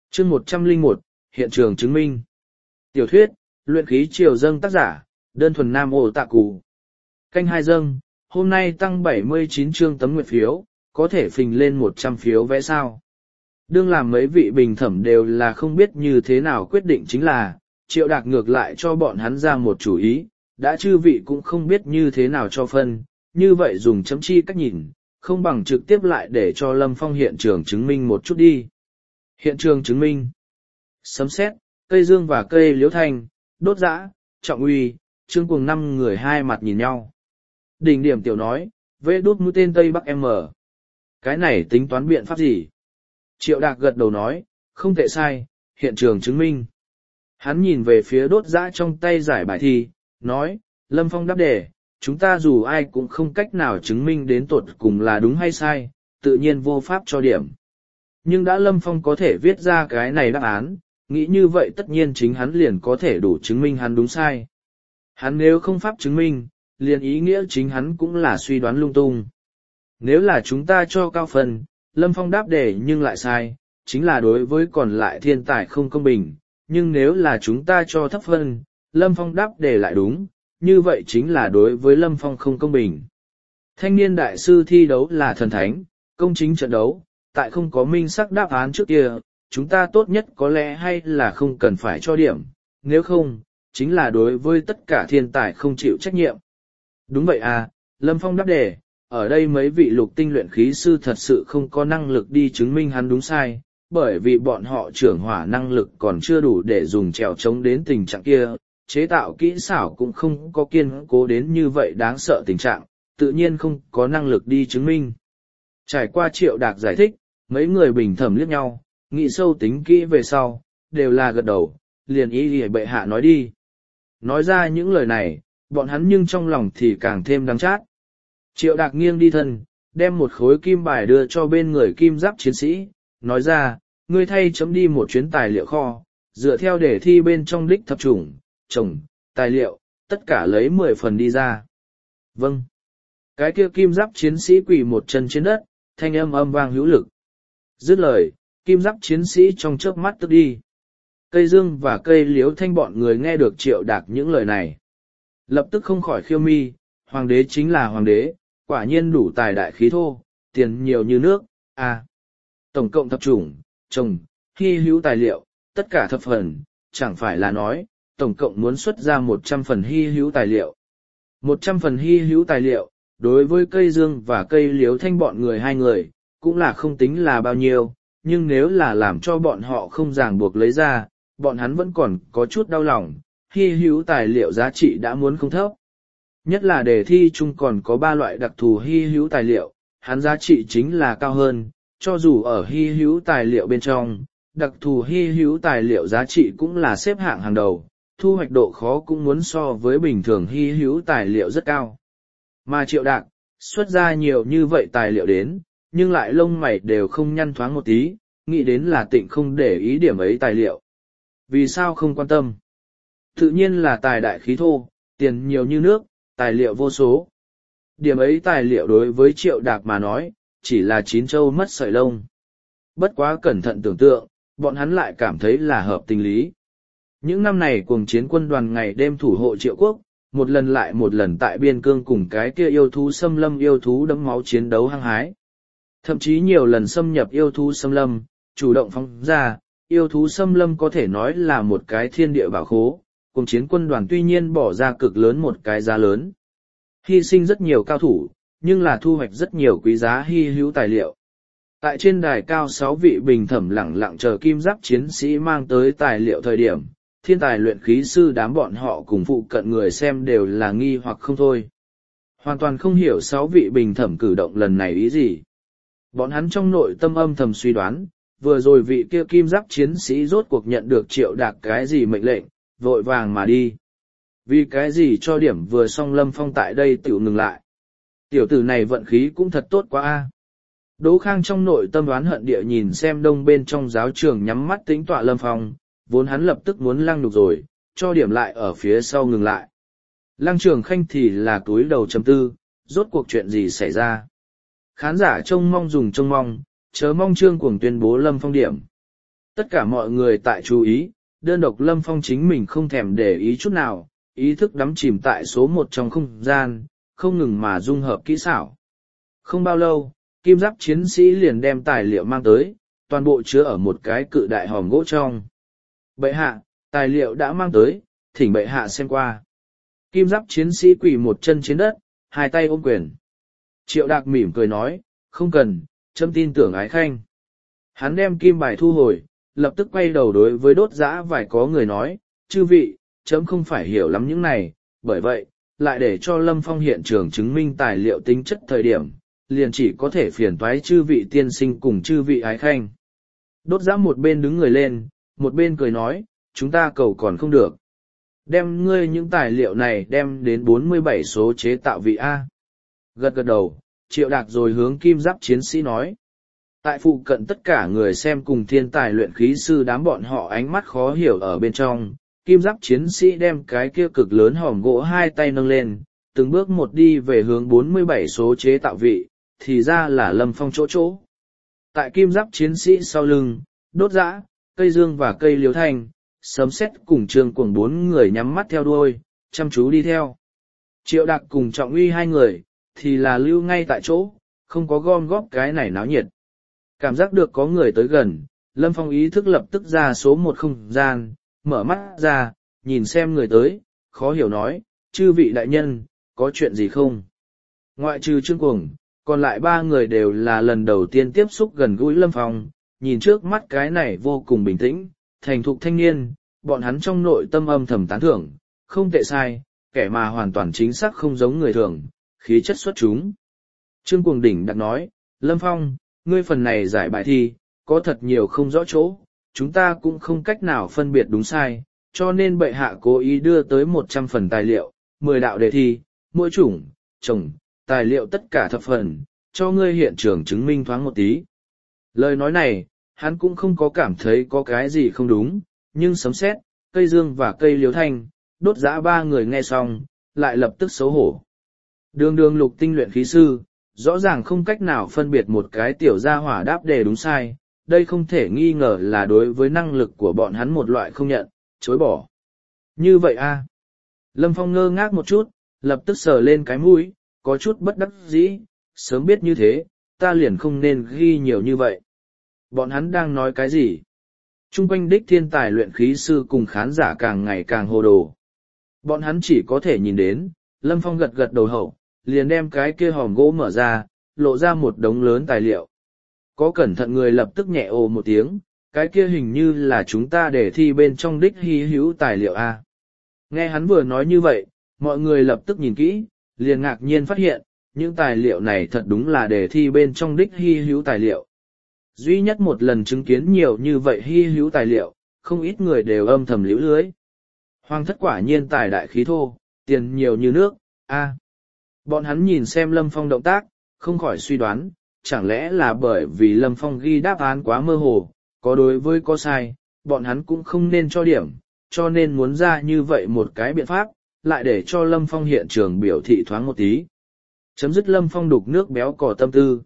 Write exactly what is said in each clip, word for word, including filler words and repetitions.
Chương một trăm lẻ một, hiện trường chứng minh. Tiểu thuyết, luyện khí triều dâng tác giả, đơn thuần nam ổ tạ cụ. Canh hai dâng, hôm nay tăng bảy mươi chín chương tấm nguyện phiếu, có thể phình lên một trăm phiếu vẽ sao. Đương làm mấy vị bình thẩm đều là không biết như thế nào quyết định chính là, Triệu Đạc ngược lại cho bọn hắn ra một chủ ý, đã chư vị cũng không biết như thế nào cho phân, như vậy dùng chấm chi cách nhìn, không bằng trực tiếp lại để cho Lâm Phong hiện trường chứng minh một chút đi. Hiện trường chứng minh. Sấm sét, cây dương và cây liễu thanh, đốt dã, trọng uy, trương cùng năm người hai mặt nhìn nhau. Đỉnh điểm tiểu nói, vê đốt mũi tên Tây Bắc M. Cái này tính toán biện pháp gì? Triệu Đạc gật đầu nói, không tệ sai, hiện trường chứng minh. Hắn nhìn về phía đốt dã trong tay giải bài thi, nói, Lâm Phong đáp đề, chúng ta dù ai cũng không cách nào chứng minh đến tột cùng là đúng hay sai, tự nhiên vô pháp cho điểm. Nhưng đã Lâm Phong có thể viết ra cái này đáp án, nghĩ như vậy tất nhiên chính hắn liền có thể đủ chứng minh hắn đúng sai. Hắn nếu không pháp chứng minh, liền ý nghĩa chính hắn cũng là suy đoán lung tung. Nếu là chúng ta cho cao phần, Lâm Phong đáp đề nhưng lại sai, chính là đối với còn lại thiên tài không công bình, nhưng nếu là chúng ta cho thấp phân, Lâm Phong đáp đề lại đúng, như vậy chính là đối với Lâm Phong không công bình. Thanh niên đại sư thi đấu là thần thánh, công chính trận đấu, tại không có minh sắc đáp án trước kia, chúng ta tốt nhất có lẽ hay là không cần phải cho điểm, nếu không, chính là đối với tất cả thiên tài không chịu trách nhiệm. Đúng vậy à, Lâm Phong đáp đề, ở đây mấy vị lục tinh luyện khí sư thật sự không có năng lực đi chứng minh hắn đúng sai, bởi vì bọn họ trưởng hỏa năng lực còn chưa đủ để dùng trèo chống đến tình trạng kia, chế tạo kỹ xảo cũng không có kiên cố đến như vậy đáng sợ tình trạng, tự nhiên không có năng lực đi chứng minh. Trải qua Triệu Đạc giải thích, mấy người bình thẩm liếc nhau, nghĩ sâu tính kỹ về sau, đều là gật đầu, liền ý ý bệ hạ nói đi. Nói ra những lời này, bọn hắn nhưng trong lòng thì càng thêm đắng chát. Triệu Đạc nghiêng đi thân, đem một khối kim bài đưa cho bên người kim giáp chiến sĩ, nói ra, ngươi thay chấm đi một chuyến tài liệu kho, dựa theo đề thi bên trong đích thập chủng, trồng, tài liệu, tất cả lấy mười phần đi ra. Vâng. Cái kia kim giáp chiến sĩ quỳ một chân trên đất, thanh âm âm vang hữu lực. Dứt lời, kim giáp chiến sĩ trong chớp mắt tức đi. Cây dương và cây liếu thanh bọn người nghe được Triệu Đạc những lời này. Lập tức không khỏi khiêu mi, hoàng đế chính là hoàng đế, quả nhiên đủ tài đại khí thô, tiền nhiều như nước, à. Tổng cộng thập chủng, trồng, hy hữu tài liệu, tất cả thập phần, chẳng phải là nói, tổng cộng muốn xuất ra một trăm phần hy hữu tài liệu. Một trăm phần hy hữu tài liệu, đối với cây dương và cây liếu thanh bọn người hai người, cũng là không tính là bao nhiêu, nhưng nếu là làm cho bọn họ không ràng buộc lấy ra, bọn hắn vẫn còn có chút đau lòng, hy hữu tài liệu giá trị đã muốn không thấp. Nhất là đề thi chung còn có ba loại đặc thù hy hữu tài liệu, hắn giá trị chính là cao hơn, cho dù ở hy hữu tài liệu bên trong, đặc thù hy hữu tài liệu giá trị cũng là xếp hạng hàng đầu, thu hoạch độ khó cũng muốn so với bình thường hy hữu tài liệu rất cao. Mà Triệu Đạc, xuất ra nhiều như vậy tài liệu đến, nhưng lại lông mày đều không nhăn thoáng một tí, nghĩ đến là Tịnh không để ý điểm ấy tài liệu. Vì sao không quan tâm? Tự nhiên là tài đại khí thô, tiền nhiều như nước, tài liệu vô số. Điểm ấy tài liệu đối với Triệu Đạc mà nói, chỉ là chín châu mất sợi lông. Bất quá cẩn thận tưởng tượng, bọn hắn lại cảm thấy là hợp tình lý. Những năm này cuồng chiến quân đoàn ngày đêm thủ hộ Triệu Quốc, một lần lại một lần tại biên cương cùng cái kia yêu thú xâm lâm yêu thú đẫm máu chiến đấu hăng hái. Thậm chí nhiều lần xâm nhập yêu thú xâm lâm, chủ động phóng ra, yêu thú xâm lâm có thể nói là một cái thiên địa bảo khố, cùng chiến quân đoàn tuy nhiên bỏ ra cực lớn một cái giá lớn. Hy sinh rất nhiều cao thủ, nhưng là thu hoạch rất nhiều quý giá hy hữu tài liệu. Tại trên đài cao sáu vị bình thẩm lẳng lặng chờ kim giáp chiến sĩ mang tới tài liệu thời điểm, thiên tài luyện khí sư đám bọn họ cùng phụ cận người xem đều là nghi hoặc không thôi. Hoàn toàn không hiểu sáu vị bình thẩm cử động lần này ý gì. Bọn hắn trong nội tâm âm thầm suy đoán, vừa rồi vị kia kim giáp chiến sĩ rốt cuộc nhận được Triệu Đạc cái gì mệnh lệnh, vội vàng mà đi. Vì cái gì cho điểm vừa xong Lâm Phong tại đây tiểu ngừng lại. Tiểu tử này vận khí cũng thật tốt quá a. Đỗ Khang trong nội tâm đoán hận địa nhìn xem đông bên trong giáo trường nhắm mắt tính tọa Lâm Phong, vốn hắn lập tức muốn lăng nhục rồi, cho điểm lại ở phía sau ngừng lại. Lăng Trường Khanh thì là túi đầu trầm tư, rốt cuộc chuyện gì xảy ra. Khán giả trông mong dùng trông mong, chớ mong Trương Cuồng tuyên bố Lâm Phong điểm. Tất cả mọi người tại chú ý, đơn độc Lâm Phong chính mình không thèm để ý chút nào, ý thức đắm chìm tại số một trong không gian, không ngừng mà dung hợp kỹ xảo. Không bao lâu, kim giáp chiến sĩ liền đem tài liệu mang tới, toàn bộ chứa ở một cái cự đại hòm gỗ trong. Bệ hạ, tài liệu đã mang tới, thỉnh bệ hạ xem qua. Kim giáp chiến sĩ quỳ một chân trên đất, hai tay ôm quyền. Triệu Đạc mỉm cười nói, không cần, chấm tin tưởng ái khanh. Hắn đem kim bài thu hồi, lập tức quay đầu đối với đốt giã vài có người nói, chư vị, chấm không phải hiểu lắm những này, bởi vậy, lại để cho Lâm Phong hiện trường chứng minh tài liệu tính chất thời điểm, liền chỉ có thể phiền toái chư vị tiên sinh cùng chư vị ái khanh. Đốt giã một bên đứng người lên, một bên cười nói, chúng ta cầu còn không được. Đem ngươi những tài liệu này đem đến bốn mươi bảy số chế tạo vị A. Gật gật đầu, Triệu Đạc rồi hướng kim giáp chiến sĩ nói. Tại phụ cận tất cả người xem cùng thiên tài luyện khí sư đám bọn họ ánh mắt khó hiểu ở bên trong, kim giáp chiến sĩ đem cái kia cực lớn hòm gỗ hai tay nâng lên, từng bước một đi về hướng bốn mươi bảy số chế tạo vị, thì ra là Lâm Phong chỗ chỗ. Tại kim giáp chiến sĩ sau lưng, đốt giã, cây dương và cây liếu thanh, sấm sét cùng trường cuồng bốn người nhắm mắt theo đuôi, chăm chú đi theo. Triệu Đạc cùng Trọng Uy hai người, thì là lưu ngay tại chỗ, không có gom góp cái này náo nhiệt. Cảm giác được có người tới gần, Lâm Phong ý thức lập tức ra số một không gian, mở mắt ra, nhìn xem người tới, khó hiểu nói, chư vị đại nhân, có chuyện gì không? Ngoại trừ Trương Cuồng, còn lại ba người đều là lần đầu tiên tiếp xúc gần gũi Lâm Phong, nhìn trước mắt cái này vô cùng bình tĩnh, thành thục thanh niên, bọn hắn trong nội tâm âm thầm tán thưởng, không tệ sai, kẻ mà hoàn toàn chính xác không giống người thường, khí chất xuất chúng. Trương Cuồng đỉnh đặt nói, Lâm Phong, ngươi phần này giải bài thi, có thật nhiều không rõ chỗ, chúng ta cũng không cách nào phân biệt đúng sai, cho nên bệ hạ cố ý đưa tới một trăm phần tài liệu, mười đạo đề thi, mỗi chủng, trồng, tài liệu tất cả thập phần, cho ngươi hiện trường chứng minh thoáng một tí. Lời nói này, hắn cũng không có cảm thấy có cái gì không đúng, nhưng sấm sét, cây dương và cây liếu thanh, đốt giã ba người nghe xong, lại lập tức xấu hổ. Đường đường lục tinh luyện khí sư, rõ ràng không cách nào phân biệt một cái tiểu gia hỏa đáp đề đúng sai, đây không thể nghi ngờ là đối với năng lực của bọn hắn một loại không nhận, chối bỏ. Như vậy a à? Lâm Phong ngơ ngác một chút, lập tức sờ lên cái mũi, có chút bất đắc dĩ, sớm biết như thế, ta liền không nên ghi nhiều như vậy. Bọn hắn đang nói cái gì? Trung quanh đích thiên tài luyện khí sư cùng khán giả càng ngày càng hồ đồ. Bọn hắn chỉ có thể nhìn đến, Lâm Phong gật gật đầu hậu, liền đem cái kia hòm gỗ mở ra, lộ ra một đống lớn tài liệu. Có cẩn thận người lập tức nhẹ ồ một tiếng, cái kia hình như là chúng ta để thi bên trong đích hy hữu tài liệu A. Nghe hắn vừa nói như vậy, mọi người lập tức nhìn kỹ, liền ngạc nhiên phát hiện, những tài liệu này thật đúng là để thi bên trong đích hy hữu tài liệu. Duy nhất một lần chứng kiến nhiều như vậy hy hữu tài liệu, không ít người đều âm thầm liễu lưới. Hoàng thất quả nhiên tài đại khí thô, tiền nhiều như nước, A. Bọn hắn nhìn xem Lâm Phong động tác, không khỏi suy đoán, chẳng lẽ là bởi vì Lâm Phong ghi đáp án quá mơ hồ, có đối với có sai, bọn hắn cũng không nên cho điểm, cho nên muốn ra như vậy một cái biện pháp, lại để cho Lâm Phong hiện trường biểu thị thoáng một tí. Chấm dứt Lâm Phong đục nước béo cò tâm tư.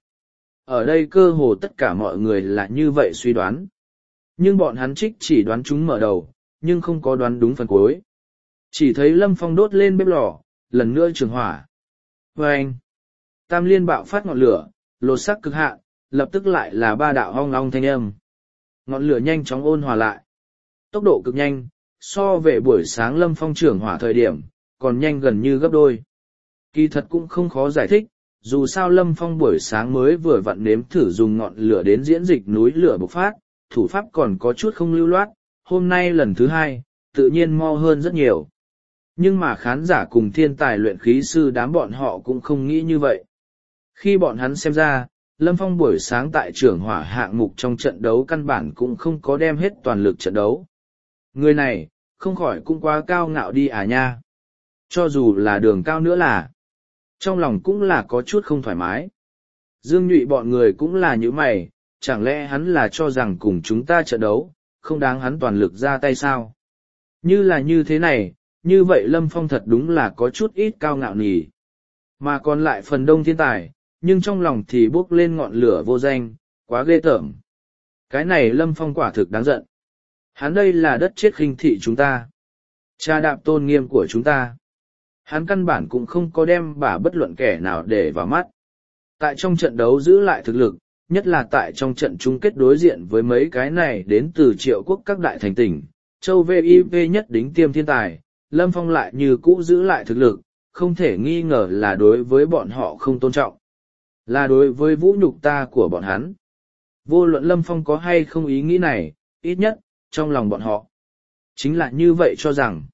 Ở đây cơ hồ tất cả mọi người là như vậy suy đoán. Nhưng bọn hắn trích chỉ đoán chúng mở đầu, nhưng không có đoán đúng phần cuối. Chỉ thấy Lâm Phong đốt lên bếp lò, lần nữa trường hỏa. Và anh, tam liên bạo phát ngọn lửa, lột sắc cực hạn, lập tức lại là ba đạo ong ong thanh âm. Ngọn lửa nhanh chóng ôn hòa lại. Tốc độ cực nhanh, so về buổi sáng Lâm Phong trưởng hỏa thời điểm, còn nhanh gần như gấp đôi. Kỳ thật cũng không khó giải thích, dù sao Lâm Phong buổi sáng mới vừa vặn nếm thử dùng ngọn lửa đến diễn dịch núi lửa bộc phát, thủ pháp còn có chút không lưu loát, hôm nay lần thứ hai, tự nhiên mo hơn rất nhiều. Nhưng mà khán giả cùng thiên tài luyện khí sư đám bọn họ cũng không nghĩ như vậy. Khi bọn hắn xem ra, Lâm Phong buổi sáng tại trưởng hỏa hạng mục trong trận đấu căn bản cũng không có đem hết toàn lực trận đấu. Người này, không khỏi cũng quá cao ngạo đi à nha. Cho dù là đường cao nữa là, trong lòng cũng là có chút không thoải mái. Dương Nhụy bọn người cũng là như mày, chẳng lẽ hắn là cho rằng cùng chúng ta trận đấu, không đáng hắn toàn lực ra tay sao? Như là như thế này, như vậy Lâm Phong thật đúng là có chút ít cao ngạo nhỉ. Mà còn lại phần đông thiên tài, nhưng trong lòng thì bốc lên ngọn lửa vô danh, quá ghê tởm. Cái này Lâm Phong quả thực đáng giận. Hắn đây là đất chết khinh thị chúng ta. Cha đạp tôn nghiêm của chúng ta. Hắn căn bản cũng không có đem bà bất luận kẻ nào để vào mắt. Tại trong trận đấu giữ lại thực lực, nhất là tại trong trận chung kết đối diện với mấy cái này đến từ triệu quốc các đại thành tỉnh, châu vê i vê nhất đính tiêm thiên tài, Lâm Phong lại như cũ giữ lại thực lực, không thể nghi ngờ là đối với bọn họ không tôn trọng. Là đối với vũ nhục ta của bọn hắn. Vô luận Lâm Phong có hay không ý nghĩ này, ít nhất, trong lòng bọn họ. Chính là như vậy cho rằng.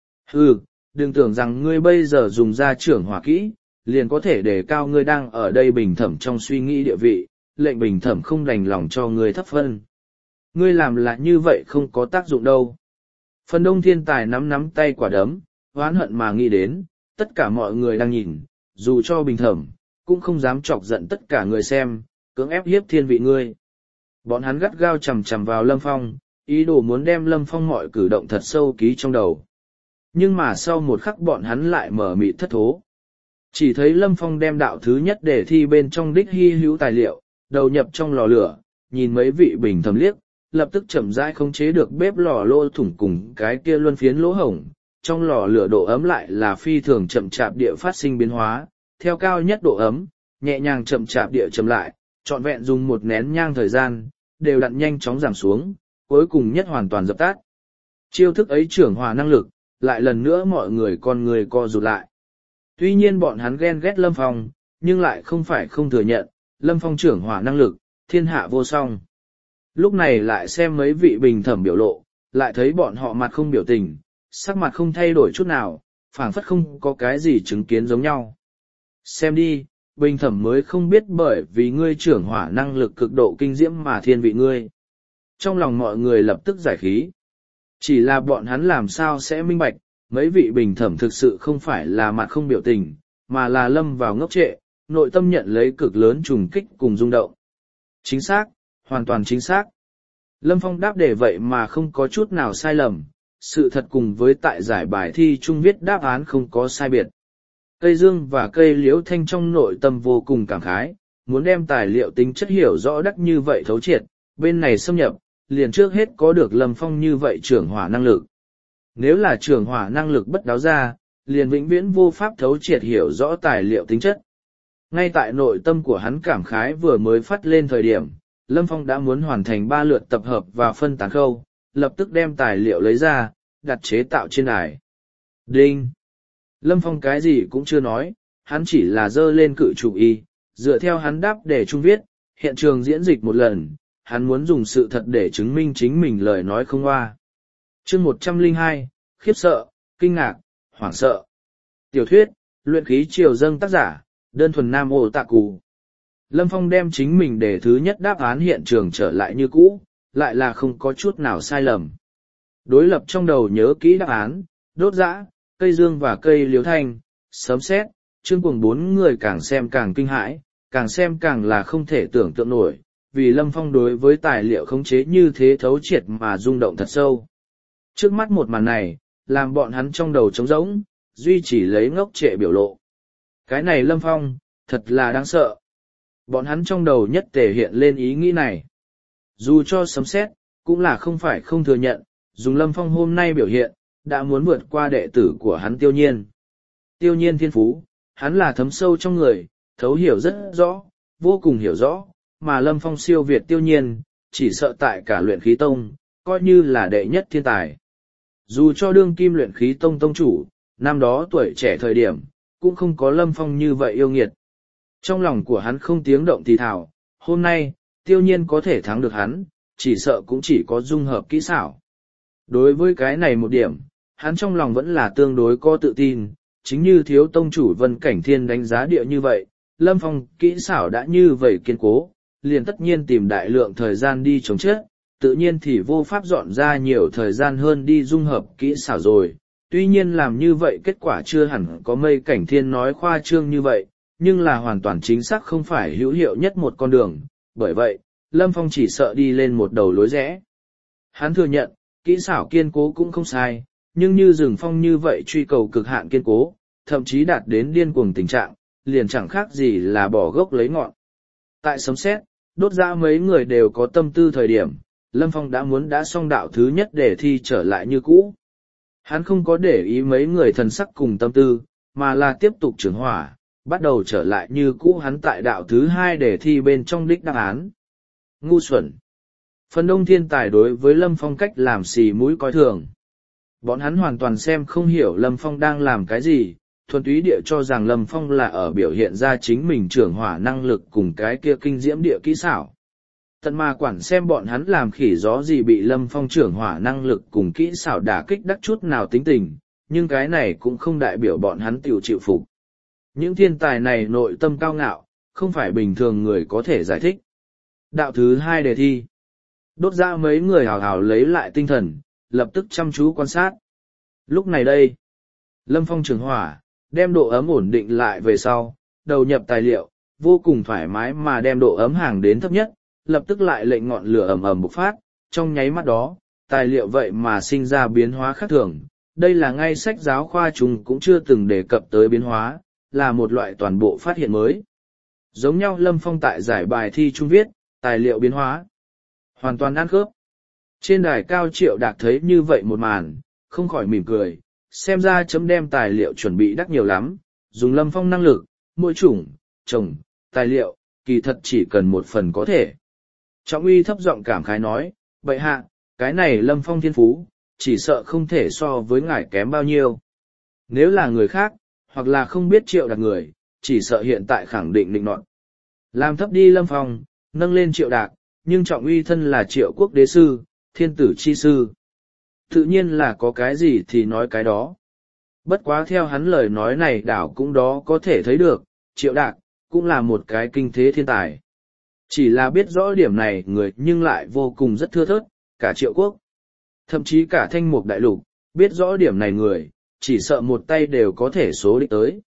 Ừ, đừng tưởng rằng ngươi bây giờ dùng ra trưởng hỏa kỹ, liền có thể đề cao ngươi đang ở đây bình thẩm trong suy nghĩ địa vị, lệnh bình thẩm không đành lòng cho ngươi thấp phân. Ngươi làm là như vậy không có tác dụng đâu. Phần đông thiên tài nắm nắm tay quả đấm, oán hận mà nghĩ đến, tất cả mọi người đang nhìn, dù cho bình thẩm, cũng không dám chọc giận tất cả người xem, cưỡng ép hiếp thiên vị ngươi. Bọn hắn gắt gao chằm chằm vào Lâm Phong, ý đồ muốn đem Lâm Phong mọi cử động thật sâu ký trong đầu. Nhưng mà sau một khắc bọn hắn lại mở mịt thất thố. Chỉ thấy Lâm Phong đem đạo thứ nhất để thi bên trong đích hy hữu tài liệu, đầu nhập trong lò lửa, nhìn mấy vị bình thẩm liếc, lập tức chậm rãi khống chế được bếp lò lỗ thủng cùng cái kia luân phiến lỗ hổng. Trong lò lửa độ ấm lại là phi thường chậm chạp địa phát sinh biến hóa, theo cao nhất độ ấm, nhẹ nhàng chậm chạp địa chậm lại, trọn vẹn dùng một nén nhang thời gian, đều đặn nhanh chóng giảm xuống, cuối cùng nhất hoàn toàn dập tắt. Chiêu thức ấy trưởng hòa năng lực, lại lần nữa mọi người con người co rụt lại. Tuy nhiên bọn hắn ghen ghét Lâm Phong, nhưng lại không phải không thừa nhận, Lâm Phong trưởng hỏa năng lực, thiên hạ vô song. Lúc này lại xem mấy vị bình thẩm biểu lộ, lại thấy bọn họ mặt không biểu tình, sắc mặt không thay đổi chút nào, phảng phất không có cái gì chứng kiến giống nhau. Xem đi, bình thẩm mới không biết bởi vì ngươi trưởng hỏa năng lực cực độ kinh diễm mà thiên vị ngươi. Trong lòng mọi người lập tức giải khí. Chỉ là bọn hắn làm sao sẽ minh bạch, mấy vị bình thẩm thực sự không phải là mặt không biểu tình, mà là lâm vào ngốc trệ, nội tâm nhận lấy cực lớn trùng kích cùng rung động. Chính xác, hoàn toàn chính xác. Lâm Phong đáp đề vậy mà không có chút nào sai lầm, sự thật cùng với tại giải bài thi chung viết đáp án không có sai biệt. Cây dương và cây liễu thanh trong nội tâm vô cùng cảm khái, muốn đem tài liệu tính chất hiểu rõ đắc như vậy thấu triệt, bên này xâm nhập, liền trước hết có được Lâm Phong như vậy trưởng hỏa năng lực. Nếu là trưởng hỏa năng lực bất đáo ra, liền vĩnh viễn vô pháp thấu triệt hiểu rõ tài liệu tính chất. Ngay tại nội tâm của hắn cảm khái vừa mới phát lên thời điểm, Lâm Phong đã muốn hoàn thành ba lượt tập hợp và phân tán khâu, lập tức đem tài liệu lấy ra, đặt chế tạo trên đài. Đinh! Lâm Phong cái gì cũng chưa nói, hắn chỉ là dơ lên cự chủ y, dựa theo hắn đáp để trung viết, hiện trường diễn dịch một lần, hắn muốn dùng sự thật để chứng minh chính mình lời nói không hoa. Chương một trăm lẻ hai, khiếp sợ, kinh ngạc, hoảng sợ. Tiểu thuyết, luyện khí triều dâng tác giả, đơn thuần nam ô tạ cù. Lâm Phong đem chính mình để thứ nhất đáp án hiện trường trở lại như cũ, lại là không có chút nào sai lầm. Đối lập trong đầu nhớ kỹ đáp án, đốt dã, cây dương và cây liếu thanh, sấm sét, chương cùng bốn người càng xem càng kinh hãi, càng xem càng là không thể tưởng tượng nổi, vì Lâm Phong đối với tài liệu khống chế như thế thấu triệt mà rung động thật sâu. Trước mắt một màn này, làm bọn hắn trong đầu trống rỗng, duy chỉ lấy ngốc trệ biểu lộ. Cái này Lâm Phong, thật là đáng sợ. Bọn hắn trong đầu nhất thể hiện lên ý nghĩ này. Dù cho sấm sét, cũng là không phải không thừa nhận, dùng Lâm Phong hôm nay biểu hiện, đã muốn vượt qua đệ tử của hắn Tiêu Nhiên. Tiêu Nhiên thiên phú, hắn là thấm sâu trong người, thấu hiểu rất rõ, vô cùng hiểu rõ, mà Lâm Phong siêu việt Tiêu Nhiên, chỉ sợ tại cả luyện khí tông, coi như là đệ nhất thiên tài. Dù cho đương kim luyện khí tông tông chủ, năm đó tuổi trẻ thời điểm, cũng không có Lâm Phong như vậy yêu nghiệt. Trong lòng của hắn không tiếng động thì thào, hôm nay, Tiêu Nhiên có thể thắng được hắn, chỉ sợ cũng chỉ có dung hợp kỹ xảo. Đối với cái này một điểm, hắn trong lòng vẫn là tương đối có tự tin, chính như thiếu tông chủ Vân Cảnh Thiên đánh giá địa như vậy, Lâm Phong kỹ xảo đã như vậy kiên cố, liền tất nhiên tìm đại lượng thời gian đi chống chết, tự nhiên thì vô pháp dọn ra nhiều thời gian hơn đi dung hợp kỹ xảo rồi. Tuy nhiên làm như vậy kết quả chưa hẳn có Mây Cảnh Thiên nói khoa trương như vậy, nhưng là hoàn toàn chính xác không phải hữu hiệu nhất một con đường, bởi vậy, Lâm Phong chỉ sợ đi lên một đầu lối rẽ. Hắn thừa nhận, kỹ xảo kiên cố cũng không sai, nhưng như rừng phong như vậy truy cầu cực hạn kiên cố, thậm chí đạt đến điên cuồng tình trạng, liền chẳng khác gì là bỏ gốc lấy ngọn. Tại sấm sét, Đốt ra mấy người đều có tâm tư thời điểm, Lâm Phong đã muốn đã xong đạo thứ nhất để thi trở lại như cũ. Hắn không có để ý mấy người thần sắc cùng tâm tư, mà là tiếp tục trưởng hỏa, bắt đầu trở lại như cũ hắn tại đạo thứ hai để thi bên trong đích đáp án. Ngu xuẩn. Phần đông thiên tài đối với Lâm Phong cách làm xì mũi coi thường. Bọn hắn hoàn toàn xem không hiểu Lâm Phong đang làm cái gì, thuần túy địa cho rằng Lâm Phong là ở biểu hiện ra chính mình trưởng hỏa năng lực cùng cái kia kinh diễm địa kỹ xảo. Tận mà quản xem bọn hắn làm khỉ gió gì bị Lâm Phong trưởng hỏa năng lực cùng kỹ xảo đả kích đắc chút nào tính tình, nhưng cái này cũng không đại biểu bọn hắn tiểu chịu phục. Những thiên tài này nội tâm cao ngạo, không phải bình thường người có thể giải thích. Đạo thứ hai đề thi. Đốt ra mấy người hào hào lấy lại tinh thần, lập tức chăm chú quan sát. Lúc này đây, Lâm Phong trường hỏa, đem độ ấm ổn định lại về sau, đầu nhập tài liệu, vô cùng thoải mái mà đem độ ấm hàng đến thấp nhất, lập tức lại lệnh ngọn lửa ầm ầm bộc phát, trong nháy mắt đó, tài liệu vậy mà sinh ra biến hóa khác thường. Đây là ngay sách giáo khoa chúng cũng chưa từng đề cập tới biến hóa, là một loại toàn bộ phát hiện mới. Giống nhau Lâm Phong tại giải bài thi trung viết, tài liệu biến hóa, hoàn toàn ăn khớp. Trên đài cao Triệu Đạc thấy như vậy một màn, không khỏi mỉm cười, xem ra chấm đem tài liệu chuẩn bị đắt nhiều lắm, dùng Lâm Phong năng lực, mỗi chủng, trồng, tài liệu, kỳ thật chỉ cần một phần có thể. Trọng Uy thấp giọng cảm khái nói, bệ hạ, cái này Lâm Phong thiên phú, chỉ sợ không thể so với ngài kém bao nhiêu. Nếu là người khác, hoặc là không biết Triệu Đạc người, chỉ sợ hiện tại khẳng định định nọt. Làm thấp đi Lâm Phong, nâng lên Triệu Đạc, nhưng Trọng Uy thân là Triệu quốc đế sư, thiên tử chi sư. Tự nhiên là có cái gì thì nói cái đó. Bất quá theo hắn lời nói này đảo cũng đó có thể thấy được, Triệu Đạc, cũng là một cái kinh thế thiên tài. Chỉ là biết rõ điểm này người nhưng lại vô cùng rất thưa thớt, cả Triệu quốc. Thậm chí cả Thanh Mục Đại Lục, biết rõ điểm này người, chỉ sợ một tay đều có thể số đích tới.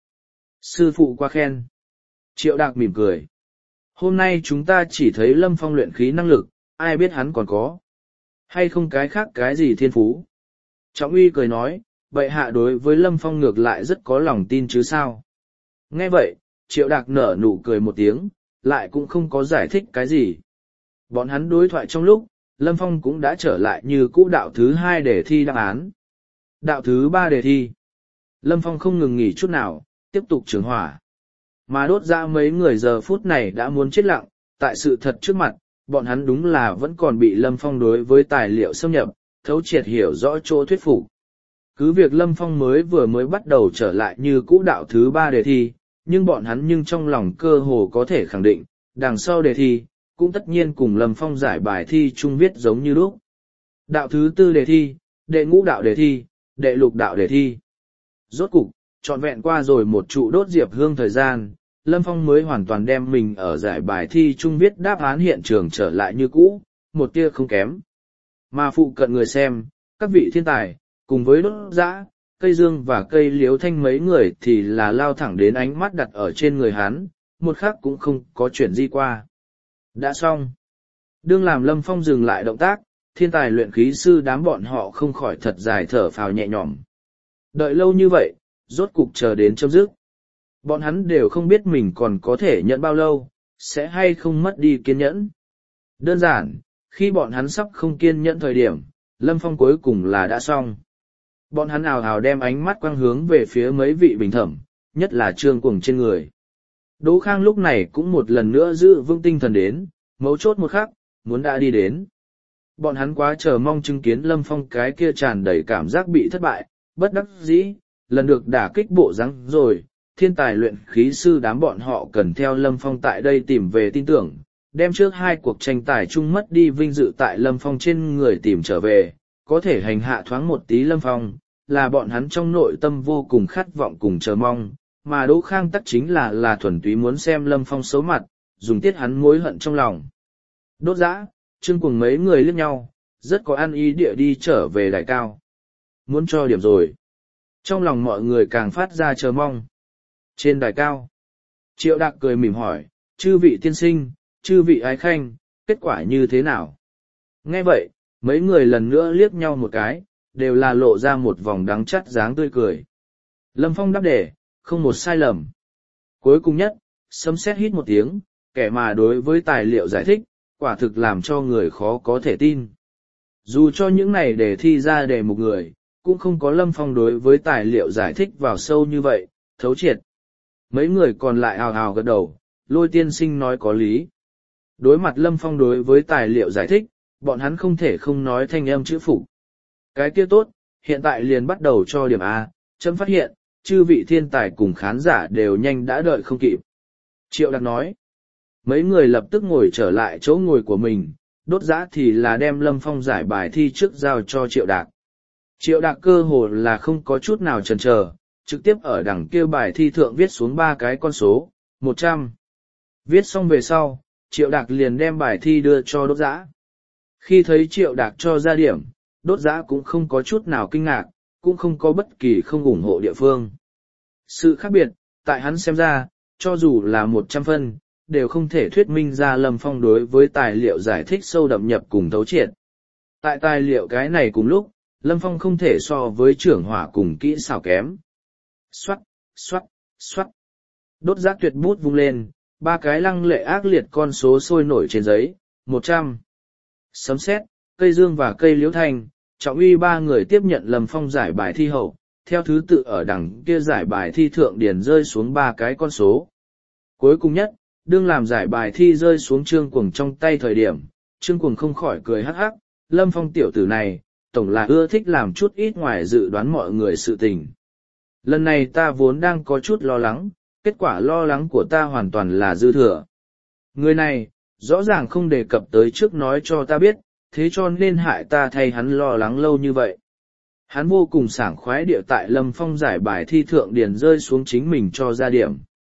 Sư phụ qua khen. Triệu Đạc mỉm cười. Hôm nay chúng ta chỉ thấy Lâm Phong luyện khí năng lực, ai biết hắn còn có. Hay không cái khác cái gì thiên phú. Trọng Uy cười nói, bệ hạ đối với Lâm Phong ngược lại rất có lòng tin chứ sao. Nghe vậy, Triệu Đạc nở nụ cười một tiếng, lại cũng không có giải thích cái gì. Bọn hắn đối thoại trong lúc, Lâm Phong cũng đã trở lại như cũ đạo thứ hai để thi đáp án. Đạo thứ ba đề thi. Lâm Phong không ngừng nghỉ chút nào, tiếp tục trường hỏa. Mà đốt ra mấy người giờ phút này đã muốn chết lặng, tại sự thật trước mặt, bọn hắn đúng là vẫn còn bị Lâm Phong đối với tài liệu xâm nhập, thấu triệt hiểu rõ chỗ thuyết phục. Cứ việc Lâm Phong mới vừa mới bắt đầu trở lại như cũ đạo thứ ba đề thi, nhưng bọn hắn nhưng trong lòng cơ hồ có thể khẳng định, đằng sau đề thi, cũng tất nhiên cùng Lâm Phong giải bài thi chung viết giống như lúc. Đạo thứ tư đề thi, đệ ngũ đạo đề thi, đệ lục đạo đề thi. Rốt cục, trọn vẹn qua rồi một trụ đốt diệp hương thời gian, Lâm Phong mới hoàn toàn đem mình ở giải bài thi chung viết đáp án hiện trường trở lại như cũ, một tia không kém. Mà phụ cận người xem, các vị thiên tài, cùng với đốt dã, cây dương và cây liếu thanh mấy người thì là lao thẳng đến ánh mắt đặt ở trên người hắn, một khắc cũng không có chuyện gì qua. Đã xong. Đương làm Lâm Phong dừng lại động tác, thiên tài luyện khí sư đám bọn họ không khỏi thật dài thở phào nhẹ nhõm. Đợi lâu như vậy, rốt cục chờ đến chấm dứt. Bọn hắn đều không biết mình còn có thể nhận bao lâu, sẽ hay không mất đi kiên nhẫn. Đơn giản, khi bọn hắn sắp không kiên nhẫn thời điểm, Lâm Phong cuối cùng là đã xong. Bọn hắn ào ào đem ánh mắt quang hướng về phía mấy vị bình thẩm, nhất là Trương Cuồng trên người. Đỗ Khang lúc này cũng một lần nữa giữ vững tinh thần đến, mấu chốt một khắc, muốn đã đi đến. Bọn hắn quá chờ mong chứng kiến Lâm Phong cái kia tràn đầy cảm giác bị thất bại, bất đắc dĩ, lần được đả kích bộ rắn rồi, thiên tài luyện khí sư đám bọn họ cần theo Lâm Phong tại đây tìm về tin tưởng, đem trước hai cuộc tranh tài chung mất đi vinh dự tại Lâm Phong trên người tìm trở về, có thể hành hạ thoáng một tí Lâm Phong, là bọn hắn trong nội tâm vô cùng khát vọng cùng chờ mong, mà Đỗ Khang tắc chính là là thuần túy muốn xem Lâm Phong xấu mặt, dùng tiết hắn mối hận trong lòng. Đốt dã, Trương Cuồng mấy người liếc nhau, rất có ăn ý địa đi trở về đài cao. Muốn cho điểm rồi. Trong lòng mọi người càng phát ra chờ mong. Trên đài cao, Triệu Đạc cười mỉm hỏi, chư vị tiên sinh, chư vị ái khanh, kết quả như thế nào? Nghe vậy, mấy người lần nữa liếc nhau một cái, đều là lộ ra một vòng đắng chắt dáng tươi cười. Lâm Phong đáp đề, không một sai lầm. Cuối cùng nhất, sấm sét hít một tiếng, kẻ mà đối với tài liệu giải thích, quả thực làm cho người khó có thể tin. Dù cho những này để thi ra đề mục người, cũng không có Lâm Phong đối với tài liệu giải thích vào sâu như vậy, thấu triệt. Mấy người còn lại hào hào gật đầu, Lôi tiên sinh nói có lý. Đối mặt Lâm Phong đối với tài liệu giải thích, bọn hắn không thể không nói thanh âm chữ phục. Cái kia tốt, hiện tại liền bắt đầu cho điểm A, chấm phát hiện, chư vị thiên tài cùng khán giả đều nhanh đã đợi không kịp. Triệu Đặc nói, mấy người lập tức ngồi trở lại chỗ ngồi của mình, đốt giã thì là đem Lâm Phong giải bài thi trước giao cho Triệu Đạc. Triệu Đạc cơ hồ là không có chút nào chần chờ, trực tiếp ở đằng kia bài thi thượng viết xuống ba cái con số, một trăm. Viết xong về sau, Triệu Đạc liền đem bài thi đưa cho đốt giã. Khi thấy Triệu Đạc cho ra điểm, đốt giã cũng không có chút nào kinh ngạc, cũng không có bất kỳ không ủng hộ địa phương. Sự khác biệt, tại hắn xem ra, cho dù là một trăm phân, đều không thể thuyết minh ra Lâm Phong đối với tài liệu giải thích sâu đậm nhập cùng thấu triệt. Tại tài liệu cái này cùng lúc, Lâm Phong không thể so với trưởng hỏa cùng kỹ xảo kém. Xoát, xoát, xoát. Đốt giác tuyệt bút vung lên, ba cái lăng lệ ác liệt con số sôi nổi trên giấy, một trăm. Sấm sét, cây dương và cây liễu thanh, trọng uy ba người tiếp nhận Lâm Phong giải bài thi hậu, theo thứ tự ở đằng kia giải bài thi thượng điển rơi xuống ba cái con số. Cuối cùng nhất, đương làm giải bài thi rơi xuống Trương Cuồng trong tay thời điểm, Trương Cuồng không khỏi cười hắc hắc, Lâm Phong tiểu tử này, tổng là ưa thích làm chút ít ngoài dự đoán mọi người sự tình. Lần này ta vốn đang có chút lo lắng, kết quả lo lắng của ta hoàn toàn là dư thừa. Người này, rõ ràng không đề cập tới trước nói cho ta biết, thế cho nên hại ta thay hắn lo lắng lâu như vậy. Hắn vô cùng sảng khoái địa tại Lâm Phong giải bài thi thượng điền rơi xuống chính mình cho ra điểm.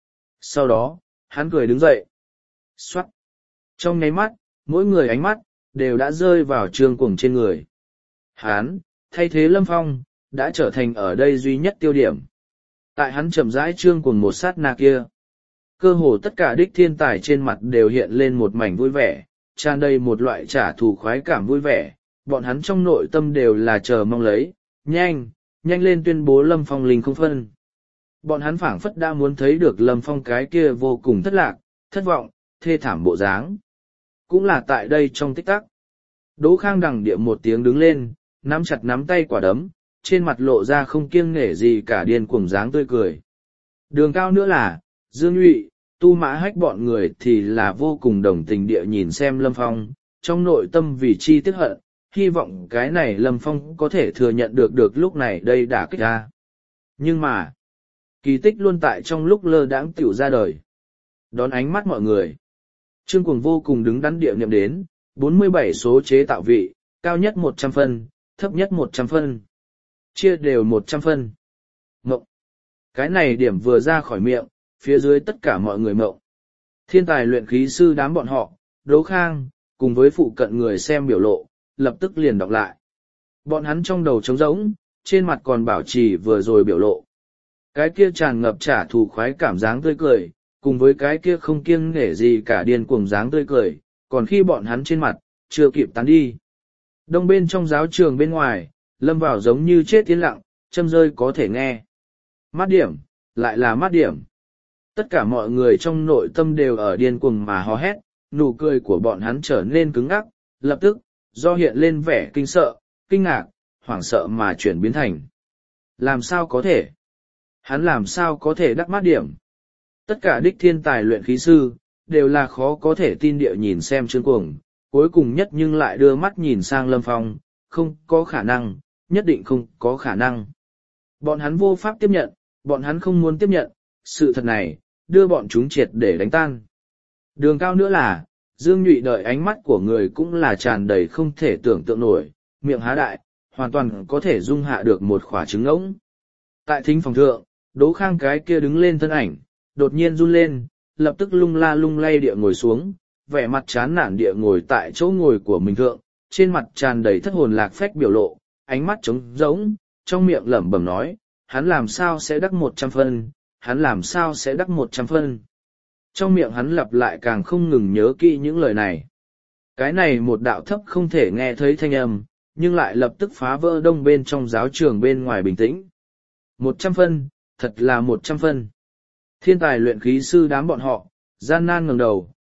Sau đó, hắn cười đứng dậy. Xoát. Trong nháy mắt, mỗi người ánh mắt, đều đã rơi vào Trương Cuồng trên người. Hắn, thay thế Lâm Phong, đã trở thành ở đây duy nhất tiêu điểm. Tại hắn chậm rãi Trương Cuồng một sát na kia. Cơ hồ tất cả đích thiên tài trên mặt đều hiện lên một mảnh vui vẻ, tràn đầy một loại trả thù khoái cảm vui vẻ, bọn hắn trong nội tâm đều là chờ mong lấy, nhanh, nhanh lên tuyên bố Lâm Phong linh không phân. Bọn hắn phảng phất đã muốn thấy được Lâm Phong cái kia vô cùng thất lạc, thất vọng, thê thảm bộ dáng. Cũng là tại đây trong tích tắc. Đỗ Khang đằng địa một tiếng đứng lên, nắm chặt nắm tay quả đấm, trên mặt lộ ra không kiêng nể gì cả điên cuồng dáng tươi cười. Đường Cao nữa là, Dương Nhụy, Tu Mã Hách bọn người thì là vô cùng đồng tình địa nhìn xem Lâm Phong, trong nội tâm vì chi tiếc hận, hy vọng cái này Lâm Phong có thể thừa nhận được được lúc này đây đã kích ra. Nhưng mà, kỳ tích luôn tại trong lúc lơ đãng tiểu ra đời. Đón ánh mắt mọi người. Trương Cuồng vô cùng đứng đắn địa niệm đến, bốn mươi bảy số chế tạo vị, cao nhất một trăm phân, thấp nhất một trăm phân. Chia đều một trăm phân. Mộng. Cái này điểm vừa ra khỏi miệng, phía dưới tất cả mọi người mộng. Thiên tài luyện khí sư đám bọn họ, Đỗ Khang, cùng với phụ cận người xem biểu lộ, lập tức liền đọc lại. Bọn hắn trong đầu trống rỗng, trên mặt còn bảo trì vừa rồi biểu lộ. Cái kia tràn ngập trả thù khoái cảm dáng tươi cười, cùng với cái kia không kiêng nể gì cả điên cuồng dáng tươi cười, còn khi bọn hắn trên mặt, chưa kịp tán đi. Đông bên trong giáo trường bên ngoài, lâm vào giống như chết yên lặng, châm rơi có thể nghe. Mát điểm, lại là mát điểm. Tất cả mọi người trong nội tâm đều ở điên cuồng mà hò hét, nụ cười của bọn hắn trở nên cứng ngắc, lập tức, do hiện lên vẻ kinh sợ, kinh ngạc, hoảng sợ mà chuyển biến thành. Làm sao có thể? Hắn làm sao có thể đắc mát điểm? Tất cả đích thiên tài luyện khí sư, đều là khó có thể tin địa nhìn xem Trương Cuồng, cuối cùng nhất nhưng lại đưa mắt nhìn sang Lâm Phong, không có khả năng, nhất định không có khả năng. Bọn hắn vô pháp tiếp nhận, bọn hắn không muốn tiếp nhận, sự thật này, đưa bọn chúng triệt để đánh tan. Đường Cao nữa là, Dương Nhụy đợi ánh mắt của người cũng là tràn đầy không thể tưởng tượng nổi, miệng há đại, hoàn toàn có thể dung hạ được một quả trứng ngỗng. Tại thính phòng thượng, Đỗ Khang cái kia đứng lên thân ảnh, đột nhiên run lên, lập tức lung la lung lay địa ngồi xuống, vẻ mặt chán nản địa ngồi tại chỗ ngồi của mình thượng, trên mặt tràn đầy thất hồn lạc phách biểu lộ, ánh mắt trống rỗng, trong miệng lẩm bẩm nói, hắn làm sao sẽ đắc một trăm phân, hắn làm sao sẽ đắc một trăm phân. Trong miệng hắn lặp lại càng không ngừng nhớ kỹ những lời này. Cái này một đạo thấp không thể nghe thấy thanh âm, nhưng lại lập tức phá vỡ đông bên trong giáo trường bên ngoài bình tĩnh. Một trăm phân, thật là một trăm phân. Thiên tài luyện khí sư đám bọn họ, gian nan ngẩng đầu,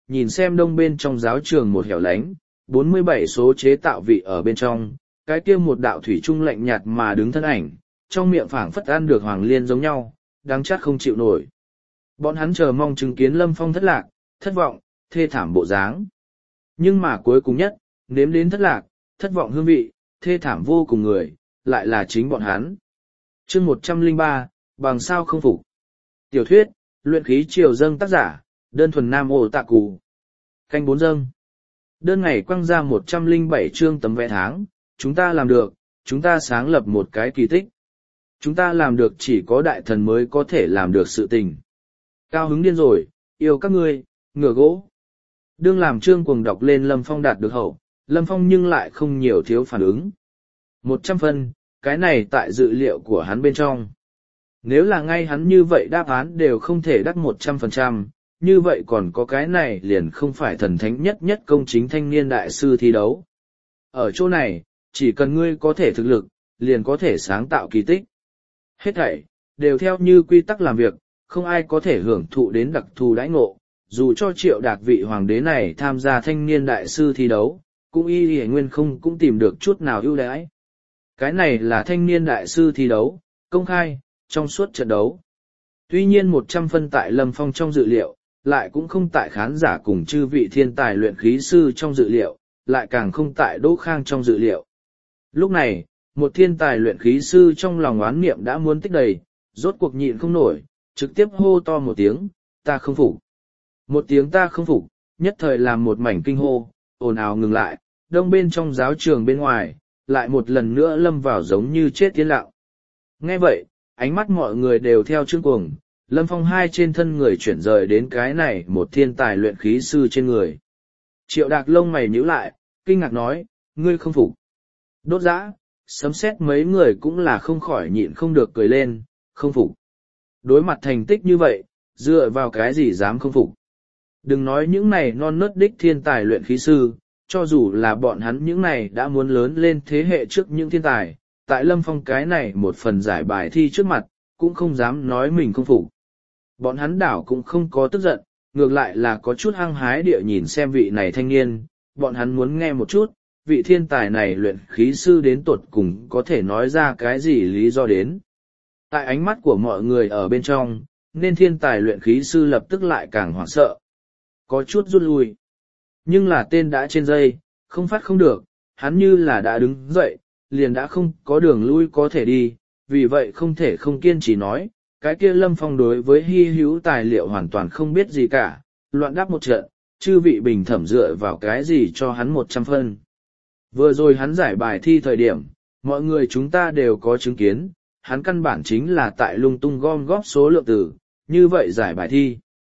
nhìn xem đông bên trong giáo trường một hẻo lánh, bốn mươi bảy số chế tạo vị ở bên trong, cái kia một đạo thủy trung lạnh nhạt mà đứng thân ảnh, trong miệng phảng phất ăn được hoàng liên giống nhau, đáng chắc không chịu nổi. Bọn hắn chờ mong chứng kiến Lâm Phong thất lạc, thất vọng, thê thảm bộ dáng. Nhưng mà cuối cùng nhất, nếm đến thất lạc, thất vọng hương vị, thê thảm vô cùng người, lại là chính bọn hắn. chương một trăm lẻ ba, bằng sao không phục. Tiểu thuyết, luyện khí triều dâng tác giả, đơn thuần nam ô tạ cù. Canh bốn dâng. Đơn ngày quăng ra một trăm lẻ bảy chương tấm vẽ tháng, chúng ta làm được, chúng ta sáng lập một cái kỳ tích. Chúng ta làm được chỉ có đại thần mới có thể làm được sự tình. Cao hứng điên rồi, yêu các ngươi, ngựa gỗ. Đương làm trương cuồng đọc lên Lâm Phong đạt được hậu, Lâm Phong nhưng lại không nhiều thiếu phản ứng. Một trăm phân, cái này tại dự liệu của hắn bên trong. Nếu là ngay hắn như vậy đáp án đều không thể đắc một trăm phần trăm, như vậy còn có cái này liền không phải thần thánh nhất nhất công chính thanh niên đại sư thi đấu. Ở chỗ này, chỉ cần ngươi có thể thực lực, liền có thể sáng tạo kỳ tích. Hết thảy, đều theo như quy tắc làm việc, không ai có thể hưởng thụ đến đặc thù đãi ngộ, dù cho triệu đạc vị hoàng đế này tham gia thanh niên đại sư thi đấu, cũng y y nguyên không cũng tìm được chút nào ưu đãi. Cái này là thanh niên đại sư thi đấu, công khai, trong suốt trận đấu. Tuy nhiên một trăm phân tại Lâm Phong trong dự liệu, lại cũng không tại khán giả cùng chư vị thiên tài luyện khí sư trong dự liệu, lại càng không tại Đỗ Khang trong dự liệu. Lúc này, một thiên tài luyện khí sư trong lòng oán niệm đã muốn tích đầy, rốt cuộc nhịn không nổi, trực tiếp hô to một tiếng, ta không phục. Một tiếng ta không phục, nhất thời làm một mảnh kinh hô, ồn ào ngừng lại, đông bên trong giáo trường bên ngoài, lại một lần nữa lâm vào giống như chết tiến lặng. Nghe vậy, ánh mắt mọi người đều theo Trương Cuồng, Lâm Phong hai trên thân người chuyển rời đến cái này một thiên tài luyện khí sư trên người. Triệu Đạc lông mày nhíu lại, kinh ngạc nói, ngươi không phục. Đốt giã, sấm sét mấy người cũng là không khỏi nhịn không được cười lên, không phục. Đối mặt thành tích như vậy, dựa vào cái gì dám không phục. Đừng nói những này non nớt đích thiên tài luyện khí sư, cho dù là bọn hắn những này đã muốn lớn lên thế hệ trước những thiên tài, tại Lâm Phong cái này một phần giải bài thi trước mặt, cũng không dám nói mình không phục. Bọn hắn đảo cũng không có tức giận, ngược lại là có chút hăng hái địa nhìn xem vị này thanh niên, bọn hắn muốn nghe một chút, vị thiên tài này luyện khí sư đến tột cùng có thể nói ra cái gì lý do đến. Tại ánh mắt của mọi người ở bên trong, nên thiên tài luyện khí sư lập tức lại càng hoảng sợ. Có chút rút lui. Nhưng là tên đã trên dây, không phát không được, hắn như là đã đứng dậy, liền đã không có đường lui có thể đi, vì vậy không thể không kiên trì nói, cái kia Lâm Phong đối với hy hữu tài liệu hoàn toàn không biết gì cả, loạn đáp một trận, chư vị bình thẩm dựa vào cái gì cho hắn một trăm phân. Vừa rồi hắn giải bài thi thời điểm, mọi người chúng ta đều có chứng kiến, hắn căn bản chính là tại lung tung gom góp số lượng từ, như vậy giải bài thi.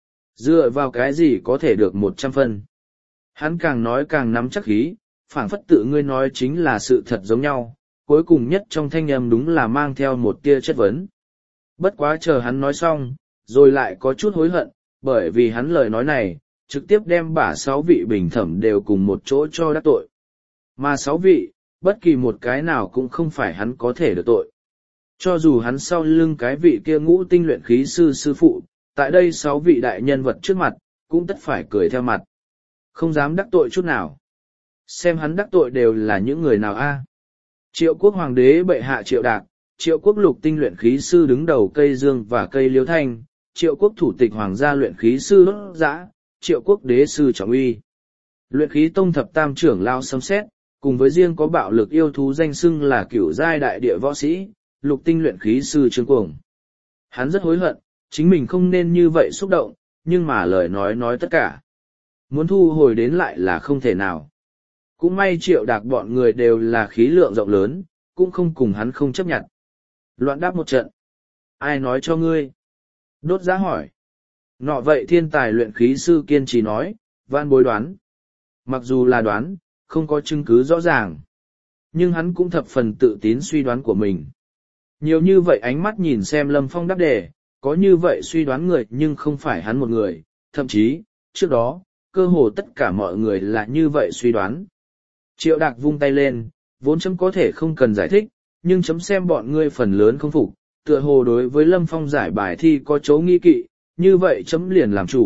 Dựa vào cái gì có thể được một trăm phân. Hắn càng nói càng nắm chắc khí, phảng phất tự ngươi nói chính là sự thật giống nhau, cuối cùng nhất trong thanh âm đúng là mang theo một tia chất vấn. Bất quá chờ hắn nói xong, rồi lại có chút hối hận, bởi vì hắn lời nói này, trực tiếp đem bả sáu vị bình thẩm đều cùng một chỗ cho đắc tội. Mà sáu vị, bất kỳ một cái nào cũng không phải hắn có thể được tội. Cho dù hắn sau lưng cái vị kia ngũ tinh luyện khí sư sư phụ, tại đây sáu vị đại nhân vật trước mặt, cũng tất phải cười theo mặt. Không dám đắc tội chút nào. Xem hắn đắc tội đều là những người nào a? Triệu quốc hoàng đế bệ hạ Triệu Đạc, Triệu quốc lục tinh luyện khí sư đứng đầu cây dương và cây liễu thanh, Triệu quốc thủ tịch hoàng gia luyện khí sư Đốt Giã, Triệu quốc đế sư Trọng Uy. Luyện khí tông thập tam trưởng lao sấm sét, cùng với riêng có bạo lực yêu thú danh xưng là cửu giai đại địa võ sĩ, lục tinh luyện khí sư Trương Cuồng. Hắn rất hối hận, chính mình không nên như vậy xúc động, nhưng mà lời nói nói tất cả. Muốn thu hồi đến lại là không thể nào. Cũng may Triệu Đạc bọn người đều là khí lượng rộng lớn, cũng không cùng hắn không chấp nhận. Loạn đáp một trận. Ai nói cho ngươi? Đốt Giã hỏi. Nọ vậy thiên tài luyện khí sư kiên trì nói, van bối đoán. Mặc dù là đoán, không có chứng cứ rõ ràng. Nhưng hắn cũng thập phần tự tín suy đoán của mình. Nhiều như vậy ánh mắt nhìn xem Lâm Phong đáp đề, có như vậy suy đoán người nhưng không phải hắn một người, thậm chí, trước đó, cơ hồ tất cả mọi người là như vậy suy đoán. Triệu Đạc vung tay lên, vốn chấm có thể không cần giải thích, nhưng chấm xem bọn ngươi phần lớn không phục, tựa hồ đối với Lâm Phong giải bài thi có chỗ nghi kỵ, như vậy chấm liền làm chủ,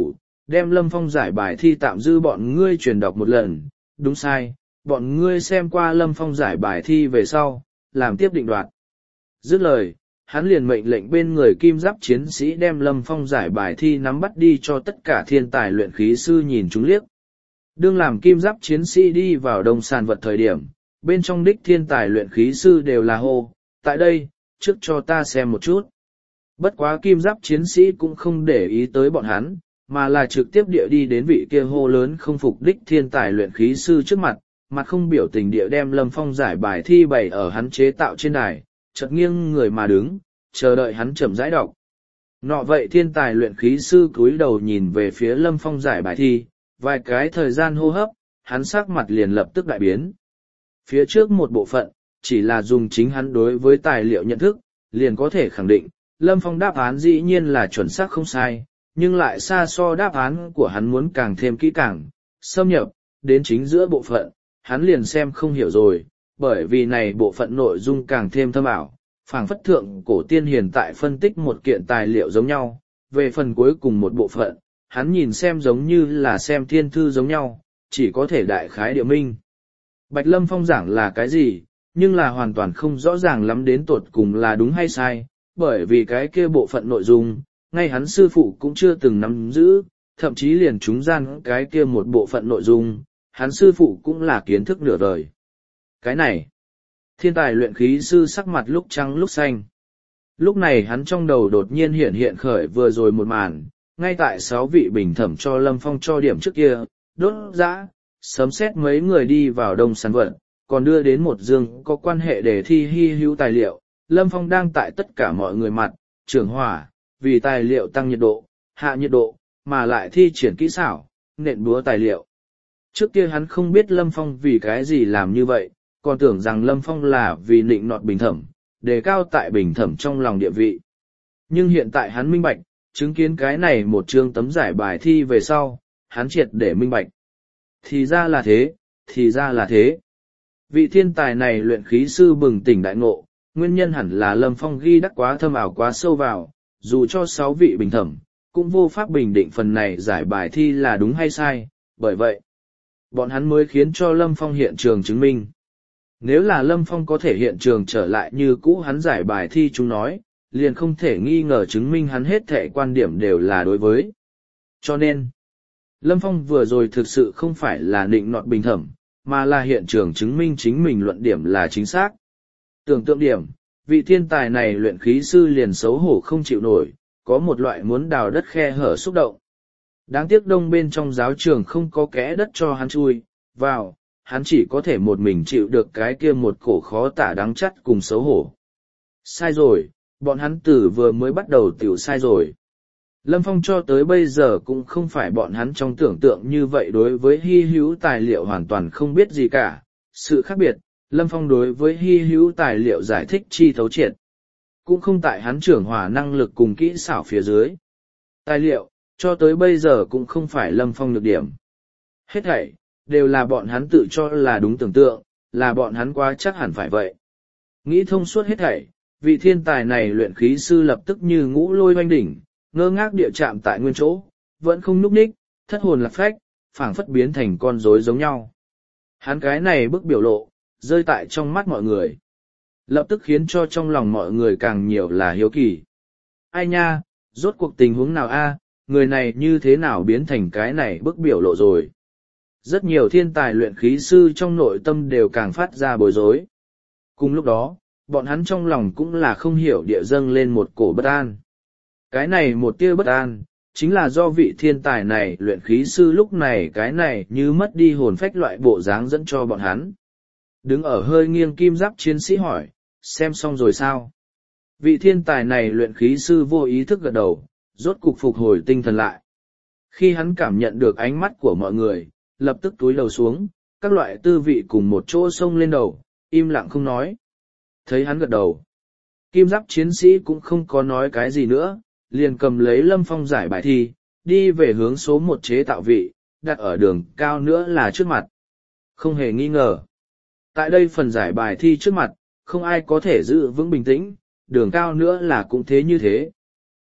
đem Lâm Phong giải bài thi tạm dư bọn ngươi truyền đọc một lần, đúng sai, bọn ngươi xem qua Lâm Phong giải bài thi về sau, làm tiếp định đoạt. Dứt lời, hắn liền mệnh lệnh bên người kim giáp chiến sĩ đem Lâm Phong giải bài thi nắm bắt đi cho tất cả thiên tài luyện khí sư nhìn chúng liếc. Đương làm kim giáp chiến sĩ đi vào đông sàn vật thời điểm, bên trong đích thiên tài luyện khí sư đều là hô, tại đây, trước cho ta xem một chút. Bất quá kim giáp chiến sĩ cũng không để ý tới bọn hắn, mà là trực tiếp địa đi đến vị kia hô lớn không phục đích thiên tài luyện khí sư trước mặt, mặt không biểu tình địa đem Lâm Phong giải bài thi bày ở hắn chế tạo trên đài, chợt nghiêng người mà đứng, chờ đợi hắn chậm rãi đọc. Nọ vậy thiên tài luyện khí sư cúi đầu nhìn về phía Lâm Phong giải bài thi, vài cái thời gian hô hấp, hắn sắc mặt liền lập tức đại biến. Phía trước một bộ phận, chỉ là dùng chính hắn đối với tài liệu nhận thức, liền có thể khẳng định, Lâm Phong đáp án dĩ nhiên là chuẩn xác không sai, nhưng lại xa so đáp án của hắn muốn càng thêm kỹ càng, xâm nhập, đến chính giữa bộ phận, hắn liền xem không hiểu rồi, bởi vì này bộ phận nội dung càng thêm thâm ảo, phảng phất thượng cổ tiên hiền tại phân tích một kiện tài liệu giống nhau, về phần cuối cùng một bộ phận, hắn nhìn xem giống như là xem thiên thư giống nhau, chỉ có thể đại khái địa minh. Bạch Lâm Phong giảng là cái gì, nhưng là hoàn toàn không rõ ràng lắm đến tột cùng là đúng hay sai, bởi vì cái kia bộ phận nội dung, ngay hắn sư phụ cũng chưa từng nắm giữ, thậm chí liền chúng gian cái kia một bộ phận nội dung, hắn sư phụ cũng là kiến thức nửa đời. Cái này, thiên tài luyện khí sư sắc mặt lúc trắng lúc xanh. Lúc này hắn trong đầu đột nhiên hiện hiện khởi vừa rồi một màn, ngay tại sáu vị bình thẩm cho Lâm Phong cho điểm trước kia, đốt giã, sớm xét mấy người đi vào đông sản vận, còn đưa đến một dương có quan hệ để thi hy hữu tài liệu. Lâm Phong đang tại tất cả mọi người mặt, trưởng hỏa, vì tài liệu tăng nhiệt độ, hạ nhiệt độ, mà lại thi triển kỹ xảo, nện búa tài liệu. Trước kia hắn không biết Lâm Phong vì cái gì làm như vậy, còn tưởng rằng Lâm Phong là vì nịnh nọt bình thẩm, đề cao tại bình thẩm trong lòng địa vị. Nhưng hiện tại hắn minh bạch, chứng kiến cái này một chương tấm giải bài thi về sau, hắn triệt để minh bạch. Thì ra là thế, thì ra là thế. Vị thiên tài này luyện khí sư bừng tỉnh đại ngộ, nguyên nhân hẳn là Lâm Phong ghi đắc quá thâm ảo quá sâu vào, dù cho sáu vị bình thẩm, cũng vô pháp bình định phần này giải bài thi là đúng hay sai, bởi vậy, bọn hắn mới khiến cho Lâm Phong hiện trường chứng minh. Nếu là Lâm Phong có thể hiện trường trở lại như cũ hắn giải bài thi chúng nói, liền không thể nghi ngờ chứng minh hắn hết thệ quan điểm đều là đối với. Cho nên, Lâm Phong vừa rồi thực sự không phải là nịnh nọt bình thẩm, mà là hiện trường chứng minh chính mình luận điểm là chính xác. Tưởng tượng điểm, vị thiên tài này luyện khí sư liền xấu hổ không chịu nổi, có một loại muốn đào đất khe hở xúc động. Đáng tiếc đông bên trong giáo trường không có kẽ đất cho hắn chui vào, hắn chỉ có thể một mình chịu được cái kia một cổ khó tả đắng chắt cùng xấu hổ. Sai rồi, bọn hắn từ vừa mới bắt đầu tiểu sai rồi. Lâm Phong cho tới bây giờ cũng không phải bọn hắn trong tưởng tượng như vậy, đối với hy hữu tài liệu hoàn toàn không biết gì cả. Sự khác biệt, Lâm Phong đối với hy hữu tài liệu giải thích chi thấu triệt. Cũng không tại hắn trưởng hỏa năng lực cùng kỹ xảo phía dưới. Tài liệu, cho tới bây giờ cũng không phải Lâm Phong được điểm. Hết thảy, đều là bọn hắn tự cho là đúng tưởng tượng, là bọn hắn quá chắc hẳn phải vậy. Nghĩ thông suốt hết thảy, vị thiên tài này luyện khí sư lập tức như ngũ lôi oanh đỉnh, ngơ ngác địa chạm tại nguyên chỗ, vẫn không nhúc nhích, thất hồn lạc phách, phảng phất biến thành con rối giống nhau. Hắn cái này bức biểu lộ, rơi tại trong mắt mọi người. Lập tức khiến cho trong lòng mọi người càng nhiều là hiếu kỳ. Ai nha, rốt cuộc tình huống nào a, người này như thế nào biến thành cái này bức biểu lộ rồi. Rất nhiều thiên tài luyện khí sư trong nội tâm đều càng phát ra bối rối. Cùng lúc đó, bọn hắn trong lòng cũng là không hiểu địa dâng lên một cổ bất an. Cái này một tia bất an, chính là do vị thiên tài này luyện khí sư lúc này cái này như mất đi hồn phách loại bộ dáng dẫn cho bọn hắn. Đứng ở hơi nghiêng kim giáp chiến sĩ hỏi, xem xong rồi sao? Vị thiên tài này luyện khí sư vô ý thức gật đầu, rốt cục phục hồi tinh thần lại. Khi hắn cảm nhận được ánh mắt của mọi người, lập tức túi đầu xuống, các loại tư vị cùng một chỗ xông lên đầu, im lặng không nói. Thấy hắn gật đầu, kim giáp chiến sĩ cũng không có nói cái gì nữa, liền cầm lấy Lâm Phong giải bài thi, đi về hướng số một chế tạo vị, đặt ở đường cao nữa là trước mặt. Không hề nghi ngờ. Tại đây phần giải bài thi trước mặt, không ai có thể giữ vững bình tĩnh, đường cao nữa là cũng thế như thế.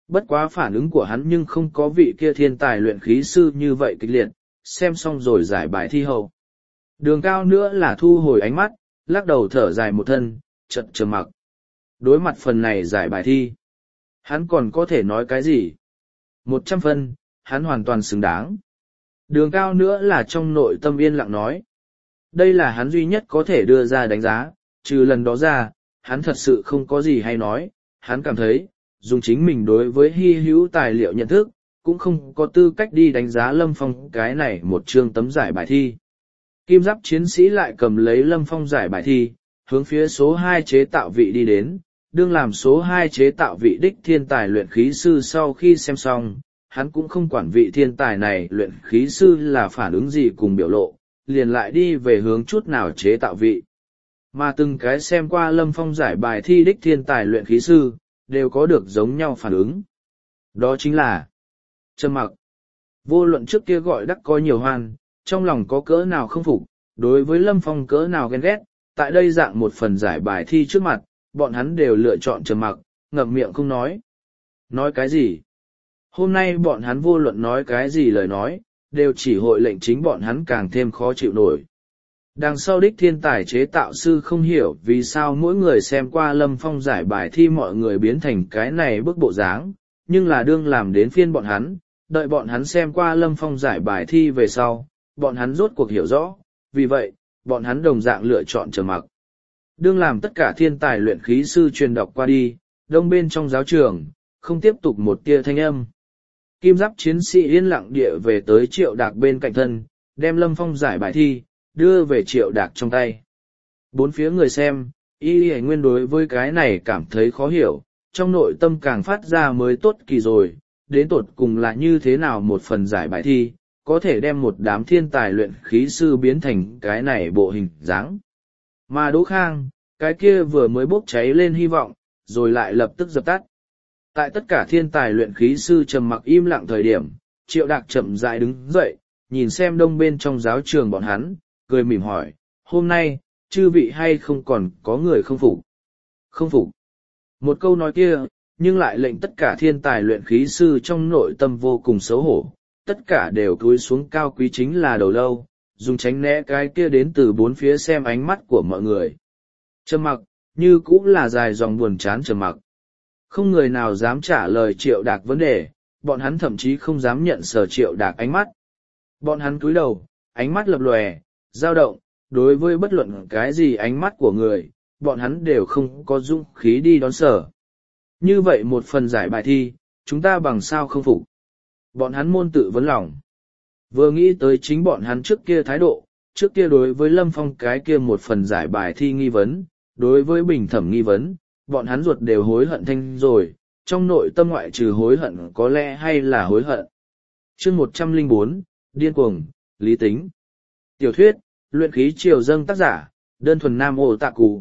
Bất quá phản ứng của hắn nhưng không có vị kia thiên tài luyện khí sư như vậy kịch liệt, xem xong rồi giải bài thi hậu. Đường Cao nữa là thu hồi ánh mắt, lắc đầu thở dài một thân, chật trầm mặc. Đối mặt phần này giải bài thi, hắn còn có thể nói cái gì? Một trăm phân, hắn hoàn toàn xứng đáng. Đường Cao nữa là trong nội tâm yên lặng nói. Đây là hắn duy nhất có thể đưa ra đánh giá, trừ lần đó ra, hắn thật sự không có gì hay nói, hắn cảm thấy, dùng chính mình đối với hy hữu tài liệu nhận thức, cũng không có tư cách đi đánh giá Lâm Phong cái này một chương tấm giải bài thi. Kim giáp chiến sĩ lại cầm lấy Lâm Phong giải bài thi, hướng phía số hai chế tạo vị đi đến, đương làm số hai chế tạo vị đích thiên tài luyện khí sư sau khi xem xong, hắn cũng không quản vị thiên tài này luyện khí sư là phản ứng gì cùng biểu lộ, liền lại đi về hướng chút nào chế tạo vị. Mà từng cái xem qua Lâm Phong giải bài thi đích thiên tài luyện khí sư, đều có được giống nhau phản ứng. Đó chính là trầm mặc. Vô luận trước kia gọi đắc có nhiều hoan, trong lòng có cỡ nào không phục, đối với Lâm Phong cỡ nào ghen ghét, tại đây dạng một phần giải bài thi trước mặt, bọn hắn đều lựa chọn trầm mặc, ngậm miệng không nói. Nói cái gì? Hôm nay bọn hắn vô luận nói cái gì lời nói, đều chỉ hội lệnh chính bọn hắn càng thêm khó chịu nổi. Đằng sau đích thiên tài chế tạo sư không hiểu vì sao mỗi người xem qua Lâm Phong giải bài thi mọi người biến thành cái này bức bộ dáng, nhưng là đương làm đến phiên bọn hắn, đợi bọn hắn xem qua Lâm Phong giải bài thi về sau, bọn hắn rốt cuộc hiểu rõ, vì vậy, bọn hắn đồng dạng lựa chọn trầm mặc. Đương làm tất cả thiên tài luyện khí sư truyền đọc qua đi, đông bên trong giáo trường, không tiếp tục một tia thanh âm. Kim giáp chiến sĩ yên lặng địa về tới Triệu Đạc bên cạnh thân, đem Lâm Phong giải bài thi, đưa về Triệu Đạc trong tay. Bốn phía người xem, y y nguyên đối với cái này cảm thấy khó hiểu, trong nội tâm càng phát ra mới tốt kỳ rồi, đến tột cùng là như thế nào một phần giải bài thi, có thể đem một đám thiên tài luyện khí sư biến thành cái này bộ hình dáng. Mà Đỗ Khang, cái kia vừa mới bốc cháy lên hy vọng, rồi lại lập tức dập tắt. Tại tất cả thiên tài luyện khí sư trầm mặc im lặng thời điểm, Triệu Đạc chậm rãi đứng dậy, nhìn xem đông bên trong giáo trường bọn hắn, cười mỉm hỏi, hôm nay, chư vị hay không còn có người không phục? Không phục. Một câu nói kia, nhưng lại lệnh tất cả thiên tài luyện khí sư trong nội tâm vô cùng xấu hổ, tất cả đều cúi xuống cao quý chính là đầu lâu, dùng tránh né cái kia đến từ bốn phía xem ánh mắt của mọi người. Trầm mặc, như cũng là dài dòng buồn chán trầm mặc. Không người nào dám trả lời Triệu Đạc vấn đề, bọn hắn thậm chí không dám nhận Sở Triệu Đạc ánh mắt. Bọn hắn cúi đầu, ánh mắt lập lòe, dao động, đối với bất luận cái gì ánh mắt của người, bọn hắn đều không có dũng khí đi đón Sở. Như vậy một phần giải bài thi, chúng ta bằng sao không phục? Bọn hắn môn tự vấn lòng. Vừa nghĩ tới chính bọn hắn trước kia thái độ, trước kia đối với Lâm Phong cái kia một phần giải bài thi nghi vấn, đối với bình thẩm nghi vấn, bọn hắn ruột đều hối hận thanh rồi, trong nội tâm ngoại trừ hối hận có lẽ hay là hối hận. Chương một trăm lẻ bốn, Điên cuồng, Lý Tính. Tiểu thuyết, luyện khí triều dâng tác giả, đơn thuần nam ô tạ cù.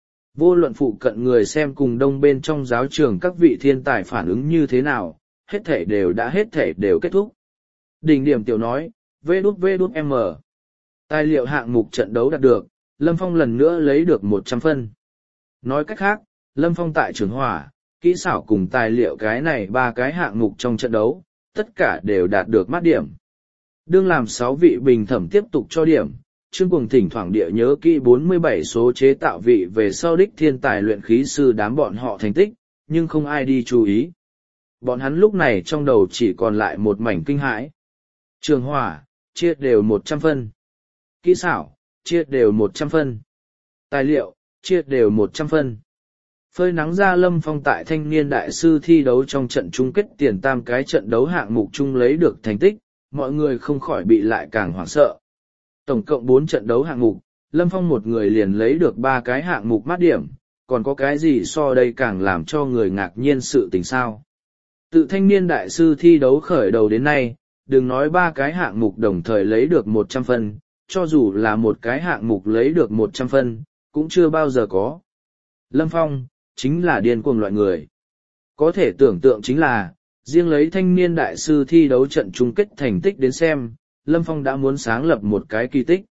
Vô luận phụ cận người xem cùng đông bên trong giáo trường các vị thiên tài phản ứng như thế nào, hết thể đều đã hết thể đều kết thúc. Đỉnh điểm tiểu nói, vê đút vê đút em. Tài liệu hạng mục trận đấu đạt được, Lâm Phong lần nữa lấy được một trăm phân. Nói cách khác, Lâm Phong tại trường hỏa, kỹ xảo cùng tài liệu cái này ba cái hạng mục trong trận đấu, tất cả đều đạt được mát điểm. Đương làm sáu vị bình thẩm tiếp tục cho điểm, Trương Cuồng thỉnh thoảng địa nhớ kỹ bốn mươi bảy số chế tạo vị về sau đích thiên tài luyện khí sư đám bọn họ thành tích, nhưng không ai đi chú ý. Bọn hắn lúc này trong đầu chỉ còn lại một mảnh kinh hãi. Trường hỏa, chia đều một trăm phân. Kỹ xảo, chia đều một trăm phân. Tài liệu, chia đều một trăm phân. Phơi nắng ra Lâm Phong tại thanh niên đại sư thi đấu trong trận chung kết tiền tam cái trận đấu hạng mục chung lấy được thành tích, mọi người không khỏi bị lại càng hoảng sợ. Tổng cộng bốn trận đấu hạng mục, Lâm Phong một người liền lấy được ba cái hạng mục mát điểm, còn có cái gì so đây càng làm cho người ngạc nhiên sự tình sao. Tự thanh niên đại sư thi đấu khởi đầu đến nay, đừng nói ba cái hạng mục đồng thời lấy được một trăm phân, cho dù là một cái hạng mục lấy được một trăm phân, cũng chưa bao giờ có. Lâm Phong, chính là điên cuồng loại người. Có thể tưởng tượng chính là, riêng lấy thanh niên đại sư thi đấu trận chung kết thành tích đến xem, Lâm Phong đã muốn sáng lập một cái kỳ tích.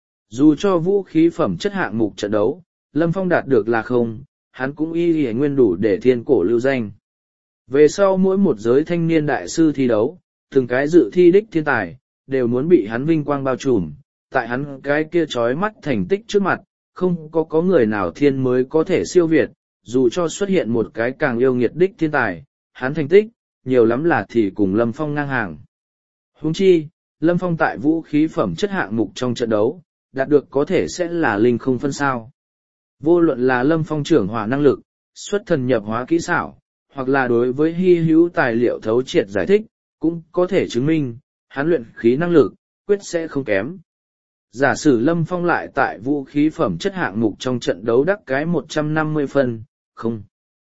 Dù cho vũ khí phẩm chất hạng mục trận đấu, Lâm Phong đạt được là không, hắn cũng y y nguyên đủ để thiên cổ lưu danh. Về sau mỗi một giới thanh niên đại sư thi đấu, từng cái dự thi đích thiên tài, đều muốn bị hắn vinh quang bao trùm, tại hắn cái kia trói mắt thành tích trước mặt, không có có người nào thiên mới có thể siêu việt, dù cho xuất hiện một cái càng yêu nghiệt đích thiên tài, hắn thành tích, nhiều lắm là thì cùng Lâm Phong ngang hàng. Huống chi, Lâm Phong tại vũ khí phẩm chất hạng mục trong trận đấu, đạt được có thể sẽ là linh không phân sao. Vô luận là Lâm Phong trưởng hỏa năng lực, xuất thần nhập hóa kỹ xảo, hoặc là đối với hy hữu tài liệu thấu triệt giải thích, cũng có thể chứng minh, hắn luyện khí năng lực, quyết sẽ không kém. Giả sử Lâm Phong lại tại vũ khí phẩm chất hạng mục trong trận đấu đắc cái một trăm năm mươi phân, không.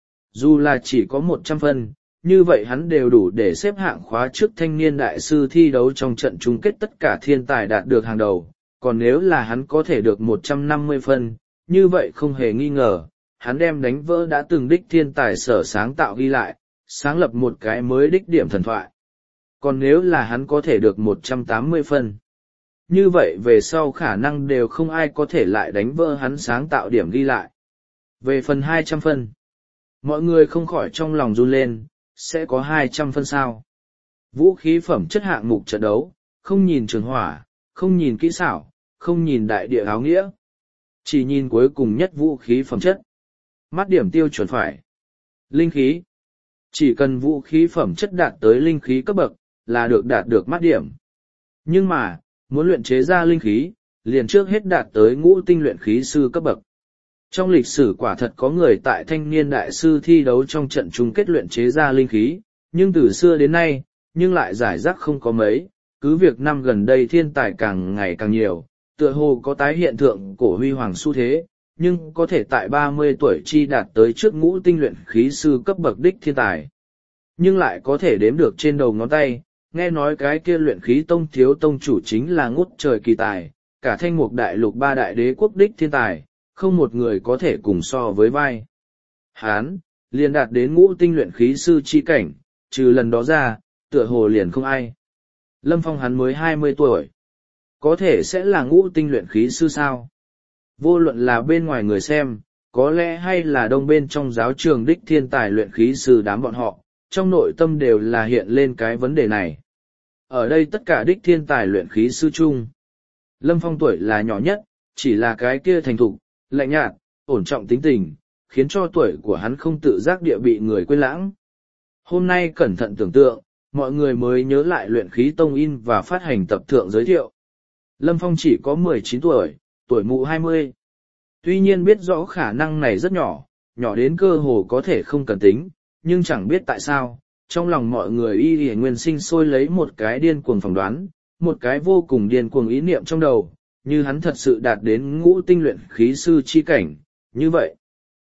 Dù là chỉ có một trăm phân, như vậy hắn đều đủ để xếp hạng khóa trước thanh niên đại sư thi đấu trong trận chung kết tất cả thiên tài đạt được hàng đầu. Còn nếu là hắn có thể được một trăm năm mươi phân, như vậy không hề nghi ngờ, hắn đem đánh vỡ đã từng đích thiên tài sở sáng tạo ghi lại, sáng lập một cái mới đích điểm thần thoại. Còn nếu là hắn có thể được một trăm tám mươi phân, như vậy về sau khả năng đều không ai có thể lại đánh vỡ hắn sáng tạo điểm ghi lại. Về phần hai trăm phân, mọi người không khỏi trong lòng run lên, sẽ có hai trăm phân sao. Vũ khí phẩm chất hạng mục trận đấu, không nhìn trường hỏa, không nhìn kỹ xảo, không nhìn đại địa áo nghĩa. Chỉ nhìn cuối cùng nhất vũ khí phẩm chất. Mắt điểm tiêu chuẩn phải. Linh khí. Chỉ cần vũ khí phẩm chất đạt tới linh khí cấp bậc, là được đạt được mắt điểm. Nhưng mà, muốn luyện chế ra linh khí, liền trước hết đạt tới ngũ tinh luyện khí sư cấp bậc. Trong lịch sử quả thật có người tại thanh niên đại sư thi đấu trong trận chung kết luyện chế ra linh khí, nhưng từ xưa đến nay, nhưng lại giải rác không có mấy, cứ việc năm gần đây thiên tài càng ngày càng nhiều, tựa hồ có tái hiện thượng cổ huy hoàng xu thế, nhưng có thể tại ba mươi tuổi chi đạt tới trước ngũ tinh luyện khí sư cấp bậc đích thiên tài. Nhưng lại có thể đếm được trên đầu ngón tay, nghe nói cái kia luyện khí tông thiếu tông chủ chính là ngút trời kỳ tài, cả thanh mục đại lục ba đại đế quốc đích thiên tài, không một người có thể cùng so với vai. Hán, liền đạt đến ngũ tinh luyện khí sư chi cảnh, trừ lần đó ra, tựa hồ liền không ai. Lâm Phong hắn mới hai mươi tuổi. Có thể sẽ là ngũ tinh luyện khí sư sao? Vô luận là bên ngoài người xem, có lẽ hay là đông bên trong giáo trường đích thiên tài luyện khí sư đám bọn họ, trong nội tâm đều là hiện lên cái vấn đề này. Ở đây tất cả đích thiên tài luyện khí sư chung. Lâm Phong tuổi là nhỏ nhất, chỉ là cái kia thành thục, lạnh nhạt, ổn trọng tính tình, khiến cho tuổi của hắn không tự giác địa bị người quên lãng. Hôm nay cẩn thận tưởng tượng, mọi người mới nhớ lại luyện khí tông in và phát hành tập thượng giới thiệu. Lâm Phong chỉ có mười chín tuổi, tuổi mụ hai mươi. Tuy nhiên biết rõ khả năng này rất nhỏ, nhỏ đến cơ hồ có thể không cần tính, nhưng chẳng biết tại sao, trong lòng mọi người y y nguyên sinh sôi lấy một cái điên cuồng phỏng đoán, một cái vô cùng điên cuồng ý niệm trong đầu, như hắn thật sự đạt đến ngũ tinh luyện khí sư chi cảnh, như vậy.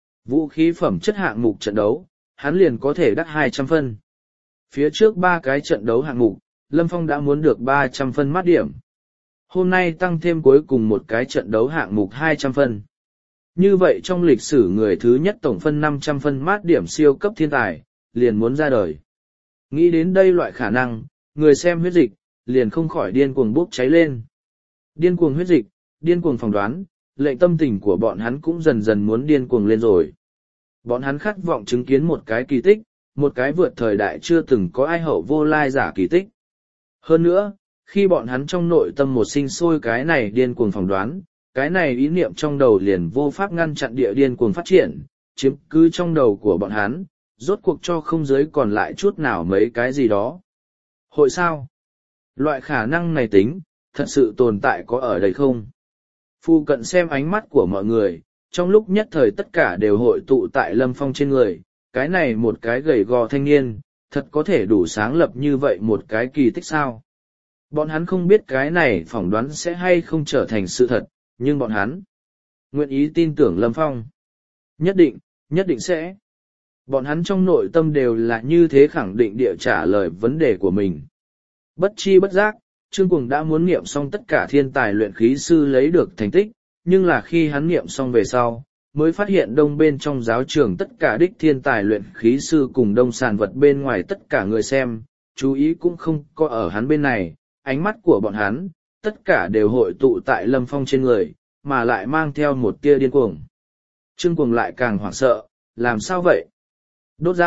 Vũ khí phẩm chất hạng mục trận đấu, hắn liền có thể đắc hai trăm phân. Phía trước ba cái trận đấu hạng mục, Lâm Phong đã muốn được ba trăm phân mắt điểm. Hôm nay tăng thêm cuối cùng một cái trận đấu hạng mục hai trăm phân. Như vậy trong lịch sử người thứ nhất tổng phân năm trăm phân mát điểm siêu cấp thiên tài, liền muốn ra đời. Nghĩ đến đây loại khả năng, người xem huyết dịch, liền không khỏi điên cuồng bốc cháy lên. Điên cuồng huyết dịch, điên cuồng phỏng đoán, lệnh tâm tình của bọn hắn cũng dần dần muốn điên cuồng lên rồi. Bọn hắn khát vọng chứng kiến một cái kỳ tích, một cái vượt thời đại chưa từng có ai hậu vô lai giả kỳ tích. Hơn nữa, khi bọn hắn trong nội tâm một sinh sôi cái này điên cuồng phỏng đoán, cái này ý niệm trong đầu liền vô pháp ngăn chặn địa điên cuồng phát triển, chiếm cứ trong đầu của bọn hắn, rốt cuộc cho không giới còn lại chút nào mấy cái gì đó. Hội sao? Loại khả năng này tính, thật sự tồn tại có ở đây không? Phu cận xem ánh mắt của mọi người, trong lúc nhất thời tất cả đều hội tụ tại Lâm Phong trên người, cái này một cái gầy gò thanh niên, thật có thể đủ sáng lập như vậy một cái kỳ tích sao? Bọn hắn không biết cái này phỏng đoán sẽ hay không trở thành sự thật, nhưng bọn hắn nguyện ý tin tưởng Lâm Phong. Nhất định, nhất định sẽ. Bọn hắn trong nội tâm đều là như thế khẳng định địa trả lời vấn đề của mình. Bất chi bất giác, Trương Cuồng đã muốn niệm xong tất cả thiên tài luyện khí sư lấy được thành tích, nhưng là khi hắn niệm xong về sau, mới phát hiện đông bên trong giáo trường tất cả đích thiên tài luyện khí sư cùng đông sàn vật bên ngoài tất cả người xem, chú ý cũng không có ở hắn bên này, ánh mắt của bọn hắn, tất cả đều hội tụ tại Lâm Phong trên người, mà lại mang theo một tia điên cuồng. Trương Cuồng lại càng hoảng sợ, làm sao vậy? Đốt giã,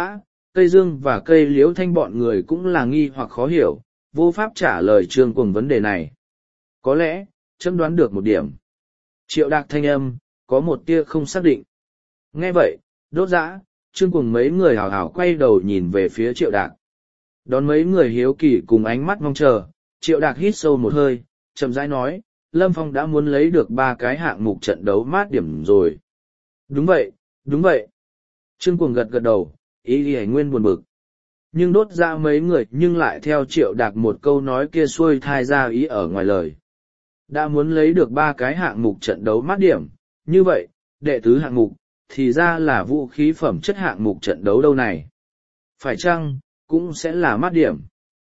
cây dương và cây liễu thanh bọn người cũng là nghi hoặc khó hiểu, vô pháp trả lời Trương Cuồng vấn đề này. Có lẽ, chấm đoán được một điểm. Triệu Đạc thanh âm, có một tia không xác định. Nghe vậy, đốt dã, Trương Cuồng mấy người hào hào quay đầu nhìn về phía Triệu Đạc. Đón mấy người hiếu kỳ cùng ánh mắt mong chờ, Triệu Đạc hít sâu một hơi, chậm rãi nói, Lâm Phong đã muốn lấy được ba cái hạng mục trận đấu mát điểm rồi. Đúng vậy, đúng vậy. Trương Cuồng gật gật đầu, ý đi hành nguyên buồn bực. Nhưng đốt ra mấy người nhưng lại theo Triệu Đạc một câu nói kia xuôi thai ra ý ở ngoài lời. Đã muốn lấy được ba cái hạng mục trận đấu mát điểm, như vậy, đệ tứ hạng mục, thì ra là vũ khí phẩm chất hạng mục trận đấu đâu này. Phải chăng, cũng sẽ là mát điểm.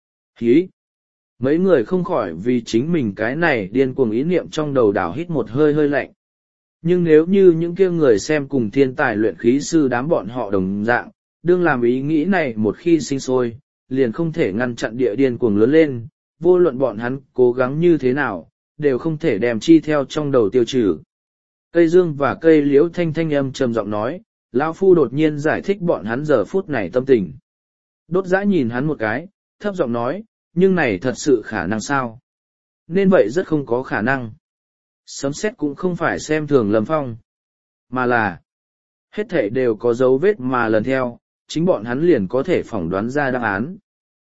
Hí! Mấy người không khỏi vì chính mình cái này điên cuồng ý niệm trong đầu đảo hít một hơi hơi lạnh. Nhưng nếu như những kia người xem cùng thiên tài luyện khí sư đám bọn họ đồng dạng, đương làm ý nghĩ này một khi sinh sôi, liền không thể ngăn chặn địa điên cuồng lớn lên, vô luận bọn hắn cố gắng như thế nào, đều không thể đem chi theo trong đầu tiêu trừ. Cây dương và cây liễu thanh thanh âm trầm giọng nói, lão phu đột nhiên giải thích bọn hắn giờ phút này tâm tình. Đốt dã nhìn hắn một cái, thấp giọng nói, nhưng này thật sự khả năng sao? Nên vậy rất không có khả năng. Sấm sét cũng không phải xem thường Lâm Phong, mà là hết thảy đều có dấu vết mà lần theo, chính bọn hắn liền có thể phỏng đoán ra đáp án.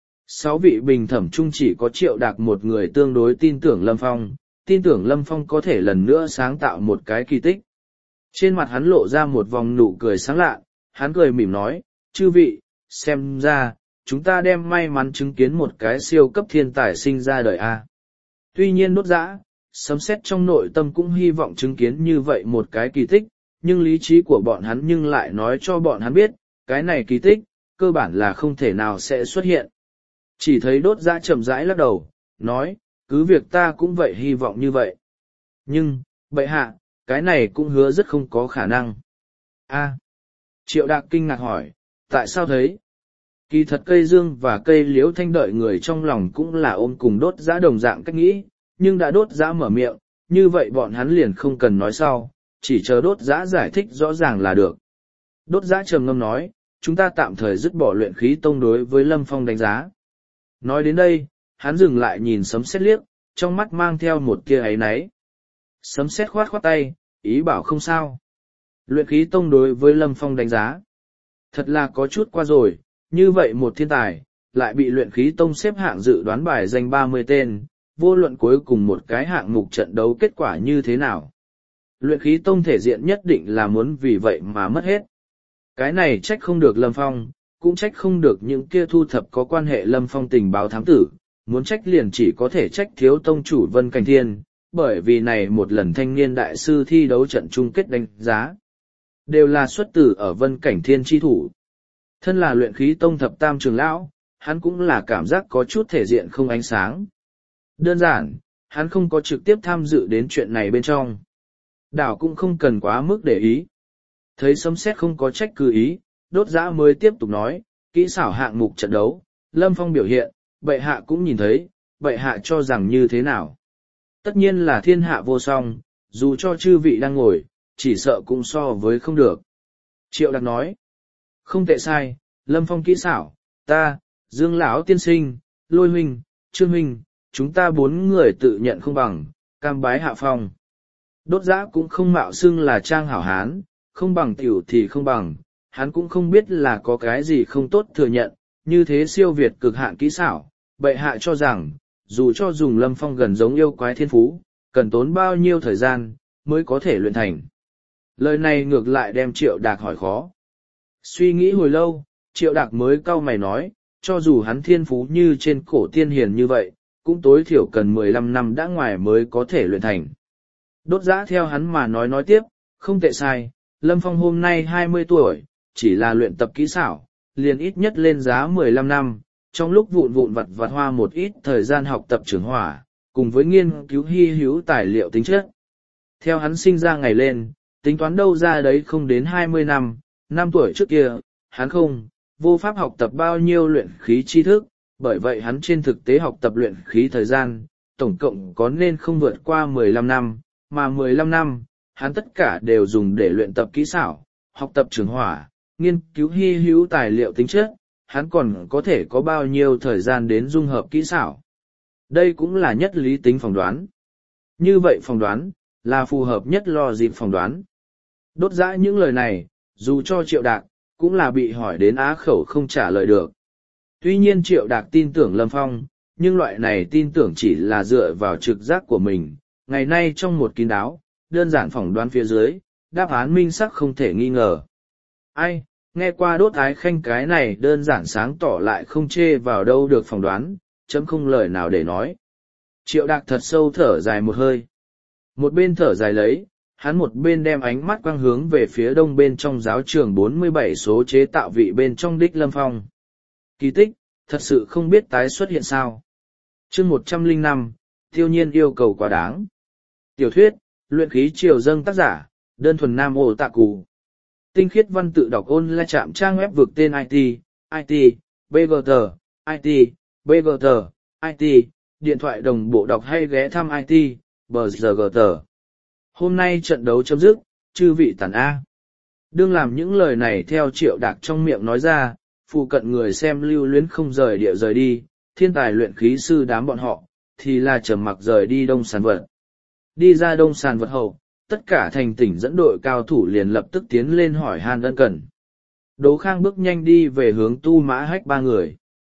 Sáu vị bình thẩm chung chỉ có Triệu Đạc một người tương đối tin tưởng Lâm Phong, tin tưởng Lâm Phong có thể lần nữa sáng tạo một cái kỳ tích. Trên mặt hắn lộ ra một vòng nụ cười sáng lạ, hắn cười mỉm nói, chư vị, xem ra, chúng ta đem may mắn chứng kiến một cái siêu cấp thiên tài sinh ra đời A. Tuy nhiên đốt dã, sấm sét trong nội tâm cũng hy vọng chứng kiến như vậy một cái kỳ tích, nhưng lý trí của bọn hắn nhưng lại nói cho bọn hắn biết, cái này kỳ tích, cơ bản là không thể nào sẽ xuất hiện. Chỉ thấy đốt dã chậm rãi lắc đầu, nói, cứ việc ta cũng vậy hy vọng như vậy. Nhưng, bệ hạ, cái này cũng hứa rất không có khả năng. A. Triệu Đạc kinh ngạc hỏi, tại sao thấy? Kỳ thật cây dương và cây liễu thanh đợi người trong lòng cũng là ôm cùng đốt dã đồng dạng cách nghĩ, nhưng đã đốt dã mở miệng, như vậy bọn hắn liền không cần nói sau, chỉ chờ đốt dã giải thích rõ ràng là được. Đốt dã trầm ngâm nói, chúng ta tạm thời dứt bỏ luyện khí tông đối với Lâm Phong đánh giá. Nói đến đây, hắn dừng lại nhìn sấm sét liếc, trong mắt mang theo một tia áy náy. Sấm sét khoát khoát tay, ý bảo không sao. Luyện khí tông đối với Lâm Phong đánh giá. Thật là có chút qua rồi, như vậy một thiên tài, lại bị luyện khí tông xếp hạng dự đoán bài danh ba mươi tên, vô luận cuối cùng một cái hạng mục trận đấu kết quả như thế nào. Luyện khí tông thể diện nhất định là muốn vì vậy mà mất hết. Cái này trách không được Lâm Phong, cũng trách không được những kia thu thập có quan hệ Lâm Phong tình báo thám tử, muốn trách liền chỉ có thể trách thiếu tông chủ Vân Cảnh Thiên, bởi vì này một lần thanh niên đại sư thi đấu trận chung kết đánh giá. Đều là xuất tử ở Vân Cảnh Thiên chi thủ. Thân là luyện khí tông thập tam trưởng lão, hắn cũng là cảm giác có chút thể diện không ánh sáng. Đơn giản, hắn không có trực tiếp tham dự đến chuyện này bên trong. Đảo cũng không cần quá mức để ý. Thấy sấm sét không có trách cứ ý, đốt dã mới tiếp tục nói, kỹ xảo hạng mục trận đấu, Lâm Phong biểu hiện, bệ hạ cũng nhìn thấy, bệ hạ cho rằng như thế nào. Tất nhiên là thiên hạ vô song, dù cho chư vị đang ngồi, chỉ sợ cũng so với không được. Triệu Đạc nói, không tệ sai, Lâm Phong kỹ xảo, ta, Dương lão tiên sinh, Lôi huynh, Trương huynh, chúng ta bốn người tự nhận không bằng, cam bái hạ phong. Đốt dã cũng không mạo xưng là trang hảo hán, không bằng tiểu thì không bằng, hắn cũng không biết là có cái gì không tốt thừa nhận, như thế siêu việt cực hạn kỹ xảo, bệ hạ cho rằng, dù cho dùng Lâm Phong gần giống yêu quái thiên phú, cần tốn bao nhiêu thời gian, mới có thể luyện thành. Lời này ngược lại đem Triệu Đạc hỏi khó. Suy nghĩ hồi lâu, Triệu Đạc mới cau mày nói, cho dù hắn thiên phú như trên cổ tiên hiền như vậy, cũng tối thiểu cần mười lăm năm đã ngoài mới có thể luyện thành. Đốt dã theo hắn mà nói nói tiếp, không tệ sai, Lâm Phong hôm nay hai mươi tuổi, chỉ là luyện tập kỹ xảo, liền ít nhất lên giá mười lăm năm, trong lúc vụn vụn vặt vặt hoa một ít thời gian học tập trường hỏa, cùng với nghiên cứu hy hữu tài liệu tính chất. Theo hắn sinh ra ngày lên, tính toán đâu ra đấy không đến hai mươi năm, năm tuổi trước kia, hắn không, vô pháp học tập bao nhiêu luyện khí tri thức, bởi vậy hắn trên thực tế học tập luyện khí thời gian, tổng cộng có nên không vượt qua mười lăm năm, mà mười lăm năm, hắn tất cả đều dùng để luyện tập kỹ xảo, học tập trường hỏa, nghiên cứu hy hữu tài liệu tính chất, hắn còn có thể có bao nhiêu thời gian đến dung hợp kỹ xảo. Đây cũng là nhất lý tính phỏng đoán. Như vậy phỏng đoán, là phù hợp nhất lo dịp phỏng đoán. Đốt dã những lời này, dù cho Triệu Đạc, cũng là bị hỏi đến á khẩu không trả lời được. Tuy nhiên Triệu Đạc tin tưởng Lâm Phong, nhưng loại này tin tưởng chỉ là dựa vào trực giác của mình. Ngày nay trong một kín đáo, đơn giản phỏng đoán phía dưới, đáp án minh sắc không thể nghi ngờ. Ai, nghe qua Đốt Ái Khanh cái này đơn giản sáng tỏ lại không chê vào đâu được phỏng đoán, chấm không lời nào để nói. Triệu Đạc thật sâu thở dài một hơi. Một bên thở dài lấy, hắn một bên đem ánh mắt quang hướng về phía đông bên trong giáo trường bốn mươi bảy số chế tạo vị bên trong đích Lâm Phong. Kỳ tích, thật sự không biết tái xuất hiện sao. Chương một trăm lẻ năm, Tiêu Nhiên yêu cầu quá đáng. Tiểu thuyết, luyện khí triều dâng tác giả, đơn thuần nam ô tạ cù. Tinh khiết văn tự đọc ôn lại chạm trang web vực tên i tê, i tê, bê giê tê, i tê, bê giê tê, i tê, điện thoại đồng bộ đọc hay ghé thăm i tê, bê giê tê. Hôm nay trận đấu chấm dứt, chư vị tản A. Đương làm những lời này theo Triệu Đạc trong miệng nói ra, phụ cận người xem lưu luyến không rời địa rời đi, thiên tài luyện khí sư đám bọn họ, thì là trầm mặc rời đi đông sàn vật. Đi ra đông sàn vật hậu, tất cả thành tỉnh dẫn đội cao thủ liền lập tức tiến lên hỏi han ân cần. Đỗ Khang bước nhanh đi về hướng Tu Mã Hách ba người.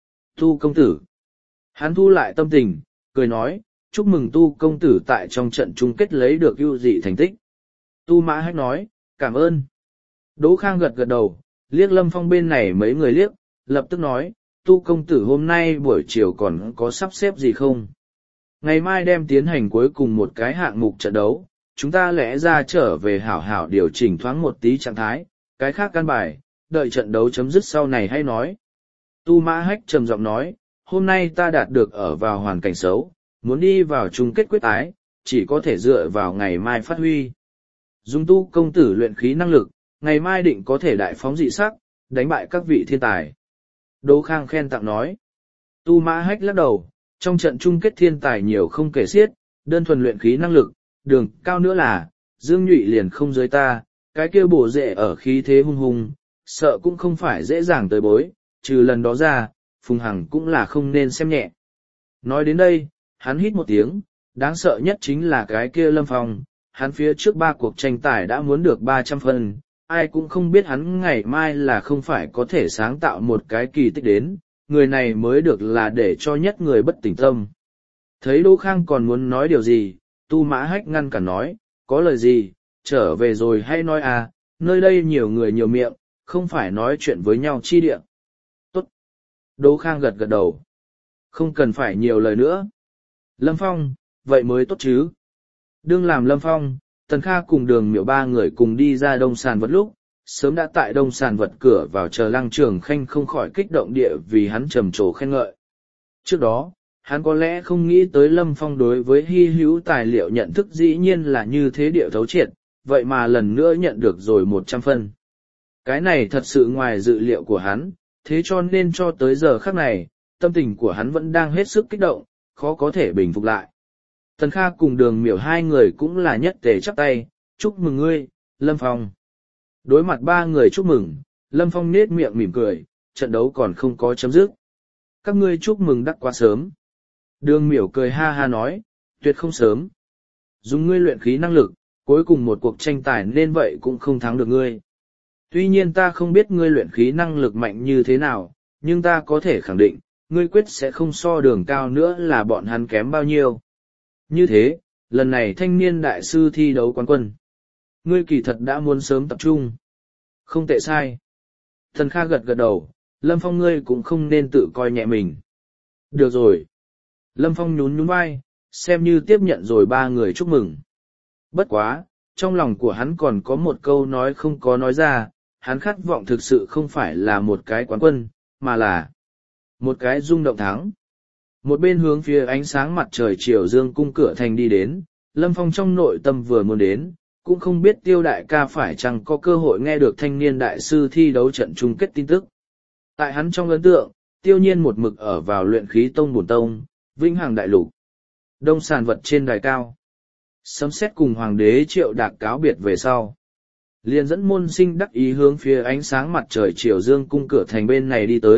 Tu công tử. Hắn thu lại tâm tình, cười nói, chúc mừng Tu công tử tại trong trận chung kết lấy được ưu dị thành tích. Tu Mã Hách nói, cảm ơn. Đỗ Khang gật gật đầu, liếc Lâm Phong bên này mấy người liếc, lập tức nói, Tu công tử hôm nay buổi chiều còn có sắp xếp gì không? Ngày mai đem tiến hành cuối cùng một cái hạng mục trận đấu, chúng ta lẽ ra trở về hảo hảo điều chỉnh thoáng một tí trạng thái, cái khác căn bài, đợi trận đấu chấm dứt sau này hay nói. Tu Mã Hách trầm giọng nói, hôm nay ta đạt được ở vào hoàn cảnh xấu, muốn đi vào chung kết quyết tái, chỉ có thể dựa vào ngày mai phát huy. Dùng Tu công tử luyện khí năng lực, ngày mai định có thể đại phóng dị sắc, đánh bại các vị thiên tài. Đỗ Khang khen tặng nói. Tu Mã Hách lắc đầu, trong trận chung kết thiên tài nhiều không kể xiết, đơn thuần luyện khí năng lực, đường cao nữa là, Dương Nhụy liền không dưới ta, cái kia bổ rễ ở khí thế hung hùng, sợ cũng không phải dễ dàng tới bối, trừ lần đó ra, Phùng Hằng cũng là không nên xem nhẹ. Nói đến đây, hắn hít một tiếng, đáng sợ nhất chính là cái kia Lâm Phong, hắn phía trước ba cuộc tranh tài đã muốn được ba trăm phân, ai cũng không biết hắn ngày mai là không phải có thể sáng tạo một cái kỳ tích đến, người này mới được là để cho nhất người bất tỉnh tâm. Thấy Đỗ Khang còn muốn nói điều gì, Tu Mã Hách ngăn cản nói, có lời gì, trở về rồi hay nói à, nơi đây nhiều người nhiều miệng, không phải nói chuyện với nhau chi địa. Tốt. Đỗ Khang gật gật đầu. Không cần phải nhiều lời nữa. Lâm Phong, vậy mới tốt chứ. Đương làm Lâm Phong, Tần Kha cùng Đường Miểu ba người cùng đi ra đông sàn vật lúc, sớm đã tại đông sàn vật cửa vào chờ Lăng Trường Khanh không khỏi kích động địa vì hắn trầm trồ khen ngợi. Trước đó, hắn có lẽ không nghĩ tới Lâm Phong đối với hy hữu tài liệu nhận thức dĩ nhiên là như thế địa thấu triệt, vậy mà lần nữa nhận được rồi một trăm phân. Cái này thật sự ngoài dự liệu của hắn, thế cho nên cho tới giờ khắc này, tâm tình của hắn vẫn đang hết sức kích động, khó có thể bình phục lại. Tần Kha cùng Đường Miểu hai người cũng là nhất tề chắp tay, chúc mừng ngươi, Lâm Phong. Đối mặt ba người chúc mừng, Lâm Phong nết miệng mỉm cười, trận đấu còn không có chấm dứt. Các ngươi chúc mừng đắc quá sớm. Đường Miểu cười ha ha nói, tuyệt không sớm. Dùng ngươi luyện khí năng lực, cuối cùng một cuộc tranh tài nên vậy cũng không thắng được ngươi. Tuy nhiên ta không biết ngươi luyện khí năng lực mạnh như thế nào, nhưng ta có thể khẳng định, ngươi quyết sẽ không so Đường Cao nữa là bọn hắn kém bao nhiêu. Như thế, lần này thanh niên đại sư thi đấu quán quân. Ngươi kỳ thật đã muốn sớm tập trung. Không tệ sai. Thần Kha gật gật đầu, Lâm Phong ngươi cũng không nên tự coi nhẹ mình. Được rồi. Lâm Phong nhún nhún vai, xem như tiếp nhận rồi ba người chúc mừng. Bất quá, trong lòng của hắn còn có một câu nói không có nói ra, hắn khát vọng thực sự không phải là một cái quán quân, mà là một cái rung động thắng. Một bên hướng phía ánh sáng mặt trời chiều dương cung cửa thành đi đến, Lâm Phong trong nội tâm vừa muốn đến, cũng không biết Tiêu đại ca phải chăng có cơ hội nghe được thanh niên đại sư thi đấu trận chung kết tin tức. Tại hắn trong ấn tượng, Tiêu Nhiên một mực ở vào luyện khí tông bổn tông, vĩnh hằng đại lục. Đông sàn vật trên đài cao. Sấm sét cùng hoàng đế Triệu Đạc cáo biệt về sau. Liền dẫn môn sinh đắc ý hướng phía ánh sáng mặt trời chiều dương cung cửa thành bên này đi tới,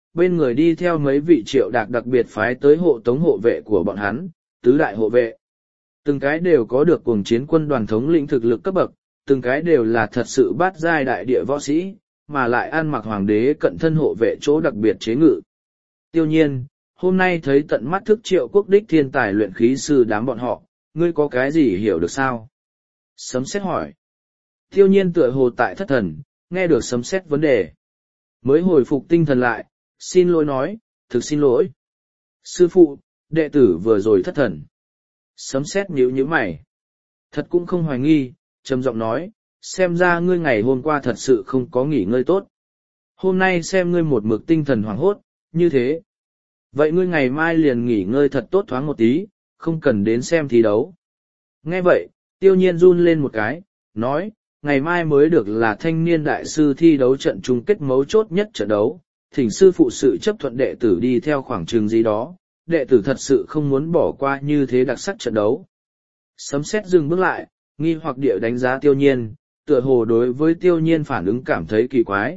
bên người đi theo mấy vị triệu đạc đặc biệt phái tới hộ tống hộ vệ của bọn hắn, tứ đại hộ vệ. Từng cái đều có được cuồng chiến quân đoàn thống lĩnh thực lực cấp bậc, từng cái đều là thật sự bát giai đại địa võ sĩ, mà lại ăn mặc hoàng đế cận thân hộ vệ chỗ đặc biệt chế ngự. Tiêu nhiên, hôm nay thấy tận mắt thức triệu quốc đích thiên tài luyện khí sư đám bọn họ, ngươi có cái gì hiểu được sao? Sấm sét hỏi. Tiêu nhiên tựa hồ tại thất thần, nghe được sấm sét vấn đề. Mới hồi phục tinh thần lại, xin lỗi nói, thực xin lỗi. Sư phụ, đệ tử vừa rồi thất thần. Sấm sét nhíu nhíu mày. Thật cũng không hoài nghi, trầm giọng nói, xem ra ngươi ngày hôm qua thật sự không có nghỉ ngơi tốt. Hôm nay xem ngươi một mực tinh thần hoảng hốt, như thế. Vậy ngươi ngày mai liền nghỉ ngơi thật tốt thoáng một tí, không cần đến xem thi đấu. Nghe vậy, tiêu nhiên run lên một cái, nói, ngày mai mới được là thanh niên đại sư thi đấu trận chung kết mấu chốt nhất trận đấu, thỉnh sư phụ sự chấp thuận đệ tử đi theo khoảng trường gì đó, đệ tử thật sự không muốn bỏ qua như thế đặc sắc trận đấu. Sấm sét dừng bước lại, nghi hoặc địa đánh giá tiêu nhiên, tựa hồ đối với tiêu nhiên phản ứng cảm thấy kỳ quái.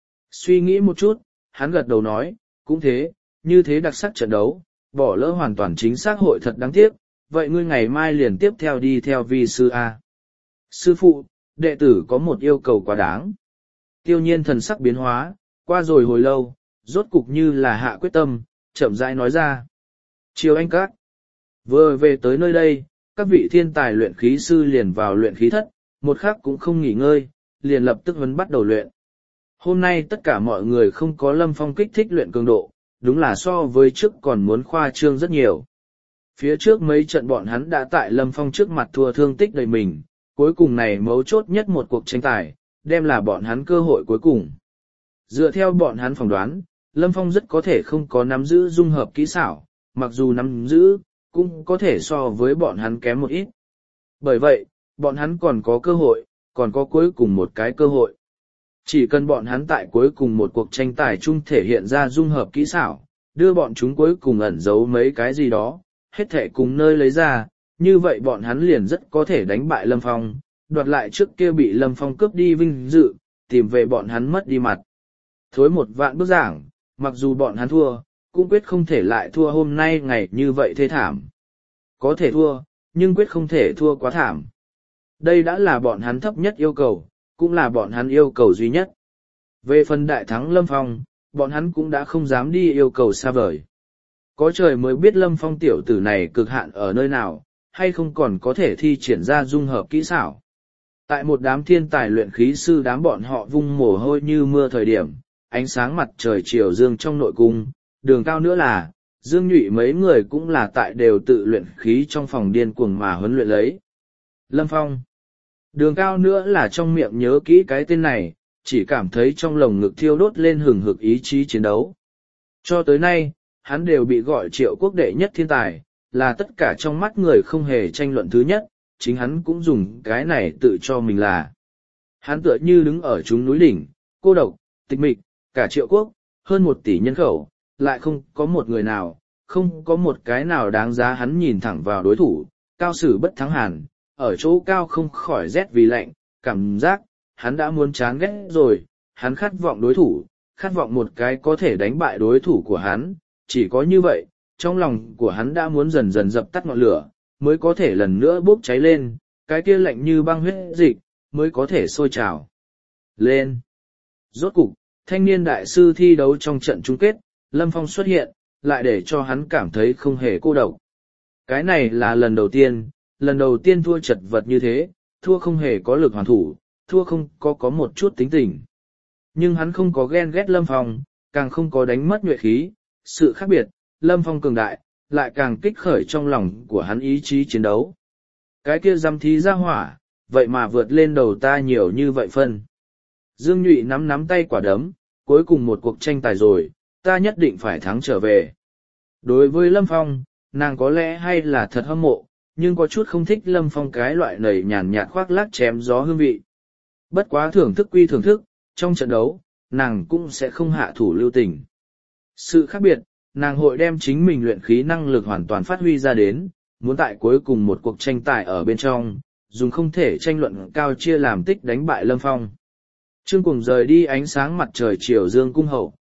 Suy nghĩ một chút, hắn gật đầu nói, cũng thế, như thế đặc sắc trận đấu, bỏ lỡ hoàn toàn chính xác hội thật đáng tiếc, vậy ngươi ngày mai liền tiếp theo đi theo vi sư A. Sư phụ, đệ tử có một yêu cầu quá đáng. Tiêu nhiên thần sắc biến hóa, qua rồi hồi lâu, rốt cục như là hạ quyết tâm, chậm rãi nói ra. Chiều anh các, vừa về tới nơi đây, các vị thiên tài luyện khí sư liền vào luyện khí thất, một khắc cũng không nghỉ ngơi, liền lập tức vấn bắt đầu luyện. Hôm nay tất cả mọi người không có Lâm Phong kích thích luyện cường độ, đúng là so với trước còn muốn khoa trương rất nhiều. Phía trước mấy trận bọn hắn đã tại Lâm Phong trước mặt thua thương tích đầy mình, cuối cùng này mấu chốt nhất một cuộc tranh tài, đem là bọn hắn cơ hội cuối cùng. Dựa theo bọn hắn phỏng đoán, Lâm Phong rất có thể không có nắm giữ dung hợp kỹ xảo, mặc dù nắm giữ, cũng có thể so với bọn hắn kém một ít. Bởi vậy, bọn hắn còn có cơ hội, còn có cuối cùng một cái cơ hội. Chỉ cần bọn hắn tại cuối cùng một cuộc tranh tài chung thể hiện ra dung hợp kỹ xảo, đưa bọn chúng cuối cùng ẩn giấu mấy cái gì đó, hết thể cùng nơi lấy ra, như vậy bọn hắn liền rất có thể đánh bại Lâm Phong, đoạt lại trước kia bị Lâm Phong cướp đi vinh dự, tìm về bọn hắn mất đi mặt. Thối một vạn bước giảng, mặc dù bọn hắn thua, cũng quyết không thể lại thua hôm nay ngày như vậy thê thảm. Có thể thua, nhưng quyết không thể thua quá thảm. Đây đã là bọn hắn thấp nhất yêu cầu, cũng là bọn hắn yêu cầu duy nhất. Về phần đại thắng Lâm Phong, bọn hắn cũng đã không dám đi yêu cầu xa vời. Có trời mới biết Lâm Phong tiểu tử này cực hạn ở nơi nào, hay không còn có thể thi triển ra dung hợp kỹ xảo. Tại một đám thiên tài luyện khí sư đám bọn họ vung mồ hôi như mưa thời điểm, ánh sáng mặt trời chiều dương trong nội cung, đường cao nữa là, Dương Nhụy mấy người cũng là tại đều tự luyện khí trong phòng điên cuồng mà huấn luyện lấy. Lâm Phong. Đường cao nữa là trong miệng nhớ kỹ cái tên này, chỉ cảm thấy trong lồng ngực thiêu đốt lên hừng hực ý chí chiến đấu. Cho tới nay, hắn đều bị gọi triệu quốc đệ nhất thiên tài, là tất cả trong mắt người không hề tranh luận thứ nhất, chính hắn cũng dùng cái này tự cho mình là. Hắn tựa như đứng ở chúng núi đỉnh, cô độc, tịch mịch, cả triệu quốc, hơn một tỷ nhân khẩu, lại không có một người nào, không có một cái nào đáng giá hắn nhìn thẳng vào đối thủ, cao sử bất thắng hàn, ở chỗ cao không khỏi rét vì lạnh, cảm giác, hắn đã muốn chán ghét rồi, hắn khát vọng đối thủ, khát vọng một cái có thể đánh bại đối thủ của hắn, chỉ có như vậy, trong lòng của hắn đã muốn dần dần dập tắt ngọn lửa, mới có thể lần nữa bốc cháy lên, cái kia lạnh như băng huyết dịch, mới có thể sôi trào lên. Rốt cục, thanh niên đại sư thi đấu trong trận chung kết, Lâm Phong xuất hiện, lại để cho hắn cảm thấy không hề cô độc. Cái này là lần đầu tiên, lần đầu tiên thua chật vật như thế, thua không hề có lực hoàn thủ, thua không có có một chút tính tình. Nhưng hắn không có ghen ghét Lâm Phong, càng không có đánh mất nhuệ khí, sự khác biệt, Lâm Phong cường đại, lại càng kích khởi trong lòng của hắn ý chí chiến đấu. Cái kia dăm thí ra hỏa, vậy mà vượt lên đầu ta nhiều như vậy phân. Dương Nhụy nắm nắm tay quả đấm, cuối cùng một cuộc tranh tài rồi, ta nhất định phải thắng trở về. Đối với Lâm Phong, nàng có lẽ hay là thật hâm mộ, nhưng có chút không thích Lâm Phong cái loại nầy nhàn nhạt khoác lác chém gió hương vị. Bất quá thưởng thức quy thưởng thức, trong trận đấu, nàng cũng sẽ không hạ thủ lưu tình. Sự khác biệt, nàng hội đem chính mình luyện khí năng lực hoàn toàn phát huy ra đến, muốn tại cuối cùng một cuộc tranh tài ở bên trong, dùng không thể tranh luận cao chia làm tích đánh bại Lâm Phong. Trương Cùng rời đi ánh sáng mặt trời chiều dương cung hậu,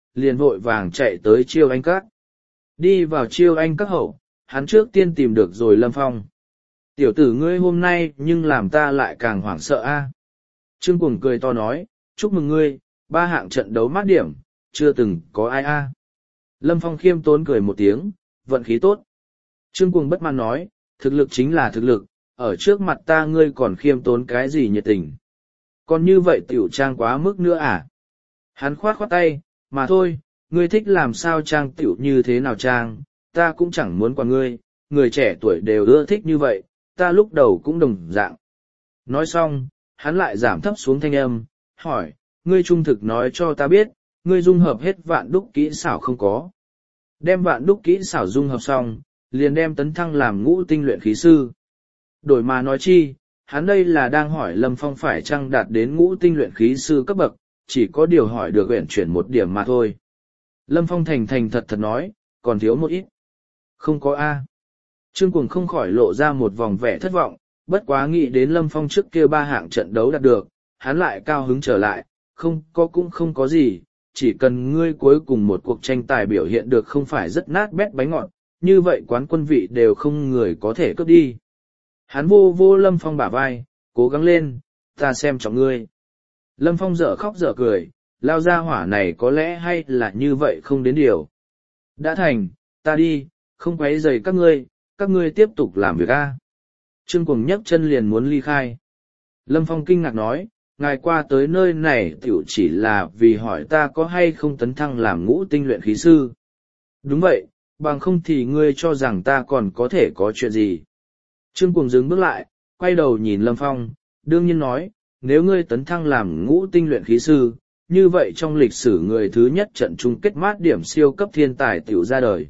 liền vội vàng chạy tới chiêu anh các. Đi vào chiêu anh các hậu, hắn trước tiên tìm được rồi Lâm Phong. Tiểu tử ngươi hôm nay nhưng làm ta lại càng hoảng sợ a. Trương Cuồng cười to nói, chúc mừng ngươi, ba hạng trận đấu mát điểm, chưa từng có ai a. Lâm Phong khiêm tốn cười một tiếng, vận khí tốt. Trương Cuồng bất mãn nói, thực lực chính là thực lực, ở trước mặt ta ngươi còn khiêm tốn cái gì nhiệt tình. Còn như vậy tiểu trang quá mức nữa à? Hắn khoát khoát tay, mà thôi, ngươi thích làm sao trang tiểu như thế nào trang, ta cũng chẳng muốn qua ngươi, người trẻ tuổi đều ưa thích như vậy, ta lúc đầu cũng đồng dạng. Nói xong, hắn lại giảm thấp xuống thanh âm, hỏi, ngươi trung thực nói cho ta biết, ngươi dung hợp hết vạn đúc kỹ xảo không có. Đem vạn đúc kỹ xảo dung hợp xong, liền đem tấn thăng làm ngũ tinh luyện khí sư. Đổi mà nói chi, hắn đây là đang hỏi Lâm Phong phải chăng đạt đến ngũ tinh luyện khí sư cấp bậc, chỉ có điều hỏi được uyển chuyển một điểm mà thôi. Lâm Phong thành thành thật thật nói, còn thiếu một ít. Không có A. Trương Cuồng không khỏi lộ ra một vòng vẻ thất vọng, bất quá nghĩ đến Lâm Phong trước kia ba hạng trận đấu đạt được, hắn lại cao hứng trở lại, không có cũng không có gì, chỉ cần ngươi cuối cùng một cuộc tranh tài biểu hiện được không phải rất nát bét bánh ngọt, như vậy quán quân vị đều không người có thể cướp đi. Hắn vô vô Lâm Phong bả vai, cố gắng lên, ta xem trọng ngươi. Lâm Phong dở khóc dở cười, lao ra hỏa này có lẽ hay là như vậy không đến điều. Đã thành, ta đi, không quấy rầy các ngươi, các ngươi tiếp tục làm việc a. Trương Cuồng nhấc chân liền muốn ly khai. Lâm Phong kinh ngạc nói, ngài qua tới nơi này tiểu chỉ là vì hỏi ta có hay không tấn thăng làm ngũ tinh luyện khí sư. Đúng vậy, bằng không thì ngươi cho rằng ta còn có thể có chuyện gì. Trương Cuồng dừng bước lại, quay đầu nhìn Lâm Phong, đương nhiên nói, nếu ngươi tấn thăng làm ngũ tinh luyện khí sư, như vậy trong lịch sử người thứ nhất trận chung kết mát điểm siêu cấp thiên tài tiểu ra đời.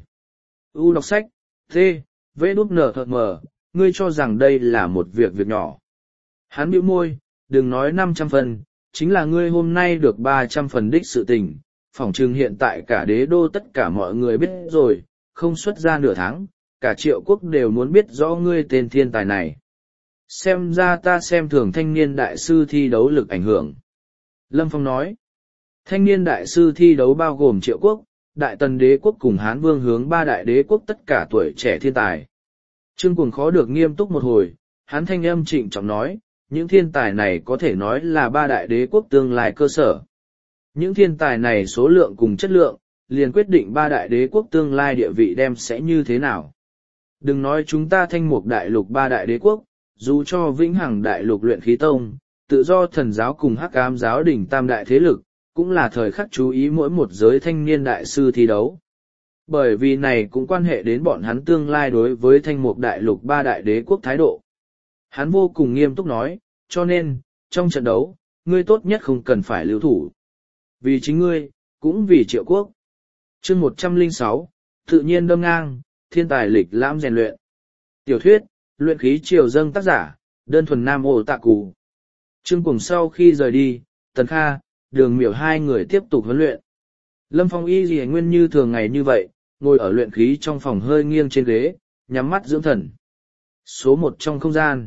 U đọc sách, T, V đút nở thật mờ, ngươi cho rằng đây là một việc việc nhỏ. Hắn bĩu môi, đừng nói năm trăm phần, chính là ngươi hôm nay được ba trăm phần đích sự tình, phỏng chừng hiện tại cả đế đô tất cả mọi người biết rồi, không xuất ra nửa tháng, cả triệu quốc đều muốn biết rõ ngươi tên thiên tài này. Xem ra ta xem thường thanh niên đại sư thi đấu lực ảnh hưởng. Lâm Phong nói, thanh niên đại sư thi đấu bao gồm triệu quốc, đại tần đế quốc cùng Hán Vương hướng ba đại đế quốc tất cả tuổi trẻ thiên tài. Trương Cuồng khó được nghiêm túc một hồi, hắn thanh âm trịnh trọng nói, những thiên tài này có thể nói là ba đại đế quốc tương lai cơ sở. Những thiên tài này số lượng cùng chất lượng, liền quyết định ba đại đế quốc tương lai địa vị đem sẽ như thế nào. Đừng nói chúng ta thanh mục đại lục ba đại đế quốc, dù cho vĩnh hằng đại lục luyện khí tông, tự do thần giáo cùng hắc ám giáo đỉnh tam đại thế lực, cũng là thời khắc chú ý mỗi một giới thanh niên đại sư thi đấu. Bởi vì này cũng quan hệ đến bọn hắn tương lai đối với thanh mục đại lục ba đại đế quốc thái độ. Hắn vô cùng nghiêm túc nói, cho nên, trong trận đấu, ngươi tốt nhất không cần phải lưu thủ. Vì chính ngươi, cũng vì triệu quốc. Chương một trăm lẻ sáu, tự nhiên đâm ngang, thiên tài lịch lãm rèn luyện. Tiểu thuyết, luyện khí triều dâng tác giả, đơn thuần nam ổ tạ cù. Trương Cuồng sau khi rời đi, Tần Kha, Đường Miểu hai người tiếp tục huấn luyện. Lâm Phong y gì nguyên như thường ngày như vậy, ngồi ở luyện khí trong phòng hơi nghiêng trên ghế, nhắm mắt dưỡng thần. Số một trong không gian.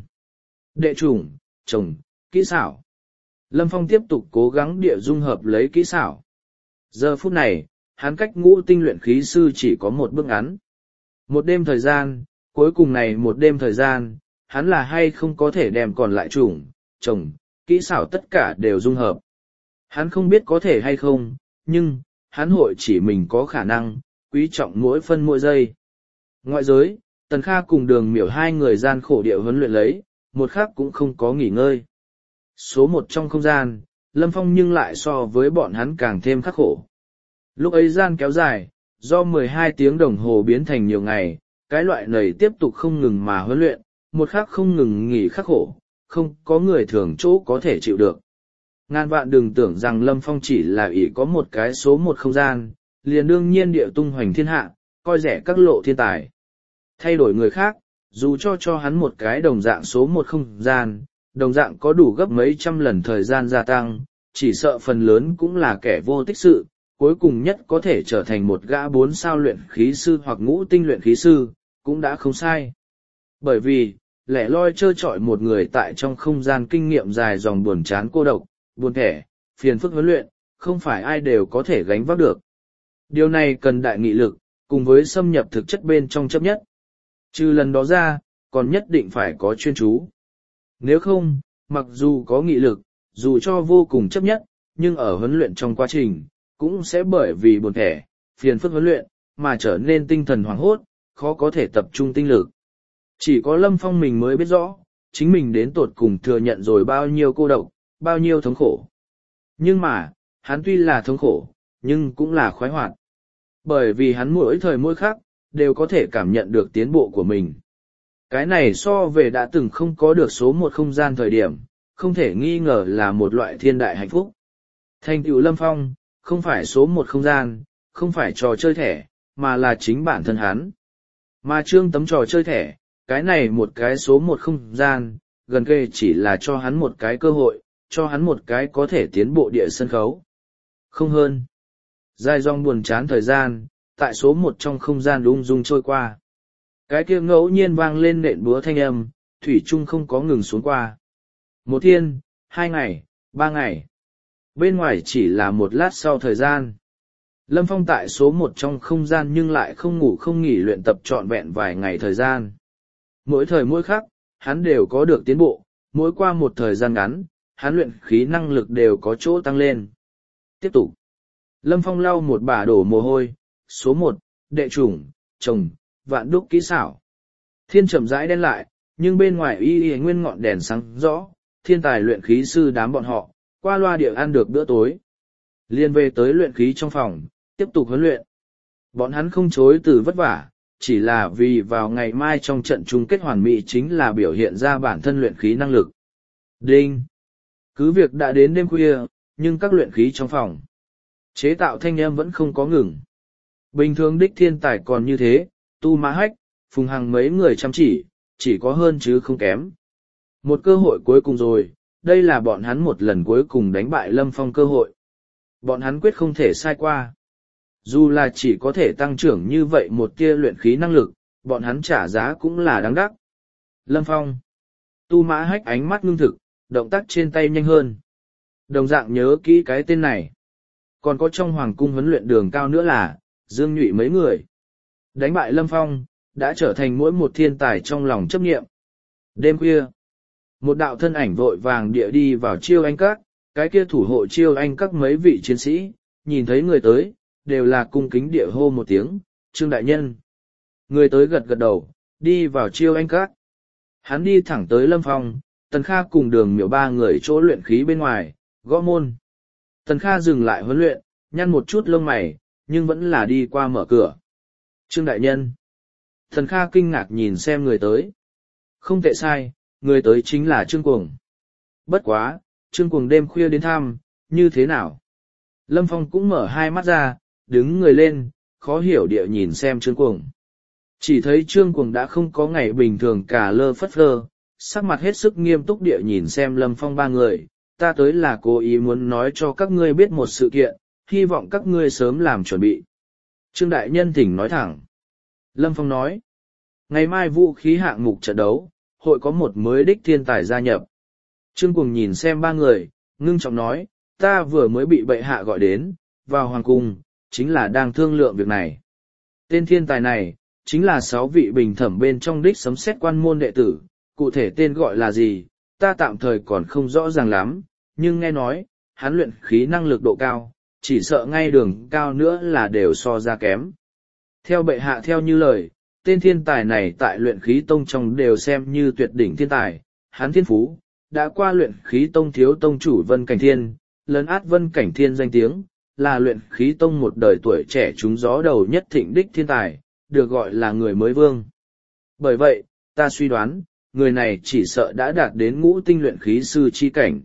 Đệ chủng, trồng, kỹ xảo. Lâm Phong tiếp tục cố gắng địa dung hợp lấy kỹ xảo. Giờ phút này, hắn cách ngũ tinh luyện khí sư chỉ có một bước ngắn. Một đêm thời gian, cuối cùng này một đêm thời gian, hắn là hay không có thể đem còn lại chủng, trồng, kỹ xảo tất cả đều dung hợp. Hắn không biết có thể hay không, nhưng, hắn hội chỉ mình có khả năng, quý trọng mỗi phân mỗi giây. Ngoại giới, Tần Kha cùng Đường Miểu hai người gian khổ địa huấn luyện lấy, một khắc cũng không có nghỉ ngơi. Số một trong không gian, Lâm Phong nhưng lại so với bọn hắn càng thêm khắc khổ. Lúc ấy gian kéo dài, do mười hai tiếng đồng hồ biến thành nhiều ngày, cái loại này tiếp tục không ngừng mà huấn luyện, một khắc không ngừng nghỉ khắc khổ, không có người thường chỗ có thể chịu được. Ngàn vạn đừng tưởng rằng Lâm Phong chỉ là ỷ có một cái số một không gian, liền đương nhiên địa tung hoành thiên hạ, coi rẻ các lộ thiên tài. Thay đổi người khác, dù cho cho hắn một cái đồng dạng số một không gian, đồng dạng có đủ gấp mấy trăm lần thời gian gia tăng, chỉ sợ phần lớn cũng là kẻ vô tích sự, cuối cùng nhất có thể trở thành một gã bốn sao luyện khí sư hoặc ngũ tinh luyện khí sư, cũng đã không sai. Bởi vì, lẻ loi trơ trọi một người tại trong không gian kinh nghiệm dài dòng buồn chán cô độc, buồn thẻ, phiền phức huấn luyện, không phải ai đều có thể gánh vác được. Điều này cần đại nghị lực, cùng với xâm nhập thực chất bên trong chấp nhất. Trừ lần đó ra, còn nhất định phải có chuyên chú. Nếu không, mặc dù có nghị lực, dù cho vô cùng chấp nhất, nhưng ở huấn luyện trong quá trình, cũng sẽ bởi vì buồn thẻ, phiền phức huấn luyện, mà trở nên tinh thần hoảng hốt, khó có thể tập trung tinh lực. Chỉ có Lâm Phong mình mới biết rõ, chính mình đến tột cùng thừa nhận rồi bao nhiêu cô độc, bao nhiêu thống khổ. Nhưng mà, hắn tuy là thống khổ, nhưng cũng là khoái hoạt. Bởi vì hắn mỗi thời mỗi khắc, đều có thể cảm nhận được tiến bộ của mình. Cái này so về đã từng không có được số một không gian thời điểm, không thể nghi ngờ là một loại thiên đại hạnh phúc. Thành tựu Lâm Phong, không phải số một không gian, không phải trò chơi thẻ, mà là chính bản thân hắn. Mà trương tấm trò chơi thẻ, cái này một cái số một không gian, gần kề chỉ là cho hắn một cái cơ hội, cho hắn một cái có thể tiến bộ địa sân khấu. Không hơn. Dài dòng buồn chán thời gian, tại số một trong không gian ung dung trôi qua. Cái kia ngẫu nhiên vang lên nện búa thanh âm, thủy chung không có ngừng xuống qua. Một thiên, hai ngày, ba ngày. Bên ngoài chỉ là một lát sau thời gian. Lâm Phong tại số một trong không gian nhưng lại không ngủ không nghỉ luyện tập trọn vẹn vài ngày thời gian. Mỗi thời mỗi khắc, hắn đều có được tiến bộ, mỗi qua một thời gian ngắn, hắn luyện khí năng lực đều có chỗ tăng lên. Tiếp tục. Lâm Phong lau một bả đổ mồ hôi, số một, đệ chủng, trồng, vạn đúc kỹ xảo. Thiên chậm rãi đen lại, nhưng bên ngoài y y nguyên ngọn đèn sáng rõ, thiên tài luyện khí sư đám bọn họ, qua loa địa ăn được bữa tối. Liên về tới luyện khí trong phòng, tiếp tục huấn luyện. Bọn hắn không chối từ vất vả, chỉ là vì vào ngày mai trong trận chung kết hoàn mỹ chính là biểu hiện ra bản thân luyện khí năng lực. Đinh! Cứ việc đã đến đêm khuya, nhưng các luyện khí trong phòng chế tạo thanh âm vẫn không có ngừng. Bình thường đích thiên tài còn như thế, Tu Mã Hách, Phùng Hằng mấy người chăm chỉ, chỉ có hơn chứ không kém. Một cơ hội cuối cùng rồi, đây là bọn hắn một lần cuối cùng đánh bại Lâm Phong cơ hội. Bọn hắn quyết không thể sai qua. Dù là chỉ có thể tăng trưởng như vậy một tia luyện khí năng lực, bọn hắn trả giá cũng là đáng đắc. Lâm Phong. Tu Mã Hách ánh mắt ngưng thực, động tác trên tay nhanh hơn. Đồng dạng nhớ kỹ cái tên này. Còn có trong hoàng cung huấn luyện đường cao nữa là, Dương Nhụy mấy người. Đánh bại Lâm Phong, đã trở thành mỗi một thiên tài trong lòng chấp nghiệm. Đêm khuya, một đạo thân ảnh vội vàng địa đi vào Chiêu Anh Các, cái kia thủ hộ Chiêu Anh Các mấy vị chiến sĩ, nhìn thấy người tới, đều là cung kính địa hô một tiếng, Trương Đại Nhân. Người tới gật gật đầu, đi vào Chiêu Anh Các. Hắn đi thẳng tới Lâm Phong, Tần Kha cùng Đường Miểu ba người chỗ luyện khí bên ngoài, gõ môn. Tần Kha dừng lại huấn luyện, nhăn một chút lông mày, nhưng vẫn là đi qua mở cửa. Trương Đại Nhân. Tần Kha kinh ngạc nhìn xem người tới. Không tệ sai, người tới chính là Trương Cuồng. Bất quá, Trương Cuồng đêm khuya đến thăm, như thế nào? Lâm Phong cũng mở hai mắt ra, đứng người lên, khó hiểu địa nhìn xem Trương Cuồng. Chỉ thấy Trương Cuồng đã không có ngày bình thường cả lơ phất lơ, sắc mặt hết sức nghiêm túc địa nhìn xem Lâm Phong ba người. Ta tới là cố ý muốn nói cho các ngươi biết một sự kiện, hy vọng các ngươi sớm làm chuẩn bị. Trương Đại Nhân thỉnh nói thẳng. Lâm Phong nói, ngày mai vũ khí hạng mục trận đấu, hội có một mới đích thiên tài gia nhập. Trương Cuồng nhìn xem ba người, ngưng trọng nói, ta vừa mới bị bệ hạ gọi đến, vào hoàng cung, chính là đang thương lượng việc này. Tên thiên tài này, chính là sáu vị bình thẩm bên trong đích sấm xét quan môn đệ tử, cụ thể tên gọi là gì, ta tạm thời còn không rõ ràng lắm, nhưng nghe nói, hắn luyện khí năng lực độ cao, chỉ sợ ngay đường cao nữa là đều so ra kém. Theo bệ hạ theo như lời, tên thiên tài này tại luyện khí tông trong đều xem như tuyệt đỉnh thiên tài, hắn thiên phú, đã qua luyện khí tông thiếu tông chủ Vân Cảnh Thiên, lấn át Vân Cảnh Thiên danh tiếng, là luyện khí tông một đời tuổi trẻ trúng gió đầu nhất thịnh đích thiên tài, được gọi là người mới vương. Bởi vậy, ta suy đoán, người này chỉ sợ đã đạt đến ngũ tinh luyện khí sư chi cảnh.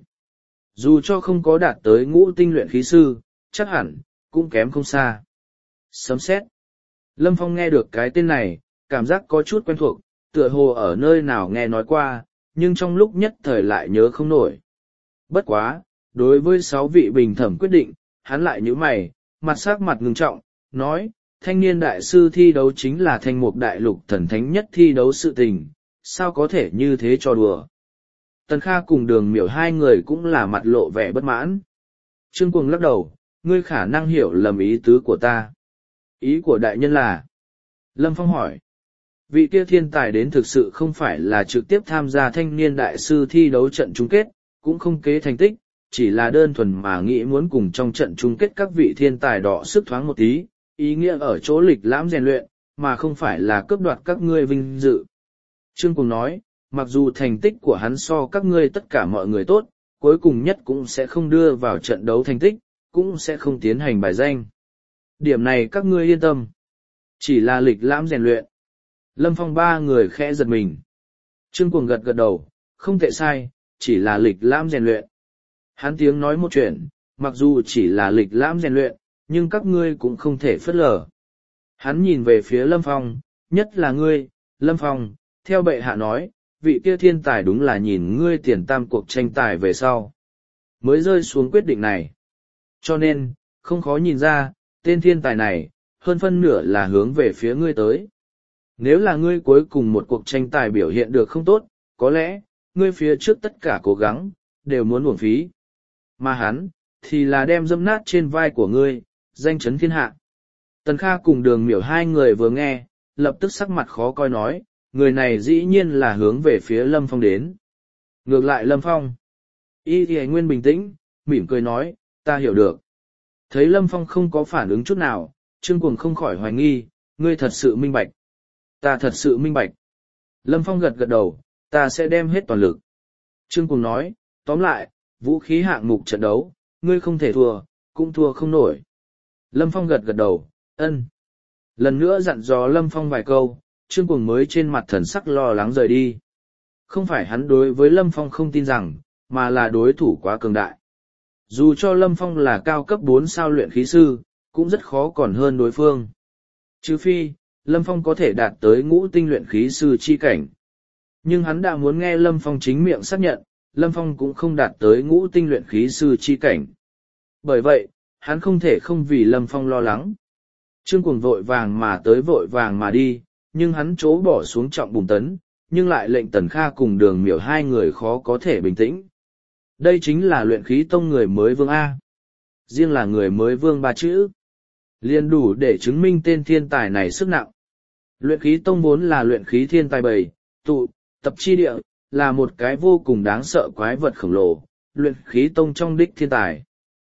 Dù cho không có đạt tới ngũ tinh luyện khí sư, chắc hẳn, cũng kém không xa. Sấm sét. Lâm Phong nghe được cái tên này, cảm giác có chút quen thuộc, tựa hồ ở nơi nào nghe nói qua, nhưng trong lúc nhất thời lại nhớ không nổi. Bất quá, đối với sáu vị bình thẩm quyết định, hắn lại nhíu mày, mặt sắc mặt ngưng trọng, nói, thanh niên đại sư thi đấu chính là thanh mục đại lục thần thánh nhất thi đấu sự tình, sao có thể như thế cho đùa. Tần Kha cùng Đường Miểu hai người cũng là mặt lộ vẻ bất mãn. Trương Cuồng lắc đầu, ngươi khả năng hiểu lầm ý tứ của ta. Ý của đại nhân là? Lâm Phong hỏi. Vị kia thiên tài đến thực sự không phải là trực tiếp tham gia thanh niên đại sư thi đấu trận chung kết, cũng không kế thành tích, chỉ là đơn thuần mà nghĩ muốn cùng trong trận chung kết các vị thiên tài đọ sức thoáng một tí, ý nghĩa ở chỗ lịch lãm rèn luyện, mà không phải là cướp đoạt các ngươi vinh dự. Trương Cùng nói, mặc dù thành tích của hắn so các ngươi tất cả mọi người tốt, cuối cùng nhất cũng sẽ không đưa vào trận đấu thành tích, cũng sẽ không tiến hành bài danh. Điểm này các ngươi yên tâm. Chỉ là lịch lãm rèn luyện. Lâm Phong ba người khẽ giật mình. Trương Cuồng gật gật đầu, không tệ sai, chỉ là lịch lãm rèn luyện. Hắn tiếng nói một chuyện, mặc dù chỉ là lịch lãm rèn luyện, nhưng các ngươi cũng không thể phớt lờ. Hắn nhìn về phía Lâm Phong, nhất là ngươi, Lâm Phong, theo bệ hạ nói, vị kia thiên tài đúng là nhìn ngươi tiền tam cuộc tranh tài về sau. Mới rơi xuống quyết định này. Cho nên, không khó nhìn ra, tên thiên tài này, hơn phân nửa là hướng về phía ngươi tới. Nếu là ngươi cuối cùng một cuộc tranh tài biểu hiện được không tốt, có lẽ, ngươi phía trước tất cả cố gắng, đều muốn uổng phí. Mà hắn, thì là đem dâm nát trên vai của ngươi, danh chấn thiên hạ. Tần Kha cùng Đường Miểu hai người vừa nghe, lập tức sắc mặt khó coi nói, người này dĩ nhiên là hướng về phía Lâm Phong đến. Ngược lại Lâm Phong. Y thì Nguyên bình tĩnh, mỉm cười nói, ta hiểu được. Thấy Lâm Phong không có phản ứng chút nào, Trương Cuồng không khỏi hoài nghi, ngươi thật sự minh bạch. Ta thật sự minh bạch. Lâm Phong gật gật đầu, ta sẽ đem hết toàn lực. Trương Cuồng nói, tóm lại, vũ khí hạng mục trận đấu, ngươi không thể thua, cũng thua không nổi. Lâm Phong gật gật đầu, ân. Lần nữa dặn dò Lâm Phong vài câu, Trương Cuồng mới trên mặt thần sắc lo lắng rời đi. Không phải hắn đối với Lâm Phong không tin rằng, mà là đối thủ quá cường đại. Dù cho Lâm Phong là cao cấp bốn sao luyện khí sư, cũng rất khó còn hơn đối phương. Trừ phi, Lâm Phong có thể đạt tới ngũ tinh luyện khí sư chi cảnh. Nhưng hắn đã muốn nghe Lâm Phong chính miệng xác nhận, Lâm Phong cũng không đạt tới ngũ tinh luyện khí sư chi cảnh. Bởi vậy, hắn không thể không vì Lâm Phong lo lắng. Trương Cuồng vội vàng mà tới vội vàng mà đi, nhưng hắn chố bỏ xuống trọng bùn tấn, nhưng lại lệnh Tần Kha cùng Đường Miểu hai người khó có thể bình tĩnh. Đây chính là luyện khí tông người mới vương A. Riêng là người mới vương ba chữ. Liền đủ để chứng minh tên thiên tài này sức nặng. Luyện khí tông vốn là luyện khí thiên tài bầy, tụ, tập chi địa, là một cái vô cùng đáng sợ quái vật khổng lồ, luyện khí tông trong đích thiên tài.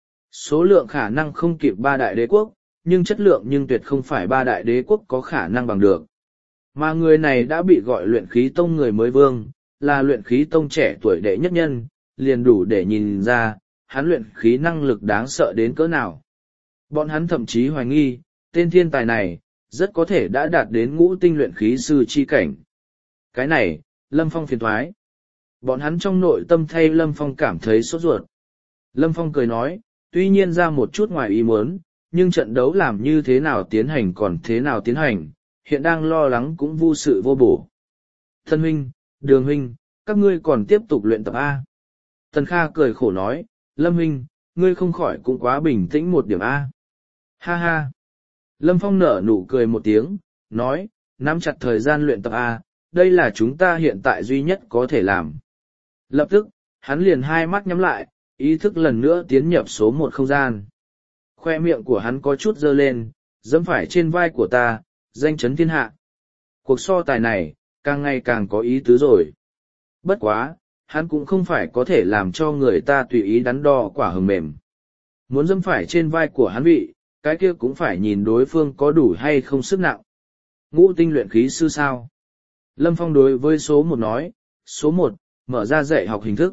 Số lượng khả năng không kịp ba đại đế quốc, nhưng chất lượng nhưng tuyệt không phải ba đại đế quốc có khả năng bằng được. Mà người này đã bị gọi luyện khí tông người mới vương, là luyện khí tông trẻ tuổi đệ nhất nhân, liền đủ để nhìn ra, hắn luyện khí năng lực đáng sợ đến cỡ nào. Bọn hắn thậm chí hoài nghi, tên thiên tài này, rất có thể đã đạt đến ngũ tinh luyện khí sư chi cảnh. Cái này, Lâm Phong phiền thoái. Bọn hắn trong nội tâm thay Lâm Phong cảm thấy sốt ruột. Lâm Phong cười nói, tuy nhiên ra một chút ngoài ý muốn, nhưng trận đấu làm như thế nào tiến hành còn thế nào tiến hành, hiện đang lo lắng cũng vô sự vô bổ. Thân huynh, Đường huynh, các ngươi còn tiếp tục luyện tập A. Tần Kha cười khổ nói, Lâm huynh, ngươi không khỏi cũng quá bình tĩnh một điểm A. Ha ha. Lâm Phong nở nụ cười một tiếng, nói, nắm chặt thời gian luyện tập A, đây là chúng ta hiện tại duy nhất có thể làm. Lập tức, hắn liền hai mắt nhắm lại, ý thức lần nữa tiến nhập số một không gian. Khoe miệng của hắn có chút dơ lên, dẫm phải trên vai của ta, danh chấn thiên hạ. Cuộc so tài này, càng ngày càng có ý tứ rồi. Bất quá, hắn cũng không phải có thể làm cho người ta tùy ý đắn đo quả hờm mềm. Muốn dẫm phải trên vai của hắn vị, cái kia cũng phải nhìn đối phương có đủ hay không sức nặng. Ngũ tinh luyện khí sư sao? Lâm Phong đối với số một nói, số một, mở ra dạy học hình thức.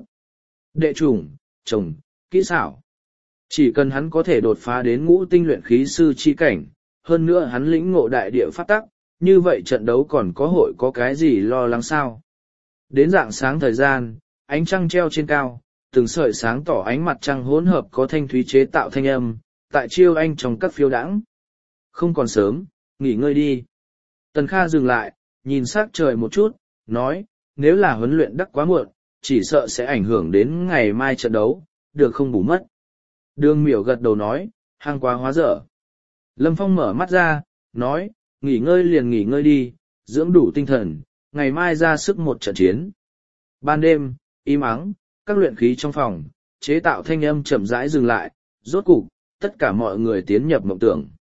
Đệ chủng, trồng, kỹ xảo. Chỉ cần hắn có thể đột phá đến ngũ tinh luyện khí sư chi cảnh, hơn nữa hắn lĩnh ngộ đại địa phát tắc, như vậy trận đấu còn có hội có cái gì lo lắng sao? Đến rạng sáng thời gian, ánh trăng treo trên cao, từng sợi sáng tỏ ánh mặt trăng hỗn hợp có thanh thúy chế tạo thanh âm, tại chiêu anh trong các phiêu đãng. Không còn sớm, nghỉ ngơi đi. Tần Kha dừng lại, nhìn sắc trời một chút, nói, nếu là huấn luyện đắc quá muộn, chỉ sợ sẽ ảnh hưởng đến ngày mai trận đấu, được không bù mất. Đường Miểu gật đầu nói, hàng quá hóa dở. Lâm Phong mở mắt ra, nói, nghỉ ngơi liền nghỉ ngơi đi, dưỡng đủ tinh thần, ngày mai ra sức một trận chiến. Ban đêm, im ắng, các luyện khí trong phòng, chế tạo thanh âm chậm rãi dừng lại, rốt cục, tất cả mọi người tiến nhập mộng tưởng.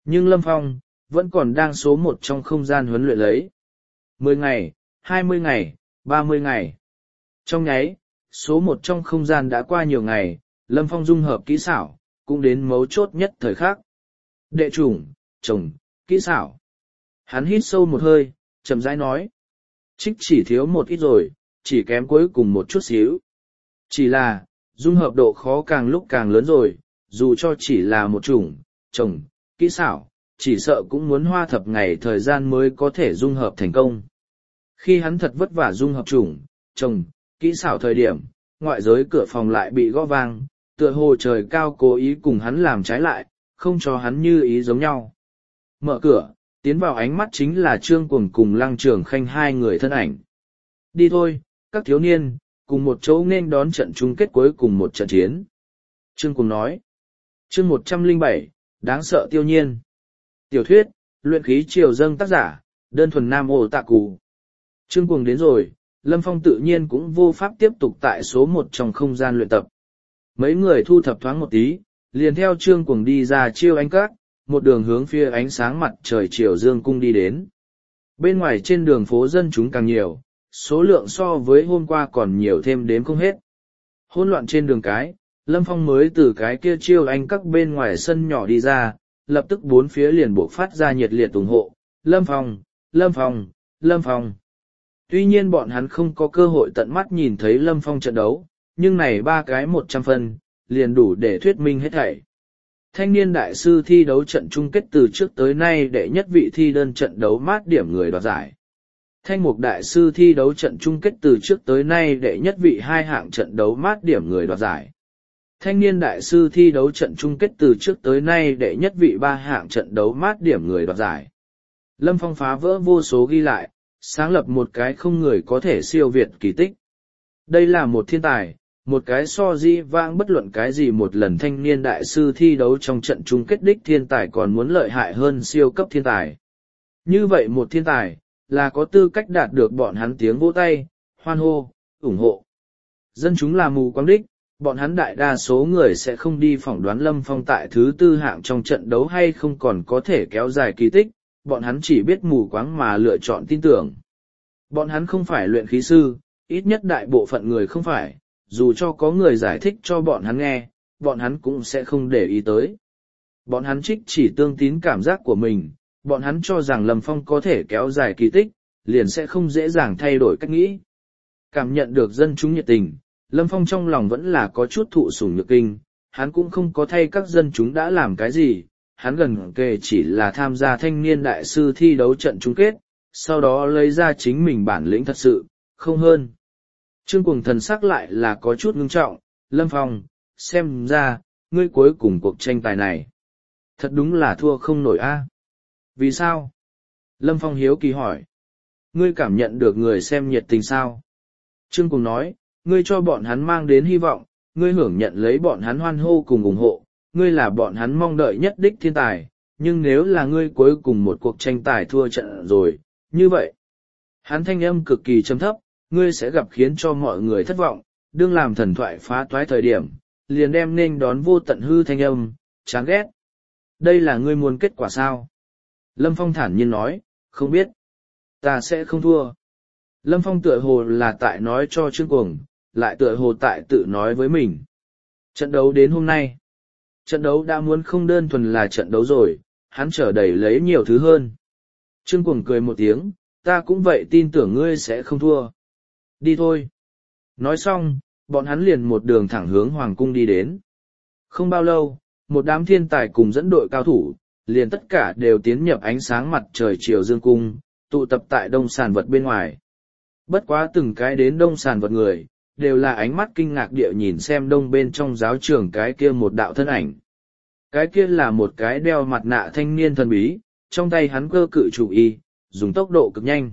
Nhưng Lâm Phong, vẫn còn đang số một trong không gian huấn luyện lấy. Mười ngày, hai mươi ngày, ba mươi ngày. Trong nháy, số một trong không gian đã qua nhiều ngày, Lâm Phong dung hợp kỹ xảo, cũng đến mấu chốt nhất thời khắc. Đệ chủng, chồng, kỹ xảo. Hắn hít sâu một hơi, chậm rãi nói. Trích chỉ thiếu một ít rồi, chỉ kém cuối cùng một chút xíu. Chỉ là, dung hợp độ khó càng lúc càng lớn rồi, dù cho chỉ là một chủng, chồng, kỹ xảo, chỉ sợ cũng muốn hoa thập ngày thời gian mới có thể dung hợp thành công. Khi hắn thật vất vả dung hợp chủng, chồng, kỹ xảo thời điểm, ngoại giới cửa phòng lại bị gõ vang, tựa hồ trời cao cố ý cùng hắn làm trái lại, không cho hắn như ý giống nhau. Mở cửa, tiến vào ánh mắt chính là Trương Cuồng cùng Lăng Trường Khanh hai người thân ảnh. Đi thôi, các thiếu niên, cùng một chỗ nên đón trận chung kết cuối cùng một trận chiến. Trương Cuồng nói. Chương một trăm lẻ bảy, đáng sợ tiêu nhiên. Tiểu thuyết, luyện khí triều dâng tác giả, đơn thuần nam ổ tạ cù. Trương Cuồng đến rồi, Lâm Phong tự nhiên cũng vô pháp tiếp tục tại số một trong không gian luyện tập. Mấy người thu thập thoáng một tí, liền theo Trương Cuồng đi ra chiêu ánh các, một đường hướng phía ánh sáng mặt trời chiều dương cung đi đến. Bên ngoài trên đường phố dân chúng càng nhiều, số lượng so với hôm qua còn nhiều thêm đếm không hết. Hỗn loạn trên đường cái, Lâm Phong mới từ cái kia chiêu ánh các bên ngoài sân nhỏ đi ra, lập tức bốn phía liền buộc phát ra nhiệt liệt ủng hộ. Lâm Phong, Lâm Phong, Lâm Phong. Tuy nhiên bọn hắn không có cơ hội tận mắt nhìn thấy Lâm Phong trận đấu, nhưng này ba cái một trăm phân, liền đủ để thuyết minh hết thảy. Thanh niên đại sư thi đấu trận chung kết từ trước tới nay đệ nhất vị thi đơn trận đấu mát điểm người đoạt giải. Thanh mục đại sư thi đấu trận chung kết từ trước tới nay đệ nhất vị hai hạng trận đấu mát điểm người đoạt giải. Thanh niên đại sư thi đấu trận chung kết từ trước tới nay đệ nhất vị ba hạng trận đấu mát điểm người đoạt giải. Lâm Phong phá vỡ vô số ghi lại, sáng lập một cái không người có thể siêu việt kỳ tích. Đây là một thiên tài, một cái so di vãng bất luận cái gì một lần thanh niên đại sư thi đấu trong trận chung kết đích thiên tài còn muốn lợi hại hơn siêu cấp thiên tài. Như vậy một thiên tài, là có tư cách đạt được bọn hắn tiếng vỗ tay, hoan hô, ủng hộ. Dân chúng là mù quáng đích, bọn hắn đại đa số người sẽ không đi phỏng đoán Lâm Phong tại thứ tư hạng trong trận đấu hay không còn có thể kéo dài kỳ tích, bọn hắn chỉ biết mù quáng mà lựa chọn tin tưởng. Bọn hắn không phải luyện khí sư, ít nhất đại bộ phận người không phải, dù cho có người giải thích cho bọn hắn nghe, bọn hắn cũng sẽ không để ý tới. Bọn hắn trích chỉ tương tín cảm giác của mình, bọn hắn cho rằng Lâm Phong có thể kéo dài kỳ tích, liền sẽ không dễ dàng thay đổi cách nghĩ. Cảm nhận được dân chúng nhiệt tình, Lâm Phong trong lòng vẫn là có chút thụ sủng nhược kinh, hắn cũng không có thay các dân chúng đã làm cái gì, hắn gần kề chỉ là tham gia thanh niên đại sư thi đấu trận chung kết, sau đó lấy ra chính mình bản lĩnh thật sự, không hơn. Trương Cuồng thần sắc lại là có chút ngưng trọng, Lâm Phong, xem ra, ngươi cuối cùng cuộc tranh tài này. Thật đúng là thua không nổi a. Vì sao? Lâm Phong hiếu kỳ hỏi. Ngươi cảm nhận được người xem nhiệt tình sao? Trương Cuồng nói, ngươi cho bọn hắn mang đến hy vọng, ngươi hưởng nhận lấy bọn hắn hoan hô cùng ủng hộ, ngươi là bọn hắn mong đợi nhất đích thiên tài, nhưng nếu là ngươi cuối cùng một cuộc tranh tài thua trận rồi, như vậy. Hắn thanh âm cực kỳ trầm thấp, ngươi sẽ gặp khiến cho mọi người thất vọng, đương làm thần thoại phá toái thời điểm, liền đem nên đón vô tận hư thanh âm, chán ghét. Đây là ngươi muốn kết quả sao? Lâm Phong thản nhiên nói, không biết. Ta sẽ không thua. Lâm Phong tựa hồ là tại nói cho Trương Cuồng, lại tựa hồ tại tự nói với mình. Trận đấu đến hôm nay. Trận đấu đã muốn không đơn thuần là trận đấu rồi, hắn trở đầy lấy nhiều thứ hơn. Trương Cuồng cười một tiếng, ta cũng vậy tin tưởng ngươi sẽ không thua. Đi thôi. Nói xong, bọn hắn liền một đường thẳng hướng Hoàng cung đi đến. Không bao lâu, một đám thiên tài cùng dẫn đội cao thủ, liền tất cả đều tiến nhập ánh sáng mặt trời chiều dương cung, tụ tập tại đông sàn vật bên ngoài. Bất quá từng cái đến đông sàn vật người, đều là ánh mắt kinh ngạc địa nhìn xem đông bên trong giáo trường cái kia một đạo thân ảnh. Cái kia là một cái đeo mặt nạ thanh niên thần bí, trong tay hắn cơ cự chủ y, dùng tốc độ cực nhanh.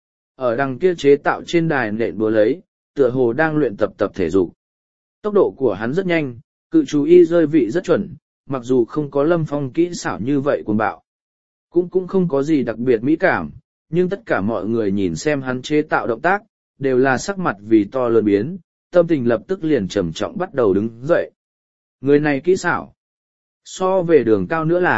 Ở đằng kia chế tạo trên đài nện búa lấy, tựa hồ đang luyện tập tập thể dục. Tốc độ của hắn rất nhanh, cự chú y rơi vị rất chuẩn, mặc dù không có Lâm Phong kỹ xảo như vậy cuồng bạo. Cũng cũng không có gì đặc biệt mỹ cảm, nhưng tất cả mọi người nhìn xem hắn chế tạo động tác, đều là sắc mặt vì to lớn biến, tâm tình lập tức liền trầm trọng bắt đầu đứng dậy. Người này kỹ xảo. So về đường cao nữa là,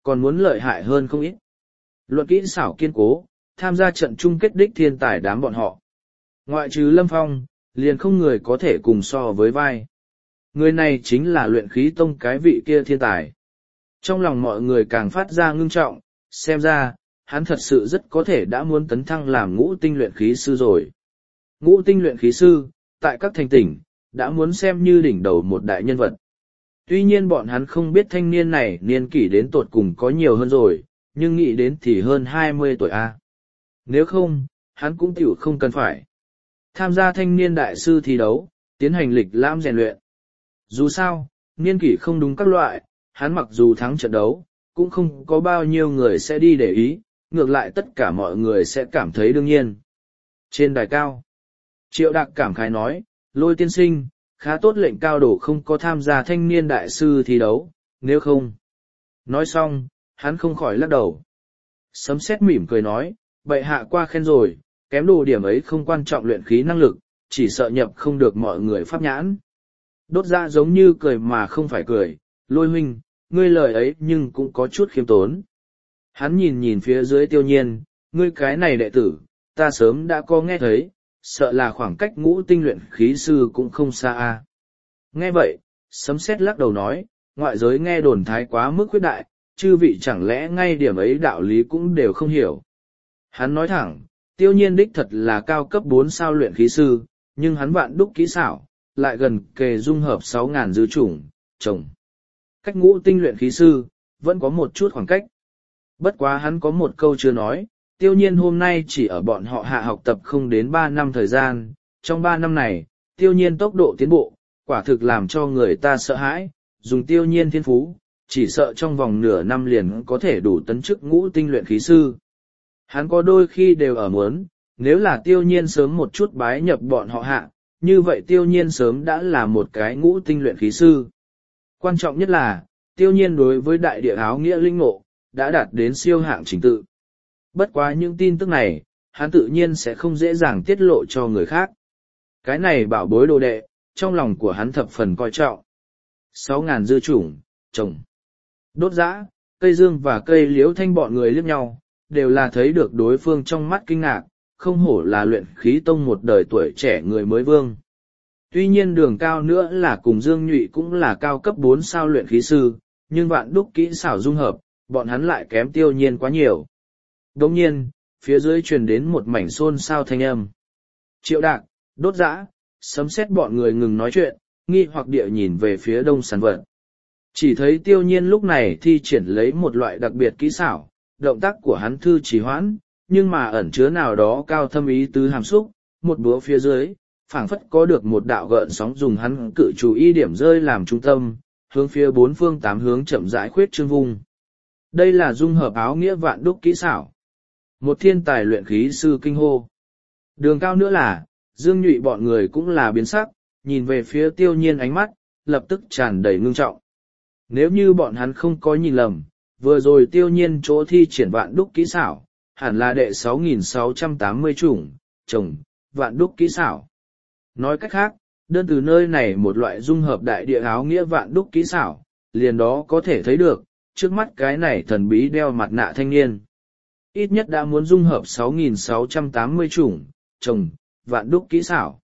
còn muốn lợi hại hơn không ít. Luận kỹ xảo kiên cố, tham gia trận chung kết đích thiên tài đám bọn họ. Ngoại trừ Lâm Phong, liền không người có thể cùng so với vai. Người này chính là luyện khí tông cái vị kia thiên tài. Trong lòng mọi người càng phát ra ngưng trọng, xem ra, hắn thật sự rất có thể đã muốn tấn thăng làm ngũ tinh luyện khí sư rồi. Ngũ tinh luyện khí sư, tại các thành tỉnh, đã muốn xem như đỉnh đầu một đại nhân vật. Tuy nhiên bọn hắn không biết thanh niên này niên kỷ đến tột cùng có nhiều hơn rồi, nhưng nghĩ đến thì hơn hai mươi tuổi A. Nếu không, hắn cũng tiểu không cần phải tham gia thanh niên đại sư thi đấu, tiến hành lịch lãm rèn luyện. Dù sao, niên kỷ không đúng các loại, hắn mặc dù thắng trận đấu, cũng không có bao nhiêu người sẽ đi để ý, ngược lại tất cả mọi người sẽ cảm thấy đương nhiên. Trên đài cao, Triệu Đạc cảm khái nói, Lôi tiên sinh, khá tốt lệnh cao đổ không có tham gia thanh niên đại sư thi đấu, nếu không. Nói xong, hắn không khỏi lắc đầu. Sấm sét mỉm cười nói, bệ hạ qua khen rồi, kém đồ điểm ấy không quan trọng luyện khí năng lực, chỉ sợ nhập không được mọi người pháp nhãn. Đốt ra giống như cười mà không phải cười, Lôi huynh, ngươi lời ấy nhưng cũng có chút khiêm tốn. Hắn nhìn nhìn phía dưới Tiêu Nhiên, ngươi cái này đệ tử, ta sớm đã có nghe thấy, sợ là khoảng cách ngũ tinh luyện khí sư cũng không xa a. Nghe vậy, Sấm sét lắc đầu nói, ngoại giới nghe đồn thái quá mức khuyết đại, chư vị chẳng lẽ ngay điểm ấy đạo lý cũng đều không hiểu. Hắn nói thẳng, Tiêu Nhiên đích thật là cao cấp bốn sao luyện khí sư, nhưng hắn vạn đúc kỹ xảo, lại gần kề dung hợp sáu ngàn dư chủng, trồng. Cách ngũ tinh luyện khí sư, vẫn có một chút khoảng cách. Bất quá hắn có một câu chưa nói, Tiêu Nhiên hôm nay chỉ ở bọn họ hạ học tập không đến ba năm thời gian, trong ba năm này, Tiêu Nhiên tốc độ tiến bộ, quả thực làm cho người ta sợ hãi, dùng Tiêu Nhiên thiên phú, chỉ sợ trong vòng nửa năm liền có thể đủ tấn chức ngũ tinh luyện khí sư. Hắn có đôi khi đều ở muốn, nếu là Tiêu Nhiên sớm một chút bái nhập bọn họ hạ, như vậy Tiêu Nhiên sớm đã là một cái ngũ tinh luyện khí sư. Quan trọng nhất là, Tiêu Nhiên đối với đại địa áo nghĩa linh ngộ, đã đạt đến siêu hạng trình tự. Bất quá những tin tức này, hắn tự nhiên sẽ không dễ dàng tiết lộ cho người khác. Cái này bảo bối đồ đệ, trong lòng của hắn thập phần coi trọng. Sáu ngàn dư chủng, trồng. Đốt giã, cây dương và cây liễu thanh bọn người liếc nhau, đều là thấy được đối phương trong mắt kinh ngạc, không hổ là luyện khí tông một đời tuổi trẻ người mới vương. Tuy nhiên đường cao nữa là cùng Dương Nhụy cũng là cao cấp bốn sao luyện khí sư, nhưng vạn đúc kỹ xảo dung hợp, bọn hắn lại kém Tiêu Nhiên quá nhiều. Đồng nhiên, phía dưới truyền đến một mảnh xôn xao thanh âm. Triệu Đạc, Đốt Giã, Sấm sét bọn người ngừng nói chuyện, nghi hoặc địa nhìn về phía đông sàn vật. Chỉ thấy Tiêu Nhiên lúc này thi triển lấy một loại đặc biệt kỹ xảo, động tác của hắn thư trì hoãn, nhưng mà ẩn chứa nào đó cao thâm ý tứ hàm xúc, một búa phía dưới, phảng phất có được một đạo gợn sóng dùng hắn cự chủ y điểm rơi làm trung tâm, hướng phía bốn phương tám hướng chậm rãi khuyết trương vùng. Đây là dung hợp áo nghĩa vạn đúc kỹ xảo. Một thiên tài luyện khí sư kinh hô. Đường cao nữa là, Dương Nhụy bọn người cũng là biến sắc, nhìn về phía Tiêu Nhiên ánh mắt, lập tức tràn đầy ngưng trọng. Nếu như bọn hắn không có nhìn lầm, vừa rồi Tiêu Nhiên chỗ thi triển vạn đúc kỹ xảo, hẳn là đệ sáu nghìn sáu trăm tám mươi chủng, trồng, vạn đúc kỹ xảo. Nói cách khác, đơn từ nơi này một loại dung hợp đại địa áo nghĩa vạn đúc kỹ xảo, liền đó có thể thấy được, trước mắt cái này thần bí đeo mặt nạ thanh niên. Ít nhất đã muốn dung hợp sáu nghìn sáu trăm tám mươi chủng, trồng, vạn đúc kỹ xảo.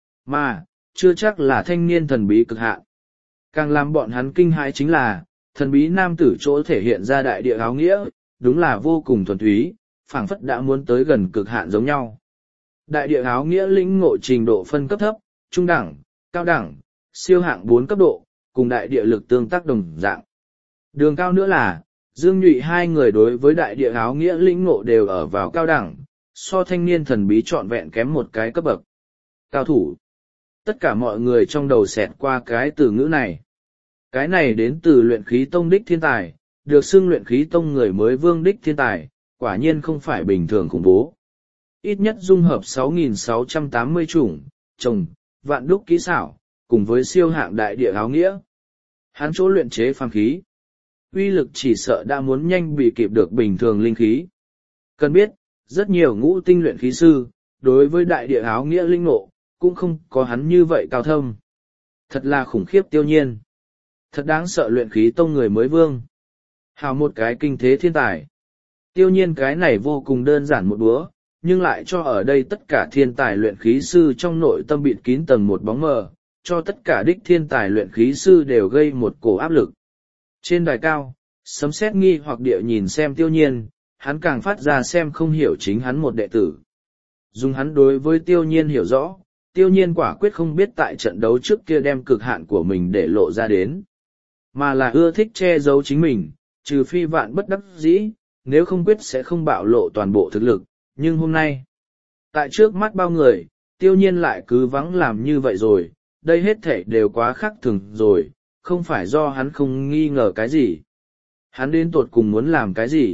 Mà, chưa chắc là thanh niên thần bí cực hạn. Càng làm bọn hắn kinh hãi chính là, thần bí nam tử chỗ thể hiện ra đại địa áo nghĩa, đúng là vô cùng thuần túy, phảng phất đã muốn tới gần cực hạn giống nhau. Đại địa áo nghĩa lĩnh ngộ trình độ phân cấp thấp, trung đẳng, cao đẳng, siêu hạng bốn cấp độ, cùng đại địa lực tương tác đồng dạng. Đường cao nữa là, Dương Nhụy hai người đối với đại địa áo nghĩa lĩnh ngộ đều ở vào cao đẳng, so thanh niên thần bí trọn vẹn kém một cái cấp bậc. Cao thủ. Tất cả mọi người trong đầu xẹt qua cái từ ngữ này. Cái này đến từ luyện khí tông đích thiên tài, được xưng luyện khí tông người mới vương đích thiên tài, quả nhiên không phải bình thường khủng bố. Ít nhất dung hợp sáu nghìn sáu trăm tám mươi chủng, trồng, vạn đúc kỹ xảo, cùng với siêu hạng đại địa áo nghĩa. Hắn chỗ luyện chế phàm khí, uy lực chỉ sợ đã muốn nhanh bị kịp được bình thường linh khí. Cần biết, rất nhiều ngũ tinh luyện khí sư, đối với đại địa áo nghĩa linh ngộ, cũng không có hắn như vậy cao thâm. Thật là khủng khiếp Tiêu Nhiên. Thật đáng sợ luyện khí tông người mới vương. Hào một cái kinh thế thiên tài. Tiêu nhiên cái này vô cùng đơn giản một búa, nhưng lại cho ở đây tất cả thiên tài luyện khí sư trong nội tâm bịt kín tầng một bóng mờ, cho tất cả đích thiên tài luyện khí sư đều gây một cổ áp lực. Trên đài cao, sấm sét nghi hoặc địa nhìn xem tiêu nhiên, hắn càng phát ra xem không hiểu chính hắn một đệ tử. Dùng hắn đối với tiêu nhiên hiểu rõ, tiêu nhiên quả quyết không biết tại trận đấu trước kia đem cực hạn của mình để lộ ra đến. Mà là ưa thích che giấu chính mình, trừ phi vạn bất đắc dĩ, nếu không quyết sẽ không bạo lộ toàn bộ thực lực. Nhưng hôm nay, tại trước mắt bao người, tiêu nhiên lại cứ vắng làm như vậy rồi, đây hết thể đều quá khác thường rồi, không phải do hắn không nghi ngờ cái gì. Hắn đến tột cùng muốn làm cái gì?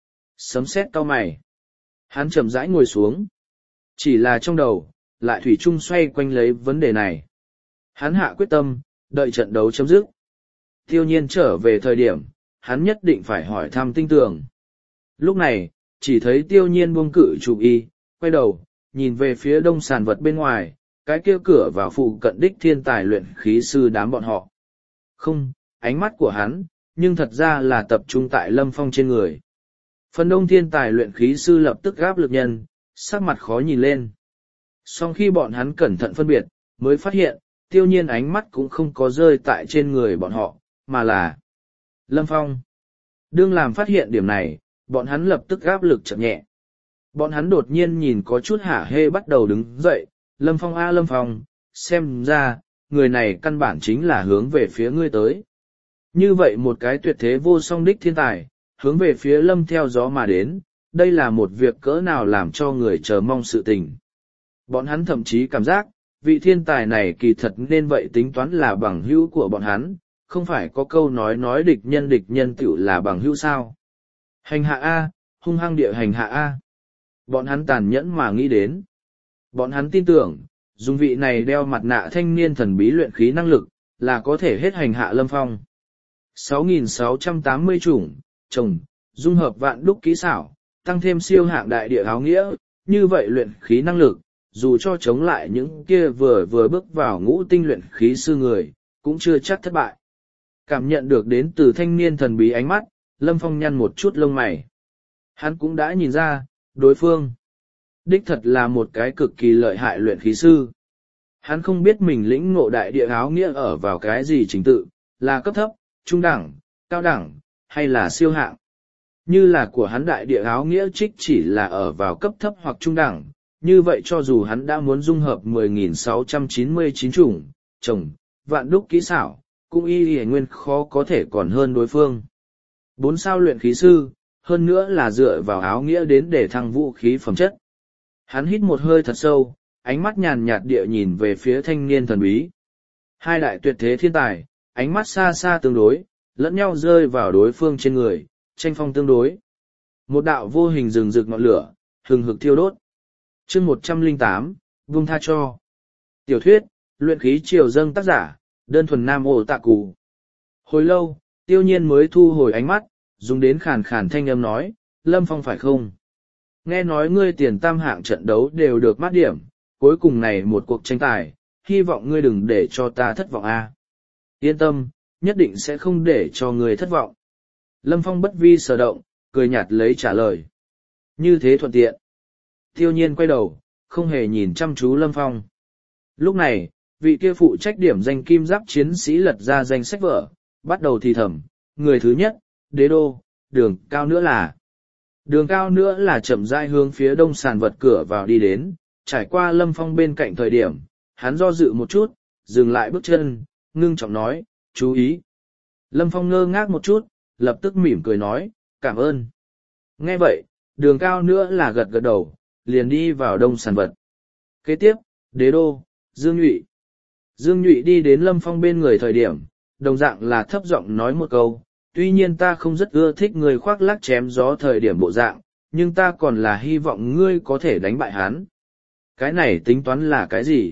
Sấm sét cau mày. Hắn chậm rãi ngồi xuống. Chỉ là trong đầu, lại thủy chung xoay quanh lấy vấn đề này. Hắn hạ quyết tâm, đợi trận đấu chấm dứt. Tiêu nhiên trở về thời điểm, hắn nhất định phải hỏi thăm tinh tường. Lúc này, chỉ thấy tiêu nhiên buông cự chụp y, quay đầu, nhìn về phía đông sàn vật bên ngoài, cái kia cửa vào phụ cận đích thiên tài luyện khí sư đám bọn họ. Không, ánh mắt của hắn, nhưng thật ra là tập trung tại Lâm Phong trên người. Phần đông thiên tài luyện khí sư lập tức gáp lực nhân, sắc mặt khó nhìn lên. Song khi bọn hắn cẩn thận phân biệt, mới phát hiện, tiêu nhiên ánh mắt cũng không có rơi tại trên người bọn họ, mà là Lâm Phong. Đương làm phát hiện điểm này, bọn hắn lập tức gáp lực chậm nhẹ. Bọn hắn đột nhiên nhìn có chút hả hê bắt đầu đứng dậy, Lâm Phong a Lâm Phong, xem ra, người này căn bản chính là hướng về phía ngươi tới. Như vậy một cái tuyệt thế vô song đích thiên tài, hướng về phía Lâm theo gió mà đến, đây là một việc cỡ nào làm cho người chờ mong sự tình. Bọn hắn thậm chí cảm giác, vị thiên tài này kỳ thật nên vậy tính toán là bằng hữu của bọn hắn, không phải có câu nói nói địch nhân địch nhân tựu là bằng hữu sao. Hành hạ A, hung hăng địa hành hạ A. Bọn hắn tàn nhẫn mà nghĩ đến. Bọn hắn tin tưởng, dùng vị này đeo mặt nạ thanh niên thần bí luyện khí năng lực, là có thể hết hành hạ Lâm Phong. sáu nghìn sáu trăm tám mươi chủng, trồng, dung hợp vạn đúc kỹ xảo, tăng thêm siêu hạng đại địa áo nghĩa, như vậy luyện khí năng lực, dù cho chống lại những kia vừa vừa bước vào ngũ tinh luyện khí sư người, cũng chưa chắc thất bại. Cảm nhận được đến từ thanh niên thần bí ánh mắt, Lâm Phong nhăn một chút lông mày. Hắn cũng đã nhìn ra, đối phương đích thật là một cái cực kỳ lợi hại luyện khí sư. Hắn không biết mình lĩnh ngộ đại địa áo nghĩa ở vào cái gì trình tự, là cấp thấp, trung đẳng, cao đẳng, hay là siêu hạng. Như là của hắn đại địa áo nghĩa trích chỉ là ở vào cấp thấp hoặc trung đẳng, như vậy cho dù hắn đã muốn dung hợp mười nghìn sáu trăm chín mươi chín chủng, trồng, vạn đúc kỹ xảo, cũng y y nguyên khó có thể còn hơn đối phương. Bốn sao luyện khí sư, hơn nữa là dựa vào áo nghĩa đến để thăng vũ khí phẩm chất. Hắn hít một hơi thật sâu, ánh mắt nhàn nhạt địa nhìn về phía thanh niên thần bí. Hai đại tuyệt thế thiên tài, ánh mắt xa xa tương đối, lẫn nhau rơi vào đối phương trên người, tranh phong tương đối. Một đạo vô hình rừng rực ngọn lửa, hừng hực thiêu đốt. Chương một trăm lẻ tám, vung tha cho. Tiểu thuyết, luyện khí triều dâng tác giả, đơn thuần nam ổ tạ cù. Hồi lâu, tiêu nhiên mới thu hồi ánh mắt, dùng đến khàn khàn thanh âm nói, Lâm Phong phải không? Nghe nói ngươi tiền tam hạng trận đấu đều được mát điểm, cuối cùng này một cuộc tranh tài, hy vọng ngươi đừng để cho ta thất vọng a. Yên tâm, nhất định sẽ không để cho ngươi thất vọng. Lâm Phong bất vi sở động, cười nhạt lấy trả lời. Như thế thuận tiện. Tiêu nhiên quay đầu, không hề nhìn chăm chú Lâm Phong. Lúc này, vị kia phụ trách điểm danh kim giáp chiến sĩ lật ra danh sách vở, bắt đầu thì thầm, người thứ nhất, đế đô, đường cao nữa là. Đường cao nữa là chậm rãi hướng phía đông sàn vật cửa vào đi đến, trải qua Lâm Phong bên cạnh thời điểm, hắn do dự một chút, dừng lại bước chân, ngưng trọng nói, chú ý. Lâm Phong ngơ ngác một chút, lập tức mỉm cười nói, cảm ơn. Nghe vậy, đường cao nữa là gật gật đầu, liền đi vào đông sàn vật. Kế tiếp, đế đô, Dương Nhụy. Dương Nhụy đi đến Lâm Phong bên người thời điểm, đồng dạng là thấp giọng nói một câu, tuy nhiên ta không rất ưa thích người khoác lác chém gió thời điểm bộ dạng, nhưng ta còn là hy vọng ngươi có thể đánh bại hắn. Cái này tính toán là cái gì?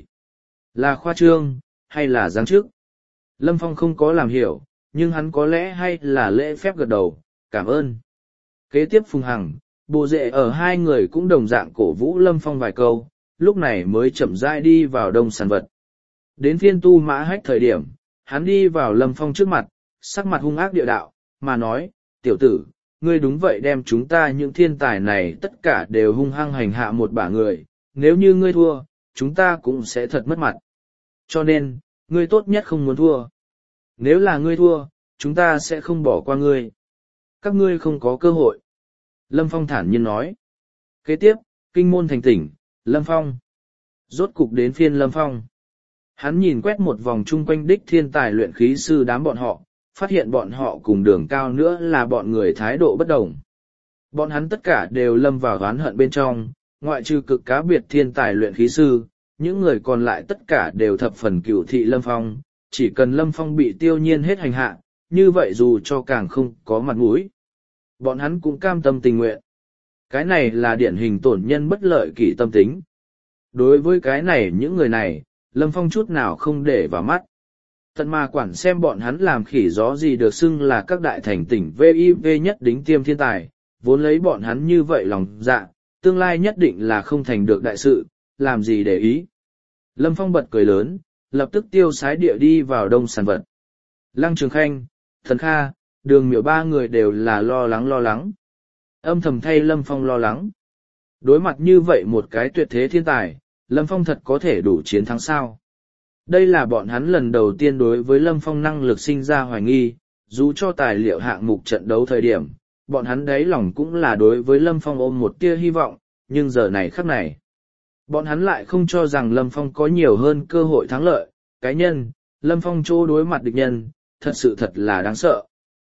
Là khoa trương, hay là giáng chức? Lâm Phong không có làm hiểu, nhưng hắn có lẽ hay là lễ phép gật đầu, cảm ơn. Kế tiếp Phùng Hằng, Bồ Dệ ở hai người cũng đồng dạng cổ vũ Lâm Phong vài câu, lúc này mới chậm rãi đi vào đông sàn vật. Đến phiên Tu Mã Hách thời điểm, hắn đi vào Lâm Phong trước mặt, sắc mặt hung ác địa đạo, mà nói, tiểu tử, ngươi đúng vậy đem chúng ta những thiên tài này tất cả đều hung hăng hành hạ một bả người, nếu như ngươi thua, chúng ta cũng sẽ thật mất mặt. Cho nên, ngươi tốt nhất không muốn thua. Nếu là ngươi thua, chúng ta sẽ không bỏ qua ngươi. Các ngươi không có cơ hội. Lâm Phong thản nhiên nói. Kế tiếp, kinh môn thành tỉnh, Lâm Phong. Rốt cục đến phiên Lâm Phong. Hắn nhìn quét một vòng chung quanh đích thiên tài luyện khí sư đám bọn họ, phát hiện bọn họ cùng đường cao nữa là bọn người thái độ bất đồng. Bọn hắn tất cả đều lâm vào oán hận bên trong, ngoại trừ cực cá biệt thiên tài luyện khí sư, những người còn lại tất cả đều thập phần cửu thị Lâm Phong, chỉ cần Lâm Phong bị tiêu nhiên hết hành hạ, như vậy dù cho càng không có mặt mũi. Bọn hắn cũng cam tâm tình nguyện. Cái này là điển hình tổn nhân bất lợi kỷ tâm tính. Đối với cái này những người này, Lâm Phong chút nào không để vào mắt. Tận mà quản xem bọn hắn làm khỉ gió gì được xưng là các đại thành tỉnh vê i vê nhất đính tiêm thiên tài, vốn lấy bọn hắn như vậy lòng dạ, tương lai nhất định là không thành được đại sự, làm gì để ý. Lâm Phong bật cười lớn, lập tức tiêu sái địa đi vào đông sản vật. Lăng Trường Khanh, Thần Kha, Đường Miểu ba người đều là lo lắng lo lắng. Âm thầm thay Lâm Phong lo lắng. Đối mặt như vậy một cái tuyệt thế thiên tài, Lâm Phong thật có thể đủ chiến thắng sao. Đây là bọn hắn lần đầu tiên đối với Lâm Phong năng lực sinh ra hoài nghi, dù cho tài liệu hạng mục trận đấu thời điểm, bọn hắn đáy lòng cũng là đối với Lâm Phong ôm một tia hy vọng, nhưng giờ này khắc này. Bọn hắn lại không cho rằng Lâm Phong có nhiều hơn cơ hội thắng lợi, cá nhân, Lâm Phong chỗ đối mặt địch nhân, thật sự thật là đáng sợ.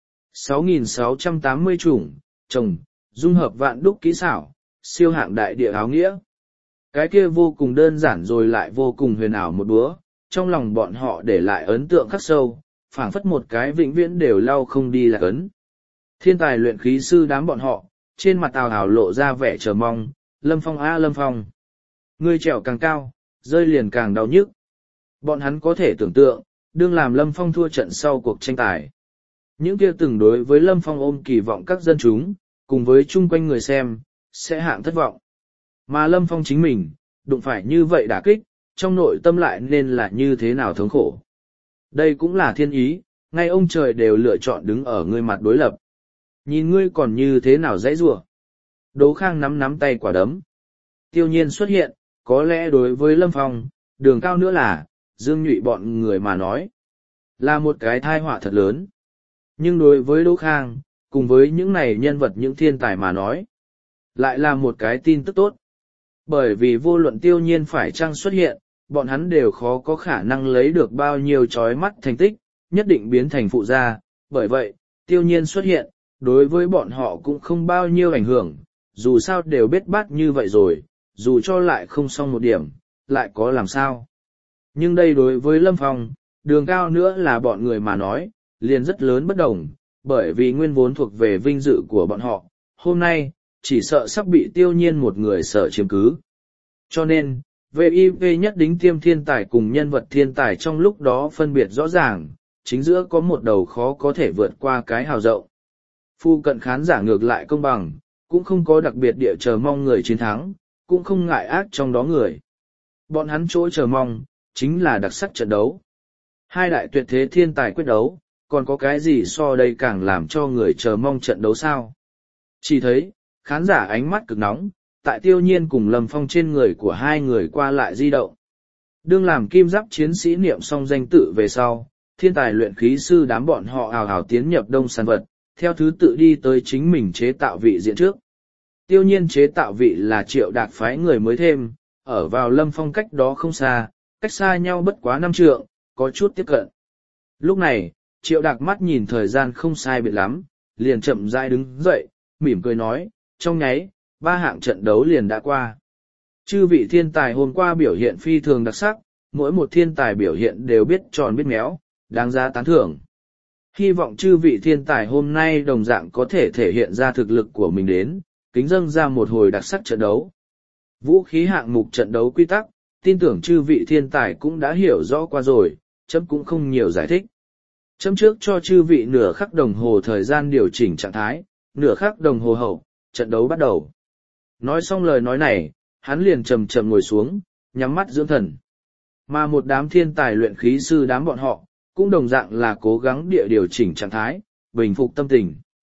sáu nghìn sáu trăm tám mươi chủng, trồng, dung hợp vạn đúc kỹ xảo, siêu hạng đại địa áo nghĩa. Cái kia vô cùng đơn giản rồi lại vô cùng huyền ảo một búa, trong lòng bọn họ để lại ấn tượng khắc sâu, phảng phất một cái vĩnh viễn đều lau không đi là ấn. Thiên tài luyện khí sư đám bọn họ, trên mặt ào ào lộ ra vẻ chờ mong, Lâm Phong a Lâm Phong. Ngươi trèo càng cao, rơi liền càng đau nhức. Bọn hắn có thể tưởng tượng, đương làm Lâm Phong thua trận sau cuộc tranh tài. Những kia từng đối với Lâm Phong ôm kỳ vọng các dân chúng, cùng với chung quanh người xem, sẽ hạng thất vọng. Mà Lâm Phong chính mình, đụng phải như vậy đả kích, trong nội tâm lại nên là như thế nào thống khổ. Đây cũng là thiên ý, ngay ông trời đều lựa chọn đứng ở ngươi mặt đối lập. Nhìn ngươi còn như thế nào dãy rủa. Đỗ Khang nắm nắm tay quả đấm. Tiêu nhiên xuất hiện, có lẽ đối với Lâm Phong, đường cao nữa là, Dương Nhụy bọn người mà nói. Là một cái tai họa thật lớn. Nhưng đối với Đỗ Khang, cùng với những này nhân vật những thiên tài mà nói, lại là một cái tin tức tốt. Bởi vì vô luận tiêu nhiên phải chăng xuất hiện, bọn hắn đều khó có khả năng lấy được bao nhiêu chói mắt thành tích, nhất định biến thành phụ gia. Bởi vậy, tiêu nhiên xuất hiện, đối với bọn họ cũng không bao nhiêu ảnh hưởng, dù sao đều biết bát như vậy rồi, dù cho lại không xong một điểm, lại có làm sao. Nhưng đây đối với Lâm Phong, đường cao nữa là bọn người mà nói, liền rất lớn bất đồng, bởi vì nguyên vốn thuộc về vinh dự của bọn họ, hôm nay, chỉ sợ sắp bị tiêu nhiên một người sợ chiếm cứ. Cho nên, vê i vê nhất đính tiêm thiên tài cùng nhân vật thiên tài trong lúc đó phân biệt rõ ràng, chính giữa có một đầu khó có thể vượt qua cái hào rộng. Phu cận khán giả ngược lại công bằng, cũng không có đặc biệt địa chờ mong người chiến thắng, cũng không ngại ác trong đó người. Bọn hắn chỗ chờ mong, chính là đặc sắc trận đấu. Hai đại tuyệt thế thiên tài quyết đấu, còn có cái gì so đây càng làm cho người chờ mong trận đấu sao? Chỉ thấy, khán giả ánh mắt cực nóng, tại tiêu nhiên cùng Lâm Phong trên người của hai người qua lại di động. Đương làm kim giáp chiến sĩ niệm xong danh tự về sau, thiên tài luyện khí sư đám bọn họ ào ào tiến nhập đông sản vật, theo thứ tự đi tới chính mình chế tạo vị diện trước. Tiêu nhiên chế tạo vị là Triệu Đạc phái người mới thêm, ở vào Lâm Phong cách đó không xa, cách xa nhau bất quá năm trượng, có chút tiếp cận. Lúc này, Triệu Đạc mắt nhìn thời gian không sai biệt lắm, liền chậm rãi đứng dậy, mỉm cười nói, trong nháy, ba hạng trận đấu liền đã qua. Chư vị thiên tài hôm qua biểu hiện phi thường đặc sắc, mỗi một thiên tài biểu hiện đều biết tròn biết méo, đáng giá tán thưởng. Hy vọng chư vị thiên tài hôm nay đồng dạng có thể thể hiện ra thực lực của mình đến, kính dâng ra một hồi đặc sắc trận đấu. Vũ khí hạng mục trận đấu quy tắc, tin tưởng chư vị thiên tài cũng đã hiểu rõ qua rồi, chấm cũng không nhiều giải thích. Chấm trước cho chư vị nửa khắc đồng hồ thời gian điều chỉnh trạng thái, nửa khắc đồng hồ hậu, trận đấu bắt đầu. Nói xong lời nói này, hắn liền chầm chậm ngồi xuống, nhắm mắt dưỡng thần. Mà một đám thiên tài luyện khí sư đám bọn họ, cũng đồng dạng là cố gắng địa điều chỉnh trạng thái, bình phục tâm tình.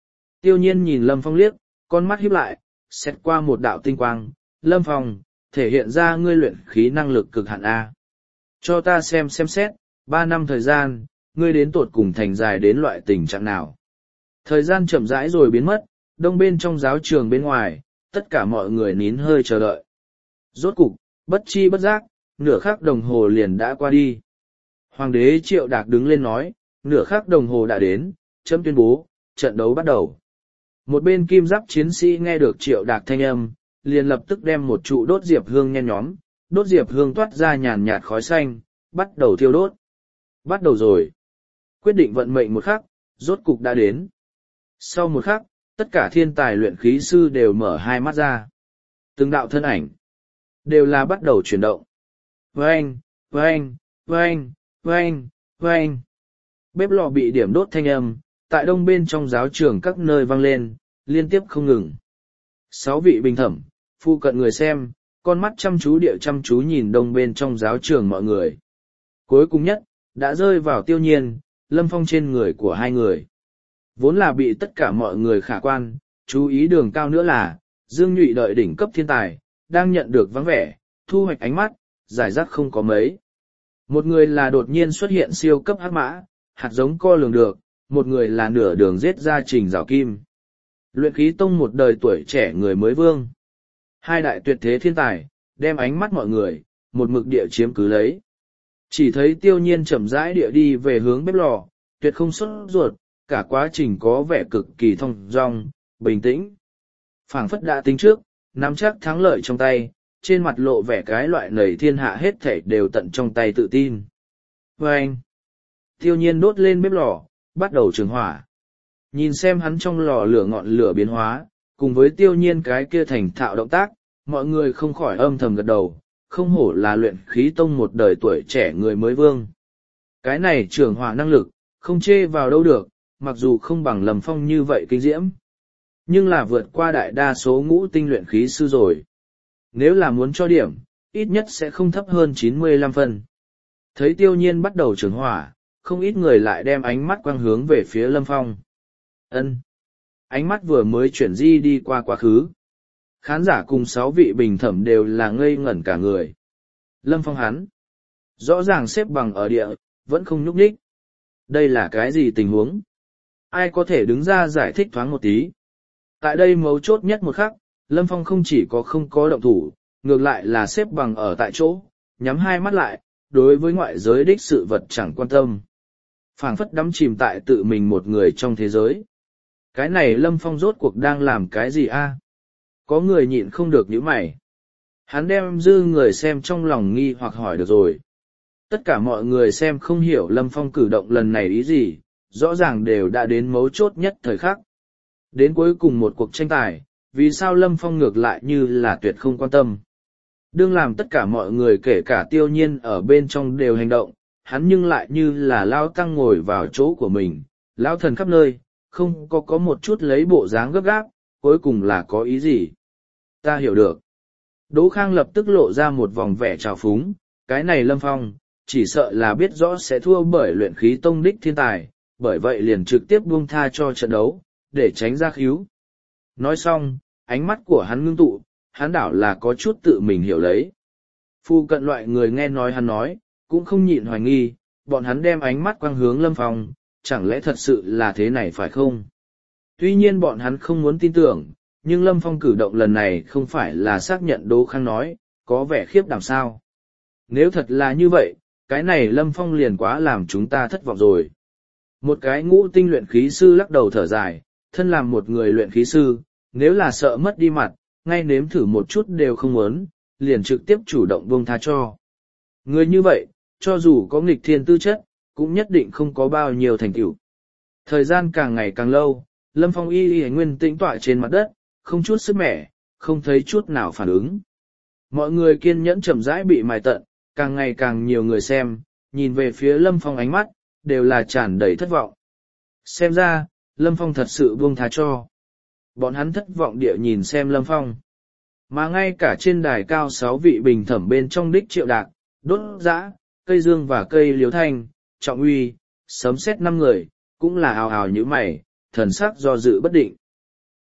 Tiêu nhiên nhìn Lâm Phong liếc, con mắt híp lại, xét qua một đạo tinh quang. Lâm Phong, thể hiện ra ngươi luyện khí năng lực cực hạn A. Cho ta xem xem xét, ba năm thời gian, ngươi đến tột cùng thành dài đến loại tình trạng nào. Thời gian chậm rãi rồi biến mất, đông bên trong giáo trường bên ngoài, tất cả mọi người nín hơi chờ đợi. Rốt cục, bất chi bất giác, nửa khắc đồng hồ liền đã qua đi. Hoàng đế Triệu Đạc đứng lên nói, nửa khắc đồng hồ đã đến, chấm tuyên bố, trận đấu bắt đầu. Một bên kim giáp chiến sĩ nghe được Triệu Đạc thanh âm, liền lập tức đem một trụ đốt diệp hương nhen nhóm, đốt diệp hương toát ra nhàn nhạt khói xanh, bắt đầu thiêu đốt. Bắt đầu rồi. Quyết định vận mệnh một khắc, rốt cục đã đến. Sau một khắc, tất cả thiên tài luyện khí sư đều mở hai mắt ra. Từng đạo thân ảnh, đều là bắt đầu chuyển động. Vâng, vâng, vâng, vâng, vâng. Bếp lò bị điểm đốt thanh âm, tại đông bên trong giáo trường các nơi vang lên, liên tiếp không ngừng. Sáu vị bình thẩm, phụ cận người xem, con mắt chăm chú địa chăm chú nhìn đông bên trong giáo trường mọi người. Cuối cùng nhất, đã rơi vào Tiêu Nhiên, Lâm Phong trên người của hai người. Vốn là bị tất cả mọi người khả quan, chú ý đường cao nữa là, Dương Nhụy đợi đỉnh cấp thiên tài, đang nhận được vắng vẻ, thu hoạch ánh mắt, giải rác không có mấy. Một người là đột nhiên xuất hiện siêu cấp hắc mã, hạt giống co lường được, một người là nửa đường giết ra Trình Giảo Kim. Luyện khí tông một đời tuổi trẻ người mới vương. Hai đại tuyệt thế thiên tài, đem ánh mắt mọi người, một mực địa chiếm cứ lấy. Chỉ thấy Tiêu Nhiên chậm rãi địa đi về hướng bếp lò, tuyệt không sốt ruột, cả quá trình có vẻ cực kỳ thong dong, bình tĩnh. Phảng phất đã tính trước, nắm chắc thắng lợi trong tay, trên mặt lộ vẻ cái loại nầy thiên hạ hết thảy đều tận trong tay tự tin. Và anh, Tiêu Nhiên đốt lên bếp lò, bắt đầu trường hỏa. Nhìn xem hắn trong lò lửa ngọn lửa biến hóa, cùng với Tiêu Nhiên cái kia thành thạo động tác, mọi người không khỏi âm thầm gật đầu, không hổ là luyện khí tông một đời tuổi trẻ người mới vương. Cái này trường hỏa năng lực, không chê vào đâu được, mặc dù không bằng Lâm Phong như vậy kinh diễm, nhưng là vượt qua đại đa số ngũ tinh luyện khí sư rồi. Nếu là muốn cho điểm, ít nhất sẽ không thấp hơn chín mươi lăm phân. Thấy Tiêu Nhiên bắt đầu trường hỏa, không ít người lại đem ánh mắt quang hướng về phía Lâm Phong. Ân. Ánh mắt vừa mới chuyển di đi qua quá khứ. Khán giả cùng sáu vị bình thẩm đều là ngây ngẩn cả người. Lâm Phong hắn, rõ ràng xếp bằng ở địa, vẫn không nhúc nhích. Đây là cái gì tình huống? Ai có thể đứng ra giải thích thoáng một tí? Tại đây mấu chốt nhất một khắc, Lâm Phong không chỉ có không có động thủ, ngược lại là xếp bằng ở tại chỗ, nhắm hai mắt lại, đối với ngoại giới đích sự vật chẳng quan tâm. Phảng phất đắm chìm tại tự mình một người trong thế giới. Cái này Lâm Phong rốt cuộc đang làm cái gì a? Có người nhịn không được nhíu mày. Hắn đem dư người xem trong lòng nghi hoặc hỏi được rồi. Tất cả mọi người xem không hiểu Lâm Phong cử động lần này ý gì, rõ ràng đều đã đến mấu chốt nhất thời khắc. Đến cuối cùng một cuộc tranh tài, vì sao Lâm Phong ngược lại như là tuyệt không quan tâm. Đương làm tất cả mọi người kể cả Tiêu Nhiên ở bên trong đều hành động, hắn nhưng lại như là lao tăng ngồi vào chỗ của mình, lao thần khắp nơi, không có có một chút lấy bộ dáng gấp gáp, cuối cùng là có ý gì. Ta hiểu được. Đỗ Khang lập tức lộ ra một vòng vẻ trào phúng, cái này Lâm Phong, chỉ sợ là biết rõ sẽ thua bởi luyện khí tông đích thiên tài, bởi vậy liền trực tiếp buông tha cho trận đấu, để tránh ra khíu. Nói xong, ánh mắt của hắn ngưng tụ, hắn đảo là có chút tự mình hiểu lấy. Phu cận loại người nghe nói hắn nói, cũng không nhịn hoài nghi, bọn hắn đem ánh mắt quang hướng Lâm Phong, chẳng lẽ thật sự là thế này phải không? Tuy nhiên bọn hắn không muốn tin tưởng, nhưng Lâm Phong cử động lần này không phải là xác nhận Đỗ Khang nói, có vẻ khiếp đảm sao. Nếu thật là như vậy, cái này Lâm Phong liền quá làm chúng ta thất vọng rồi. Một cái ngũ tinh luyện khí sư lắc đầu thở dài, thân làm một người luyện khí sư, nếu là sợ mất đi mặt, ngay nếm thử một chút đều không muốn, liền trực tiếp chủ động buông tha cho. Người như vậy, cho dù có nghịch thiên tư chất, cũng nhất định không có bao nhiêu thành tựu. Thời gian càng ngày càng lâu, Lâm Phong y y nguyên tĩnh tọa trên mặt đất, không chút sức mẻ, không thấy chút nào phản ứng. Mọi người kiên nhẫn chậm rãi bị mài tận, càng ngày càng nhiều người xem, nhìn về phía Lâm Phong ánh mắt, đều là tràn đầy thất vọng. Xem ra, Lâm Phong thật sự buông tha cho. Bọn hắn thất vọng địa nhìn xem Lâm Phong. Mà ngay cả trên đài cao sáu vị bình thẩm bên trong đích Triệu Đạc, Đốt Dã, Cây Dương và Cây Liếu Thanh, Trọng Uy, Sấm Sét năm người, cũng là ào ào như mày, thần sắc do dự bất định.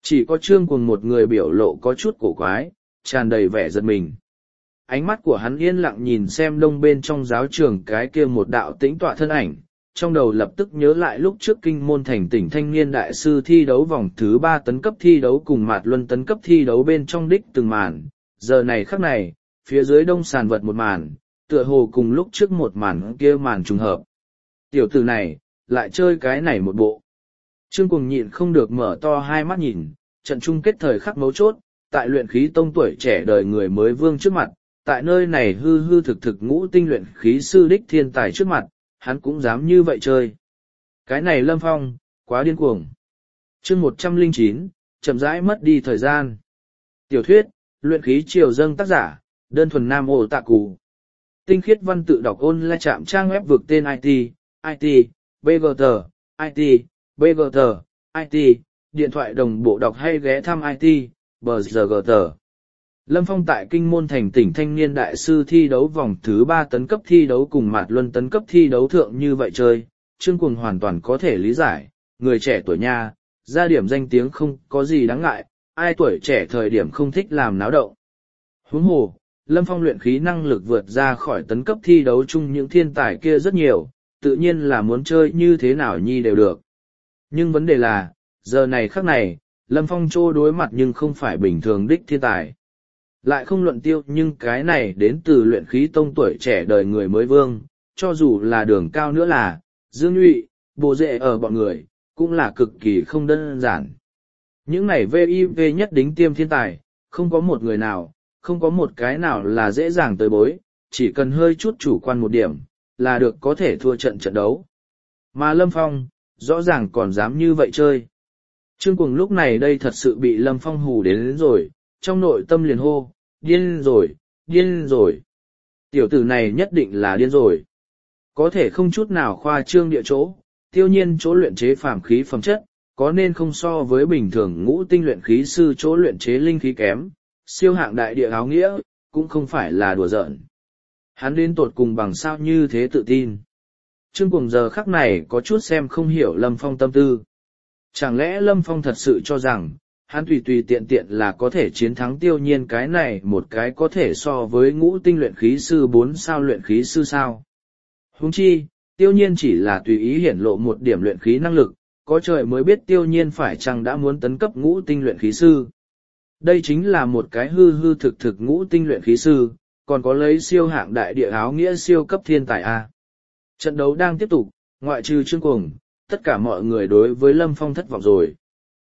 Chỉ có Trương Cuồng một người biểu lộ có chút cổ quái, tràn đầy vẻ giật mình. Ánh mắt của hắn yên lặng nhìn xem đông bên trong giáo trường cái kia một đạo tĩnh tọa thân ảnh, trong đầu lập tức nhớ lại lúc trước kinh môn thành tỉnh thanh niên đại sư thi đấu vòng thứ ba tấn cấp thi đấu cùng mạt luân tấn cấp thi đấu bên trong đích từng màn, giờ này khắc này, phía dưới đông sàn vật một màn, tựa hồ cùng lúc trước một màn kia màn trùng hợp. Tiểu tử này, lại chơi cái này một bộ. Trương Cuồng nhịn không được mở to hai mắt nhìn, trận chung kết thời khắc mấu chốt, tại luyện khí tông tuổi trẻ đời người mới vương trước mặt, tại nơi này hư hư thực thực ngũ tinh luyện khí sư đích thiên tài trước mặt, hắn cũng dám như vậy chơi. Cái này Lâm Phong, quá điên cuồng. Chương một trăm lẻ chín, chậm rãi mất đi thời gian. Tiểu thuyết, luyện khí triều dâng tác giả, đơn thuần nam ổ tạ cù. Tinh khiết văn tự đọc ôn lại chạm trang web vực tên i tê, i tê, bê giê tê, i tê, bê giê tê, i tê, điện thoại đồng bộ đọc hay ghé thăm i tê, bê giê tê. Lâm Phong tại kinh môn thành tỉnh thanh niên đại sư thi đấu vòng thứ ba tấn cấp thi đấu cùng mạt luân tấn cấp thi đấu thượng như vậy chơi, Trương Cuồng hoàn toàn có thể lý giải, người trẻ tuổi nha, ra điểm danh tiếng không có gì đáng ngại, ai tuổi trẻ thời điểm không thích làm náo động. Huống hồ, Lâm Phong luyện khí năng lực vượt ra khỏi tấn cấp thi đấu chung những thiên tài kia rất nhiều, tự nhiên là muốn chơi như thế nào nhi đều được. Nhưng vấn đề là, giờ này khắc này, Lâm Phong trô đối mặt nhưng không phải bình thường đích thiên tài. Lại không luận tiêu nhưng cái này đến từ luyện khí tông tuổi trẻ đời người mới vương, cho dù là đường cao nữa là, Dương Nhụy, Bồ Dệ ở bọn người, cũng là cực kỳ không đơn giản. Những này vê i vê nhất đính tiêm thiên tài, không có một người nào, không có một cái nào là dễ dàng tới bối, chỉ cần hơi chút chủ quan một điểm, là được có thể thua trận trận đấu. Mà Lâm Phong, rõ ràng còn dám như vậy chơi. Trương Cuồng lúc này đây thật sự bị Lâm Phong hù đến, đến rồi, trong nội tâm liền hô, điên rồi, điên rồi. Tiểu tử này nhất định là điên rồi. Có thể không chút nào khoa trương địa chỗ, tiêu nhiên chỗ luyện chế phàm khí phẩm chất, có nên không so với bình thường ngũ tinh luyện khí sư chỗ luyện chế linh khí kém, siêu hạng đại địa áo nghĩa, cũng không phải là đùa giỡn. Hắn đến tột cùng bằng sao như thế tự tin. Trương Cuồng giờ khắc này có chút xem không hiểu Lâm Phong tâm tư. Chẳng lẽ Lâm Phong thật sự cho rằng, hắn tùy tùy tiện tiện là có thể chiến thắng tiêu nhiên cái này một cái có thể so với ngũ tinh luyện khí sư bốn sao luyện khí sư sao. Huống chi, tiêu nhiên chỉ là tùy ý hiển lộ một điểm luyện khí năng lực, có trời mới biết tiêu nhiên phải chăng đã muốn tấn cấp ngũ tinh luyện khí sư. Đây chính là một cái hư hư thực thực ngũ tinh luyện khí sư, còn có lấy siêu hạng đại địa áo nghĩa siêu cấp thiên tài A. Trận đấu đang tiếp tục, ngoại trừ Trương Cuồng, tất cả mọi người đối với Lâm Phong thất vọng rồi.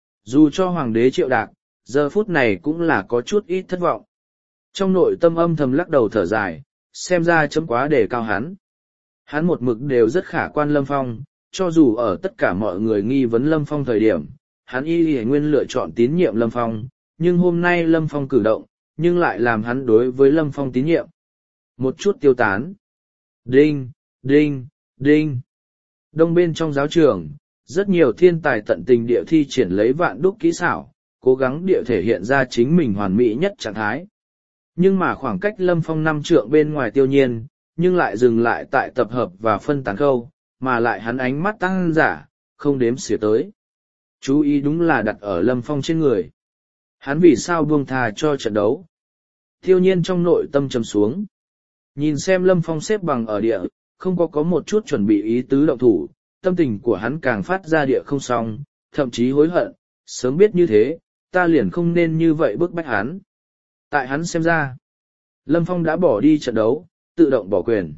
Dù cho Hoàng đế Triệu Đạc, giờ phút này cũng là có chút ít thất vọng. Trong nội tâm âm thầm lắc đầu thở dài, xem ra chấm quá đề cao hắn. Hắn một mực đều rất khả quan Lâm Phong, cho dù ở tất cả mọi người nghi vấn Lâm Phong thời điểm, hắn y y nguyên lựa chọn tín nhiệm Lâm Phong, nhưng hôm nay Lâm Phong cử động, nhưng lại làm hắn đối với Lâm Phong tín nhiệm một chút tiêu tán. Đinh, đinh, đinh. Đông bên trong giáo trường, rất nhiều thiên tài tận tình địa thi triển lấy vạn đúc kỹ xảo, cố gắng địa thể hiện ra chính mình hoàn mỹ nhất trạng thái. Nhưng mà khoảng cách Lâm Phong năm trượng bên ngoài tiêu nhiên, nhưng lại dừng lại tại tập hợp và phân tán khâu, mà lại hắn ánh mắt tăng giả, không đếm xỉa tới. Chú ý đúng là đặt ở Lâm Phong trên người. Hắn vì sao buông thà cho trận đấu? Tiêu nhiên trong nội tâm trầm xuống. Nhìn xem Lâm Phong xếp bằng ở địa, không có có một chút chuẩn bị ý tứ động thủ, tâm tình của hắn càng phát ra địa không xong, thậm chí hối hận, sớm biết như thế, ta liền không nên như vậy bức bách hắn. Tại hắn xem ra, Lâm Phong đã bỏ đi trận đấu, tự động bỏ quyền.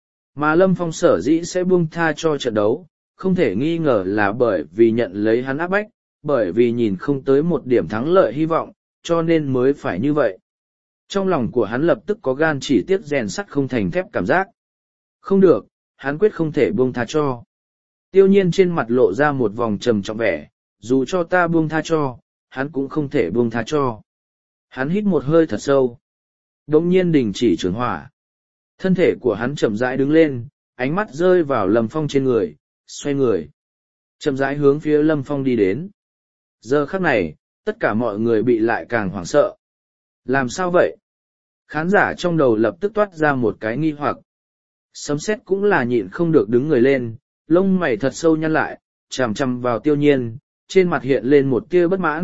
Mà Lâm Phong sở dĩ sẽ buông tha cho trận đấu, không thể nghi ngờ là bởi vì nhận lấy hắn áp bách, bởi vì nhìn không tới một điểm thắng lợi hy vọng, cho nên mới phải như vậy. Trong lòng của hắn lập tức có gan chỉ tiếc rèn sắt không thành thép cảm giác. Không được, hắn quyết không thể buông tha cho. Tiêu nhiên trên mặt lộ ra một vòng trầm trọng vẻ, dù cho ta buông tha cho, hắn cũng không thể buông tha cho. Hắn hít một hơi thật sâu. Đống nhiên đình chỉ trường hỏa. Thân thể của hắn chậm rãi đứng lên, ánh mắt rơi vào Lâm Phong trên người, xoay người. Chậm rãi hướng phía Lâm Phong đi đến. Giờ khắc này, tất cả mọi người bị lại càng hoảng sợ. Làm sao vậy? Khán giả trong đầu lập tức toát ra một cái nghi hoặc. Sấm sét cũng là nhịn không được đứng người lên, lông mày thật sâu nhăn lại, chằm chằm vào tiêu nhiên, trên mặt hiện lên một tia bất mãn,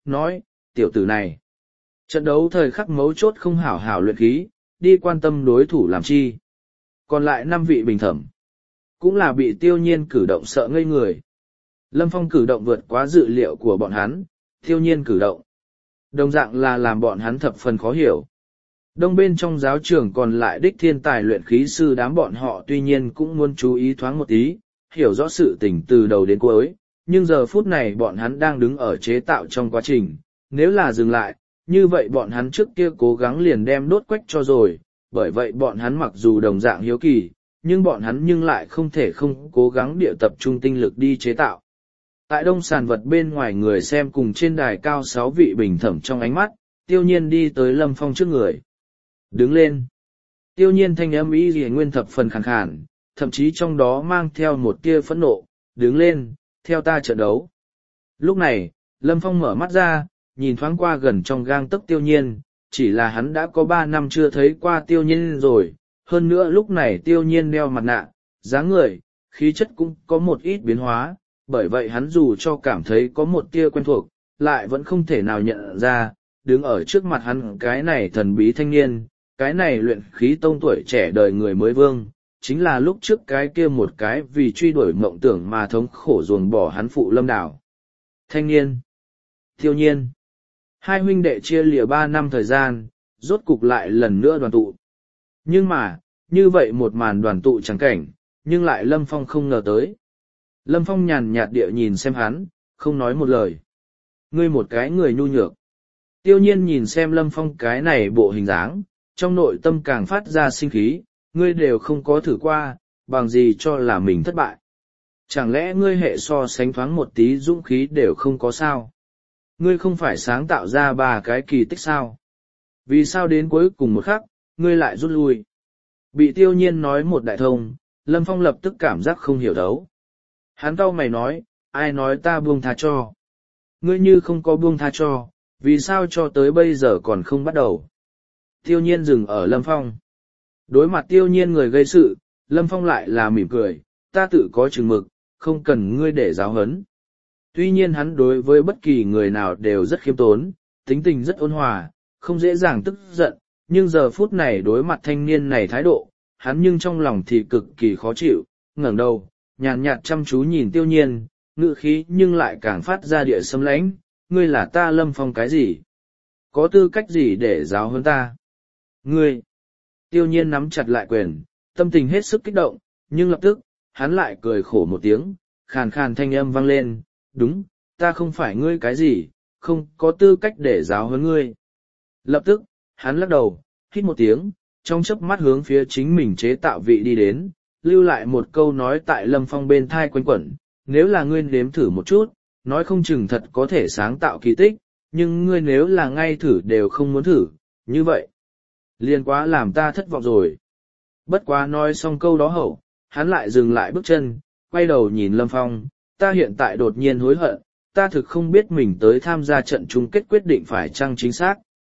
nói, tiểu tử này. Trận đấu thời khắc mấu chốt không hảo hảo luyện khí, đi quan tâm đối thủ làm chi. Còn lại năm vị bình thẩm, cũng là bị tiêu nhiên cử động sợ ngây người. Lâm Phong cử động vượt quá dự liệu của bọn hắn, tiêu nhiên cử động. Đồng dạng là làm bọn hắn thập phần khó hiểu. Đông bên trong giáo trường còn lại đích thiên tài luyện khí sư đám bọn họ tuy nhiên cũng muốn chú ý thoáng một tí, hiểu rõ sự tình từ đầu đến cuối, nhưng giờ phút này bọn hắn đang đứng ở chế tạo trong quá trình, nếu là dừng lại, như vậy bọn hắn trước kia cố gắng liền đem đốt quách cho rồi, bởi vậy bọn hắn mặc dù đồng dạng hiếu kỳ, nhưng bọn hắn nhưng lại không thể không cố gắng địa tập trung tinh lực đi chế tạo. Tại đông sàn vật bên ngoài người xem cùng trên đài cao sáu vị bình thẩm trong ánh mắt, tiêu nhiên đi tới Lâm Phong trước người. Đứng lên. Tiêu nhiên thanh âm ý gì nguyên thập phần khàn khàn, thậm chí trong đó mang theo một tia phẫn nộ, đứng lên, theo ta trận đấu. Lúc này, Lâm Phong mở mắt ra, nhìn thoáng qua gần trong gang tấc tiêu nhiên, chỉ là hắn đã có ba năm chưa thấy qua tiêu nhiên rồi, hơn nữa lúc này tiêu nhiên đeo mặt nạ, dáng người, khí chất cũng có một ít biến hóa, bởi vậy hắn dù cho cảm thấy có một tia quen thuộc, lại vẫn không thể nào nhận ra, đứng ở trước mặt hắn cái này thần bí thanh niên, cái này luyện khí tông tuổi trẻ đời người mới vương, chính là lúc trước cái kia một cái vì truy đuổi mộng tưởng mà thống khổ ruồng bỏ hắn phụ Lâm Đảo. Thanh niên, tiêu nhiên, hai huynh đệ chia lìa ba năm thời gian, rốt cục lại lần nữa đoàn tụ. Nhưng mà, như vậy một màn đoàn tụ chẳng cảnh, nhưng lại Lâm Phong không ngờ tới. Lâm Phong nhàn nhạt địa nhìn xem hắn, không nói một lời. Ngươi một cái người nhu nhược. Tiêu nhiên nhìn xem Lâm Phong cái này bộ hình dáng, trong nội tâm càng phát ra sinh khí, ngươi đều không có thử qua, bằng gì cho là mình thất bại. Chẳng lẽ ngươi hệ so sánh thoáng một tí dũng khí đều không có sao? Ngươi không phải sáng tạo ra ba cái kỳ tích sao? Vì sao đến cuối cùng một khắc, ngươi lại rút lui? Bị tiêu nhiên nói một đại thông, Lâm Phong lập tức cảm giác không hiểu đấu. Hắn cau mày nói, ai nói ta buông tha cho? Ngươi như không có buông tha cho, vì sao cho tới bây giờ còn không bắt đầu? Tiêu nhiên dừng ở Lâm Phong. Đối mặt tiêu nhiên người gây sự, Lâm Phong lại là mỉm cười, ta tự có chừng mực, không cần ngươi để giáo huấn. Tuy nhiên hắn đối với bất kỳ người nào đều rất khiêm tốn, tính tình rất ôn hòa, không dễ dàng tức giận, nhưng giờ phút này đối mặt thanh niên này thái độ, hắn nhưng trong lòng thì cực kỳ khó chịu, ngẩng đầu, nhàn nhạt chăm chú nhìn tiêu nhiên, ngữ khí nhưng lại càng phát ra địa xâm lãnh, ngươi là ta Lâm Phong cái gì? Có tư cách gì để giáo huấn ta? Ngươi! Tiêu nhiên nắm chặt lại quyền, tâm tình hết sức kích động, nhưng lập tức, hắn lại cười khổ một tiếng, khàn khàn thanh âm vang lên, đúng, ta không phải ngươi cái gì, không có tư cách để giáo huấn ngươi. Lập tức, hắn lắc đầu, hít một tiếng, trong chớp mắt hướng phía chính mình chế tạo vị đi đến, lưu lại một câu nói tại Lâm Phong bên thai quanh quẩn, nếu là ngươi nếm thử một chút, nói không chừng thật có thể sáng tạo kỳ tích, nhưng ngươi nếu là ngay thử đều không muốn thử, như vậy, liền quá làm ta thất vọng rồi. Bất quá nói xong câu đó hậu, hắn lại dừng lại bước chân, quay đầu nhìn Lâm Phong, ta hiện tại đột nhiên hối hận, ta thực không biết mình tới tham gia trận chung kết quyết định phải chăng chính xác.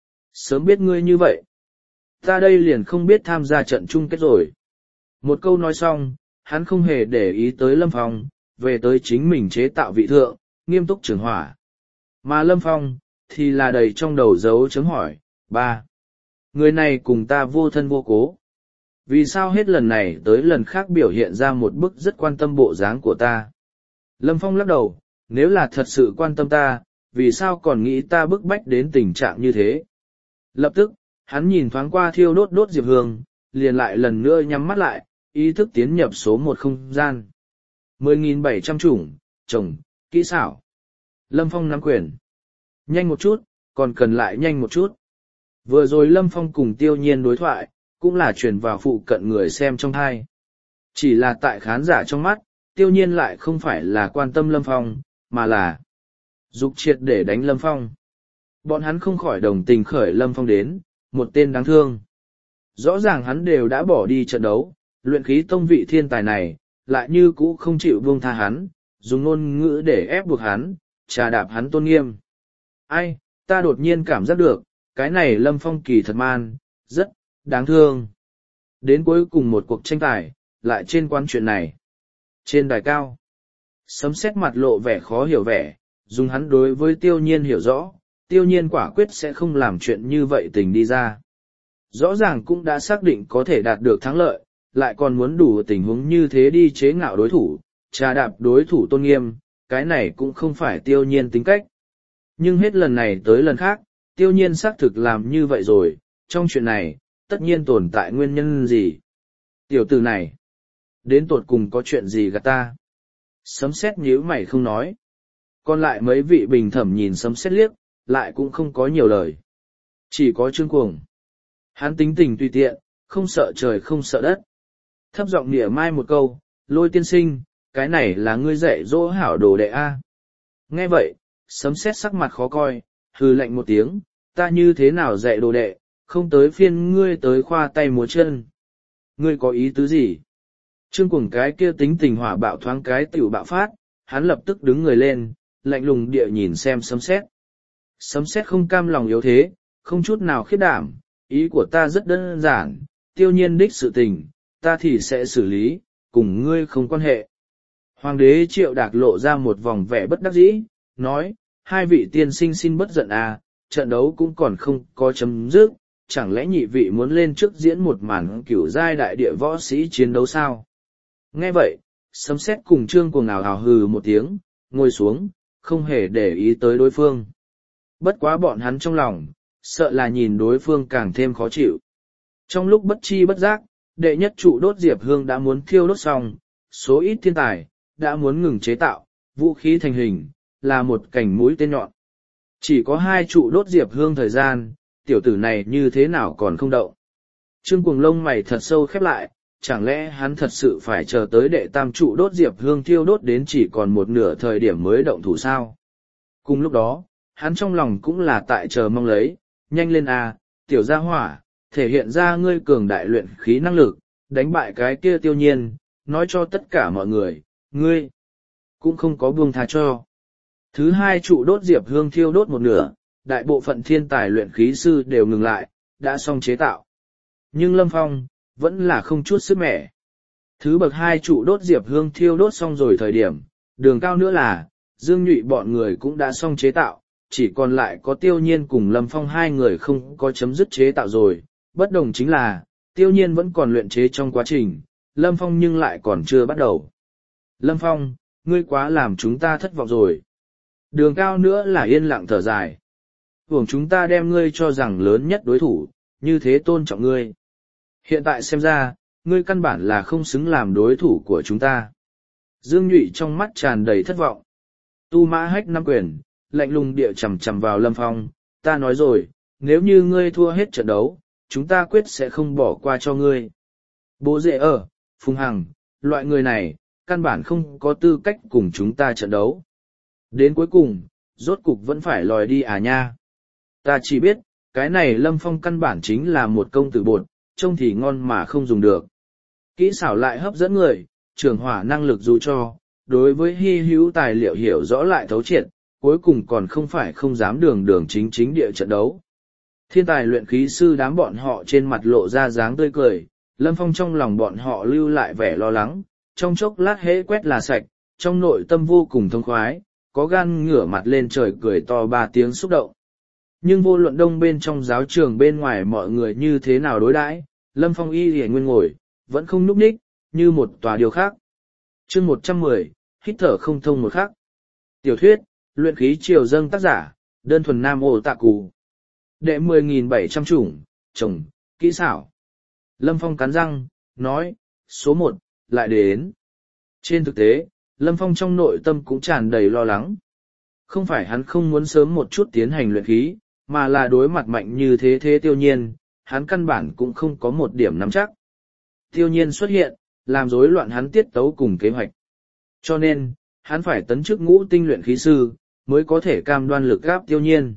Sớm biết ngươi như vậy, ta đây liền không biết tham gia trận chung kết rồi. Một câu nói xong, hắn không hề để ý tới Lâm Phong, về tới chính mình chế tạo vị thượng, nghiêm túc trường hỏa. Mà Lâm Phong, thì là đầy trong đầu dấu chấm hỏi, ba. Người này cùng ta vô thân vô cố. Vì sao hết lần này tới lần khác biểu hiện ra một bức rất quan tâm bộ dáng của ta? Lâm Phong lắc đầu, nếu là thật sự quan tâm ta, vì sao còn nghĩ ta bức bách đến tình trạng như thế? Lập tức, hắn nhìn thoáng qua thiêu đốt đốt diệp hương, liền lại lần nữa nhắm mắt lại, ý thức tiến nhập số một không gian. mười nghìn bảy trăm chủng, trồng, kỹ xảo. Lâm Phong nắm quyền. Nhanh một chút, còn cần lại nhanh một chút. Vừa rồi Lâm Phong cùng tiêu nhiên đối thoại, cũng là truyền vào phụ cận người xem trong thai. Chỉ là tại khán giả trong mắt, tiêu nhiên lại không phải là quan tâm Lâm Phong, mà là dục triệt để đánh Lâm Phong. Bọn hắn không khỏi đồng tình khởi Lâm Phong đến, một tên đáng thương. Rõ ràng hắn đều đã bỏ đi trận đấu, luyện khí tông vị thiên tài này, lại như cũ không chịu buông tha hắn, dùng ngôn ngữ để ép buộc hắn, trà đạp hắn tôn nghiêm. Ai, ta đột nhiên cảm giác được, cái này Lâm Phong kỳ thật man, rất đáng thương. Đến cuối cùng một cuộc tranh tài, lại trên quán chuyện này. Trên đài cao, sấm sét mặt lộ vẻ khó hiểu vẻ, dùng hắn đối với tiêu nhiên hiểu rõ, tiêu nhiên quả quyết sẽ không làm chuyện như vậy tình đi ra. Rõ ràng cũng đã xác định có thể đạt được thắng lợi, lại còn muốn đủ tình huống như thế đi chế ngạo đối thủ, trà đạp đối thủ tôn nghiêm, cái này cũng không phải tiêu nhiên tính cách. Nhưng hết lần này tới lần khác, tiêu nhiên xác thực làm như vậy rồi, trong chuyện này, tất nhiên tồn tại nguyên nhân gì. Tiểu tử này, đến tột cùng có chuyện gì gạt ta? Sấm sét nhíu mày không nói. Còn lại mấy vị bình thẩm nhìn sấm sét liếc, lại cũng không có nhiều lời. Chỉ có Trương Cuồng. Hắn tính tình tùy tiện, không sợ trời không sợ đất. Thấp giọng nịa mai một câu, Lôi tiên sinh, cái này là ngươi dạy dỗ hảo đồ đệ A. Nghe vậy, sấm sét sắc mặt khó coi, hừ lạnh một tiếng, ta như thế nào dạy đồ đệ, không tới phiên ngươi tới khoa tay múa chân. Ngươi có ý tứ gì? Trương Cuồng cái kia tính tình hỏa bạo thoáng cái tiểu bạo phát, hắn lập tức đứng người lên, lạnh lùng địa nhìn xem sấm sét. Sấm sét không cam lòng yếu thế, không chút nào khiết đảm, ý của ta rất đơn giản, tiêu nhiên đích sự tình, ta thì sẽ xử lý, cùng ngươi không quan hệ. Hoàng đế Triệu Đạc lộ ra một vòng vẻ bất đắc dĩ, nói, hai vị tiên sinh xin bất giận à, trận đấu cũng còn không có chấm dứt, chẳng lẽ nhị vị muốn lên trước diễn một màn cửu giai đại địa võ sĩ chiến đấu sao? Nghe vậy, sấm sét cùng Trương Cuồng ào ào hừ một tiếng, ngồi xuống, không hề để ý tới đối phương. Bất quá bọn hắn trong lòng, sợ là nhìn đối phương càng thêm khó chịu. Trong lúc bất chi bất giác, đệ nhất trụ đốt diệp hương đã muốn thiêu đốt xong, số ít thiên tài, đã muốn ngừng chế tạo, vũ khí thành hình, là một cảnh mũi tên nhọn. Chỉ có hai trụ đốt diệp hương thời gian, tiểu tử này như thế nào còn không động. Trương Cuồng lông mày thật sâu khép lại, chẳng lẽ hắn thật sự phải chờ tới đệ tam trụ đốt diệp hương thiêu đốt đến chỉ còn một nửa thời điểm mới động thủ sao? Cùng lúc đó, hắn trong lòng cũng là tại chờ mong lấy, nhanh lên a, tiểu gia hỏa, thể hiện ra ngươi cường đại luyện khí năng lực, đánh bại cái kia tiêu nhiên, nói cho tất cả mọi người, ngươi cũng không có buông tha cho. Thứ hai trụ đốt diệp hương thiêu đốt một nửa, đại bộ phận thiên tài luyện khí sư đều ngừng lại, đã xong chế tạo. Nhưng Lâm Phong, vẫn là không chút sức mẻ. Thứ bậc hai trụ đốt diệp hương thiêu đốt xong rồi thời điểm, đường cao nữa là, Dương Nhụy bọn người cũng đã xong chế tạo, chỉ còn lại có tiêu nhiên cùng Lâm Phong hai người không có chấm dứt chế tạo rồi, bất đồng chính là, tiêu nhiên vẫn còn luyện chế trong quá trình, Lâm Phong nhưng lại còn chưa bắt đầu. Lâm Phong, ngươi quá làm chúng ta thất vọng rồi. Đường cao nữa là yên lặng thở dài. Hưởng chúng ta đem ngươi cho rằng lớn nhất đối thủ, như thế tôn trọng ngươi. Hiện tại xem ra, ngươi căn bản là không xứng làm đối thủ của chúng ta. Dương Nhụy trong mắt tràn đầy thất vọng. Tu Mã Hách năm quyền, lạnh lùng địa chầm chầm vào Lâm Phong, ta nói rồi, nếu như ngươi thua hết trận đấu, chúng ta quyết sẽ không bỏ qua cho ngươi. Bố Dệ ở, Phùng Hằng, loại người này, căn bản không có tư cách cùng chúng ta trận đấu. Đến cuối cùng, rốt cục vẫn phải lòi đi à nha. Ta chỉ biết, cái này Lâm Phong căn bản chính là một công tử bột, trông thì ngon mà không dùng được. Kỹ xảo lại hấp dẫn người, trường hỏa năng lực dù cho, đối với hy hữu tài liệu hiểu rõ lại thấu triệt, cuối cùng còn không phải không dám đường đường chính chính địa trận đấu. Thiên tài luyện khí sư đám bọn họ trên mặt lộ ra dáng tươi cười, Lâm Phong trong lòng bọn họ lưu lại vẻ lo lắng, trong chốc lát hễ quét là sạch, trong nội tâm vô cùng thông khoái, có gan ngửa mặt lên trời cười to ba tiếng xúc động. Nhưng vô luận đông bên trong giáo trường bên ngoài mọi người như thế nào đối đãi, Lâm Phong y lìa nguyên ngồi, vẫn không núp ních, như một tòa điều khác. Chương một trăm mười, hít thở không thông một khắc. Tiểu thuyết, luyện khí triều dâng tác giả, đơn thuần nam ô tạ cù. Đệ mười nghìn bảy trăm chủng, trồng, kỹ xảo. Lâm Phong cắn răng, nói, số một, lại đến. Trên thực tế, Lâm Phong trong nội tâm cũng tràn đầy lo lắng. Không phải hắn không muốn sớm một chút tiến hành luyện khí, mà là đối mặt mạnh như thế thế tiêu nhiên, hắn căn bản cũng không có một điểm nắm chắc. Tiêu nhiên xuất hiện, làm rối loạn hắn tiết tấu cùng kế hoạch. Cho nên, hắn phải tấn chức ngũ tinh luyện khí sư, mới có thể cam đoan lực gáp tiêu nhiên.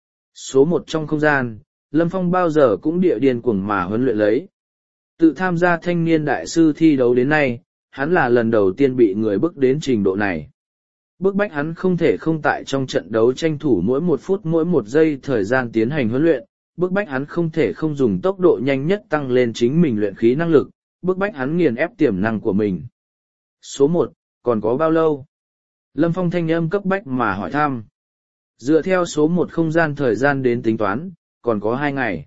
Số một trong không gian, Lâm Phong bao giờ cũng địa điên cuồng mà huấn luyện lấy. Tự tham gia thanh niên đại sư thi đấu đến nay, hắn là lần đầu tiên bị người bức đến trình độ này. Bức bách hắn không thể không tại trong trận đấu tranh thủ mỗi một phút mỗi một giây thời gian tiến hành huấn luyện, bức bách hắn không thể không dùng tốc độ nhanh nhất tăng lên chính mình luyện khí năng lực, bức bách hắn nghiền ép tiềm năng của mình. Số một, còn có bao lâu? Lâm Phong thanh âm cấp bách mà hỏi thăm. Dựa theo số một không gian thời gian đến tính toán, còn có hai ngày.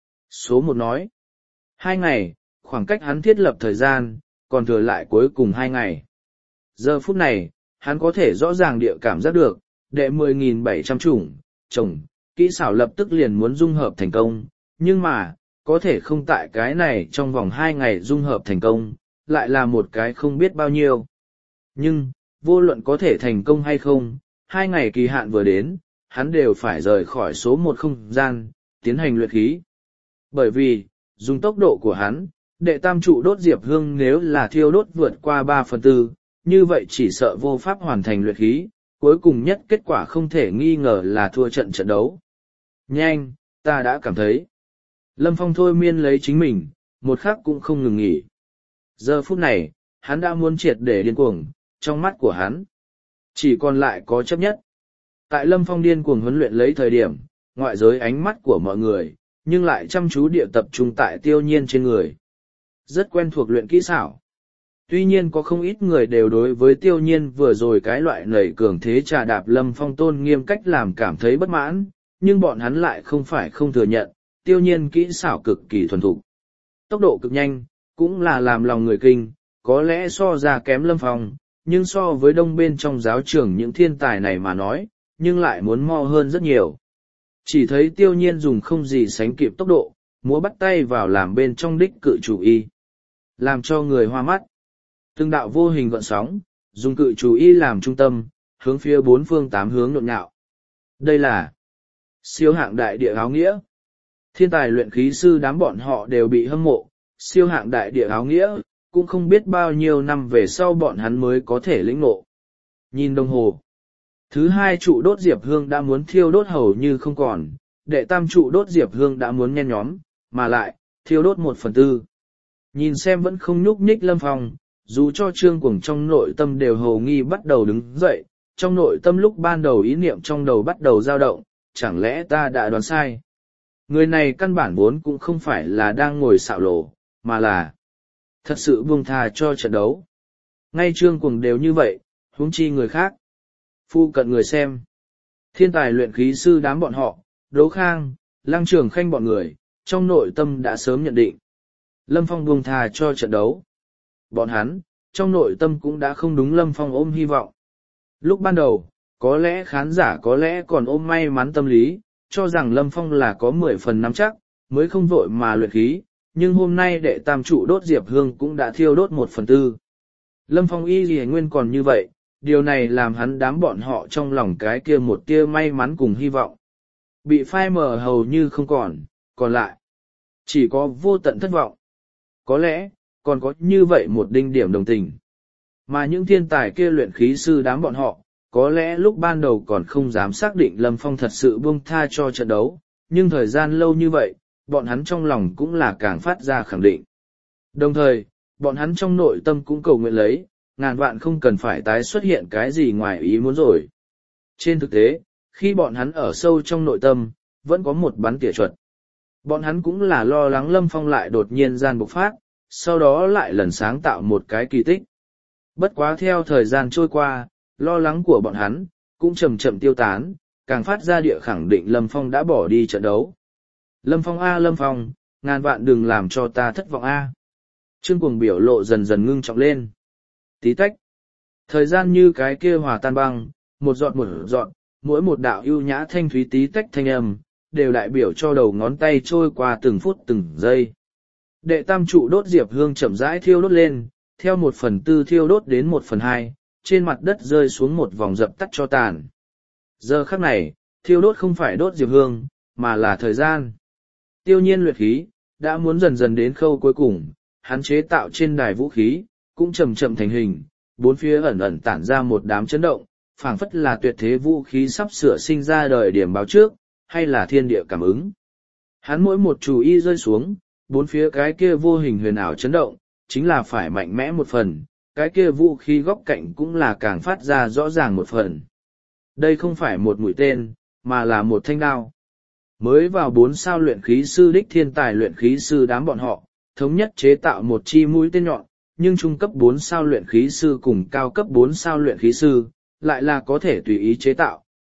Số một nói. Hai ngày, khoảng cách hắn thiết lập thời gian, còn thừa lại cuối cùng hai ngày. Giờ phút này, hắn có thể rõ ràng địa cảm giác được, đệ mười nghìn bảy trăm chủng, trồng, kỹ xảo lập tức liền muốn dung hợp thành công, nhưng mà, có thể không tại cái này trong vòng hai ngày dung hợp thành công, lại là một cái không biết bao nhiêu. Nhưng, vô luận có thể thành công hay không, hai ngày kỳ hạn vừa đến, hắn đều phải rời khỏi số một không gian, tiến hành luyện khí. Bởi vì, dùng tốc độ của hắn, đệ tam trụ đốt diệp hương nếu là thiêu đốt vượt qua ba phần tư, như vậy chỉ sợ vô pháp hoàn thành luyện khí, cuối cùng nhất kết quả không thể nghi ngờ là thua trận trận đấu. Nhanh, ta đã cảm thấy. Lâm Phong thôi miên lấy chính mình, một khắc cũng không ngừng nghỉ. Giờ phút này, hắn đã muốn triệt để điên cuồng, trong mắt của hắn. Chỉ còn lại có chấp nhất. Tại Lâm Phong điên cuồng huấn luyện lấy thời điểm, ngoại giới ánh mắt của mọi người, nhưng lại chăm chú địa tập trung tại Tiêu Nhiên trên người. Rất quen thuộc luyện kỹ xảo. Tuy nhiên có không ít người đều đối với Tiêu Nhiên vừa rồi cái loại nảy cường thế trà đạp Lâm Phong tôn nghiêm cách làm cảm thấy bất mãn, nhưng bọn hắn lại không phải không thừa nhận, Tiêu Nhiên kỹ xảo cực kỳ thuần thục. Tốc độ cực nhanh, cũng là làm lòng người kinh, có lẽ so ra kém Lâm Phong, nhưng so với đông bên trong giáo trường những thiên tài này mà nói, nhưng lại muốn mo hơn rất nhiều. Chỉ thấy Tiêu Nhiên dùng không gì sánh kịp tốc độ, múa bắt tay vào làm bên trong đích cự chủ y. Làm cho người hoa mắt. Từng đạo vô hình gợn sóng, dùng cự chủ y làm trung tâm, hướng phía bốn phương tám hướng nhộn nhạo. Đây là siêu hạng đại địa áo nghĩa. Thiên tài luyện khí sư đám bọn họ đều bị hâm mộ, siêu hạng đại địa áo nghĩa, cũng không biết bao nhiêu năm về sau bọn hắn mới có thể lĩnh ngộ. Nhìn đồng hồ. Thứ hai trụ đốt diệp hương đã muốn thiêu đốt hầu như không còn, đệ tam trụ đốt diệp hương đã muốn nhen nhóm, mà lại, thiêu đốt một phần tư. Nhìn xem vẫn không nhúc nhích Lâm Phong, dù cho Trương Cuồng trong nội tâm đều hầu nghi bắt đầu đứng dậy, trong nội tâm lúc ban đầu ý niệm trong đầu bắt đầu dao động, chẳng lẽ ta đã đoán sai. Người này căn bản vốn cũng không phải là đang ngồi xạo lộ, mà là thật sự buông thà cho trận đấu. Ngay Trương Cuồng đều như vậy, huống chi người khác. Phu cận người xem. Thiên tài luyện khí sư đám bọn họ, Đỗ Khang, Lăng Trường Khanh bọn người, trong nội tâm đã sớm nhận định. Lâm Phong buông thà cho trận đấu. Bọn hắn, trong nội tâm cũng đã không đúng Lâm Phong ôm hy vọng. Lúc ban đầu, có lẽ khán giả có lẽ còn ôm may mắn tâm lý, cho rằng Lâm Phong là có mười phần nắm chắc, mới không vội mà luyện khí, nhưng hôm nay đệ tam trụ đốt diệp hương cũng đã thiêu đốt một phần tư. Lâm Phong y gì nguyên còn như vậy, điều này làm hắn đám bọn họ trong lòng cái kia một tia may mắn cùng hy vọng. Bị phai mờ hầu như không còn, còn lại chỉ có vô tận thất vọng. Có lẽ, còn có như vậy một đinh điểm đồng tình. Mà những thiên tài kia luyện khí sư đám bọn họ, có lẽ lúc ban đầu còn không dám xác định Lâm Phong thật sự buông tha cho trận đấu, nhưng thời gian lâu như vậy, bọn hắn trong lòng cũng là càng phát ra khẳng định. Đồng thời, bọn hắn trong nội tâm cũng cầu nguyện lấy, ngàn vạn không cần phải tái xuất hiện cái gì ngoài ý muốn rồi. Trên thực tế, khi bọn hắn ở sâu trong nội tâm, vẫn có một bắn tỉa chuột. Bọn hắn cũng là lo lắng Lâm Phong lại đột nhiên gian bộc phát, sau đó lại lần sáng tạo một cái kỳ tích. Bất quá theo thời gian trôi qua, lo lắng của bọn hắn, cũng chậm chậm tiêu tán, càng phát ra địa khẳng định Lâm Phong đã bỏ đi trận đấu. Lâm Phong a Lâm Phong, ngàn vạn đừng làm cho ta thất vọng a. Trương Cuồng biểu lộ dần dần ngưng trọng lên. Tí tách. Thời gian như cái kia hòa tan băng, một giọt một giọt, mỗi một đạo ưu nhã thanh thúy tí tách thanh âm, đều đại biểu cho đầu ngón tay trôi qua từng phút từng giây. Đệ tam trụ đốt diệp hương chậm rãi thiêu đốt lên, theo một phần tư thiêu đốt đến một phần hai, trên mặt đất rơi xuống một vòng dập tắt cho tàn. Giờ khắc này, thiêu đốt không phải đốt diệp hương, mà là thời gian. Tiêu Nhiên luyện khí, đã muốn dần dần đến khâu cuối cùng, hắn chế tạo trên đài vũ khí, cũng chậm chậm thành hình, bốn phía ẩn ẩn tản ra một đám chấn động, phảng phất là tuyệt thế vũ khí sắp sửa sinh ra đời điểm báo trước, hay là thiên địa cảm ứng. Hắn mỗi một chủ y rơi xuống, bốn phía cái kia vô hình huyền ảo chấn động, chính là phải mạnh mẽ một phần, cái kia vũ khí góc cạnh cũng là càng phát ra rõ ràng một phần. Đây không phải một mũi tên, mà là một thanh đao. Mới vào bốn sao luyện khí sư đích thiên tài luyện khí sư đám bọn họ, thống nhất chế tạo một chi mũi tên nhọn, nhưng trung cấp bốn sao luyện khí sư cùng cao cấp bốn sao luyện khí sư, lại là có thể tùy ý chế tạo,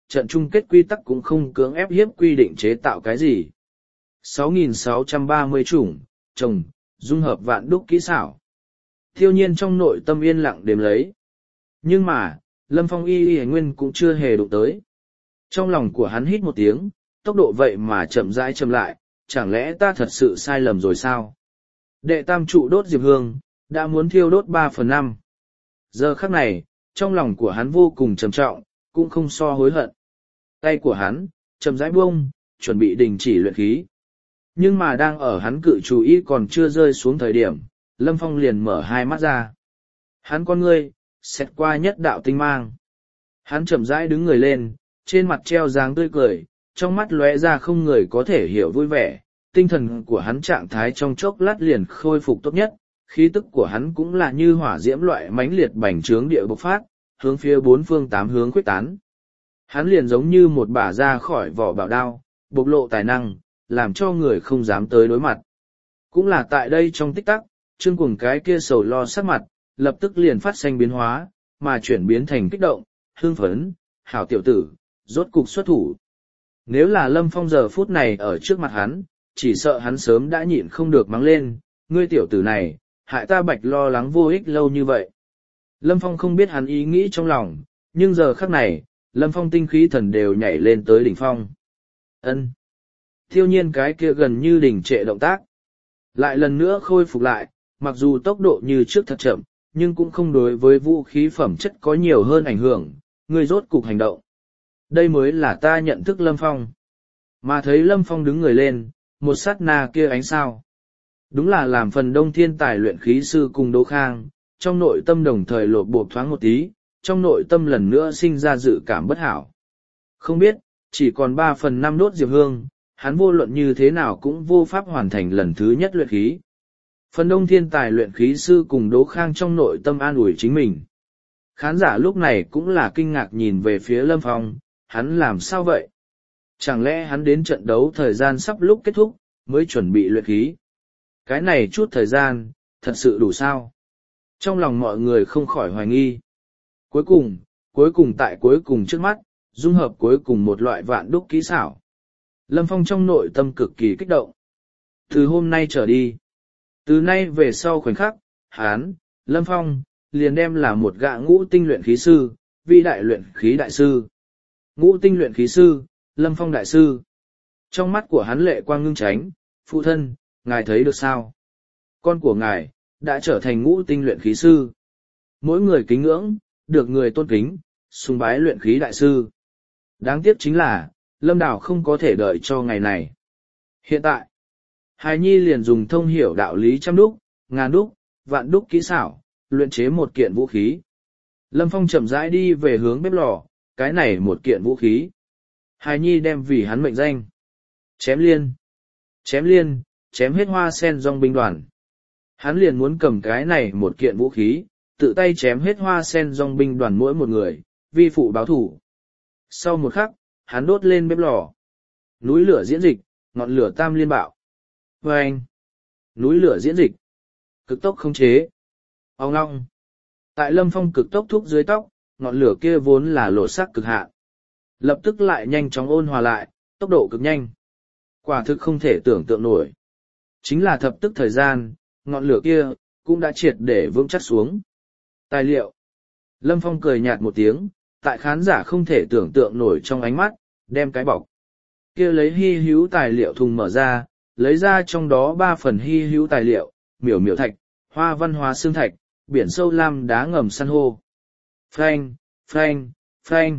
trận chung kết quy tắc cũng không cưỡng ép hiếp quy định chế tạo cái gì. sáu nghìn sáu trăm ba mươi chủng, trồng, dung hợp vạn đúc kỹ xảo. Thiêu nhiên trong nội tâm yên lặng đếm lấy. Nhưng mà, Lâm Phong y y nguyên cũng chưa hề đụng tới. Trong lòng của hắn hít một tiếng, tốc độ vậy mà chậm rãi chậm lại, chẳng lẽ ta thật sự sai lầm rồi sao? Đệ tam trụ đốt diệp hương, đã muốn thiêu đốt ba phần năm. Giờ khắc này, trong lòng của hắn vô cùng trầm trọng, cũng không so hối hận. Tay của hắn, chậm rãi buông, chuẩn bị đình chỉ luyện khí. Nhưng mà đang ở hắn cự chú ý còn chưa rơi xuống thời điểm, Lâm Phong liền mở hai mắt ra. Hắn con ngươi, xẹt qua nhất đạo tinh mang. Hắn chậm rãi đứng người lên, trên mặt treo dáng tươi cười, trong mắt lóe ra không người có thể hiểu vui vẻ. Tinh thần của hắn trạng thái trong chốc lát liền khôi phục tốt nhất, khí tức của hắn cũng là như hỏa diễm loại mãnh liệt bành trướng địa bộc phát, hướng phía bốn phương tám hướng quyết tán. Hắn liền giống như một bả ra khỏi vỏ bảo đao, bộc lộ tài năng, làm cho người không dám tới đối mặt. Cũng là tại đây trong tích tắc, Trương Cuồng cái kia sầu lo sắc mặt, lập tức liền phát sinh biến hóa, mà chuyển biến thành kích động, hương phấn, hảo tiểu tử, rốt cục xuất thủ. Nếu là Lâm Phong giờ phút này ở trước mặt hắn, chỉ sợ hắn sớm đã nhịn không được mắng lên, ngươi tiểu tử này, hại ta bạch lo lắng vô ích lâu như vậy. Lâm Phong không biết hắn ý nghĩ trong lòng, nhưng giờ khắc này, Lâm Phong tinh khí thần đều nhảy lên tới đỉnh phong. Ân. Thiêu nhiên cái kia gần như đỉnh trệ động tác. Lại lần nữa khôi phục lại, mặc dù tốc độ như trước thật chậm, nhưng cũng không đối với vũ khí phẩm chất có nhiều hơn ảnh hưởng, ngươi rốt cục hành động. Đây mới là ta nhận thức Lâm Phong. Mà thấy Lâm Phong đứng người lên, một sát na kia ánh sao. Đúng là làm phần đông thiên tài luyện khí sư cùng Đỗ Khang, trong nội tâm đồng thời lột bột thoáng một tí, trong nội tâm lần nữa sinh ra dự cảm bất hảo. Không biết, chỉ còn ba phần năm đốt diệp hương, hắn vô luận như thế nào cũng vô pháp hoàn thành lần thứ nhất luyện khí. Phần đông thiên tài luyện khí sư cùng Đỗ Khang trong nội tâm an ủi chính mình. Khán giả lúc này cũng là kinh ngạc nhìn về phía Lâm Phong, hắn làm sao vậy? Chẳng lẽ hắn đến trận đấu thời gian sắp lúc kết thúc, mới chuẩn bị luyện khí? Cái này chút thời gian, thật sự đủ sao? Trong lòng mọi người không khỏi hoài nghi. Cuối cùng, cuối cùng tại cuối cùng trước mắt, dung hợp cuối cùng một loại vạn đúc kỹ xảo. Lâm Phong trong nội tâm cực kỳ kích động. Từ hôm nay trở đi, từ nay về sau khoảnh khắc, hán, Lâm Phong, liền đem là một gã ngũ tinh luyện khí sư, vĩ đại luyện khí đại sư. Ngũ tinh luyện khí sư, Lâm Phong đại sư. Trong mắt của hắn lệ quang ngưng tránh, phụ thân, ngài thấy được sao? Con của ngài, đã trở thành ngũ tinh luyện khí sư. Mỗi người kính ngưỡng, được người tôn kính, sùng bái luyện khí đại sư. Đáng tiếc chính là, Lâm Đào không có thể đợi cho ngày này. Hiện tại, Hài Nhi liền dùng thông hiểu đạo lý trăm đúc, ngàn đúc, vạn đúc kỹ xảo, luyện chế một kiện vũ khí. Lâm Phong chậm rãi đi về hướng bếp lò, cái này một kiện vũ khí. Hài Nhi đem vì hắn mệnh danh. Chém liên. Chém liên, chém hết hoa sen dòng binh đoàn. Hắn liền muốn cầm cái này một kiện vũ khí, tự tay chém hết hoa sen dòng binh đoàn mỗi một người, vi phụ báo thủ. Sau một khắc, hắn đốt lên bếp lò. Núi lửa diễn dịch, ngọn lửa tam liên bạo. Vâng! Núi lửa diễn dịch. Cực tốc khống chế. Ông ngong! Tại Lâm Phong cực tốc thúc dưới tóc, ngọn lửa kia vốn là lột sắc cực hạn. Lập tức lại nhanh chóng ôn hòa lại, tốc độ cực nhanh. Quả thực không thể tưởng tượng nổi. Chính là thập tức thời gian, ngọn lửa kia, cũng đã triệt để vững chắc xuống. Tài liệu. Lâm Phong cười nhạt một tiếng, tại khán giả không thể tưởng tượng nổi trong ánh mắt, đem cái bọc. Kia lấy hy hữu tài liệu thùng mở ra, lấy ra trong đó ba phần hy hữu tài liệu, miểu miểu thạch, hoa văn hóa xương thạch, biển sâu lam đá ngầm san hô. Phanh, phanh, phanh.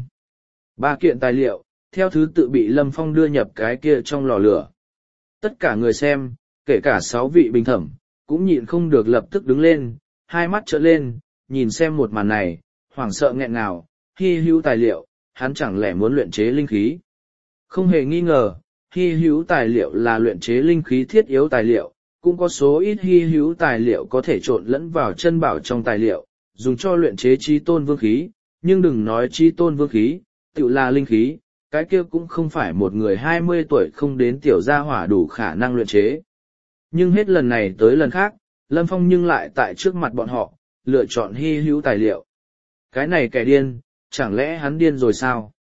Ba kiện tài liệu, theo thứ tự bị Lâm Phong đưa nhập cái kia trong lò lửa. Tất cả người xem, kể cả sáu vị bình thẩm, cũng nhịn không được lập tức đứng lên, hai mắt trợn lên, nhìn xem một màn này, hoảng sợ nghẹn ngào, hy hữu tài liệu, hắn chẳng lẽ muốn luyện chế linh khí. Không hề nghi ngờ, hy hữu tài liệu là luyện chế linh khí thiết yếu tài liệu, cũng có số ít hy hữu tài liệu có thể trộn lẫn vào chân bảo trong tài liệu, dùng cho luyện chế chi tôn vương khí, nhưng đừng nói chi tôn vương khí, tự là linh khí, cái kia cũng không phải một người hai mươi tuổi không đến tiểu gia hỏa đủ khả năng luyện chế. Nhưng hết lần này tới lần khác, Lâm Phong nhưng lại tại trước mặt bọn họ, lựa chọn hy hữu tài liệu. Cái này kẻ điên, chẳng lẽ hắn điên rồi sao?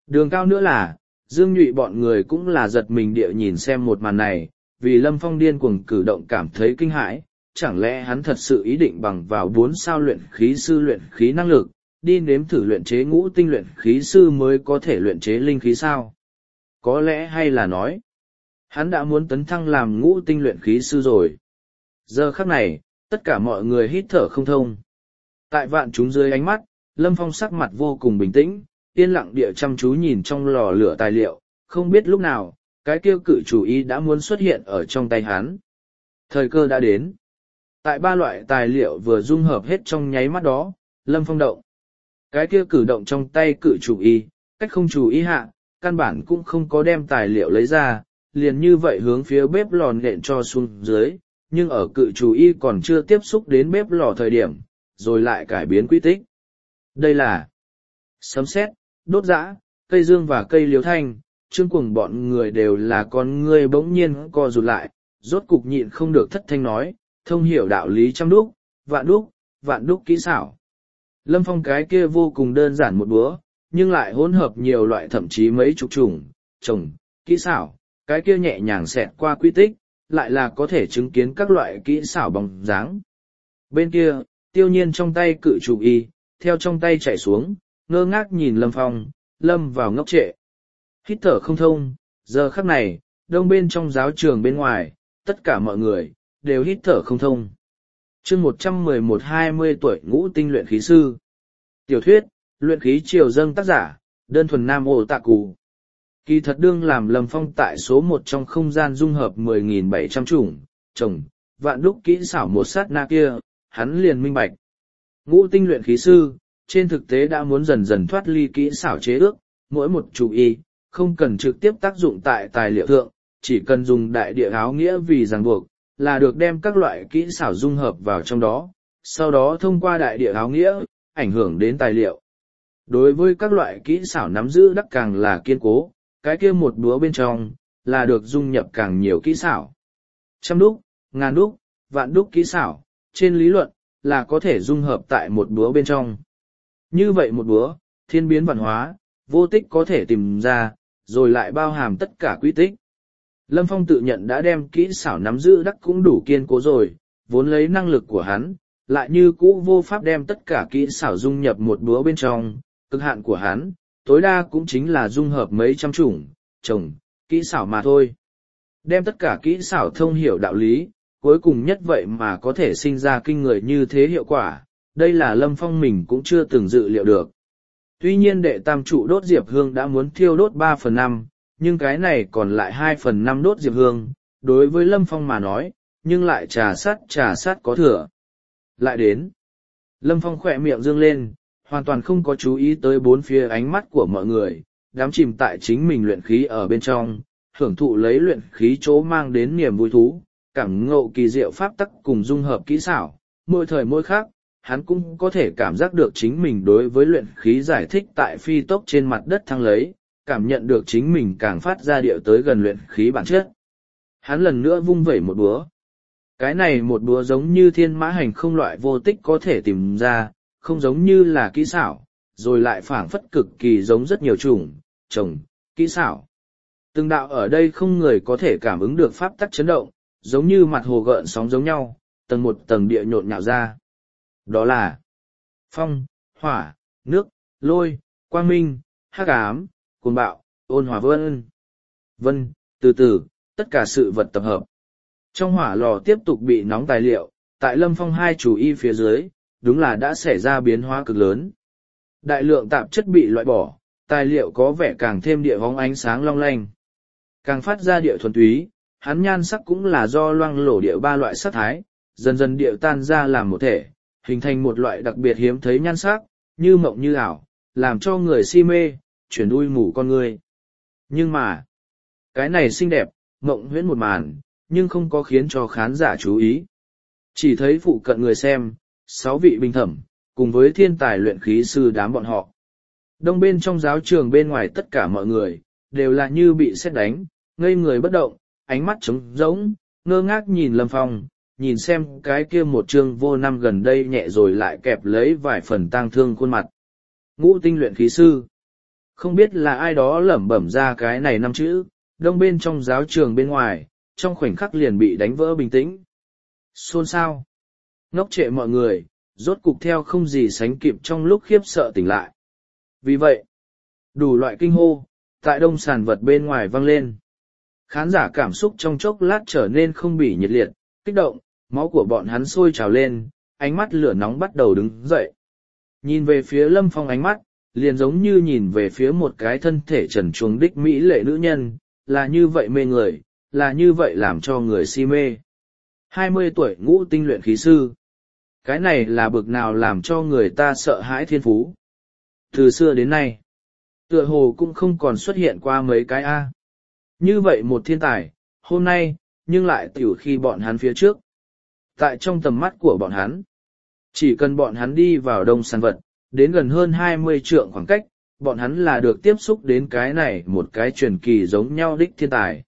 Đường cao nữa là, Dương Nhụy bọn người cũng là giật mình địa nhìn xem một màn này, vì Lâm Phong điên cuồng cử động cảm thấy kinh hãi, chẳng lẽ hắn thật sự ý định bằng vào bốn sao luyện khí sư luyện khí năng lực, đi nếm thử luyện chế ngũ tinh luyện khí sư mới có thể luyện chế linh khí sao? Có lẽ hay là nói, hắn đã muốn tấn thăng làm ngũ tinh luyện khí sư rồi. Giờ khắc này, tất cả mọi người hít thở không thông. Tại vạn chúng dưới ánh mắt, Lâm Phong sắc mặt vô cùng bình tĩnh, yên lặng địa chăm chú nhìn trong lò lửa tài liệu, không biết lúc nào, cái kêu cự chủ ý đã muốn xuất hiện ở trong tay hắn. Thời cơ đã đến. Tại ba loại tài liệu vừa dung hợp hết trong nháy mắt đó, Lâm Phong động. Cái kia cử động trong tay cự chủ y, cách không chủ y hạ, căn bản cũng không có đem tài liệu lấy ra, liền như vậy hướng phía bếp lò nện cho xuống dưới, nhưng ở cự chủ y còn chưa tiếp xúc đến bếp lò thời điểm, rồi lại cải biến quy tích. Đây là sấm sét, đốt dã, cây dương và cây liếu thanh, Trương Cuồng bọn người đều là con người bỗng nhiên co rụt lại, rốt cục nhịn không được thất thanh nói, thông hiểu đạo lý trăm đúc, vạn đúc, vạn đúc kỹ xảo. Lâm Phong cái kia vô cùng đơn giản một búa, nhưng lại hỗn hợp nhiều loại thậm chí mấy chục chủng, trồng, kỹ xảo, cái kia nhẹ nhàng xẹt qua quy tích, lại là có thể chứng kiến các loại kỹ xảo bóng dáng. Bên kia, Tiêu Nhiên trong tay cự chủ y, theo trong tay chạy xuống, ngơ ngác nhìn Lâm Phong, lâm vào ngốc trệ. Hít thở không thông, giờ khắc này, đông bên trong giáo trường bên ngoài, tất cả mọi người, đều hít thở không thông. chương một trăm mười một hai mươi tuổi ngũ tinh luyện khí sư. Tiểu thuyết, luyện khí triều dâng tác giả, đơn thuần nam ổ tạ cù. Kỳ thật đương làm Lâm Phong tại số một trong không gian dung hợp mười nghìn bảy trăm chủng, trồng, vạn đúc kỹ xảo một sát na kia, hắn liền minh bạch. Ngũ tinh luyện khí sư, trên thực tế đã muốn dần dần thoát ly kỹ xảo chế ước, mỗi một chủ y, không cần trực tiếp tác dụng tại tài liệu thượng, chỉ cần dùng đại địa áo nghĩa vì ràng buộc, là được đem các loại kỹ xảo dung hợp vào trong đó, sau đó thông qua đại địa áo nghĩa, ảnh hưởng đến tài liệu. Đối với các loại kỹ xảo nắm giữ đắc càng là kiên cố, cái kia một búa bên trong, là được dung nhập càng nhiều kỹ xảo. Trăm đúc, ngàn đúc, vạn đúc kỹ xảo, trên lý luận, là có thể dung hợp tại một búa bên trong. Như vậy một búa, thiên biến vạn hóa, vô tích có thể tìm ra, rồi lại bao hàm tất cả quy tích. Lâm Phong tự nhận đã đem kỹ xảo nắm giữ đắc cũng đủ kiên cố rồi, vốn lấy năng lực của hắn, lại như cũ vô pháp đem tất cả kỹ xảo dung nhập một búa bên trong, cực hạn của hắn, tối đa cũng chính là dung hợp mấy trăm chủng, trồng, kỹ xảo mà thôi. Đem tất cả kỹ xảo thông hiểu đạo lý, cuối cùng nhất vậy mà có thể sinh ra kinh người như thế hiệu quả, đây là Lâm Phong mình cũng chưa từng dự liệu được. Tuy nhiên đệ tam trụ đốt diệp hương đã muốn thiêu đốt ba phần năm, nhưng cái này còn lại hai phần năm đốt diệp hương, đối với Lâm Phong mà nói, nhưng lại trà sát trà sát có thừa. Lại đến, Lâm Phong khỏe miệng dương lên, hoàn toàn không có chú ý tới bốn phía ánh mắt của mọi người, đám chìm tại chính mình luyện khí ở bên trong, hưởng thụ lấy luyện khí chỗ mang đến niềm vui thú, cảm ngộ kỳ diệu pháp tắc cùng dung hợp kỹ xảo, mỗi thời mỗi khác, hắn cũng có thể cảm giác được chính mình đối với luyện khí giải thích tại phi tốc trên mặt đất thăng lấy, cảm nhận được chính mình càng phát ra điệu tới gần luyện khí bản chất. Hắn lần nữa vung vẩy một búa. Cái này một búa giống như thiên mã hành không loại vô tích có thể tìm ra, không giống như là kỹ xảo, rồi lại phảng phất cực kỳ giống rất nhiều chủng, trồng, kỹ xảo. Từng đạo ở đây không người có thể cảm ứng được pháp tắc chấn động, giống như mặt hồ gợn sóng giống nhau, tầng một tầng địa nhộn nhạo ra. Đó là phong, hỏa, nước, lôi, quang minh, hắc ám, cuồng bạo, ôn hòa vân. Vân, từ từ, tất cả sự vật tập hợp. Trong hỏa lò tiếp tục bị nóng tài liệu, tại Lâm Phong hai chủ y phía dưới, đúng là đã xảy ra biến hóa cực lớn. Đại lượng tạp chất bị loại bỏ, tài liệu có vẻ càng thêm địa vóng ánh sáng long lanh. Càng phát ra địa thuần túy, hắn nhan sắc cũng là do loang lổ địa ba loại sắc thái, dần dần địa tan ra làm một thể, hình thành một loại đặc biệt hiếm thấy nhan sắc, như mộng như ảo, làm cho người si mê, chuyển đuôi mù con người. Nhưng mà, cái này xinh đẹp, mộng huyễn một màn, nhưng không có khiến cho khán giả chú ý. Chỉ thấy phụ cận người xem, sáu vị bình thẩm, cùng với thiên tài luyện khí sư đám bọn họ. Đông bên trong giáo trường bên ngoài tất cả mọi người, đều là như bị sét đánh, ngây người bất động, ánh mắt trống rỗng, ngơ ngác nhìn Lâm Phong, nhìn xem cái kia một chương vô năm gần đây nhẹ rồi lại kẹp lấy vài phần tang thương khuôn mặt. Ngũ tinh luyện khí sư. Không biết là ai đó lẩm bẩm ra cái này năm chữ, đông bên trong giáo trường bên ngoài, trong khoảnh khắc liền bị đánh vỡ bình tĩnh. Xôn xao. Ngốc trệ mọi người, rốt cục theo không gì sánh kịp trong lúc khiếp sợ tỉnh lại. Vì vậy, đủ loại kinh hô, tại đông sàn vật bên ngoài vang lên. Khán giả cảm xúc trong chốc lát trở nên không bỉ nhiệt liệt, kích động, máu của bọn hắn sôi trào lên, ánh mắt lửa nóng bắt đầu đứng dậy. Nhìn về phía Lâm Phong ánh mắt, liền giống như nhìn về phía một cái thân thể trần truồng đích mỹ lệ nữ nhân, là như vậy mê người, là như vậy làm cho người si mê. hai mươi tuổi ngũ tinh luyện khí sư. Cái này là bực nào làm cho người ta sợ hãi thiên phú. Từ xưa đến nay, tựa hồ cũng không còn xuất hiện qua mấy cái A. Như vậy một thiên tài, hôm nay, nhưng lại tiểu khi bọn hắn phía trước. Tại trong tầm mắt của bọn hắn, chỉ cần bọn hắn đi vào đông sàn vật, đến gần hơn hai mươi trượng khoảng cách, bọn hắn là được tiếp xúc đến cái này một cái truyền kỳ giống nhau đích thiên tài.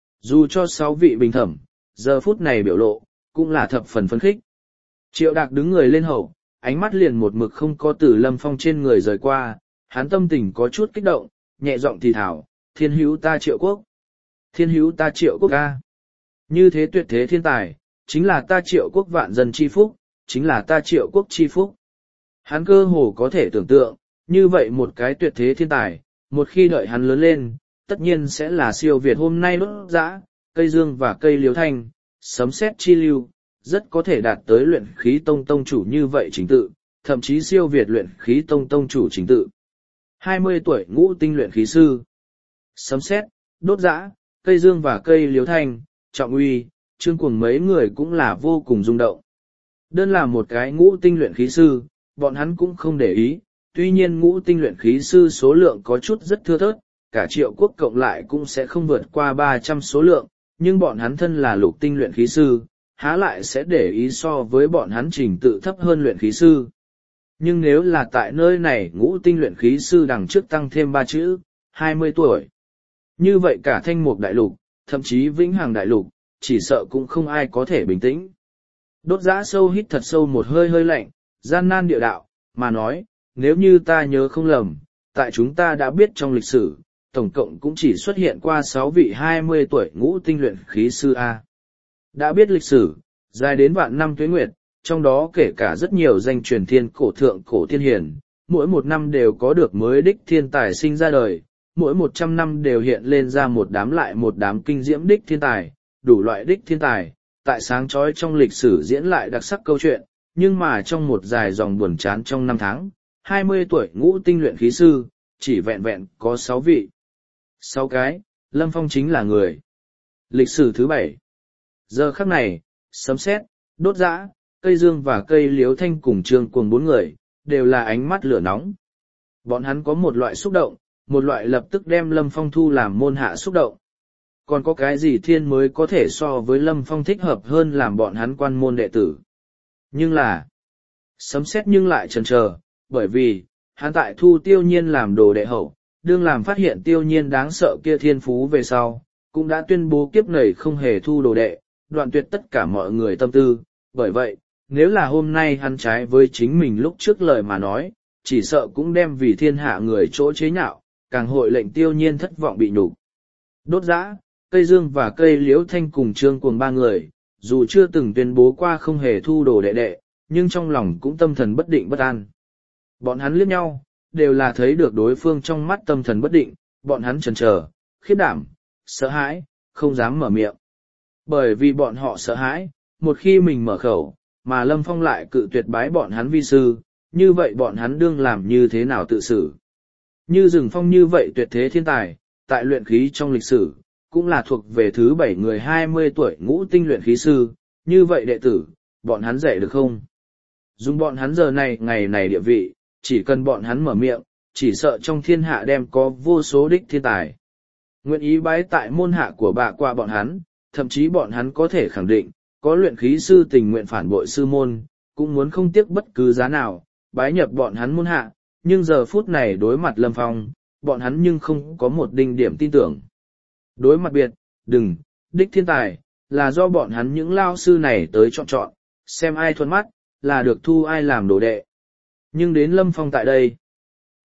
Dù cho sáu vị bình thẩm, giờ phút này biểu lộ, cũng là thập phần phấn khích. Triệu Đạc đứng người lên hậu, ánh mắt liền một mực không có từ Lâm Phong trên người rời qua, hắn tâm tình có chút kích động, nhẹ giọng thì thảo, thiên hữu ta Triệu Quốc. Thiên hữu ta Triệu Quốc ca. Như thế tuyệt thế thiên tài, chính là ta Triệu Quốc vạn dân chi phúc, chính là ta Triệu Quốc chi phúc. Hắn cơ hồ có thể tưởng tượng, như vậy một cái tuyệt thế thiên tài, một khi đợi hắn lớn lên, tất nhiên sẽ là siêu việt hôm nay đốt dã, cây dương và cây liếu thanh, sấm sét chi lưu, rất có thể đạt tới luyện khí tông tông chủ như vậy chính tự, thậm chí siêu việt luyện khí tông tông chủ chính tự. hai mươi tuổi ngũ tinh luyện khí sư. Sấm sét, đốt dã, cây dương và cây liếu thanh, trọng uy, Trương Cuồng mấy người cũng là vô cùng rung động. Đơn là một cái ngũ tinh luyện khí sư, bọn hắn cũng không để ý, tuy nhiên ngũ tinh luyện khí sư số lượng có chút rất thưa thớt, cả Triệu Quốc cộng lại cũng sẽ không vượt qua ba trăm số lượng, nhưng bọn hắn thân là lục tinh luyện khí sư, há lại sẽ để ý so với bọn hắn trình tự thấp hơn luyện khí sư. Nhưng nếu là tại nơi này ngũ tinh luyện khí sư đằng trước tăng thêm ba chữ, hai mươi tuổi. Như vậy cả thanh mục đại lục, thậm chí vĩnh hằng đại lục, chỉ sợ cũng không ai có thể bình tĩnh. Đốt giã sâu hít thật sâu một hơi hơi lạnh, gian nan địa đạo, mà nói, nếu như ta nhớ không lầm, tại chúng ta đã biết trong lịch sử, tổng cộng cũng chỉ xuất hiện qua sáu vị hai mươi tuổi ngũ tinh luyện khí sư A. Đã biết lịch sử, dài đến vạn năm tuế nguyệt, trong đó kể cả rất nhiều danh truyền thiên cổ thượng cổ thiên hiền, mỗi một năm đều có được mới đích thiên tài sinh ra đời, mỗi một trăm năm đều hiện lên ra một đám lại một đám kinh diễm đích thiên tài, đủ loại đích thiên tài, tại sáng chói trong lịch sử diễn lại đặc sắc câu chuyện, nhưng mà trong một dài dòng buồn chán trong năm tháng, hai mươi tuổi ngũ tinh luyện khí sư, chỉ vẹn vẹn có sáu vị. Sáu cái, Lâm Phong chính là người. Lịch sử thứ bảy. Giờ khắc này, sấm sét, đốt dã, cây dương và cây liếu thanh cùng Trương Cuồng bốn người, đều là ánh mắt lửa nóng. Bọn hắn có một loại xúc động, một loại lập tức đem Lâm Phong thu làm môn hạ xúc động. Còn có cái gì thiên mới có thể so với Lâm Phong thích hợp hơn làm bọn hắn quan môn đệ tử. Nhưng là, sấm sét nhưng lại chần chờ, bởi vì, hắn tại thu Tiêu Nhiên làm đồ đệ hậu, đương làm phát hiện Tiêu Nhiên đáng sợ kia thiên phú về sau, cũng đã tuyên bố kiếp này không hề thu đồ đệ, đoạn tuyệt tất cả mọi người tâm tư, bởi vậy, nếu là hôm nay hắn trái với chính mình lúc trước lời mà nói, chỉ sợ cũng đem vì thiên hạ người chỗ chế nhạo, càng hội lệnh Tiêu Nhiên thất vọng bị nhục. Đốt dã, cây dương và cây liễu thanh cùng Trương Cuồng ba người, dù chưa từng tuyên bố qua không hề thu đồ đệ đệ, nhưng trong lòng cũng tâm thần bất định bất an. Bọn hắn liếc nhau, đều là thấy được đối phương trong mắt tâm thần bất định, bọn hắn chần chờ, khiếp đảm, sợ hãi, không dám mở miệng. Bởi vì bọn họ sợ hãi, một khi mình mở khẩu, mà Lâm Phong lại cự tuyệt bái bọn hắn vi sư, như vậy bọn hắn đương làm như thế nào tự xử. Như Rừng Phong như vậy tuyệt thế thiên tài, tại luyện khí trong lịch sử, cũng là thuộc về thứ bảy người hai mươi tuổi ngũ tinh luyện khí sư, như vậy đệ tử, bọn hắn dạy được không? Dùng bọn hắn giờ này ngày này địa vị, chỉ cần bọn hắn mở miệng, chỉ sợ trong thiên hạ đem có vô số đích thiên tài. Nguyện ý bái tại môn hạ của bà qua bọn hắn, thậm chí bọn hắn có thể khẳng định, có luyện khí sư tình nguyện phản bội sư môn, cũng muốn không tiếc bất cứ giá nào, bái nhập bọn hắn môn hạ, nhưng giờ phút này đối mặt Lâm Phong, bọn hắn nhưng không có một đinh điểm tin tưởng. Đối mặt biệt, đừng, đích thiên tài, là do bọn hắn những lao sư này tới chọn chọn, xem ai thuận mắt, là được thu ai làm đồ đệ. Nhưng đến Lâm Phong tại đây,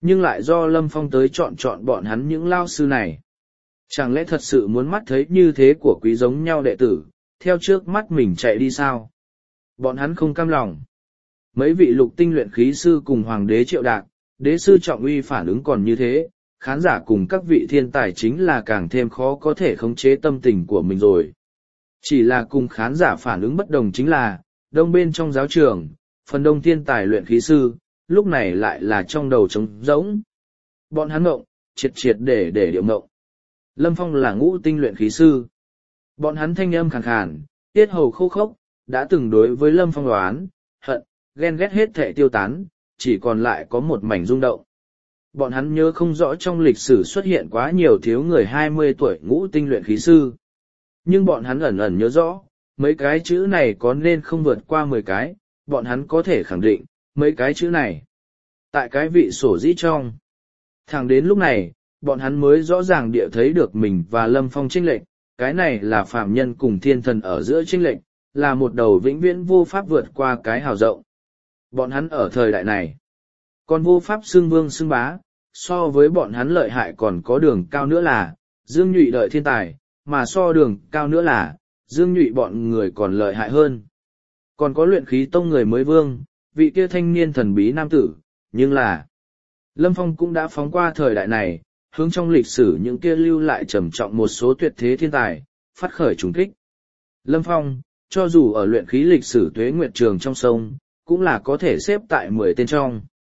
Nhưng lại do Lâm Phong tới chọn chọn bọn hắn những lao sư này. Chẳng lẽ thật sự muốn mắt thấy như thế của quý giống nhau đệ tử, theo trước mắt mình chạy đi sao? Bọn hắn không cam lòng. Mấy vị lục tinh luyện khí sư cùng hoàng đế Triệu Đạc, đế sư Trọng Uy phản ứng còn như thế, khán giả cùng các vị thiên tài chính là càng thêm khó có thể khống chế tâm tình của mình rồi. Chỉ là cùng khán giả phản ứng bất đồng chính là, đông bên trong giáo trường, phần đông thiên tài luyện khí sư, lúc này lại là trong đầu trống rỗng. Bọn hắn ngộng, triệt triệt để để điệu ngộng. Lâm Phong là ngũ tinh luyện khí sư. Bọn hắn thanh âm khàn khàn, tiết hầu khô khốc, đã từng đối với Lâm Phong đoán, hận, ghen ghét hết thệ tiêu tán, chỉ còn lại có một mảnh rung động. Bọn hắn nhớ không rõ trong lịch sử xuất hiện quá nhiều thiếu người hai mươi tuổi ngũ tinh luyện khí sư. Nhưng bọn hắn ẩn ẩn nhớ rõ, mấy cái chữ này có nên không vượt qua mười cái, bọn hắn có thể khẳng định, mấy cái chữ này. Tại cái vị sổ dĩ trong. Thẳng đến lúc này, bọn hắn mới rõ ràng địa thấy được mình và Lâm Phong chênh lệch, cái này là phàm nhân cùng thiên thần ở giữa chênh lệch, là một đầu vĩnh viễn vô pháp vượt qua cái hào rộng. Bọn hắn ở thời đại này, còn vô pháp xưng vương xưng bá, so với bọn hắn lợi hại còn có đường cao nữa là, Dương Nhụy đợi thiên tài, mà so đường cao nữa là, Dương Nhụy bọn người còn lợi hại hơn. Còn có luyện khí tông người mới vương, vị kia thanh niên thần bí nam tử, nhưng là, Lâm Phong cũng đã phóng qua thời đại này, hướng trong lịch sử những kia lưu lại trầm trọng một số tuyệt thế thiên tài, phát khởi trùng kích. Lâm Phong, cho dù ở luyện khí lịch sử tuế nguyệt trường trong sông, cũng là có thể xếp tại mười tên trong.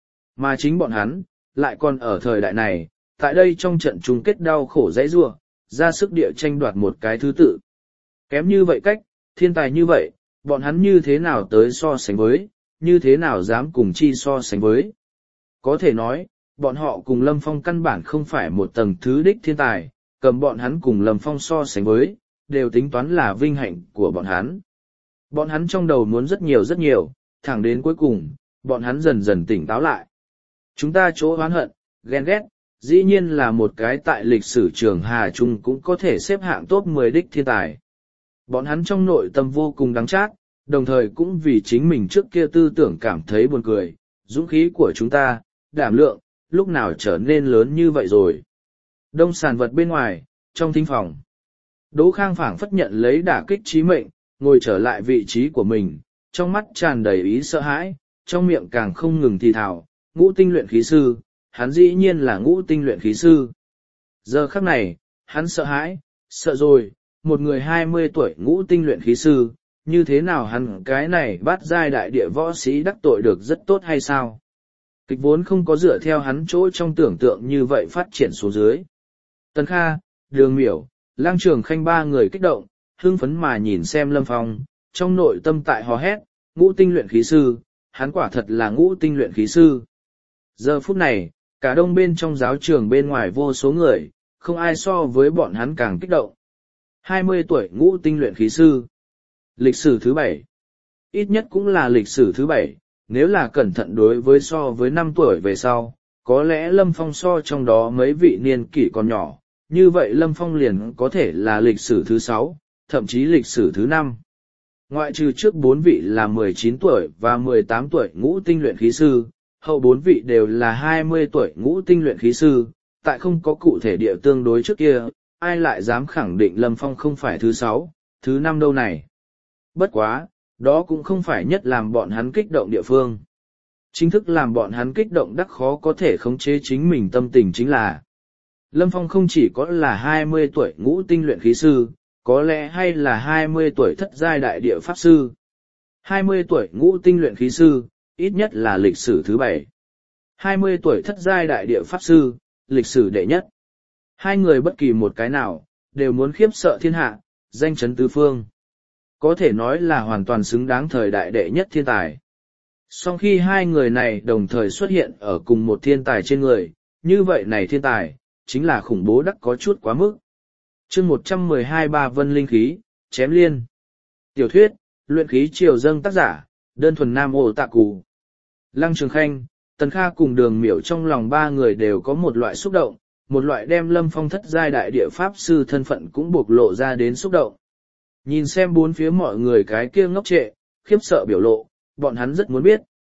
Mà chính bọn hắn, lại còn ở thời đại này, tại đây trong trận chung kết đau khổ dãy rua, ra sức địa tranh đoạt một cái thứ tự. Kém như vậy cách, thiên tài như vậy, bọn hắn như thế nào tới so sánh với, như thế nào dám cùng chi so sánh với. Có thể nói, bọn họ cùng Lâm Phong căn bản không phải một tầng thứ đích thiên tài, cầm bọn hắn cùng Lâm Phong so sánh với, đều tính toán là vinh hạnh của bọn hắn. Bọn hắn trong đầu muốn rất nhiều rất nhiều, thẳng đến cuối cùng, bọn hắn dần dần tỉnh táo lại. Chúng ta chỗ oán hận, ghen ghét, dĩ nhiên là một cái tại lịch sử trường Hà Trung cũng có thể xếp hạng top mười đích thiên tài. Bọn hắn trong nội tâm vô cùng đắng chát, đồng thời cũng vì chính mình trước kia tư tưởng cảm thấy buồn cười, dũng khí của chúng ta, đảm lượng, lúc nào trở nên lớn như vậy rồi. Đông sàn vật bên ngoài, trong thính phòng. Đỗ Khang phảng phất nhận lấy đả kích chí mệnh, ngồi trở lại vị trí của mình, trong mắt tràn đầy ý sợ hãi, trong miệng càng không ngừng thì thào, ngũ tinh luyện khí sư, hắn dĩ nhiên là ngũ tinh luyện khí sư. Giờ khắc này, hắn sợ hãi, sợ rồi, một người hai mươi tuổi ngũ tinh luyện khí sư, như thế nào hắn cái này bắt giai đại địa võ sĩ đắc tội được rất tốt hay sao? Kịch vốn không có dựa theo hắn chỗ trong tưởng tượng như vậy phát triển xuống dưới. Tần Kha, Đường Miểu, Lang Trường Khanh ba người kích động, hưng phấn mà nhìn xem Lâm Phong, trong nội tâm tại hò hét, ngũ tinh luyện khí sư, hắn quả thật là ngũ tinh luyện khí sư. Giờ phút này, cả đông bên trong giáo trường bên ngoài vô số người, không ai so với bọn hắn càng kích động. hai mươi tuổi ngũ tinh luyện khí sư. Lịch sử thứ bảy. Ít nhất cũng là lịch sử thứ bảy, nếu là cẩn thận đối với so với năm tuổi về sau, có lẽ Lâm Phong so trong đó mấy vị niên kỷ còn nhỏ, như vậy Lâm Phong liền có thể là lịch sử thứ sáu, thậm chí lịch sử thứ năm. Ngoại trừ trước bốn vị là mười chín tuổi và mười tám tuổi ngũ tinh luyện khí sư, hậu bốn vị đều là hai mươi tuổi ngũ tinh luyện khí sư, tại không có cụ thể địa tương đối trước kia, ai lại dám khẳng định Lâm Phong không phải thứ sáu, thứ năm đâu này. Bất quá, đó cũng không phải nhất làm bọn hắn kích động địa phương. Chính thức làm bọn hắn kích động đắc khó có thể khống chế chính mình tâm tình chính là Lâm Phong không chỉ có là hai mươi tuổi ngũ tinh luyện khí sư, có lẽ hay là hai mươi tuổi thất giai đại địa pháp sư. hai mươi tuổi ngũ tinh luyện khí sư, ít nhất là lịch sử thứ bảy. hai mươi tuổi thất giai đại địa pháp sư, lịch sử đệ nhất. Hai người bất kỳ một cái nào, đều muốn khiếp sợ thiên hạ, danh chấn tứ phương. Có thể nói là hoàn toàn xứng đáng thời đại đệ nhất thiên tài. Song khi hai người này đồng thời xuất hiện ở cùng một thiên tài trên người, như vậy này thiên tài, chính là khủng bố đắc có chút quá mức. chương một trăm mười hai Ba Vân Linh Khí, Chém Liên. Tiểu thuyết, luyện khí triều dâng tác giả, đơn thuần nam ô tạ cù. Lăng Trường Khanh, Tần Kha cùng Đường Miểu trong lòng ba người đều có một loại xúc động, một loại đem Lâm Phong thất giai đại địa pháp sư thân phận cũng bộc lộ ra đến xúc động. Nhìn xem bốn phía mọi người cái kia ngốc trệ, khiếp sợ biểu lộ, bọn hắn rất muốn biết,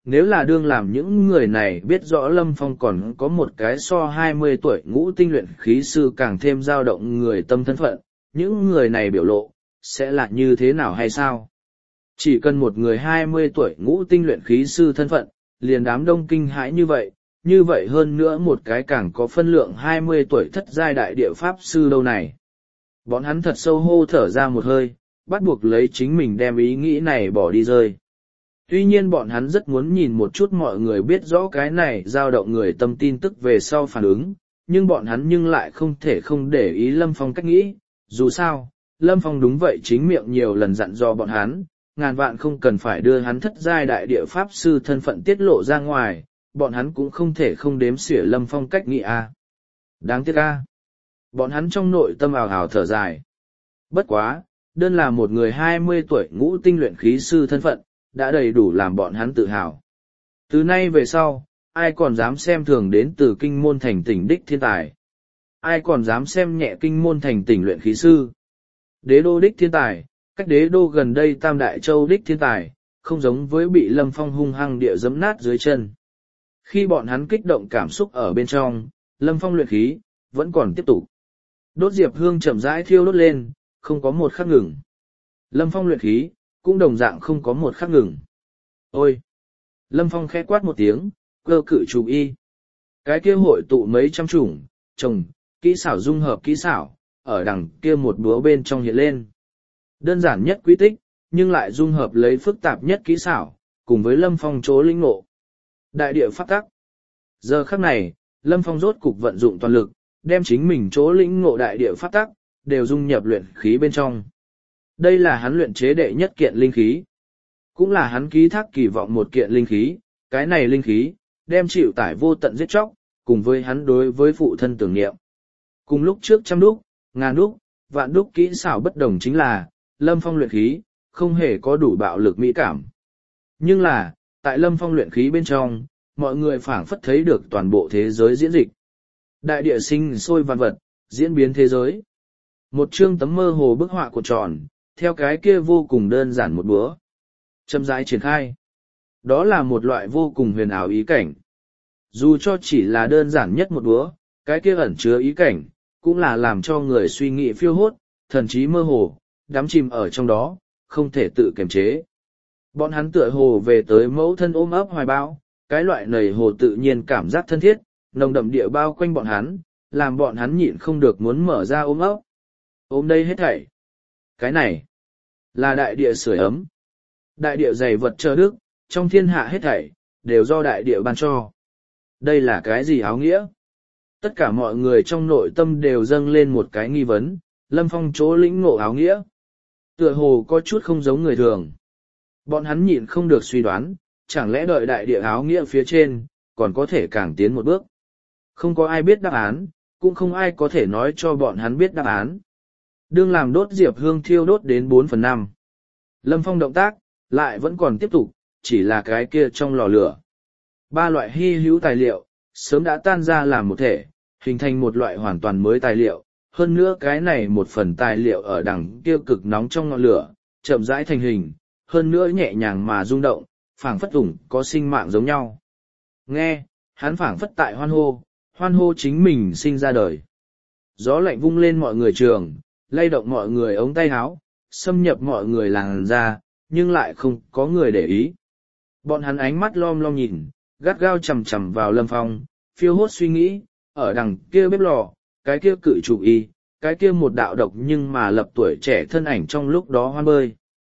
nếu là đương làm những người này biết rõ Lâm Phong còn có một cái so hai mươi tuổi ngũ tinh luyện khí sư càng thêm dao động người tâm thân phận, những người này biểu lộ, sẽ là như thế nào hay sao? Chỉ cần một người hai mươi tuổi ngũ tinh luyện khí sư thân phận, liền đám đông kinh hãi như vậy, như vậy hơn nữa một cái càng có phân lượng hai mươi tuổi thất giai đại địa pháp sư lâu này. Bọn hắn thật sâu hô thở ra một hơi, bắt buộc lấy chính mình đem ý nghĩ này bỏ đi rơi. Tuy nhiên bọn hắn rất muốn nhìn một chút mọi người biết rõ cái này dao động người tâm tin tức về sau phản ứng, nhưng bọn hắn nhưng lại không thể không để ý Lâm Phong cách nghĩ, dù sao, Lâm Phong đúng vậy chính miệng nhiều lần dặn dò bọn hắn, ngàn vạn không cần phải đưa hắn thất giai đại địa pháp sư thân phận tiết lộ ra ngoài, bọn hắn cũng không thể không đếm xỉa Lâm Phong cách nghĩ a. Đáng tiếc a. Bọn hắn trong nội tâm ào ào thở dài. Bất quá, đơn là một người hai mươi tuổi ngũ tinh luyện khí sư thân phận, đã đầy đủ làm bọn hắn tự hào. Từ nay về sau, ai còn dám xem thường đến từ kinh môn thành tỉnh đích thiên tài? Ai còn dám xem nhẹ kinh môn thành tỉnh luyện khí sư? Đế đô đích thiên tài, cách đế đô gần đây tam đại châu đích thiên tài, không giống với bị Lâm Phong hung hăng địa giẫm nát dưới chân. Khi bọn hắn kích động cảm xúc ở bên trong, Lâm Phong luyện khí, vẫn còn tiếp tục. Đốt diệp hương chậm rãi thiêu đốt lên, không có một khắc ngừng. Lâm Phong luyện khí, cũng đồng dạng không có một khắc ngừng. Ôi! Lâm Phong khẽ quát một tiếng, cơ cự chủ y. Cái kia hội tụ mấy trăm chủng, trồng, kỹ xảo dung hợp kỹ xảo, ở đằng kia một búa bên trong hiện lên. Đơn giản nhất quy tích, nhưng lại dung hợp lấy phức tạp nhất kỹ xảo, cùng với Lâm Phong chỗ linh ngộ. Đại địa pháp tắc. Giờ khắc này, Lâm Phong rốt cục vận dụng toàn lực, đem chính mình chỗ lĩnh ngộ đại địa pháp tắc, đều dung nhập luyện khí bên trong. Đây là hắn luyện chế đệ nhất kiện linh khí. Cũng là hắn ký thác kỳ vọng một kiện linh khí, cái này linh khí, đem chịu tải vô tận giết chóc, cùng với hắn đối với phụ thân tưởng niệm. Cùng lúc trước trăm đúc, ngàn đúc, vạn đúc kỹ xảo bất đồng chính là, Lâm Phong luyện khí, không hề có đủ bạo lực mỹ cảm. Nhưng là, tại Lâm Phong luyện khí bên trong, mọi người phảng phất thấy được toàn bộ thế giới diễn dịch. Đại địa sinh sôi vạn vật, diễn biến thế giới. Một chương tấm mơ hồ bức họa của tròn, theo cái kia vô cùng đơn giản một búa. Châm rãi triển khai. Đó là một loại vô cùng huyền ảo ý cảnh. Dù cho chỉ là đơn giản nhất một búa, cái kia ẩn chứa ý cảnh, cũng là làm cho người suy nghĩ phiêu hốt, thần trí mơ hồ, đắm chìm ở trong đó, không thể tự kiềm chế. Bọn hắn tựa hồ về tới mẫu thân ôm ấp hoài bão, cái loại nầy hồ tự nhiên cảm giác thân thiết, nồng đậm địa bao quanh bọn hắn, làm bọn hắn nhịn không được muốn mở ra ôm ấp. Ôm đây hết thảy. Cái này, là đại địa sưởi ấm. Đại địa dày vật chờ đức, trong thiên hạ hết thảy, đều do đại địa ban cho. Đây là cái gì áo nghĩa? Tất cả mọi người trong nội tâm đều dâng lên một cái nghi vấn, Lâm Phong chỗ lĩnh ngộ áo nghĩa. Tựa hồ có chút không giống người thường. Bọn hắn nhịn không được suy đoán, chẳng lẽ đợi đại địa áo nghĩa phía trên, còn có thể càng tiến một bước. Không có ai biết đáp án, cũng không ai có thể nói cho bọn hắn biết đáp án. Đương làm đốt diệp hương thiêu đốt đến bốn phần năm. Lâm Phong động tác, lại vẫn còn tiếp tục, chỉ là cái kia trong lò lửa. Ba loại hy hữu tài liệu, sớm đã tan ra làm một thể, hình thành một loại hoàn toàn mới tài liệu. Hơn nữa cái này một phần tài liệu ở đằng kia cực nóng trong ngọn lửa, chậm rãi thành hình, hơn nữa nhẹ nhàng mà rung động, phảng phất ủng có sinh mạng giống nhau. Nghe, hắn phảng phất tại hoan hô, hoan hô chính mình sinh ra đời. Gió lạnh vung lên mọi người trường, lay động mọi người ống tay áo, xâm nhập mọi người làn da, nhưng lại không có người để ý. Bọn hắn ánh mắt lom lom nhìn, gắt gao chằm chằm vào Lâm Phong, phiêu hốt suy nghĩ, ở đằng kia bếp lò, cái kia cự chủ y, cái kia một đạo độc nhưng mà lập tuổi trẻ thân ảnh trong lúc đó hoan bơi.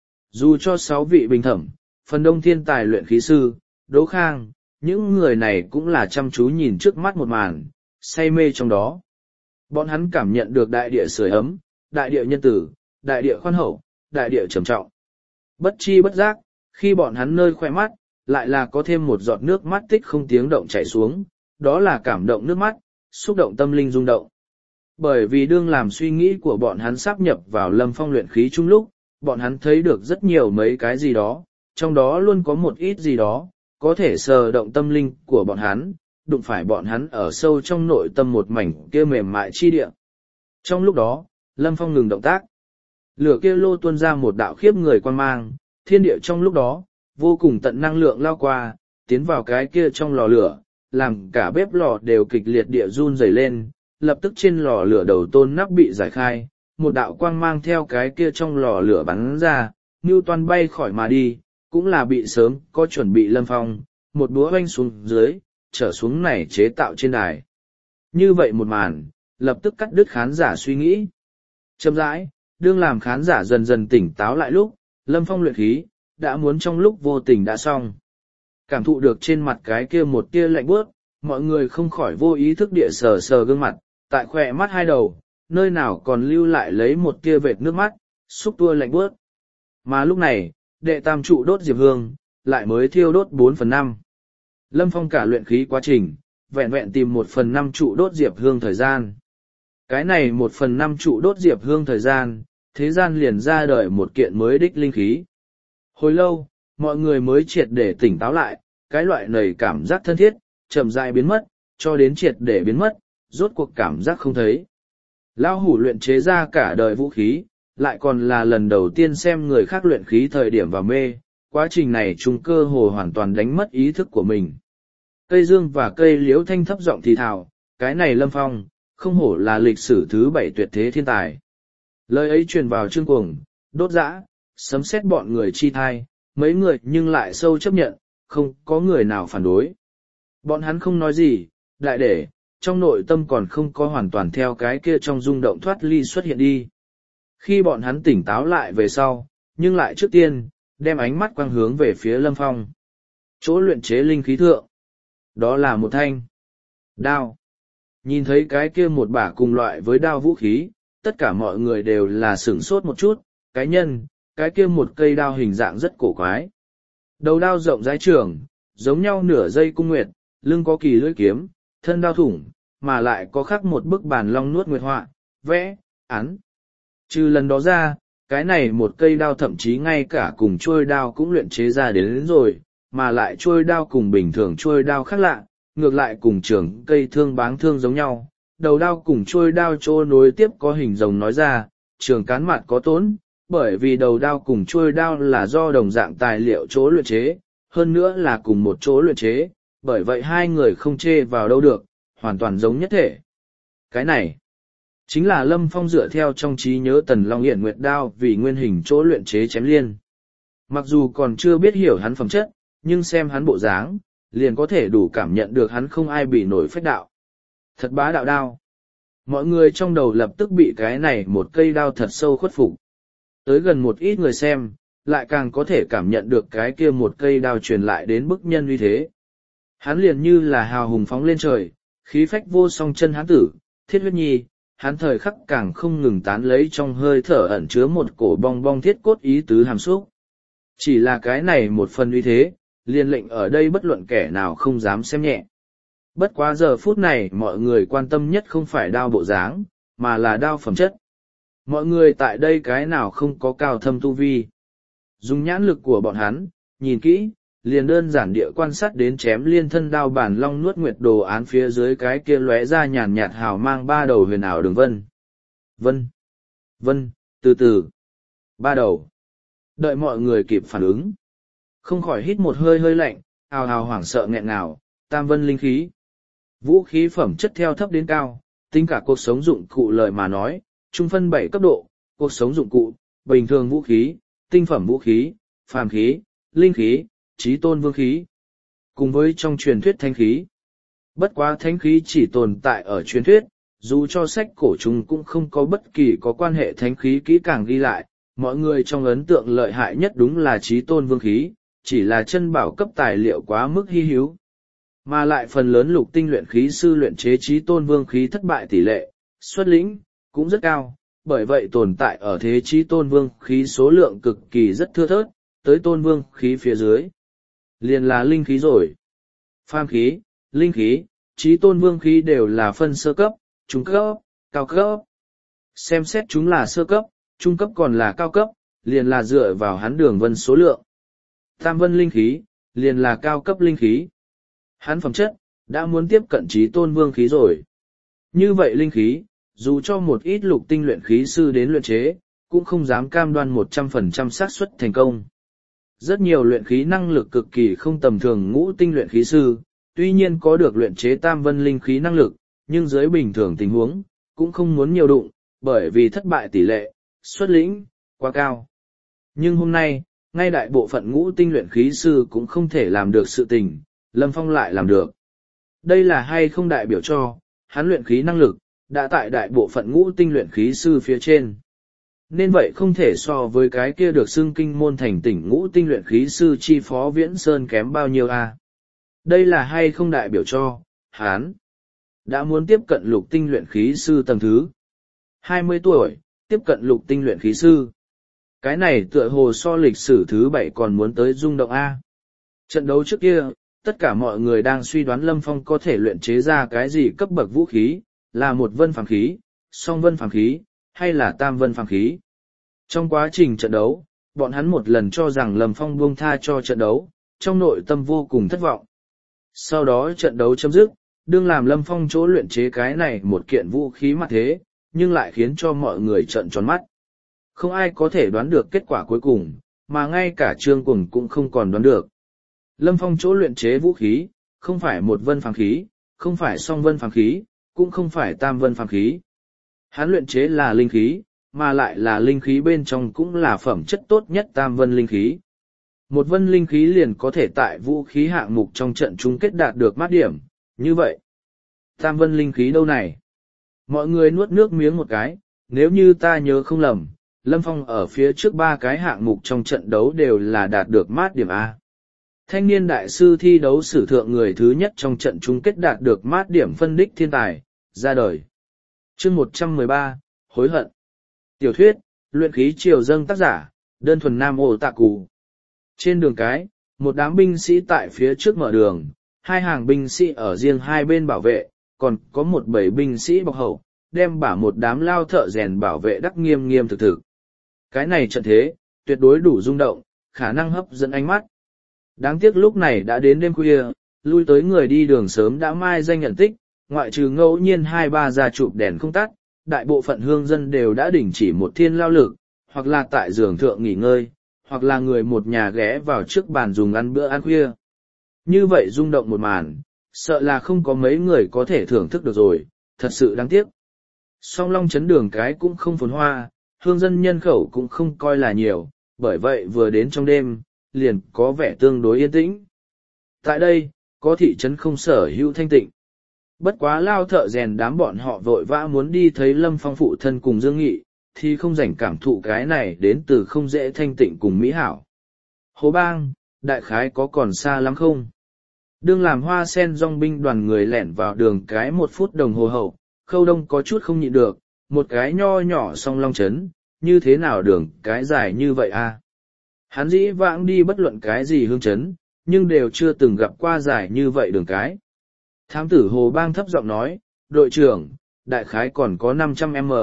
Dù cho sáu vị bình thẩm, phần đông thiên tài luyện khí sư, Đỗ Khang, những người này cũng là chăm chú nhìn trước mắt một màn, say mê trong đó. Bọn hắn cảm nhận được đại địa sưởi ấm, đại địa nhân tử, đại địa khoan hậu, đại địa trầm trọng. Bất chi bất giác, khi bọn hắn nơi khoe mắt, lại là có thêm một giọt nước mắt tích không tiếng động chảy xuống, đó là cảm động nước mắt, xúc động tâm linh rung động. Bởi vì đương làm suy nghĩ của bọn hắn sáp nhập vào Lâm Phong luyện khí chung lúc, bọn hắn thấy được rất nhiều mấy cái gì đó, trong đó luôn có một ít gì đó, có thể sờ động tâm linh của bọn hắn, đụng phải bọn hắn ở sâu trong nội tâm một mảnh kia mềm mại chi địa. Trong lúc đó, Lâm Phong ngừng động tác. Lửa kia lô tuôn ra một đạo khiếp người quan mang, thiên địa trong lúc đó, vô cùng tận năng lượng lao qua, tiến vào cái kia trong lò lửa, làm cả bếp lò đều kịch liệt địa run rẩy lên, lập tức trên lò lửa đầu tôn nắp bị giải khai, một đạo quang mang theo cái kia trong lò lửa bắn ra, Newton bay khỏi mà đi, cũng là bị sớm có chuẩn bị Lâm Phong, một búa oanh xuống dưới, trở xuống này chế tạo trên đài. Như vậy một màn, lập tức cắt đứt khán giả suy nghĩ. Chậm rãi, đương làm khán giả dần dần tỉnh táo lại lúc, Lâm Phong luyện khí, đã muốn trong lúc vô tình đã xong. Cảm thụ được trên mặt cái kia một tia lạnh bước, mọi người không khỏi vô ý thức địa sờ sờ gương mặt, tại khỏe mắt hai đầu, nơi nào còn lưu lại lấy một tia vệt nước mắt, xúc tua lạnh bước. Mà lúc này, đệ tam trụ đốt diệp hương, lại mới thiêu đốt bốn phần năm. Lâm Phong cả luyện khí quá trình, vẹn vẹn tìm một phần năm trụ đốt diệp hương thời gian. Cái này một phần năm trụ đốt diệp hương thời gian, thế gian liền ra đời một kiện mới đích linh khí. Hồi lâu, mọi người mới triệt để tỉnh táo lại, cái loại nầy cảm giác thân thiết, chậm rãi biến mất, cho đến triệt để biến mất, rốt cuộc cảm giác không thấy. Lão hủ luyện chế ra cả đời vũ khí, lại còn là lần đầu tiên xem người khác luyện khí thời điểm và mê, quá trình này chúng cơ hồ hoàn toàn đánh mất ý thức của mình. Cây dương và cây liễu thanh thấp giọng thì thào, cái này Lâm Phong, không hổ là lịch sử thứ bảy tuyệt thế thiên tài. Lời ấy truyền vào Trương Cuồng, Đốt Dã, sấm sét bọn người chi thai, mấy người nhưng lại sâu chấp nhận, không có người nào phản đối. Bọn hắn không nói gì, đại để, trong nội tâm còn không có hoàn toàn theo cái kia trong rung động thoát ly xuất hiện đi. Khi bọn hắn tỉnh táo lại về sau, nhưng lại trước tiên, đem ánh mắt quang hướng về phía Lâm Phong. Chỗ luyện chế linh khí thượng. Đó là một thanh đao. Nhìn thấy cái kia một bả cùng loại với đao vũ khí, tất cả mọi người đều là sửng sốt một chút, cái nhân, cái kia một cây đao hình dạng rất cổ quái. Đầu đao rộng rãi trường, giống nhau nửa dây cung nguyệt, lưng có kỳ lưỡi kiếm, thân đao thủng, mà lại có khắc một bức bàn long nuốt nguyệt họa, vẽ, án. Trừ lần đó ra, cái này một cây đao thậm chí ngay cả cùng trôi đao cũng luyện chế ra đến, đến rồi, mà lại trôi đao cùng bình thường trôi đao khác lạ, ngược lại cùng trường cây thương báng thương giống nhau. Đầu đao cùng trôi đao trô nối tiếp có hình rồng nói ra, trường cán mặt có tốn, bởi vì đầu đao cùng trôi đao là do đồng dạng tài liệu chỗ luyện chế, hơn nữa là cùng một chỗ luyện chế, bởi vậy hai người không chê vào đâu được, hoàn toàn giống nhất thể. Cái này, chính là Lâm Phong dựa theo trong trí nhớ Tần Long Hiển Nguyệt đao vì nguyên hình chỗ luyện chế chém liên. Mặc dù còn chưa biết hiểu hắn phẩm chất, nhưng xem hắn bộ dáng, liền có thể đủ cảm nhận được hắn không ai bị nổi phách đạo. Thật bá đạo đao. Mọi người trong đầu lập tức bị cái này một cây đao thật sâu khuất phục. Tới gần một ít người xem, lại càng có thể cảm nhận được cái kia một cây đao truyền lại đến bức nhân uy thế. Hắn liền như là hào hùng phóng lên trời, khí phách vô song chân hán tử, thiết huyết nhi, hắn thời khắc càng không ngừng tán lấy trong hơi thở ẩn chứa một cổ bong bong thiết cốt ý tứ hàm xúc. Chỉ là cái này một phần uy thế, liền lệnh ở đây bất luận kẻ nào không dám xem nhẹ. Bất quá giờ phút này mọi người quan tâm nhất không phải đao bộ dáng, mà là đao phẩm chất. Mọi người tại đây cái nào không có cao thâm tu vi. Dùng nhãn lực của bọn hắn, nhìn kỹ, liền đơn giản địa quan sát đến chém liên thân đao bản long nuốt nguyệt đồ án phía dưới cái kia lóe ra nhàn nhạt hào mang ba đầu huyền ảo đường vân. Vân, vân, từ từ, ba đầu. Đợi mọi người kịp phản ứng. Không khỏi hít một hơi hơi lạnh, ào ào hoảng sợ nghẹn ngào, tam vân linh khí. Vũ khí phẩm chất theo thấp đến cao, tính cả cuộc sống dụng cụ lời mà nói, trung phân bảy cấp độ, cuộc sống dụng cụ, bình thường vũ khí, tinh phẩm vũ khí, phàm khí, linh khí, chí tôn vương khí. Cùng với trong truyền thuyết thánh khí. Bất quá thánh khí chỉ tồn tại ở truyền thuyết, dù cho sách cổ chúng cũng không có bất kỳ có quan hệ thánh khí kỹ càng ghi lại, mọi người trong ấn tượng lợi hại nhất đúng là chí tôn vương khí, chỉ là chân bảo cấp tài liệu quá mức hy hữu. Mà lại phần lớn lục tinh luyện khí sư luyện chế chí tôn vương khí thất bại tỷ lệ, xuất lĩnh, cũng rất cao, bởi vậy tồn tại ở thế chí tôn vương khí số lượng cực kỳ rất thưa thớt, tới tôn vương khí phía dưới. Liền là linh khí rồi. Phàm khí, linh khí, chí tôn vương khí đều là phân sơ cấp, trung cấp, cao cấp. Xem xét chúng là sơ cấp, trung cấp còn là cao cấp, liền là dựa vào hắn đường vân số lượng. Tam vân linh khí, liền là cao cấp linh khí. Hắn phẩm chất, đã muốn tiếp cận chí tôn vương khí rồi. Như vậy linh khí, dù cho một ít lục tinh luyện khí sư đến luyện chế, cũng không dám cam đoan một trăm phần trăm xác suất thành công. Rất nhiều luyện khí năng lực cực kỳ không tầm thường ngũ tinh luyện khí sư, tuy nhiên có được luyện chế tam vân linh khí năng lực, nhưng dưới bình thường tình huống, cũng không muốn nhiều đụng, bởi vì thất bại tỷ lệ, xuất lĩnh, quá cao. Nhưng hôm nay, ngay đại bộ phận ngũ tinh luyện khí sư cũng không thể làm được sự tình, Lâm Phong lại làm được. Đây là hay không đại biểu cho, hắn luyện khí năng lực, đã tại đại bộ phận ngũ tinh luyện khí sư phía trên. Nên vậy không thể so với cái kia được xưng kinh môn thành tỉnh ngũ tinh luyện khí sư chi phó Viễn Sơn kém bao nhiêu a? À? Đây là hay không đại biểu cho, hắn đã muốn tiếp cận lục tinh luyện khí sư tầng thứ. hai mươi tuổi, tiếp cận lục tinh luyện khí sư. Cái này tựa hồ so lịch sử thứ bảy còn muốn tới rung động A. Trận đấu trước kia, tất cả mọi người đang suy đoán Lâm Phong có thể luyện chế ra cái gì cấp bậc vũ khí, là một vân phàm khí, song vân phàm khí, hay là tam vân phàm khí. Trong quá trình trận đấu, bọn hắn một lần cho rằng Lâm Phong buông tha cho trận đấu, trong nội tâm vô cùng thất vọng. Sau đó trận đấu chấm dứt, đương làm Lâm Phong chỗ luyện chế cái này một kiện vũ khí mặt thế, nhưng lại khiến cho mọi người trợn tròn mắt. Không ai có thể đoán được kết quả cuối cùng, mà ngay cả Trương Cuồng cũng không còn đoán được. Lâm Phong chỗ luyện chế vũ khí, không phải một vân phàm khí, không phải song vân phàm khí, cũng không phải tam vân phàm khí. Hắn luyện chế là linh khí, mà lại là linh khí bên trong cũng là phẩm chất tốt nhất tam vân linh khí. Một vân linh khí liền có thể tại vũ khí hạng mục trong trận chung kết đạt được mát điểm, như vậy. Tam vân linh khí đâu này? Mọi người nuốt nước miếng một cái, nếu như ta nhớ không lầm, Lâm Phong ở phía trước ba cái hạng mục trong trận đấu đều là đạt được mát điểm A. Thanh niên đại sư thi đấu sử thượng người thứ nhất trong trận chung kết đạt được mát điểm phân đích thiên tài, ra đời. Chương một trăm mười ba, hối hận. Tiểu thuyết, luyện khí triều dâng tác giả, đơn thuần nam ổ tạ cù. Trên đường cái, một đám binh sĩ tại phía trước mở đường, hai hàng binh sĩ ở riêng hai bên bảo vệ, còn có một bầy binh sĩ bọc hậu, đem bả một đám lao thợ rèn bảo vệ đắc nghiêm nghiêm thực thực. Cái này trận thế, tuyệt đối đủ rung động, khả năng hấp dẫn ánh mắt. Đáng tiếc lúc này đã đến đêm khuya, lui tới người đi đường sớm đã mai danh nhận tích, ngoại trừ ngẫu nhiên hai ba gia chụp đèn không tắt, đại bộ phận hương dân đều đã đình chỉ một thiên lao lực, hoặc là tại giường thượng nghỉ ngơi, hoặc là người một nhà ghé vào trước bàn dùng ăn bữa ăn khuya. Như vậy rung động một màn, sợ là không có mấy người có thể thưởng thức được rồi, thật sự đáng tiếc. Song Long chấn đường cái cũng không phồn hoa, hương dân nhân khẩu cũng không coi là nhiều, bởi vậy vừa đến trong đêm, liền có vẻ tương đối yên tĩnh. Tại đây, có thị trấn không sở hữu thanh tịnh. Bất quá lao thợ rèn đám bọn họ vội vã muốn đi thấy Lâm Phong phụ thân cùng Dương Nghị, thì không rảnh cảm thụ cái này đến từ không dễ thanh tịnh cùng mỹ hảo. Hồ Bang, đại khái có còn xa lắm không? Đương làm hoa sen dòng binh đoàn người lẻn vào đường cái một phút đồng hồ hậu, Khâu Đông có chút không nhịn được, một cái nho nhỏ Song Long chấn, như thế nào đường cái dài như vậy a? Hắn dĩ vãng đi bất luận cái gì hương chấn, nhưng đều chưa từng gặp qua dài như vậy đường cái. Thám tử Hồ Bang thấp giọng nói, đội trưởng, đại khái còn có năm trăm mét.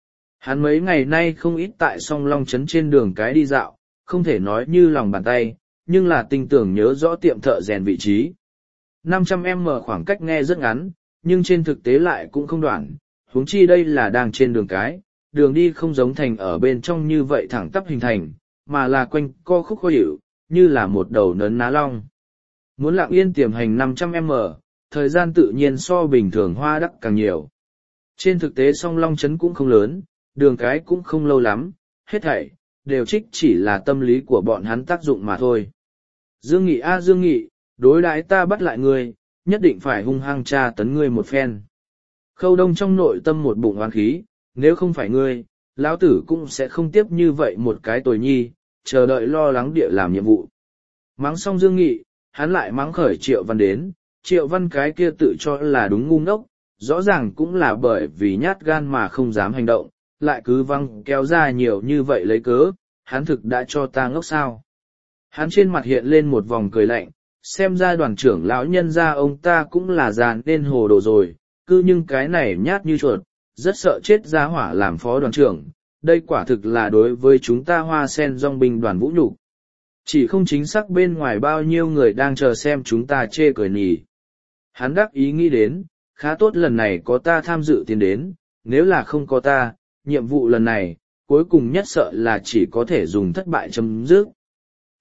Hắn mấy ngày nay không ít tại Song Long chấn trên đường cái đi dạo, không thể nói như lòng bàn tay, nhưng là tinh tưởng nhớ rõ tiệm thợ rèn vị trí. năm trăm mét khoảng cách nghe rất ngắn, nhưng trên thực tế lại cũng không đoạn, huống chi đây là đang trên đường cái, đường đi không giống thành ở bên trong như vậy thẳng tắp hình thành, mà là quanh co khúc khó hiểu, như là một đầu nấn ná long. Muốn lặng yên tiềm hành năm trăm mét, thời gian tự nhiên so bình thường hoa đắc càng nhiều. Trên thực tế Song Long chấn cũng không lớn, đường cái cũng không lâu lắm, hết thảy đều trích chỉ là tâm lý của bọn hắn tác dụng mà thôi. Dương Nghị a Dương Nghị, đối đãi ta bắt lại ngươi, nhất định phải hung hăng tra tấn ngươi một phen. Khâu Đông trong nội tâm một bụng oán khí, nếu không phải ngươi, lão tử cũng sẽ không tiếp như vậy một cái tồi nhi, chờ đợi lo lắng địa làm nhiệm vụ. Mắng xong Dương Nghị, hắn lại mắng khởi Triệu Văn đến, Triệu Văn cái kia tự cho là đúng ngu ngốc, rõ ràng cũng là bởi vì nhát gan mà không dám hành động, lại cứ văng kéo ra nhiều như vậy lấy cớ, hắn thực đã cho ta ngốc sao. Hắn trên mặt hiện lên một vòng cười lạnh, xem ra đoàn trưởng lão nhân ra ông ta cũng là già nên hồ đồ rồi, cứ nhưng cái này nhát như chuột, rất sợ chết ra hỏa làm phó đoàn trưởng, đây quả thực là đối với chúng ta Hoa Sen dòng binh đoàn vũ nhục. Chỉ không chính xác bên ngoài bao nhiêu người đang chờ xem chúng ta chê cười nhỉ. Hắn đắc ý nghĩ đến, khá tốt lần này có ta tham dự tiến đến, nếu là không có ta, nhiệm vụ lần này, cuối cùng nhất sợ là chỉ có thể dùng thất bại chấm dứt.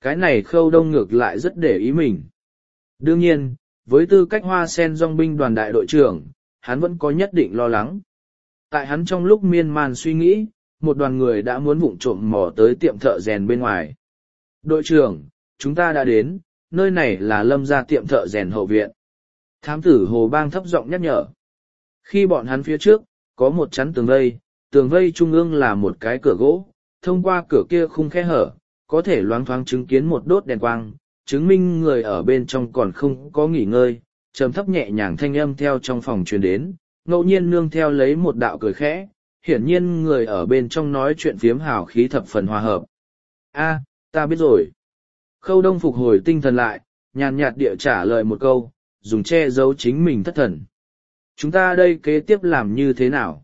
cái này Khâu Đông ngược lại rất để ý mình. Đương nhiên, với tư cách Hoa Sen Dong binh đoàn đại đội trưởng, hắn vẫn có nhất định lo lắng. Tại hắn trong lúc miên man suy nghĩ, một đoàn người đã muốn vụng trộm mò tới tiệm thợ rèn bên ngoài. Đội trưởng, chúng ta đã đến, nơi này là Lâm gia tiệm thợ rèn hậu viện. Thám tử Hồ Bang thấp giọng nhắc nhở. Khi bọn hắn phía trước, có một chắn tường vây, tường vây trung ương là một cái cửa gỗ, thông qua cửa kia khung khe hở, có thể loáng thoáng chứng kiến một đốt đèn quang, chứng minh người ở bên trong còn không có nghỉ ngơi, trầm thấp nhẹ nhàng thanh âm theo trong phòng truyền đến, ngẫu nhiên nương theo lấy một đạo cười khẽ, hiển nhiên người ở bên trong nói chuyện phiếm hào khí thập phần hòa hợp. A, ta biết rồi. Khâu Đông phục hồi tinh thần lại, nhàn nhạt địa trả lời một câu, dùng che giấu chính mình thất thần. Chúng ta đây kế tiếp làm như thế nào?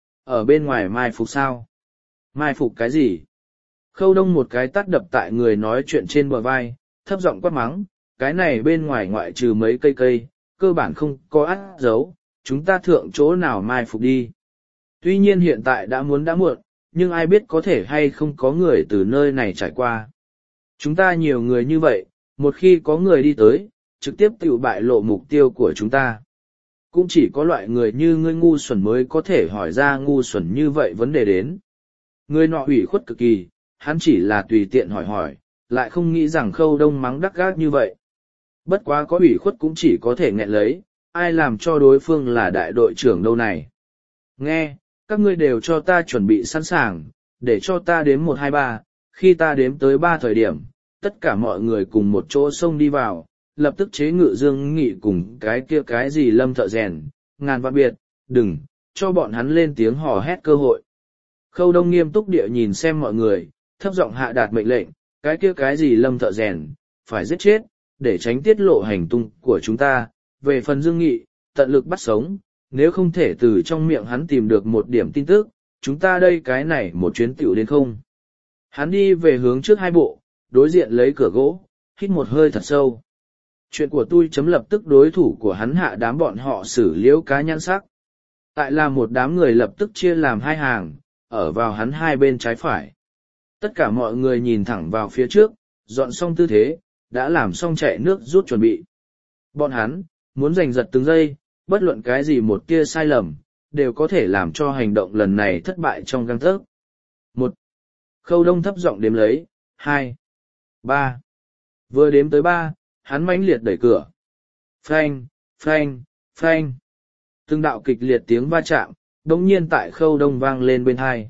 Ở bên ngoài mai phục sao? Mai phục cái gì? Khâu Đông một cái tát đập tại người nói chuyện trên bờ vai, thấp giọng quát mắng, cái này bên ngoài ngoại trừ mấy cây cây, cơ bản không có át giấu, chúng ta thượng chỗ nào mai phục đi. Tuy nhiên hiện tại đã muốn đã muộn, nhưng ai biết có thể hay không có người từ nơi này trải qua. Chúng ta nhiều người như vậy, một khi có người đi tới, trực tiếp tự bại lộ mục tiêu của chúng ta. Cũng chỉ có loại người như ngươi ngu xuẩn mới có thể hỏi ra ngu xuẩn như vậy vấn đề đến. Người nọ ủy khuất cực kỳ, hắn chỉ là tùy tiện hỏi hỏi, lại không nghĩ rằng Khâu Đông mắng đắc gác như vậy. Bất quá có ủy khuất cũng chỉ có thể nghẹn lấy, ai làm cho đối phương là đại đội trưởng đâu này. Nghe, các ngươi đều cho ta chuẩn bị sẵn sàng, để cho ta đếm một hai ba, khi ta đếm tới ba thời điểm, tất cả mọi người cùng một chỗ xông đi vào, lập tức chế ngự Dương Nghị cùng cái kia cái gì Lâm thợ rèn, ngàn vạn biệt, đừng, cho bọn hắn lên tiếng hò hét cơ hội. Khâu Đông nghiêm túc địa nhìn xem mọi người, thấp giọng hạ đạt mệnh lệnh, cái kia cái gì Lâm thợ rèn, phải giết chết, để tránh tiết lộ hành tung của chúng ta, về phần Dương Nghị, tận lực bắt sống, nếu không thể từ trong miệng hắn tìm được một điểm tin tức, chúng ta đây cái này một chuyến tiểu đến không. Hắn đi về hướng trước hai bộ, đối diện lấy cửa gỗ, hít một hơi thật sâu. Chuyện của tôi chấm lập tức đối thủ của hắn hạ đám bọn họ xử liễu cá nhãn sắc. Tại là một đám người lập tức chia làm hai hàng, ở vào hắn hai bên trái phải. Tất cả mọi người nhìn thẳng vào phía trước, dọn xong tư thế, đã làm xong chạy nước rút chuẩn bị. Bọn hắn, muốn giành giật từng giây, bất luận cái gì một tia sai lầm, đều có thể làm cho hành động lần này thất bại trong gang tấc. Một, Khâu Đông thấp giọng đếm lấy, hai, ba. Vừa đếm tới ba, hắn mãnh liệt đẩy cửa. Phanh, phanh, phanh. Từng đạo kịch liệt tiếng va chạm, đống nhiên tại Khâu Đông vang lên bên hai.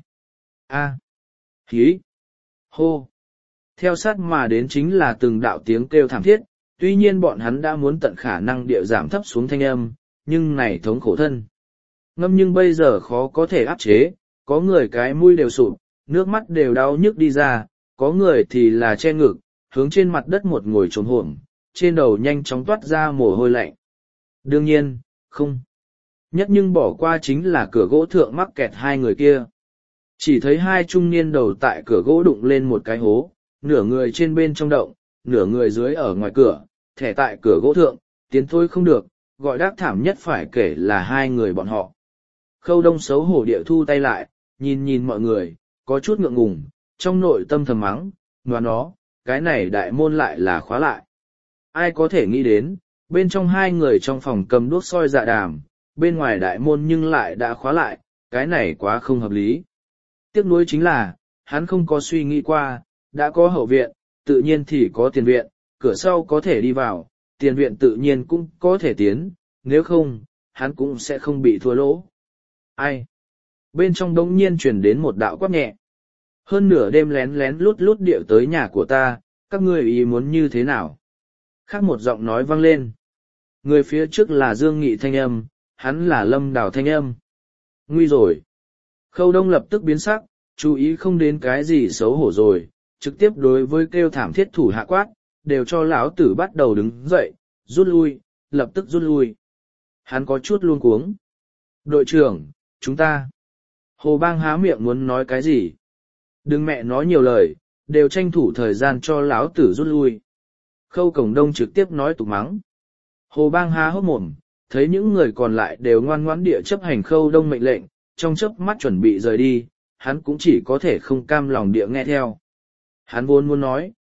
A. Hí. Hô. Theo sát mà đến chính là từng đạo tiếng kêu thảm thiết, tuy nhiên bọn hắn đã muốn tận khả năng địa giảm thấp xuống thanh âm, nhưng này thống khổ thân. Ngâm nhưng bây giờ khó có thể áp chế, có người cái mũi đều sụp, nước mắt đều đau nhức đi ra, có người thì là che ngực, hướng trên mặt đất một ngồi trồm hổm, trên đầu nhanh chóng toát ra mồ hôi lạnh. Đương nhiên, không. Nhất nhưng bỏ qua chính là cửa gỗ thượng mắc kẹt hai người kia. Chỉ thấy hai trung niên đầu tại cửa gỗ đụng lên một cái hố, nửa người trên bên trong động, nửa người dưới ở ngoài cửa, thẻ tại cửa gỗ thượng, tiến thôi không được, gọi đác thảm nhất phải kể là hai người bọn họ. Khâu Đông xấu hổ địa thu tay lại, nhìn nhìn mọi người, có chút ngượng ngùng, trong nội tâm thầm mắng, ngoà nó, cái này đại môn lại là khóa lại. Ai có thể nghĩ đến, bên trong hai người trong phòng cầm đuốc soi dạ đàm, bên ngoài đại môn nhưng lại đã khóa lại, cái này quá không hợp lý. Tiếc nuối chính là, hắn không có suy nghĩ qua, đã có hậu viện, tự nhiên thì có tiền viện, cửa sau có thể đi vào, tiền viện tự nhiên cũng có thể tiến, nếu không, hắn cũng sẽ không bị thua lỗ. Ai? Bên trong đống nhiên truyền đến một đạo quát nhẹ. Hơn nửa đêm lén lén lút lút điệu tới nhà của ta, các ngươi ý muốn như thế nào? Khác một giọng nói vang lên. Người phía trước là Dương Nghị thanh âm, hắn là Lâm Đào thanh âm. Nguy rồi. Khâu Đông lập tức biến sắc, chú ý không đến cái gì xấu hổ rồi, trực tiếp đối với kêu thảm thiết thủ hạ quát, đều cho lão tử bắt đầu đứng dậy, rút lui, lập tức rút lui. Hắn có chút luống cuống. Đội trưởng, chúng ta. Hồ Bang há miệng muốn nói cái gì? Đừng mẹ nói nhiều lời, đều tranh thủ thời gian cho lão tử rút lui. Khâu Cổng Đông trực tiếp nói tục mắng. Hồ Bang há hốc mồm, thấy những người còn lại đều ngoan ngoãn địa chấp hành Khâu Đông mệnh lệnh, trong chớp mắt chuẩn bị rời đi, hắn cũng chỉ có thể không cam lòng địa nghe theo. Hắn vốn muốn nói,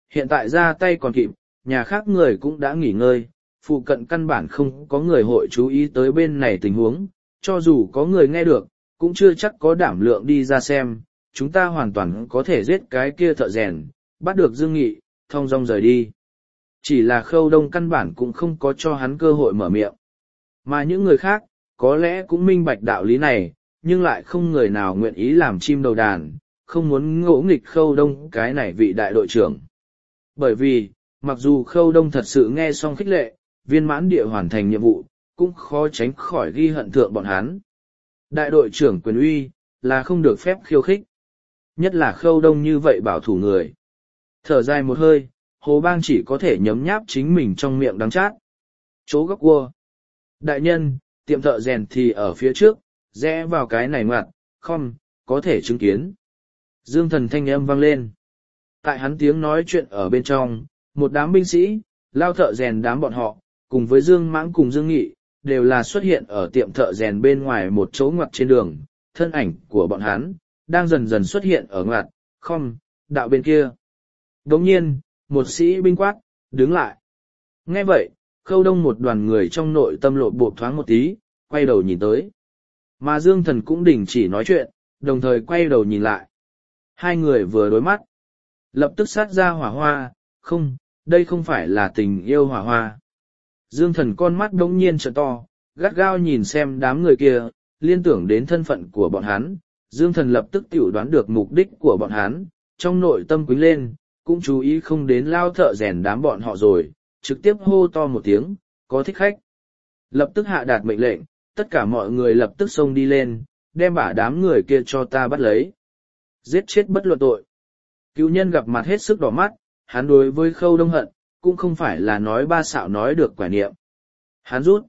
hiện tại ra tay còn kịp, nhà khác người cũng đã nghỉ ngơi, phụ cận căn bản không có người hội chú ý tới bên này tình huống, cho dù có người nghe được, cũng chưa chắc có đảm lượng đi ra xem, chúng ta hoàn toàn có thể giết cái kia thợ rèn, bắt được Dương Nghị, thong dong rời đi. Chỉ là Khâu Đông căn bản cũng không có cho hắn cơ hội mở miệng. Mà những người khác, có lẽ cũng minh bạch đạo lý này, nhưng lại không người nào nguyện ý làm chim đầu đàn, không muốn ngỗ nghịch Khâu Đông cái này vị đại đội trưởng. Bởi vì, mặc dù Khâu Đông thật sự nghe xong khích lệ, viên mãn địa hoàn thành nhiệm vụ, cũng khó tránh khỏi ghi hận thượng bọn hắn. Đại đội trưởng quyền uy, là không được phép khiêu khích. Nhất là Khâu Đông như vậy bảo thủ người. Thở dài một hơi, Hồ Bang chỉ có thể nhấm nháp chính mình trong miệng đắng chát. Chỗ góc cua. Đại nhân, tiệm thợ rèn thì ở phía trước, rẽ vào cái này ngoặt, không, có thể chứng kiến. Dương Thần thanh âm vang lên. Tại hắn tiếng nói chuyện ở bên trong, một đám binh sĩ, lao thợ rèn đám bọn họ, cùng với Dương Mãng cùng Dương Nghị, đều là xuất hiện ở tiệm thợ rèn bên ngoài một chỗ ngoặt trên đường, thân ảnh của bọn hắn, đang dần dần xuất hiện ở ngoặt, không, đạo bên kia. Đồng nhiên, một sĩ binh quát, đứng lại. Nghe vậy, Khâu Đông một đoàn người trong nội tâm lộ bộ thoáng một tí, quay đầu nhìn tới. Mà Dương Thần cũng đình chỉ nói chuyện, đồng thời quay đầu nhìn lại. Hai người vừa đối mắt. Lập tức sát ra hỏa hoa, không, đây không phải là tình yêu hỏa hoa. Dương Thần con mắt đống nhiên trợ to, gắt gao nhìn xem đám người kia, liên tưởng đến thân phận của bọn hắn. Dương Thần lập tức tiểu đoán được mục đích của bọn hắn, trong nội tâm quính lên, cũng chú ý không đến lao thợ rèn đám bọn họ rồi, trực tiếp hô to một tiếng, có thích khách. Lập tức hạ đạt mệnh lệnh, tất cả mọi người lập tức xông đi lên, đem bả đám người kia cho ta bắt lấy. Giết chết bất luận tội. Cứu nhân gặp mặt hết sức đỏ mắt, hắn đối với Khâu Đông hận, cũng không phải là nói ba xạo nói được quả niệm. Hắn rút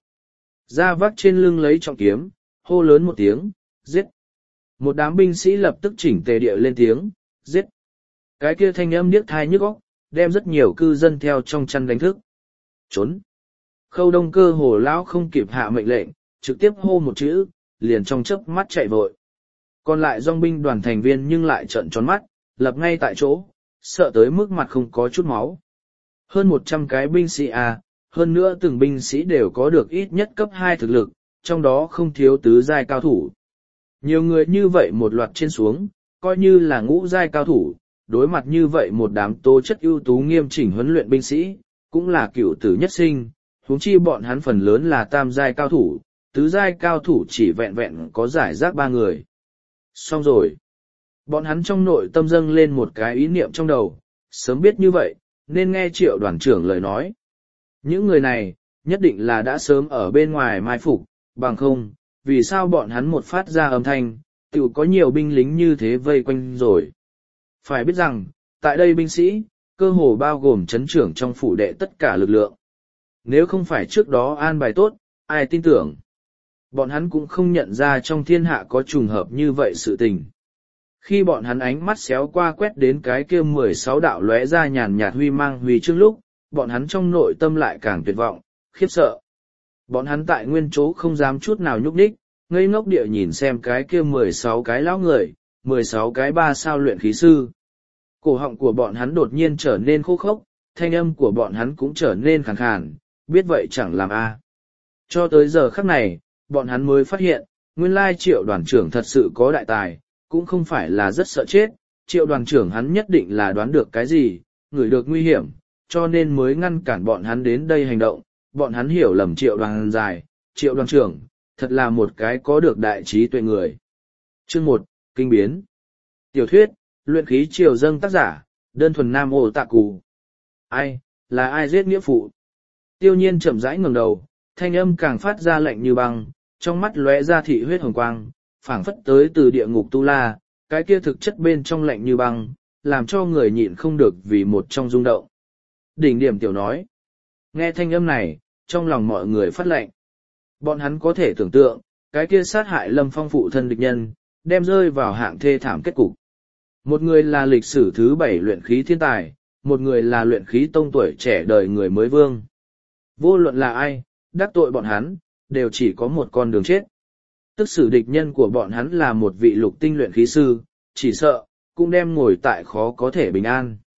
ra vác trên lưng lấy trọng kiếm, hô lớn một tiếng, giết. Một đám binh sĩ lập tức chỉnh tề địa lên tiếng, giết. Cái kia thanh âm điếc thai nhức óc, đem rất nhiều cư dân theo trong chăn đánh thức. Trốn. Khâu Đông cơ hồ lão không kịp hạ mệnh lệnh, trực tiếp hô một chữ, liền trong chớp mắt chạy vội. Còn lại dòng binh đoàn thành viên nhưng lại trợn tròn mắt, lập ngay tại chỗ, sợ tới mức mặt không có chút máu. Hơn một trăm cái binh sĩ à, hơn nữa từng binh sĩ đều có được ít nhất cấp hai thực lực, trong đó không thiếu tứ giai cao thủ. Nhiều người như vậy một loạt trên xuống, coi như là ngũ giai cao thủ, đối mặt như vậy một đám tố chất ưu tú nghiêm chỉnh huấn luyện binh sĩ, cũng là cửu tử nhất sinh, huống chi bọn hắn phần lớn là tam giai cao thủ, tứ giai cao thủ chỉ vẹn vẹn có giải rác ba người. Xong rồi. Bọn hắn trong nội tâm dâng lên một cái ý niệm trong đầu, sớm biết như vậy, nên nghe Triệu đoàn trưởng lời nói. Những người này, nhất định là đã sớm ở bên ngoài mai phục, bằng không, vì sao bọn hắn một phát ra âm thanh, tự có nhiều binh lính như thế vây quanh rồi. Phải biết rằng, tại đây binh sĩ, cơ hồ bao gồm chấn trưởng trong phủ đệ tất cả lực lượng. Nếu không phải trước đó an bài tốt, ai tin tưởng. Bọn hắn cũng không nhận ra trong thiên hạ có trùng hợp như vậy sự tình. Khi bọn hắn ánh mắt xéo qua quét đến cái kia mười sáu đạo lóe ra nhàn nhạt huy mang huy trước lúc, bọn hắn trong nội tâm lại càng tuyệt vọng, khiếp sợ. Bọn hắn tại nguyên chỗ không dám chút nào nhúc nhích, ngây ngốc địa nhìn xem cái kia mười sáu cái lão người, mười sáu cái ba sao luyện khí sư. Cổ họng của bọn hắn đột nhiên trở nên khô khốc, thanh âm của bọn hắn cũng trở nên khàn khàn, biết vậy chẳng làm a. Cho tới giờ khắc này, bọn hắn mới phát hiện, nguyên lai Triệu đoàn trưởng thật sự có đại tài, cũng không phải là rất sợ chết, Triệu đoàn trưởng hắn nhất định là đoán được cái gì, ngửi được nguy hiểm, cho nên mới ngăn cản bọn hắn đến đây hành động, bọn hắn hiểu lầm Triệu đoàn dài, Triệu đoàn trưởng, thật là một cái có được đại trí tuệ người. Chương một, Kinh biến. Tiểu thuyết, luyện khí triều dâng tác giả, đơn thuần nam ô tạ cù. Ai, là ai giết nghĩa phụ? Tiêu nhiên chậm rãi ngẩng đầu, thanh âm càng phát ra lạnh như băng, trong mắt lóe ra thị huyết hồng quang, phảng phất tới từ địa ngục tu la, cái kia thực chất bên trong lạnh như băng, làm cho người nhịn không được vì một trong rung động. Đỉnh điểm tiểu nói. Nghe thanh âm này, trong lòng mọi người phát lạnh. Bọn hắn có thể tưởng tượng, cái kia sát hại Lâm Phong phụ thân địch nhân, đem rơi vào hạng thê thảm kết cục. Một người là lịch sử thứ bảy luyện khí thiên tài, một người là luyện khí tông tuổi trẻ đời người mới vương. Vô luận là ai, đắc tội bọn hắn, đều chỉ có một con đường chết. Tức sử địch nhân của bọn hắn là một vị lục tinh luyện khí sư, chỉ sợ, cũng đem ngồi tại khó có thể bình an.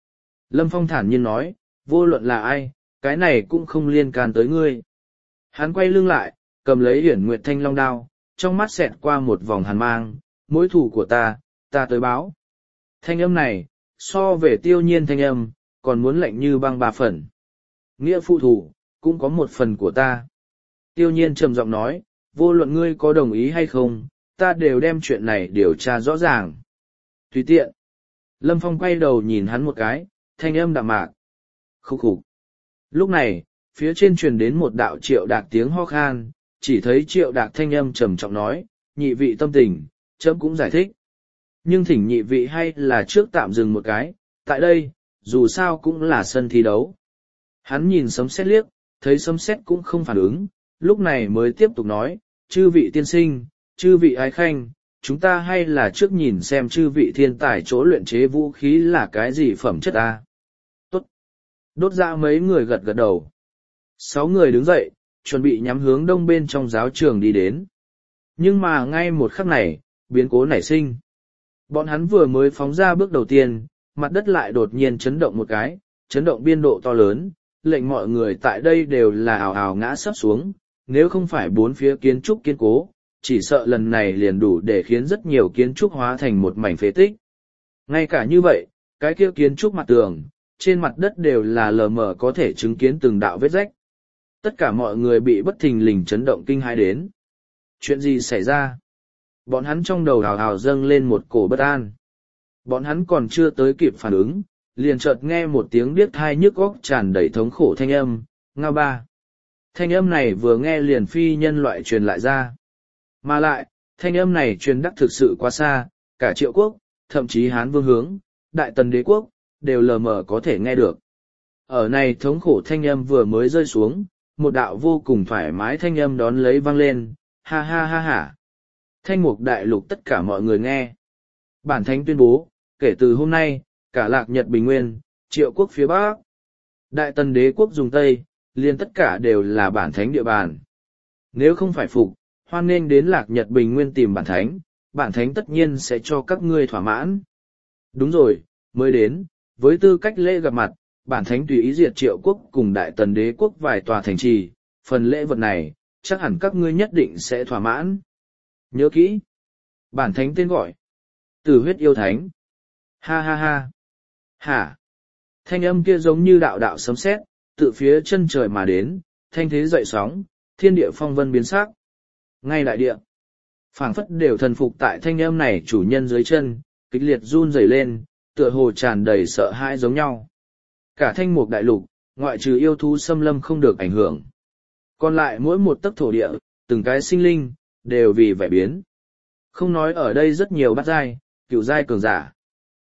Lâm Phong thản nhiên nói, vô luận là ai, cái này cũng không liên can tới ngươi. Hắn quay lưng lại, cầm lấy Hiển Nguyệt Thanh Long đao, trong mắt xẹt qua một vòng hàn mang, mối thù của ta, ta tới báo. Thanh âm này, so về tiêu nhiên thanh âm, còn muốn lạnh như băng ba phần. Nghĩa phụ thủ, cũng có một phần của ta. Tiêu nhiên trầm giọng nói, vô luận ngươi có đồng ý hay không, ta đều đem chuyện này điều tra rõ ràng. Tùy tiện. Lâm Phong quay đầu nhìn hắn một cái, thanh âm đạm mạc. Khúc khục. Lúc này, phía trên truyền đến một đạo Triệu Đạc tiếng ho khan, chỉ thấy Triệu Đạc thanh âm trầm trọng nói, nhị vị tâm tình, chấm cũng giải thích. Nhưng thỉnh nhị vị hay là trước tạm dừng một cái, tại đây, dù sao cũng là sân thi đấu. Hắn nhìn sấm sét liếc, thấy sấm sét cũng không phản ứng, lúc này mới tiếp tục nói, chư vị tiên sinh, chư vị ái khanh, chúng ta hay là trước nhìn xem chư vị thiên tài chỗ luyện chế vũ khí là cái gì phẩm chất ta. Tốt. Đốt ra mấy người gật gật đầu. Sáu người đứng dậy, chuẩn bị nhắm hướng đông bên trong giáo trường đi đến. Nhưng mà ngay một khắc này, biến cố nảy sinh. Bọn hắn vừa mới phóng ra bước đầu tiên, mặt đất lại đột nhiên chấn động một cái, chấn động biên độ to lớn, lệnh mọi người tại đây đều là ào ào ngã sắp xuống, nếu không phải bốn phía kiến trúc kiên cố, chỉ sợ lần này liền đủ để khiến rất nhiều kiến trúc hóa thành một mảnh phế tích. Ngay cả như vậy, cái kia kiến trúc mặt tường, trên mặt đất đều là lờ mờ có thể chứng kiến từng đạo vết rách. Tất cả mọi người bị bất thình lình chấn động kinh hãi đến. Chuyện gì xảy ra? Bọn hắn trong đầu hào hào dâng lên một cổ bất an. Bọn hắn còn chưa tới kịp phản ứng, liền chợt nghe một tiếng điếc thai nhức óc tràn đầy thống khổ thanh âm, ngao ba. Thanh âm này vừa nghe liền phi nhân loại truyền lại ra. Mà lại, thanh âm này truyền đắc thực sự quá xa, cả Triệu quốc, thậm chí Hán Vương hướng, Đại Tần Đế quốc, đều lờ mờ có thể nghe được. Ở này thống khổ thanh âm vừa mới rơi xuống, một đạo vô cùng thoải mái thanh âm đón lấy vang lên, ha ha ha ha. Thanh mục đại lục tất cả mọi người nghe. Bản thánh tuyên bố, kể từ hôm nay, cả Lạc Nhật Bình Nguyên, Triệu quốc phía Bắc, Đại Tần Đế quốc dùng Tây, liền tất cả đều là bản thánh địa bàn. Nếu không phải phục, hoan nghênh đến Lạc Nhật Bình Nguyên tìm bản thánh, bản thánh tất nhiên sẽ cho các ngươi thỏa mãn. Đúng rồi, mới đến, với tư cách lễ gặp mặt, bản thánh tùy ý diệt Triệu quốc cùng Đại Tần Đế quốc vài tòa thành trì, phần lễ vật này, chắc hẳn các ngươi nhất định sẽ thỏa mãn. Nhớ kỹ, bản thánh tên gọi, Tử huyết yêu thánh. Ha ha ha. Hả? Thanh âm kia giống như đạo đạo sấm sét, tự phía chân trời mà đến, thanh thế dậy sóng, thiên địa phong vân biến sắc. Ngay đại địa, phảng phất đều thần phục tại thanh âm này chủ nhân dưới chân, kịch liệt run rẩy lên, tựa hồ tràn đầy sợ hãi giống nhau. Cả thanh mục đại lục, ngoại trừ yêu thú xâm lâm không được ảnh hưởng. Còn lại mỗi một tấc thổ địa, từng cái sinh linh, đều vì vẻ biến. Không nói ở đây rất nhiều bát giai, cựu giai cường giả.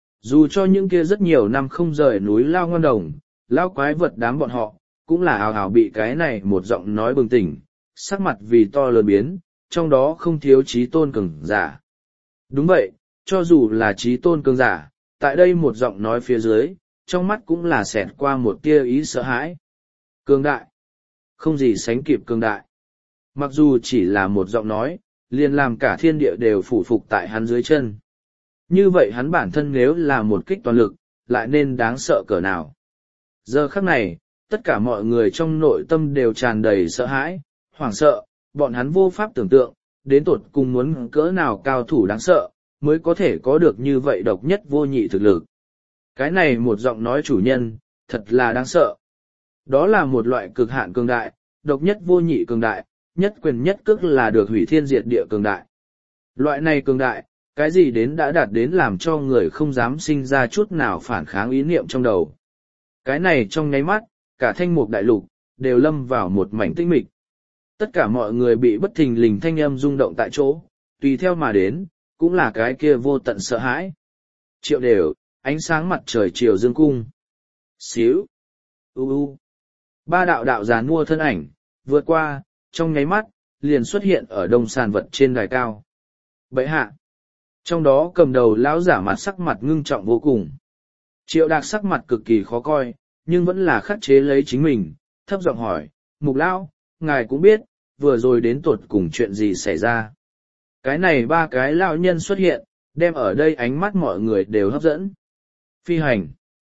Dù cho những kia rất nhiều năm không rời núi lao ngon đồng, lao quái vật đám bọn họ, cũng là ào ào bị cái này một giọng nói bừng tỉnh, sắc mặt vì to lớn biến, trong đó không thiếu trí tôn cường giả. Đúng vậy, cho dù là trí tôn cường giả, tại đây một giọng nói phía dưới, trong mắt cũng là xẹt qua một tia ý sợ hãi. Cường đại, không gì sánh kịp cường đại. Mặc dù chỉ là một giọng nói, liền làm cả thiên địa đều phủ phục tại hắn dưới chân. Như vậy hắn bản thân nếu là một kích toàn lực, lại nên đáng sợ cỡ nào. Giờ khắc này, tất cả mọi người trong nội tâm đều tràn đầy sợ hãi, hoảng sợ, bọn hắn vô pháp tưởng tượng, đến tột cùng muốn cỡ nào cao thủ đáng sợ, mới có thể có được như vậy độc nhất vô nhị thực lực. Cái này một giọng nói chủ nhân, thật là đáng sợ. Đó là một loại cực hạn cường đại, độc nhất vô nhị cường đại, nhất quyền nhất cước là được hủy thiên diệt địa cường đại. Loại này cường đại, cái gì đến đã đạt đến làm cho người không dám sinh ra chút nào phản kháng ý niệm trong đầu. Cái này trong nháy mắt, cả thanh mục đại lục, đều lâm vào một mảnh tĩnh mịch. Tất cả mọi người bị bất thình lình thanh âm rung động tại chỗ, tùy theo mà đến, cũng là cái kia vô tận sợ hãi. Triệu đều, ánh sáng mặt trời chiều dương cung. Xíu. U u. Ba đạo đạo giàn mua thân ảnh, vượt qua, trong nháy mắt, liền xuất hiện ở đông sàn vật trên đài cao. Bệ hạ. Trong đó cầm đầu lão giả mặt sắc mặt ngưng trọng vô cùng. Triệu Đạc sắc mặt cực kỳ khó coi, nhưng vẫn là khắc chế lấy chính mình, thấp giọng hỏi, Mục Lão, ngài cũng biết, vừa rồi đến tột cùng chuyện gì xảy ra. Cái này ba cái lão nhân xuất hiện, đem ở đây ánh mắt mọi người đều hấp dẫn. Phi hành.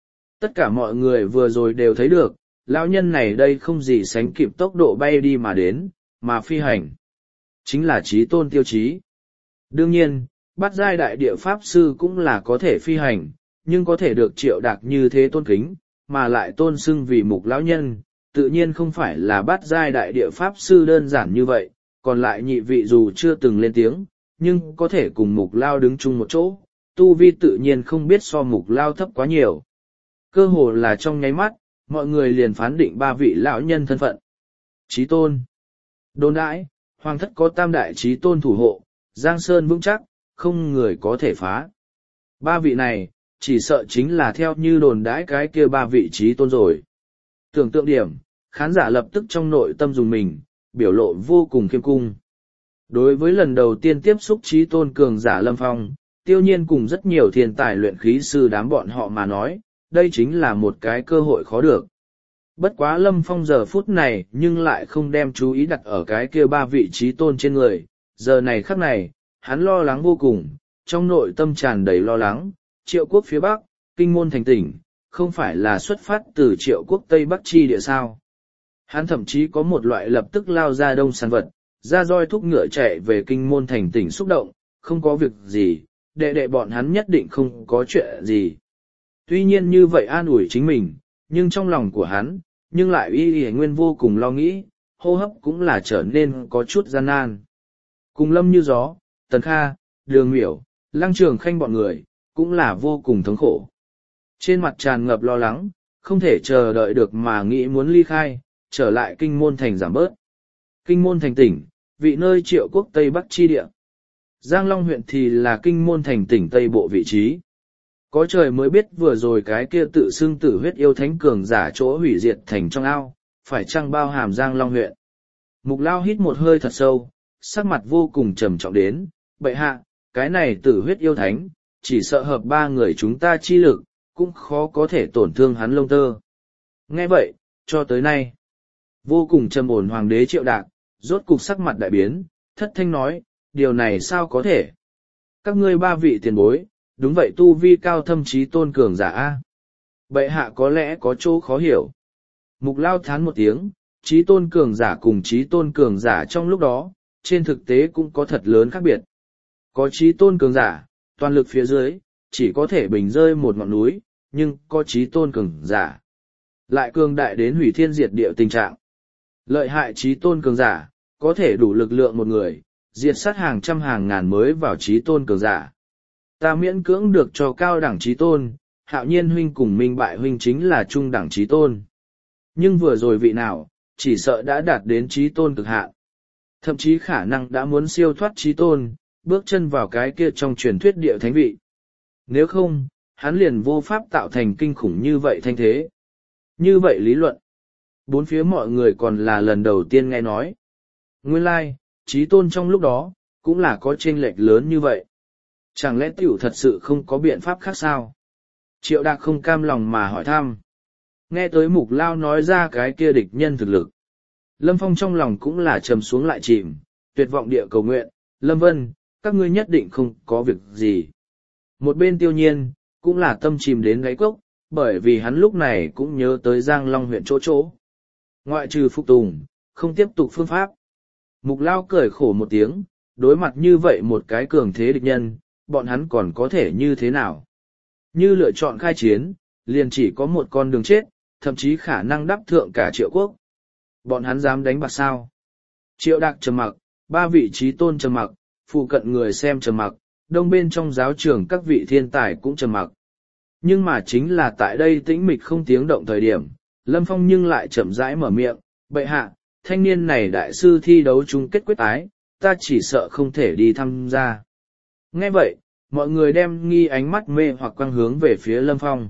Tất cả mọi người vừa rồi đều thấy được, lão nhân này đây không gì sánh kịp tốc độ bay đi mà đến, mà phi hành. Chính là trí tôn tiêu chí. Đương nhiên, bát giai đại địa pháp sư cũng là có thể phi hành, nhưng có thể được Triệu Đạc như thế tôn kính, mà lại tôn xưng vì mục lão nhân, tự nhiên không phải là bát giai đại địa pháp sư đơn giản như vậy, còn lại nhị vị dù chưa từng lên tiếng, nhưng có thể cùng mục lao đứng chung một chỗ, tu vi tự nhiên không biết so mục lao thấp quá nhiều. Cơ hồ là trong nháy mắt, mọi người liền phán định ba vị lão nhân thân phận. Chí tôn. Đồn đãi, hoàng thất có tam đại chí tôn thủ hộ, Giang Sơn vững chắc, không người có thể phá. Ba vị này, chỉ sợ chính là theo như đồn đãi cái kia ba vị chí tôn rồi. Tưởng tượng điểm, khán giả lập tức trong nội tâm dùng mình, biểu lộ vô cùng khiêm cung. Đối với lần đầu tiên tiếp xúc chí tôn cường giả Lâm Phong, tiêu nhiên cùng rất nhiều thiên tài luyện khí sư đám bọn họ mà nói, đây chính là một cái cơ hội khó được. Bất quá Lâm Phong giờ phút này nhưng lại không đem chú ý đặt ở cái kia ba vị chí tôn trên người, giờ này khắc này, hắn lo lắng vô cùng, trong nội tâm tràn đầy lo lắng, Triệu quốc phía Bắc, kinh môn thành tỉnh, không phải là xuất phát từ Triệu quốc Tây Bắc chi địa sao. Hắn thậm chí có một loại lập tức lao ra đông sản vật, ra roi thúc ngựa chạy về kinh môn thành tỉnh xúc động, không có việc gì, đệ đệ bọn hắn nhất định không có chuyện gì. Tuy nhiên như vậy an ủi chính mình, nhưng trong lòng của hắn, nhưng lại y y nguyên vô cùng lo nghĩ, hô hấp cũng là trở nên có chút gian nan. Cùng Lâm Như Gió, Tần Kha, Đường Miểu, Lăng Trường Khanh bọn người, cũng là vô cùng thống khổ. Trên mặt tràn ngập lo lắng, không thể chờ đợi được mà nghĩ muốn ly khai, trở lại kinh môn thành giảm bớt. Kinh môn thành tỉnh, vị nơi Triệu quốc Tây Bắc chi địa. Giang Long huyện thì là kinh môn thành tỉnh Tây Bộ vị trí. Có trời mới biết vừa rồi cái kia tự xưng tử huyết yêu thánh cường giả chỗ hủy diệt thành trong ao, phải chăng bao hàm Giang Long huyện. Mục Lao hít một hơi thật sâu, sắc mặt vô cùng trầm trọng đến, bệ hạ, cái này tử huyết yêu thánh, chỉ sợ hợp ba người chúng ta chi lực, cũng khó có thể tổn thương hắn lông tơ. Nghe vậy, cho tới nay, vô cùng trầm ổn hoàng đế Triệu Đạc, rốt cục sắc mặt đại biến, thất thanh nói, điều này sao có thể? Các ngươi ba vị tiền bối, đúng vậy tu vi cao thâm trí tôn cường giả a. Bệ hạ có lẽ có chỗ khó hiểu. Mục Lao thán một tiếng, trí tôn cường giả cùng trí tôn cường giả trong lúc đó, trên thực tế cũng có thật lớn khác biệt. Có trí tôn cường giả, toàn lực phía dưới, chỉ có thể bình rơi một ngọn núi, nhưng có trí tôn cường giả. Lại cường đại đến hủy thiên diệt địa tình trạng. Lợi hại trí tôn cường giả, có thể đủ lực lượng một người, diệt sát hàng trăm hàng ngàn mới vào trí tôn cường giả. Ta miễn cưỡng được cho cao đẳng trí tôn, Hạo Nhiên huynh cùng Minh Bại huynh chính là trung đẳng trí tôn. Nhưng vừa rồi vị nào, chỉ sợ đã đạt đến trí tôn cực hạn. Thậm chí khả năng đã muốn siêu thoát trí tôn, bước chân vào cái kia trong truyền thuyết địa thánh vị. Nếu không, hắn liền vô pháp tạo thành kinh khủng như vậy thanh thế. Như vậy lý luận, bốn phía mọi người còn là lần đầu tiên nghe nói. Nguyên lai, like, trí tôn trong lúc đó, cũng là có chênh lệch lớn như vậy. Chẳng lẽ tiểu thật sự không có biện pháp khác sao? Triệu Đạc không cam lòng mà hỏi thăm. Nghe tới Mục Lao nói ra cái kia địch nhân thực lực. Lâm Phong trong lòng cũng là trầm xuống lại chìm, tuyệt vọng địa cầu nguyện, Lâm Vân, các ngươi nhất định không có việc gì. Một bên Tiêu Nhiên, cũng là tâm chìm đến gáy cốc, bởi vì hắn lúc này cũng nhớ tới Giang Long huyện chỗ chỗ. Ngoại trừ phục tùng, không tiếp tục phương pháp. Mục Lao cười khổ một tiếng, đối mặt như vậy một cái cường thế địch nhân, bọn hắn còn có thể như thế nào? Như lựa chọn khai chiến, liền chỉ có một con đường chết, thậm chí khả năng đắp thượng cả Triệu quốc. Bọn hắn dám đánh bạc sao? Triệu Đạc trầm mặc, ba vị trí tôn trầm mặc, phụ cận người xem trầm mặc, đông bên trong giáo trường các vị thiên tài cũng trầm mặc. Nhưng mà chính là tại đây tĩnh mịch không tiếng động thời điểm, Lâm Phong nhưng lại chậm rãi mở miệng, bệ hạ, thanh niên này đại sư thi đấu chung kết quyết tái, ta chỉ sợ không thể đi tham gia. Nghe vậy, mọi người đem nghi ánh mắt mê hoặc quang hướng về phía Lâm Phong.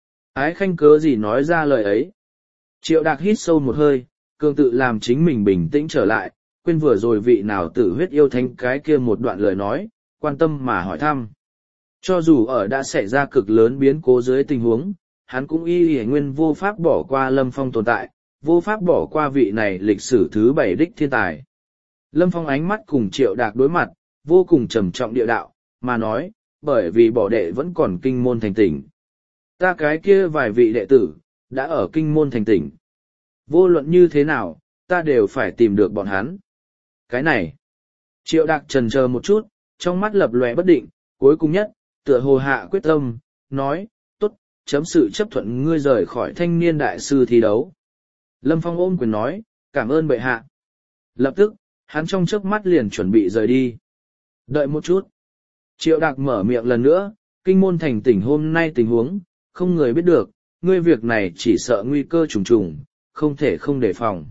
Ái Khanh cớ gì nói ra lời ấy? Triệu Đạc hít sâu một hơi, cường tự làm chính mình bình tĩnh trở lại, quên vừa rồi vị nào tử huyết yêu thánh cái kia một đoạn lời nói, quan tâm mà hỏi thăm. Cho dù ở đã xảy ra cực lớn biến cố dưới tình huống, hắn cũng y y nguyên vô pháp bỏ qua Lâm Phong tồn tại, vô pháp bỏ qua vị này lịch sử thứ bảy đích thiên tài. Lâm Phong ánh mắt cùng Triệu Đạc đối mặt, vô cùng trầm trọng địa đạo, mà nói, bởi vì bỏ đệ vẫn còn kinh môn thành tỉnh. Ta cái kia vài vị đệ tử, đã ở kinh môn thành tỉnh. Vô luận như thế nào, ta đều phải tìm được bọn hắn. Cái này, Triệu Đạc trần chờ một chút, trong mắt lập lòe bất định, cuối cùng nhất, tựa hồ hạ quyết tâm, nói, tốt, chấm sự chấp thuận ngươi rời khỏi thanh niên đại sư thi đấu. Lâm Phong ôm quyền nói, cảm ơn bệ hạ. Lập tức, hắn trong chớp mắt liền chuẩn bị rời đi. Đợi một chút. Triệu Đạc mở miệng lần nữa, kinh môn thành tỉnh hôm nay tình huống, không người biết được, ngươi việc này chỉ sợ nguy cơ trùng trùng, không thể không đề phòng.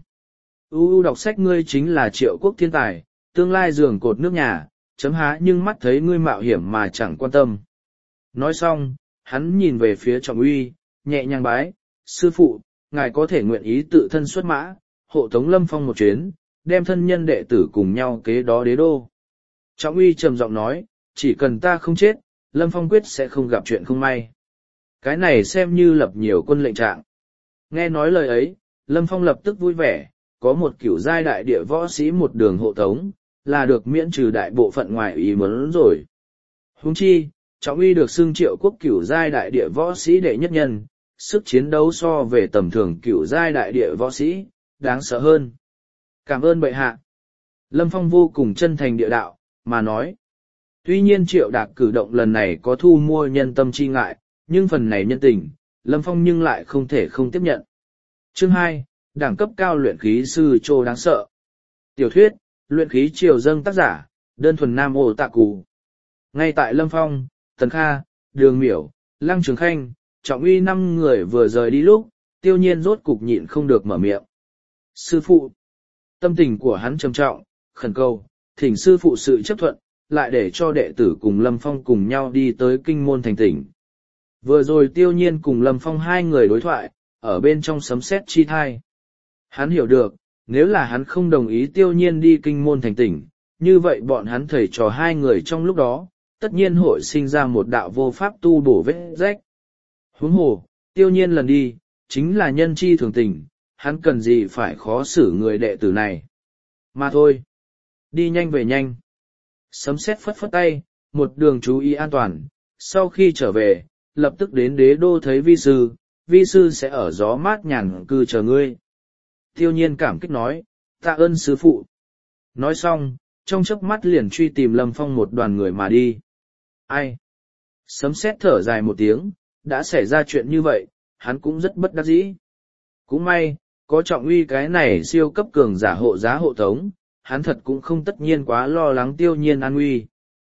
U U đọc sách ngươi chính là Triệu Quốc thiên tài, tương lai giường cột nước nhà, chấm há nhưng mắt thấy ngươi mạo hiểm mà chẳng quan tâm. Nói xong, hắn nhìn về phía Trọng Uy, nhẹ nhàng bái, sư phụ, ngài có thể nguyện ý tự thân xuất mã, hộ tống Lâm Phong một chuyến, đem thân nhân đệ tử cùng nhau kế đó đế đô. Trọng Uy trầm giọng nói, chỉ cần ta không chết, Lâm Phong quyết sẽ không gặp chuyện không may. Cái này xem như lập nhiều quân lệnh trạng. Nghe nói lời ấy, Lâm Phong lập tức vui vẻ, có một kiểu giai đại địa võ sĩ một đường hộ tống, là được miễn trừ đại bộ phận ngoài ý muốn rồi. Huống chi, Trọng Uy được xưng Triệu Quốc cửu giai đại địa võ sĩ đệ nhất nhân, sức chiến đấu so về tầm thường cửu giai đại địa võ sĩ, đáng sợ hơn. Cảm ơn bệ hạ. Lâm Phong vô cùng chân thành địa đạo, mà nói. Tuy nhiên Triệu Đạc cử động lần này có thu mua nhân tâm chi ngại, nhưng phần này nhân tình, Lâm Phong nhưng lại không thể không tiếp nhận. Chương hai, đẳng cấp cao luyện khí sư Trô đáng sợ. Tiểu thuyết, luyện khí triều dâng tác giả, đơn thuần nam ô tạ cù. Ngay tại Lâm Phong, Tần Kha, Đường Miểu, Lăng Trường Khanh, Trọng Uy năm người vừa rời đi lúc, Tiêu Nhiên rốt cục nhịn không được mở miệng. Sư phụ. Tâm tình của hắn trầm trọng, khẩn cầu, thỉnh sư phụ sự chấp thuận, lại để cho đệ tử cùng Lâm Phong cùng nhau đi tới kinh môn thành tỉnh. Vừa rồi Tiêu Nhiên cùng Lâm Phong hai người đối thoại, ở bên trong sấm sét chi thai. Hắn hiểu được, nếu là hắn không đồng ý Tiêu Nhiên đi kinh môn thành tỉnh, như vậy bọn hắn thầy trò hai người trong lúc đó, tất nhiên hội sinh ra một đạo vô pháp tu bổ vết rách. Huống hồ, Tiêu Nhiên lần đi, chính là nhân chi thường tình, hắn cần gì phải khó xử người đệ tử này. Mà thôi, đi nhanh về nhanh. Sấm sét phất phất tay, một đường chú ý an toàn, sau khi trở về, lập tức đến đế đô thấy vi sư, vi sư sẽ ở gió mát nhàn cư chờ ngươi. Tiêu Nhiên cảm kích nói, tạ ơn sư phụ. Nói xong, trong chớp mắt liền truy tìm Lâm Phong một đoàn người mà đi. Ai? Sấm sét thở dài một tiếng, đã xảy ra chuyện như vậy, hắn cũng rất bất đắc dĩ. Cũng may, có Trọng Uy cái này siêu cấp cường giả hộ giá hộ tống, hắn thật cũng không tất nhiên quá lo lắng Tiêu Nhiên an nguy.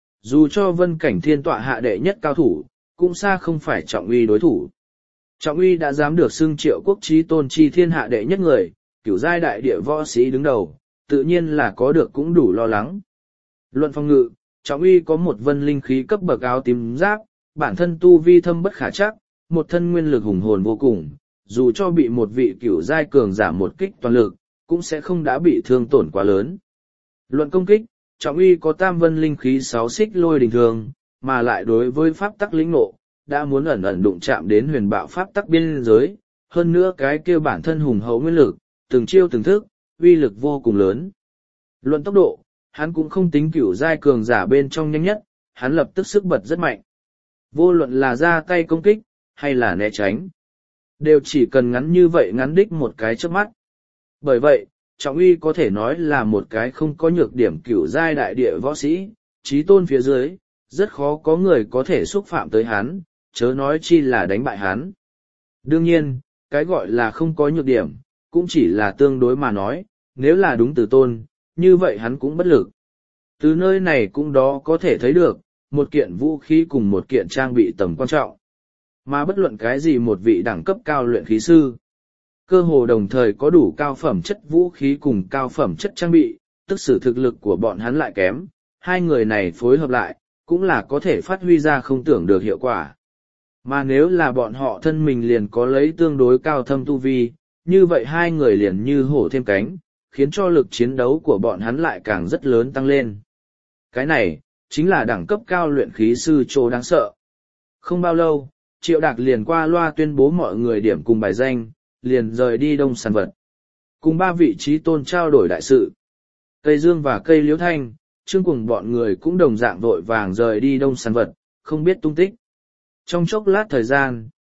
Dù cho vân cảnh thiên tọa hạ đệ nhất cao thủ, cũng xa không phải Trọng Uy đối thủ. Trọng Uy đã dám được xưng Triệu Quốc chí tôn chi thiên hạ đệ nhất người, cửu giai đại địa võ sĩ đứng đầu, tự nhiên là có được cũng đủ lo lắng. Luận phong ngự, Trọng Uy có một vân linh khí cấp bậc áo tím giáp, bản thân tu vi thâm bất khả trắc, một thân nguyên lực hùng hồn vô cùng, dù cho bị một vị cửu giai cường giả một kích toàn lực, cũng sẽ không đã bị thương tổn quá lớn. Luận công kích, Trọng Uy có tam vân linh khí sáu xích lôi đình thường, mà lại đối với pháp tắc lĩnh ngộ, đã muốn ẩn ẩn đụng chạm đến huyền bạo pháp tắc biên giới, hơn nữa cái kia bản thân hùng hậu nguyên lực, từng chiêu từng thức, uy lực vô cùng lớn. Luận tốc độ, hắn cũng không tính cửu giai cường giả bên trong nhanh nhất, hắn lập tức sức bật rất mạnh. Vô luận là ra tay công kích, hay là né tránh, đều chỉ cần ngắn như vậy ngắn đích một cái chớp mắt. Bởi vậy, Trọng Uy có thể nói là một cái không có nhược điểm cửu giai đại địa võ sĩ, chí tôn phía dưới, rất khó có người có thể xúc phạm tới hắn, chớ nói chi là đánh bại hắn. Đương nhiên, cái gọi là không có nhược điểm, cũng chỉ là tương đối mà nói, nếu là đúng từ tôn, như vậy hắn cũng bất lực. Từ nơi này cũng đó có thể thấy được, một kiện vũ khí cùng một kiện trang bị tầm quan trọng. Mà bất luận cái gì một vị đẳng cấp cao luyện khí sư, cơ hồ đồng thời có đủ cao phẩm chất vũ khí cùng cao phẩm chất trang bị, tức sử thực lực của bọn hắn lại kém, hai người này phối hợp lại, cũng là có thể phát huy ra không tưởng được hiệu quả. Mà nếu là bọn họ thân mình liền có lấy tương đối cao thâm tu vi, như vậy hai người liền như hổ thêm cánh, khiến cho lực chiến đấu của bọn hắn lại càng rất lớn tăng lên. Cái này, chính là đẳng cấp cao luyện khí sư Trô đáng sợ. Không bao lâu, Triệu Đạc liền qua loa tuyên bố mọi người điểm cùng bài danh, liền rời đi Đông Sàn Vật. Cùng ba vị trí tôn trao đổi đại sự. Cây Dương và cây Liễu Thanh, Trương cùng bọn người cũng đồng dạng vội vàng rời đi Đông Sàn Vật, không biết tung tích. Trong chốc lát thời gian,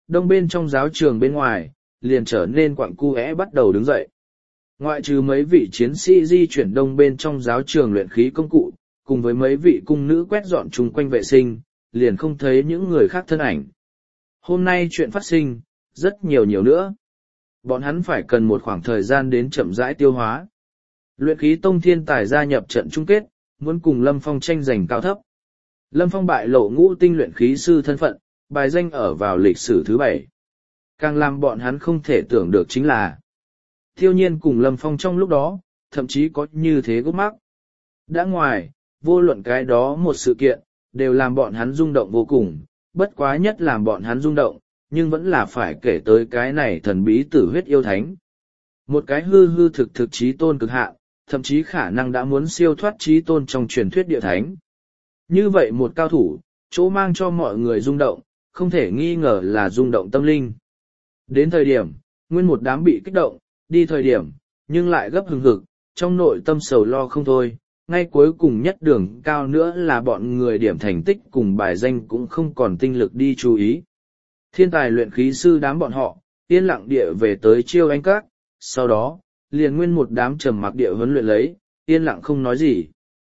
đông bên trong giáo trường bên ngoài, liền trở nên quặng cu é bắt đầu đứng dậy. Ngoại trừ mấy vị chiến sĩ di chuyển đông bên trong giáo trường luyện khí công cụ, cùng với mấy vị cung nữ quét dọn chung quanh vệ sinh, liền không thấy những người khác thân ảnh. Hôm nay chuyện phát sinh, rất nhiều nhiều nữa. Bọn hắn phải cần một khoảng thời gian đến chậm rãi tiêu hóa. Luyện khí tông thiên tài gia nhập trận chung kết, muốn cùng Lâm Phong tranh giành cao thấp. Lâm Phong bại lộ ngũ tinh luyện khí sư thân phận, bài danh ở vào lịch sử thứ bảy. Càng làm bọn hắn không thể tưởng được chính là Tiêu Nhiên cùng Lâm Phong trong lúc đó, thậm chí có như thế gốc mắc. Đã ngoài, vô luận cái đó một sự kiện, đều làm bọn hắn rung động vô cùng, bất quá nhất làm bọn hắn rung động, nhưng vẫn là phải kể tới cái này thần bí tử huyết yêu thánh. Một cái hư hư thực thực trí tôn cực hạn, thậm chí khả năng đã muốn siêu thoát trí tôn trong truyền thuyết địa thánh. Như vậy một cao thủ, chỗ mang cho mọi người rung động, không thể nghi ngờ là rung động tâm linh. Đến thời điểm, nguyên một đám bị kích động, đi thời điểm, nhưng lại gấp hừng hực, trong nội tâm sầu lo không thôi, ngay cuối cùng nhất đường cao nữa là bọn người điểm thành tích cùng bài danh cũng không còn tinh lực đi chú ý. Thiên tài luyện khí sư đám bọn họ, yên lặng địa về tới chiêu anh các, sau đó, liền nguyên một đám trầm mặc địa huấn luyện lấy, yên lặng không nói gì.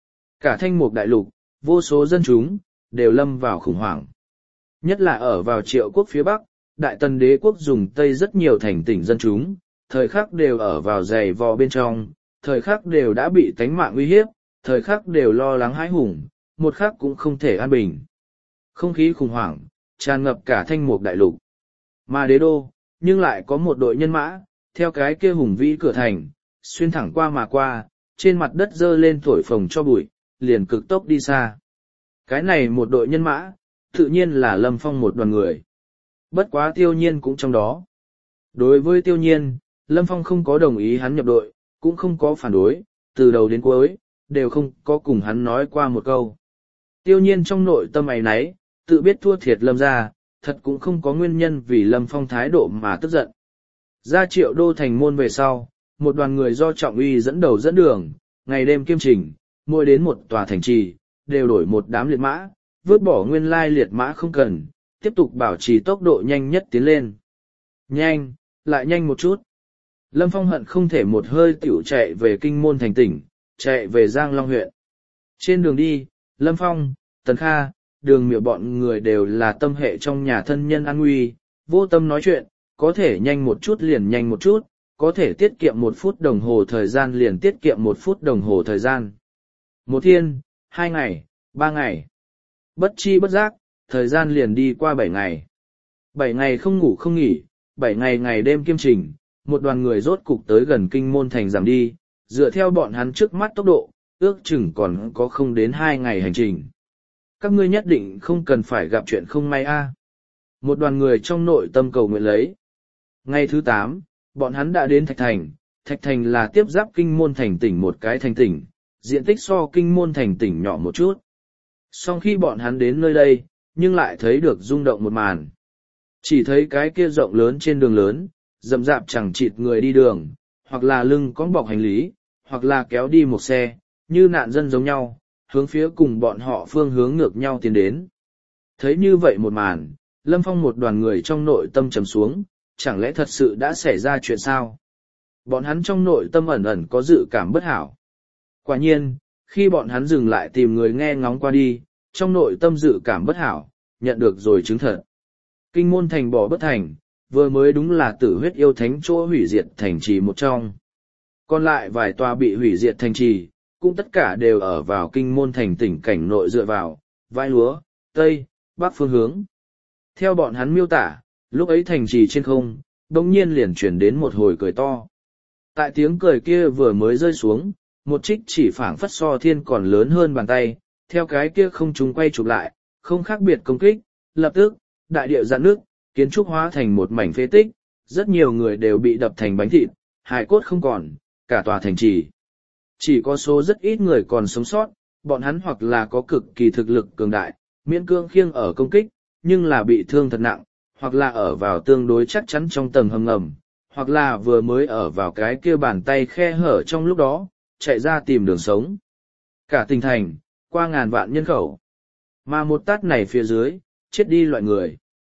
Cả thanh mục đại lục, vô số dân chúng, đều lâm vào khủng hoảng. Nhất là ở vào Triệu quốc phía Bắc, Đại Tần đế quốc dùng Tây rất nhiều thành tỉnh dân chúng, thời khắc đều ở vào giày vò bên trong, thời khắc đều đã bị tánh mạng uy hiếp, thời khắc đều lo lắng hãi hùng, một khắc cũng không thể an bình. Không khí khủng hoảng, tràn ngập cả thanh mục đại lục. Mà đế đô, nhưng lại có một đội nhân mã, theo cái kia hùng vĩ cửa thành, xuyên thẳng qua mà qua, trên mặt đất dơ lên thổi phồng cho bụi, liền cực tốc đi xa. Cái này một đội nhân mã, tự nhiên là Lâm Phong một đoàn người. Bất quá Tiêu Nhiên cũng trong đó. Đối với Tiêu Nhiên, Lâm Phong không có đồng ý hắn nhập đội, cũng không có phản đối, từ đầu đến cuối, đều không có cùng hắn nói qua một câu. Tiêu Nhiên trong nội tâm ấy nấy, tự biết thua thiệt Lâm ra, thật cũng không có nguyên nhân vì Lâm Phong thái độ mà tức giận. Ra Triệu đô thành môn về sau, một đoàn người do Trọng Uy dẫn đầu dẫn đường, ngày đêm kiêm trình, mỗi đến một tòa thành trì, đều đổi một đám liệt mã, vứt bỏ nguyên lai liệt mã không cần, tiếp tục bảo trì tốc độ nhanh nhất tiến lên. Nhanh, lại nhanh một chút. Lâm Phong hận không thể một hơi tiểu chạy về kinh môn thành tỉnh, chạy về Giang Long huyện. Trên đường đi, Lâm Phong, Tần Kha, Đường Miệu bọn người đều là tâm hệ trong nhà thân nhân an nguy, vô tâm nói chuyện, có thể nhanh một chút liền nhanh một chút, có thể tiết kiệm một phút đồng hồ thời gian liền tiết kiệm một phút đồng hồ thời gian. Một thiên, hai ngày, ba ngày. Bất chi bất giác, thời gian liền đi qua bảy ngày. Bảy ngày không ngủ không nghỉ, bảy ngày ngày đêm kiêm trình, một đoàn người rốt cục tới gần kinh môn thành giảm đi, dựa theo bọn hắn trước mắt tốc độ, ước chừng còn có không đến hai ngày hành trình. Các ngươi nhất định không cần phải gặp chuyện không may a. Một đoàn người trong nội tâm cầu nguyện lấy. Ngày thứ tám, bọn hắn đã đến Thạch Thành. Thạch Thành là tiếp giáp kinh môn thành tỉnh một cái thành tỉnh, diện tích so kinh môn thành tỉnh nhỏ một chút. Sau khi bọn hắn đến nơi đây, nhưng lại thấy được rung động một màn. Chỉ thấy cái kia rộng lớn trên đường lớn, rậm rạp chẳng chịt người đi đường, hoặc là lưng con bọc hành lý, hoặc là kéo đi một xe, như nạn dân giống nhau, hướng phía cùng bọn họ phương hướng ngược nhau tiến đến. Thấy như vậy một màn, Lâm Phong một đoàn người trong nội tâm trầm xuống, chẳng lẽ thật sự đã xảy ra chuyện sao? Bọn hắn trong nội tâm ẩn ẩn có dự cảm bất hảo. Quả nhiên, khi bọn hắn dừng lại tìm người nghe ngóng qua đi, trong nội tâm dự cảm bất hảo, nhận được rồi chứng thật. Kinh môn thành bỏ bất thành, vừa mới đúng là tử huyết yêu thánh chỗ hủy diệt thành trì một trong. Còn lại vài tòa bị hủy diệt thành trì, cũng tất cả đều ở vào kinh môn thành tỉnh cảnh nội dựa vào, vai lúa, tây, bắc phương hướng. Theo bọn hắn miêu tả, lúc ấy thành trì trên không, đông nhiên liền chuyển đến một hồi cười to. Tại tiếng cười kia vừa mới rơi xuống, một trích chỉ phảng phất so thiên còn lớn hơn bàn tay, theo cái kia không trung quay chụp lại, không khác biệt công kích, lập tức, đại địa dạn nước, kiến trúc hóa thành một mảnh phế tích, rất nhiều người đều bị đập thành bánh thịt, hài cốt không còn, cả tòa thành trì. Chỉ có số rất ít người còn sống sót, bọn hắn hoặc là có cực kỳ thực lực cường đại, miễn cương khiêng ở công kích, nhưng là bị thương thật nặng, hoặc là ở vào tương đối chắc chắn trong tầng hầm ngầm, hoặc là vừa mới ở vào cái kia bàn tay khe hở trong lúc đó, chạy ra tìm đường sống. Cả tỉnh thành, qua ngàn vạn nhân khẩu. Mà một tát này phía dưới, chết đi loại người.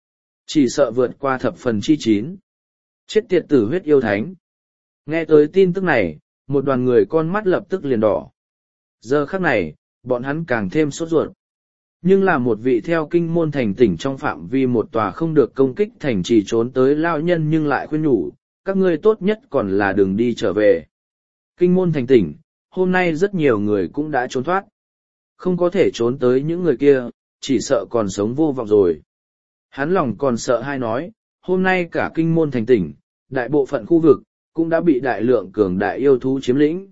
chỉ sợ vượt qua thập phần chi chín. Chết tiệt tử huyết yêu thánh. Nghe tới tin tức này, một đoàn người con mắt lập tức liền đỏ. Giờ khắc này, bọn hắn càng thêm sốt ruột. Nhưng là một vị theo kinh môn thành tỉnh trong phạm vi một tòa không được công kích thành trì trốn tới lao nhân nhưng lại khuyên nhủ, các ngươi tốt nhất còn là đừng đi trở về. Kinh môn thành tỉnh, hôm nay rất nhiều người cũng đã trốn thoát. Không có thể trốn tới những người kia, chỉ sợ còn sống vô vọng rồi. Hắn lòng còn sợ hai nói, hôm nay cả kinh môn thành tỉnh, đại bộ phận khu vực, cũng đã bị đại lượng cường đại yêu thú chiếm lĩnh.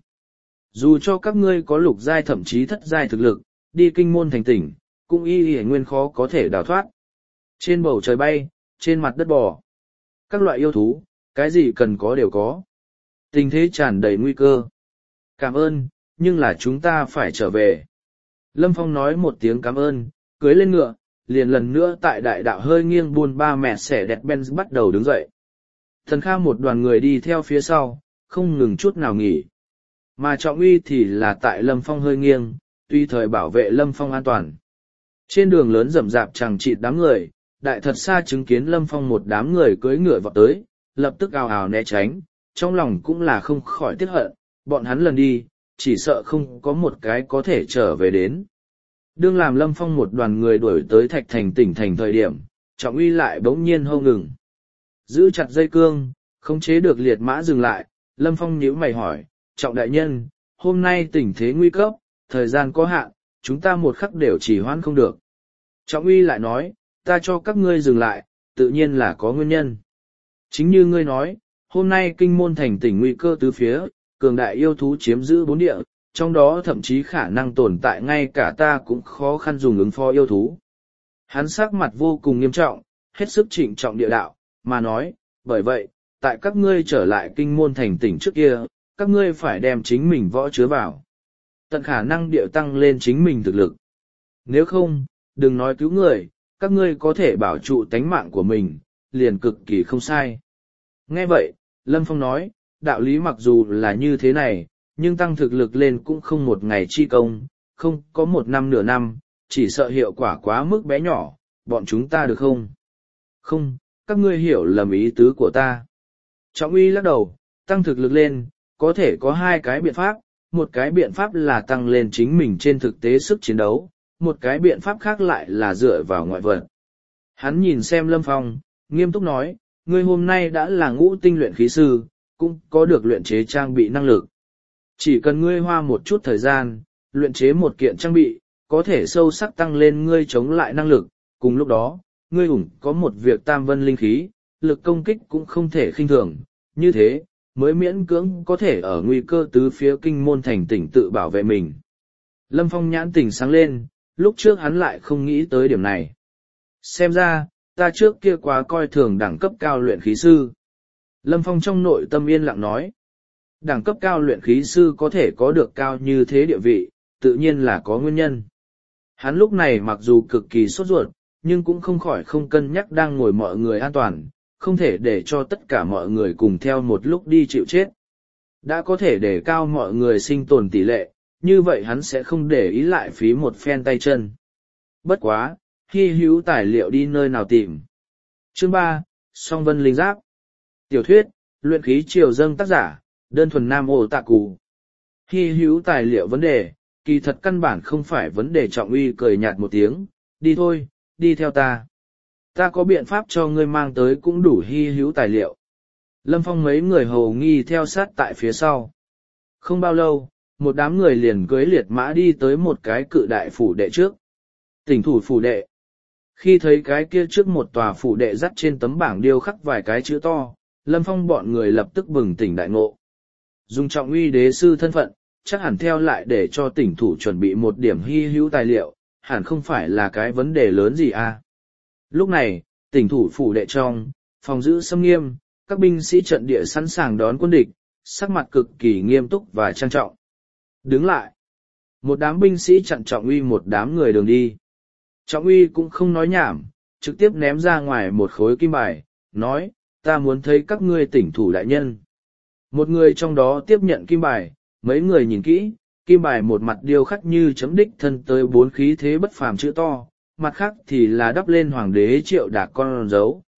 Dù cho các ngươi có lục giai thậm chí thất giai thực lực, đi kinh môn thành tỉnh, cũng y y nguyên khó có thể đào thoát. Trên bầu trời bay, trên mặt đất bò. Các loại yêu thú, cái gì cần có đều có. Tình thế tràn đầy nguy cơ. Cảm ơn, nhưng là chúng ta phải trở về. Lâm Phong nói một tiếng cảm ơn, cưới lên ngựa, liền lần nữa tại đại đạo hơi nghiêng buôn ba mẹ xẻ đẹp Benz bắt đầu đứng dậy. Thần Kha một đoàn người đi theo phía sau, không ngừng chút nào nghỉ. Mà Trọng Uy thì là tại Lâm Phong hơi nghiêng, tùy thời bảo vệ Lâm Phong an toàn. Trên đường lớn rậm rạp chẳng chịt đám người, đại thật xa chứng kiến Lâm Phong một đám người cưỡi ngựa vọt tới, lập tức ào ào né tránh, trong lòng cũng là không khỏi tiếc hận, bọn hắn lần đi, chỉ sợ không có một cái có thể trở về đến. Đương làm Lâm Phong một đoàn người đuổi tới Thạch Thành tỉnh thành thời điểm, Trọng Uy lại bỗng nhiên hô ngừng. Giữ chặt dây cương, khống chế được liệt mã dừng lại, Lâm Phong nhíu mày hỏi, Trọng đại nhân, hôm nay tình thế nguy cấp, thời gian có hạn, chúng ta một khắc đều chỉ hoãn không được. Trọng Uy lại nói, ta cho các ngươi dừng lại, tự nhiên là có nguyên nhân. Chính như ngươi nói, hôm nay kinh môn thành tỉnh nguy cơ tứ phía, cường đại yêu thú chiếm giữ bốn địa, trong đó thậm chí khả năng tồn tại ngay cả ta cũng khó khăn dùng ứng phó yêu thú. Hắn sắc mặt vô cùng nghiêm trọng, hết sức trịnh trọng địa đạo, mà nói, bởi vậy, tại các ngươi trở lại kinh môn thành tỉnh trước kia, các ngươi phải đem chính mình võ chứa vào. Tận khả năng địa tăng lên chính mình thực lực. Nếu không, đừng nói cứu người, các ngươi có thể bảo trụ tánh mạng của mình, liền cực kỳ không sai. Nghe vậy, Lâm Phong nói, đạo lý mặc dù là như thế này, nhưng tăng thực lực lên cũng không một ngày chi công, không có một năm nửa năm, chỉ sợ hiệu quả quá mức bé nhỏ, bọn chúng ta được không? Không, các ngươi hiểu lầm ý tứ của ta. Trọng Uy lắc đầu, tăng thực lực lên, có thể có hai cái biện pháp, một cái biện pháp là tăng lên chính mình trên thực tế sức chiến đấu, một cái biện pháp khác lại là dựa vào ngoại vật. Hắn nhìn xem Lâm Phong, nghiêm túc nói, ngươi hôm nay đã là ngũ tinh luyện khí sư, cũng có được luyện chế trang bị năng lực. Chỉ cần ngươi hoa một chút thời gian, luyện chế một kiện trang bị, có thể sâu sắc tăng lên ngươi chống lại năng lực, cùng lúc đó, ngươi ủng có một việc tam vân linh khí, lực công kích cũng không thể khinh thường, như thế, mới miễn cưỡng có thể ở nguy cơ tứ phía kinh môn thành tỉnh tự bảo vệ mình. Lâm Phong nhãn tỉnh sáng lên, lúc trước hắn lại không nghĩ tới điểm này. Xem ra, ta trước kia quá coi thường đẳng cấp cao luyện khí sư. Lâm Phong trong nội tâm yên lặng nói. Đẳng cấp cao luyện khí sư có thể có được cao như thế địa vị, tự nhiên là có nguyên nhân. Hắn lúc này mặc dù cực kỳ sốt ruột, nhưng cũng không khỏi không cân nhắc đang ngồi mọi người an toàn, không thể để cho tất cả mọi người cùng theo một lúc đi chịu chết. Đã có thể để cao mọi người sinh tồn tỷ lệ, như vậy hắn sẽ không để ý lại phí một phen tay chân. Bất quá, hy hữu tài liệu đi nơi nào tìm. Chương ba, Song Vân Linh Giáp. Tiểu thuyết, luyện khí triều dâng tác giả, đơn thuần nam ô tạ cù. Hy hữu tài liệu vấn đề, kỳ thật căn bản không phải vấn đề. Trọng Uy cười nhạt một tiếng, đi thôi, đi theo ta. Ta có biện pháp cho ngươi mang tới cũng đủ hy hữu tài liệu. Lâm Phong mấy người hầu nghi theo sát tại phía sau. Không bao lâu, một đám người liền cưới liệt mã đi tới một cái cự đại phủ đệ trước. Tỉnh thủ phủ đệ. Khi thấy cái kia trước một tòa phủ đệ dắt trên tấm bảng điêu khắc vài cái chữ to, Lâm Phong bọn người lập tức bừng tỉnh đại ngộ. Dùng Trọng Uy đế sư thân phận, chắc hẳn theo lại để cho tỉnh thủ chuẩn bị một điểm hy hữu tài liệu, hẳn không phải là cái vấn đề lớn gì à. Lúc này, tỉnh thủ phủ đệ trong, phòng giữ xâm nghiêm, các binh sĩ trận địa sẵn sàng đón quân địch, sắc mặt cực kỳ nghiêm túc và trang trọng. Đứng lại. Một đám binh sĩ chặn Trọng Uy một đám người đường đi. Trọng Uy cũng không nói nhảm, trực tiếp ném ra ngoài một khối kim bài, nói, ta muốn thấy các ngươi tỉnh thủ đại nhân. Một người trong đó tiếp nhận kim bài, mấy người nhìn kỹ, kim bài một mặt điêu khắc như chấm đích thân tới bốn khí thế bất phàm chữ to, mặt khác thì là đắp lên hoàng đế Triệu Đạc con dấu,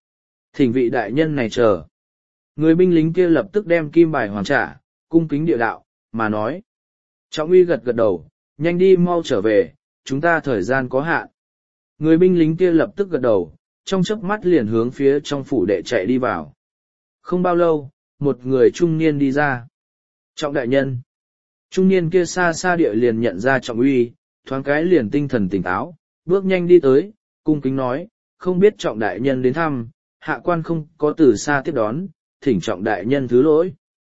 Thỉnh vị đại nhân này chờ. Người binh lính kia lập tức đem kim bài hoàng trả, cung kính địa đạo, mà nói. Trọng uy gật gật đầu, nhanh đi mau trở về, chúng ta thời gian có hạn. Người binh lính kia lập tức gật đầu, trong chớp mắt liền hướng phía trong phủ đệ chạy đi vào. Không bao lâu, một người trung niên đi ra. Trọng đại nhân. Trung niên kia xa xa địa liền nhận ra trọng uy, thoáng cái liền tinh thần tỉnh táo, bước nhanh đi tới, cung kính nói, không biết trọng đại nhân đến thăm, hạ quan không có từ xa tiếp đón, thỉnh trọng đại nhân thứ lỗi.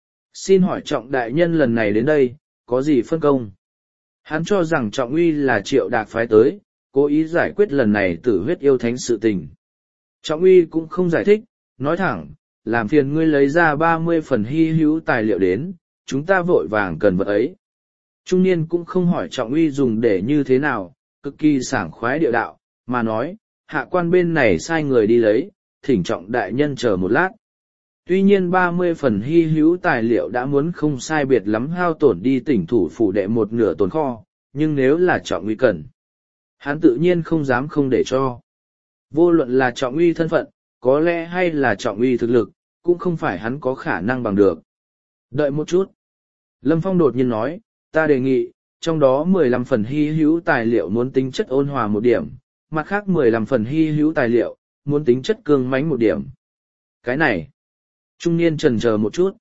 Xin hỏi trọng đại nhân lần này đến đây, có gì phân công? Hắn cho rằng trọng uy là triệu đạc phái tới, cố ý giải quyết lần này tử huyết yêu thánh sự tình. Trọng uy cũng không giải thích, nói thẳng, làm phiền ngươi lấy ra ba mươi phần hy hữu tài liệu đến, chúng ta vội vàng cần vật ấy. Trung niên cũng không hỏi trọng uy dùng để như thế nào, cực kỳ sảng khoái địa đạo, mà nói, hạ quan bên này sai người đi lấy, thỉnh trọng đại nhân chờ một lát. Tuy nhiên ba mươi phần hy hữu tài liệu đã muốn không sai biệt lắm hao tổn đi tỉnh thủ phủ đệ một nửa tồn kho, nhưng nếu là trọng uy cần, hắn tự nhiên không dám không để cho. Vô luận là trọng uy thân phận, có lẽ hay là trọng uy thực lực, cũng không phải hắn có khả năng bằng được. Đợi một chút. Lâm Phong đột nhiên nói, ta đề nghị, trong đó mười lăm phần hy hữu tài liệu muốn tính chất ôn hòa một điểm, mặt khác mười lăm phần hy hữu tài liệu, muốn tính chất cương mãnh một điểm. Cái này, trung niên chần chờ một chút.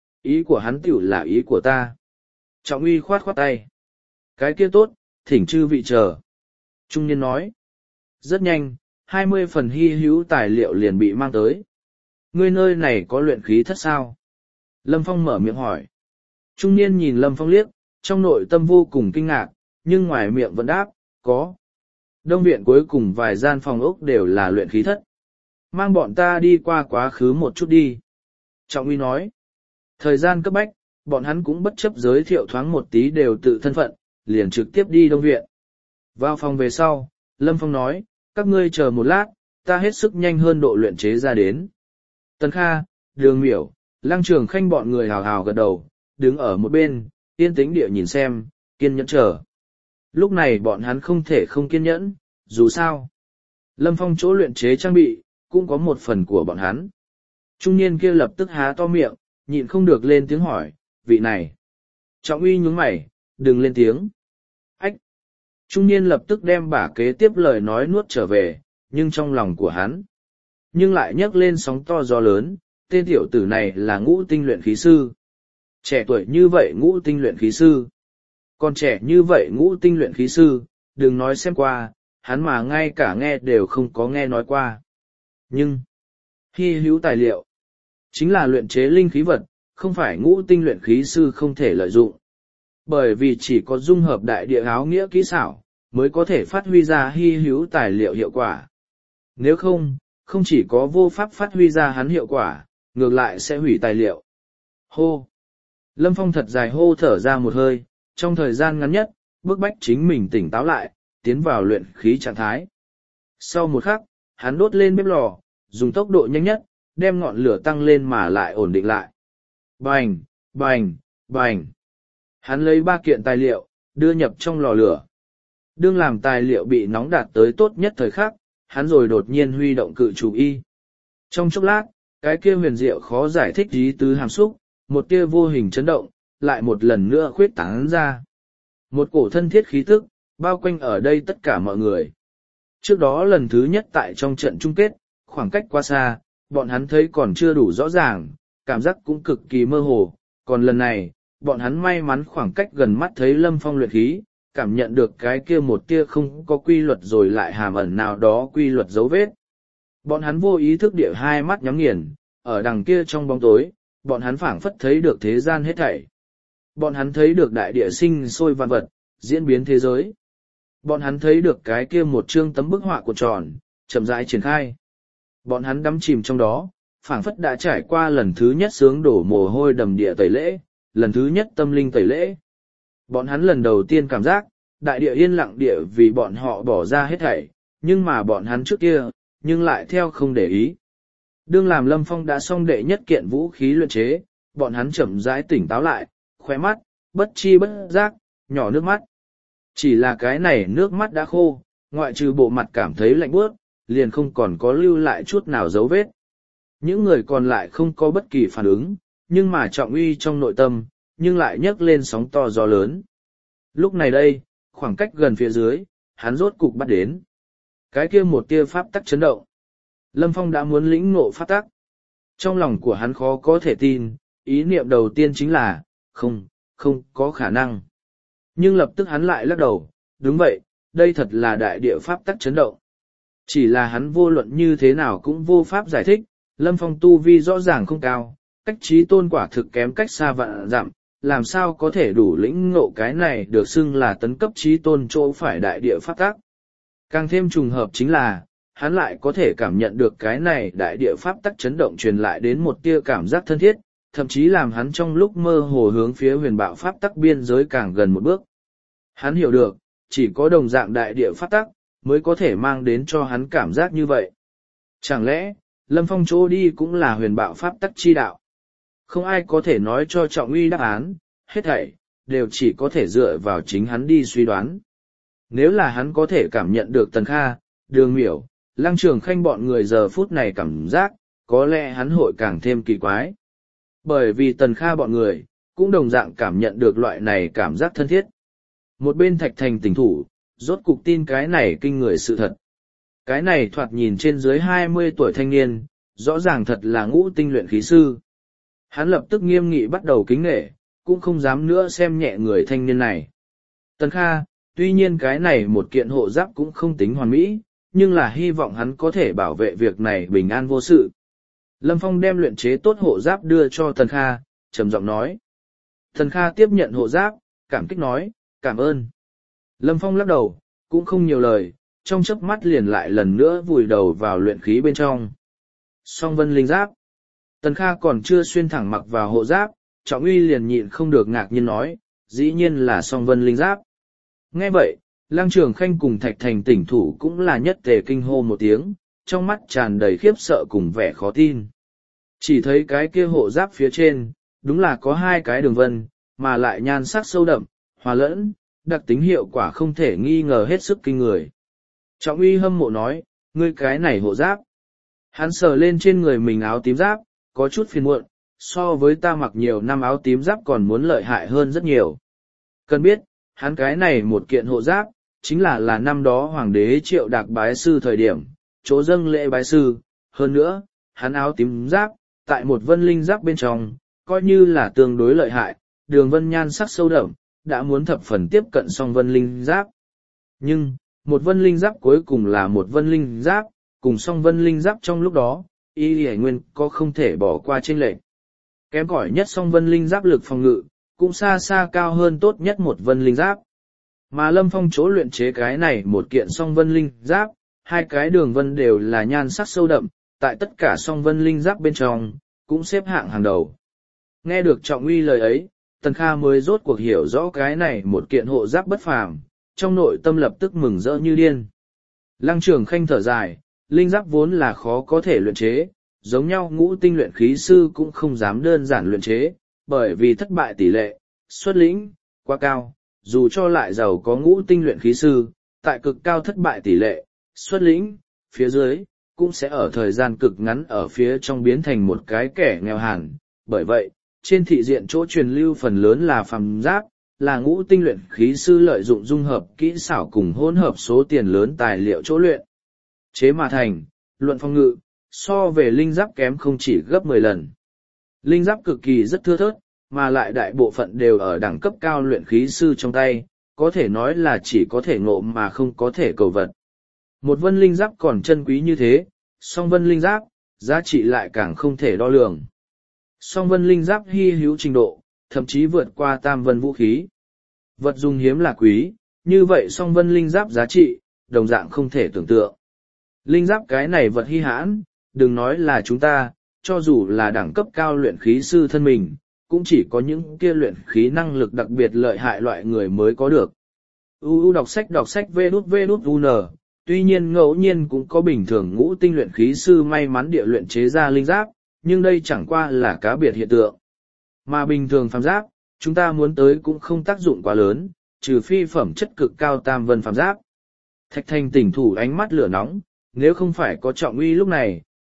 Ý của hắn tiểu là ý của ta. Trọng uy khoát khoát tay. Cái kia tốt, thỉnh chư vị chờ. Trung niên nói. Rất nhanh, hai mươi phần hy hữu tài liệu liền bị mang tới. Ngươi nơi này có luyện khí thất sao? Lâm Phong mở miệng hỏi. Trung niên nhìn Lâm Phong liếc, trong nội tâm vô cùng kinh ngạc, nhưng ngoài miệng vẫn đáp, có. Đông viện cuối cùng vài gian phòng ốc đều là luyện khí thất. Mang bọn ta đi qua quá khứ một chút đi. Trọng uy nói. Thời gian cấp bách, bọn hắn cũng bất chấp giới thiệu thoáng một tí đều tự thân phận, liền trực tiếp đi đông viện. Vào phòng về sau, Lâm Phong nói, các ngươi chờ một lát, ta hết sức nhanh hơn độ luyện chế ra đến. Tần Kha, Đường Miểu, Lăng Trường Khanh bọn người hào hào gật đầu, đứng ở một bên, yên tĩnh địa nhìn xem, kiên nhẫn chờ. Lúc này bọn hắn không thể không kiên nhẫn, dù sao. Lâm Phong chỗ luyện chế trang bị, cũng có một phần của bọn hắn. Trung niên kia lập tức há to miệng, nhịn không được lên tiếng hỏi, vị này. Trọng uy nhướng mày, đừng lên tiếng. Ách! Trung niên lập tức đem bả kế tiếp lời nói nuốt trở về, nhưng trong lòng của hắn. Nhưng lại nhấc lên sóng to gió lớn, tên tiểu tử này là ngũ tinh luyện khí sư. Trẻ tuổi như vậy ngũ tinh luyện khí sư. Còn trẻ như vậy ngũ tinh luyện khí sư, đừng nói xem qua, hắn mà ngay cả nghe đều không có nghe nói qua. Nhưng, hy hữu tài liệu, chính là luyện chế linh khí vật, không phải ngũ tinh luyện khí sư không thể lợi dụng. Bởi vì chỉ có dung hợp đại địa áo nghĩa kỹ xảo, mới có thể phát huy ra hy hữu tài liệu hiệu quả. Nếu không, không chỉ có vô pháp phát huy ra hắn hiệu quả, ngược lại sẽ hủy tài liệu. Hô! Lâm Phong thật dài hô thở ra một hơi, trong thời gian ngắn nhất, bức bách chính mình tỉnh táo lại, tiến vào luyện khí trạng thái. Sau một khắc, hắn đốt lên bếp lò, dùng tốc độ nhanh nhất, đem ngọn lửa tăng lên mà lại ổn định lại. Bành, bành, bành. Hắn lấy ba kiện tài liệu, đưa nhập trong lò lửa. Đương làm tài liệu bị nóng đạt tới tốt nhất thời khắc, hắn rồi đột nhiên huy động cự chủ y. Trong chốc lát, cái kia huyền diệu khó giải thích ý tứ hàm xúc, một tia vô hình chấn động, lại một lần nữa khuyết tán ra. Một cổ thân thiết khí tức, bao quanh ở đây tất cả mọi người. Trước đó lần thứ nhất tại trong trận chung kết, khoảng cách quá xa, bọn hắn thấy còn chưa đủ rõ ràng, cảm giác cũng cực kỳ mơ hồ. Còn lần này, bọn hắn may mắn khoảng cách gần mắt thấy Lâm Phong luyện khí, cảm nhận được cái kia một tia không có quy luật rồi lại hàm ẩn nào đó quy luật dấu vết. Bọn hắn vô ý thức địa hai mắt nhắm nghiền, ở đằng kia trong bóng tối, bọn hắn phảng phất thấy được thế gian hết thảy. Bọn hắn thấy được đại địa sinh sôi vạn vật, diễn biến thế giới. Bọn hắn thấy được cái kia một chương tấm bức họa của tròn, chậm rãi triển khai. Bọn hắn đắm chìm trong đó, phảng phất đã trải qua lần thứ nhất sướng đổ mồ hôi đầm địa tẩy lễ, lần thứ nhất tâm linh tẩy lễ. Bọn hắn lần đầu tiên cảm giác, đại địa yên lặng địa vì bọn họ bỏ ra hết thảy, nhưng mà bọn hắn trước kia, nhưng lại theo không để ý. Đương làm Lâm Phong đã xong đệ nhất kiện vũ khí luyện chế, bọn hắn chậm rãi tỉnh táo lại, khóe mắt, bất chi bất giác, nhỏ nước mắt. Chỉ là cái này nước mắt đã khô, ngoại trừ bộ mặt cảm thấy lạnh buốt, liền không còn có lưu lại chút nào dấu vết. Những người còn lại không có bất kỳ phản ứng, nhưng mà Trọng Uy trong nội tâm, nhưng lại nhấc lên sóng to gió lớn. Lúc này đây, khoảng cách gần phía dưới, hắn rốt cục bắt đến. Cái kia một tia pháp tắc chấn động. Lâm Phong đã muốn lĩnh ngộ pháp tắc. Trong lòng của hắn khó có thể tin, ý niệm đầu tiên chính là, không, không có khả năng. Nhưng lập tức hắn lại lắc đầu, đúng vậy, đây thật là đại địa pháp tắc chấn động. Chỉ là hắn vô luận như thế nào cũng vô pháp giải thích, Lâm Phong tu vi rõ ràng không cao, cách trí tôn quả thực kém cách xa vạn dặm, làm sao có thể đủ lĩnh ngộ cái này được xưng là tấn cấp trí tôn chỗ phải đại địa pháp tắc. Càng thêm trùng hợp chính là, hắn lại có thể cảm nhận được cái này đại địa pháp tắc chấn động truyền lại đến một tia cảm giác thân thiết, thậm chí làm hắn trong lúc mơ hồ hướng phía huyền bạo pháp tắc biên giới càng gần một bước. Hắn hiểu được, chỉ có đồng dạng đại địa pháp tắc, mới có thể mang đến cho hắn cảm giác như vậy. Chẳng lẽ, Lâm Phong chỗ đi cũng là huyền bạo pháp tắc chi đạo? Không ai có thể nói cho Trọng Uy đáp án, hết thảy, đều chỉ có thể dựa vào chính hắn đi suy đoán. Nếu là hắn có thể cảm nhận được Tần Kha, Đường Miểu, Lăng Trường Khanh bọn người giờ phút này cảm giác, có lẽ hắn hội càng thêm kỳ quái. Bởi vì Tần Kha bọn người, cũng đồng dạng cảm nhận được loại này cảm giác thân thiết. Một bên Thạch Thành tỉnh thủ, rốt cục tin cái này kinh người sự thật. Cái này thoạt nhìn trên dưới hai mươi tuổi thanh niên, rõ ràng thật là ngũ tinh luyện khí sư. Hắn lập tức nghiêm nghị bắt đầu kính nể, cũng không dám nữa xem nhẹ người thanh niên này. Tần Kha, tuy nhiên cái này một kiện hộ giáp cũng không tính hoàn mỹ, nhưng là hy vọng hắn có thể bảo vệ việc này bình an vô sự. Lâm Phong đem luyện chế tốt hộ giáp đưa cho Tần Kha, trầm giọng nói. Tần Kha tiếp nhận hộ giáp, cảm kích nói, cảm ơn. Lâm Phong lắc đầu, cũng không nhiều lời, trong chớp mắt liền lại lần nữa vùi đầu vào luyện khí bên trong. Song vân linh giáp. Tần Kha còn chưa xuyên thẳng mặc vào hộ giáp, Trọng Uy liền nhịn không được ngạc nhiên nói, dĩ nhiên là song vân linh giáp. Nghe vậy, Lăng Trường Khanh cùng Thạch Thành tỉnh thủ cũng là nhất tề kinh hô một tiếng, trong mắt tràn đầy khiếp sợ cùng vẻ khó tin. Chỉ thấy cái kia hộ giáp phía trên, đúng là có hai cái đường vân, mà lại nhan sắc sâu đậm, hòa lẫn, đặc tính hiệu quả không thể nghi ngờ hết sức kinh người. Trọng Uy hâm mộ nói, ngươi cái này hộ giáp. Hắn sờ lên trên người mình áo tím giáp, có chút phiền muộn, so với ta mặc nhiều năm áo tím giáp còn muốn lợi hại hơn rất nhiều. Cần biết, hắn cái này một kiện hộ giáp, chính là là năm đó hoàng đế Triệu Đạc bái sư thời điểm, chỗ dâng lễ bái sư, hơn nữa, hắn áo tím giáp, tại một vân linh giáp bên trong, coi như là tương đối lợi hại, đường vân nhan sắc sâu đậm, đã muốn thập phần tiếp cận song vân linh giáp. Nhưng, một vân linh giáp cuối cùng là một vân linh giáp, cùng song vân linh giáp trong lúc đó, y hải nguyên có không thể bỏ qua trên lệnh. Kém cỏi nhất song vân linh giáp lực phòng ngự, cũng xa xa cao hơn tốt nhất một vân linh giáp. Mà Lâm Phong chỗ luyện chế cái này một kiện song vân linh giáp, hai cái đường vân đều là nhan sắc sâu đậm, tại tất cả song vân linh giáp bên trong, cũng xếp hạng hàng đầu. Nghe được Trọng Uy lời ấy, Tần Kha mới rốt cuộc hiểu rõ cái này một kiện hộ giáp bất phàm, trong nội tâm lập tức mừng rỡ như điên. Lăng Trường Khanh thở dài, linh giáp vốn là khó có thể luyện chế, giống nhau ngũ tinh luyện khí sư cũng không dám đơn giản luyện chế, bởi vì thất bại tỷ lệ, xuất lĩnh, quá cao, dù cho lại giàu có ngũ tinh luyện khí sư, tại cực cao thất bại tỷ lệ, xuất lĩnh, phía dưới, cũng sẽ ở thời gian cực ngắn ở phía trong biến thành một cái kẻ nghèo hàn. Bởi vậy, trên thị diện chỗ truyền lưu phần lớn là phàm giáp, là ngũ tinh luyện khí sư lợi dụng dung hợp kỹ xảo cùng hỗn hợp số tiền lớn tài liệu chỗ luyện chế mà thành, luận phong ngự, so về linh giáp kém không chỉ gấp mười lần. Linh giáp cực kỳ rất thưa thớt, mà lại đại bộ phận đều ở đẳng cấp cao luyện khí sư trong tay, có thể nói là chỉ có thể ngộ mà không có thể cầu vật. Một vân linh giáp còn chân quý như thế, song vân linh giáp, giá trị lại càng không thể đo lường. Song vân linh giáp hy hữu trình độ, thậm chí vượt qua tam vân vũ khí. Vật dùng hiếm là quý, như vậy song vân linh giáp giá trị, đồng dạng không thể tưởng tượng. Linh giáp cái này vật hy hãn, đừng nói là chúng ta, cho dù là đẳng cấp cao luyện khí sư thân mình, cũng chỉ có những kia luyện khí năng lực đặc biệt lợi hại loại người mới có được. U U đọc sách đọc sách vê đút vê đút u n, tuy nhiên ngẫu nhiên cũng có bình thường ngũ tinh luyện khí sư may mắn địa luyện chế ra linh giáp, nhưng đây chẳng qua là cá biệt hiện tượng. Mà bình thường phàm giáp, chúng ta muốn tới cũng không tác dụng quá lớn, trừ phi phẩm chất cực cao tam vân phàm giáp. Thạch Thành tỉnh thủ ánh mắt lửa nóng, nếu không phải có Trọng Uy lúc này,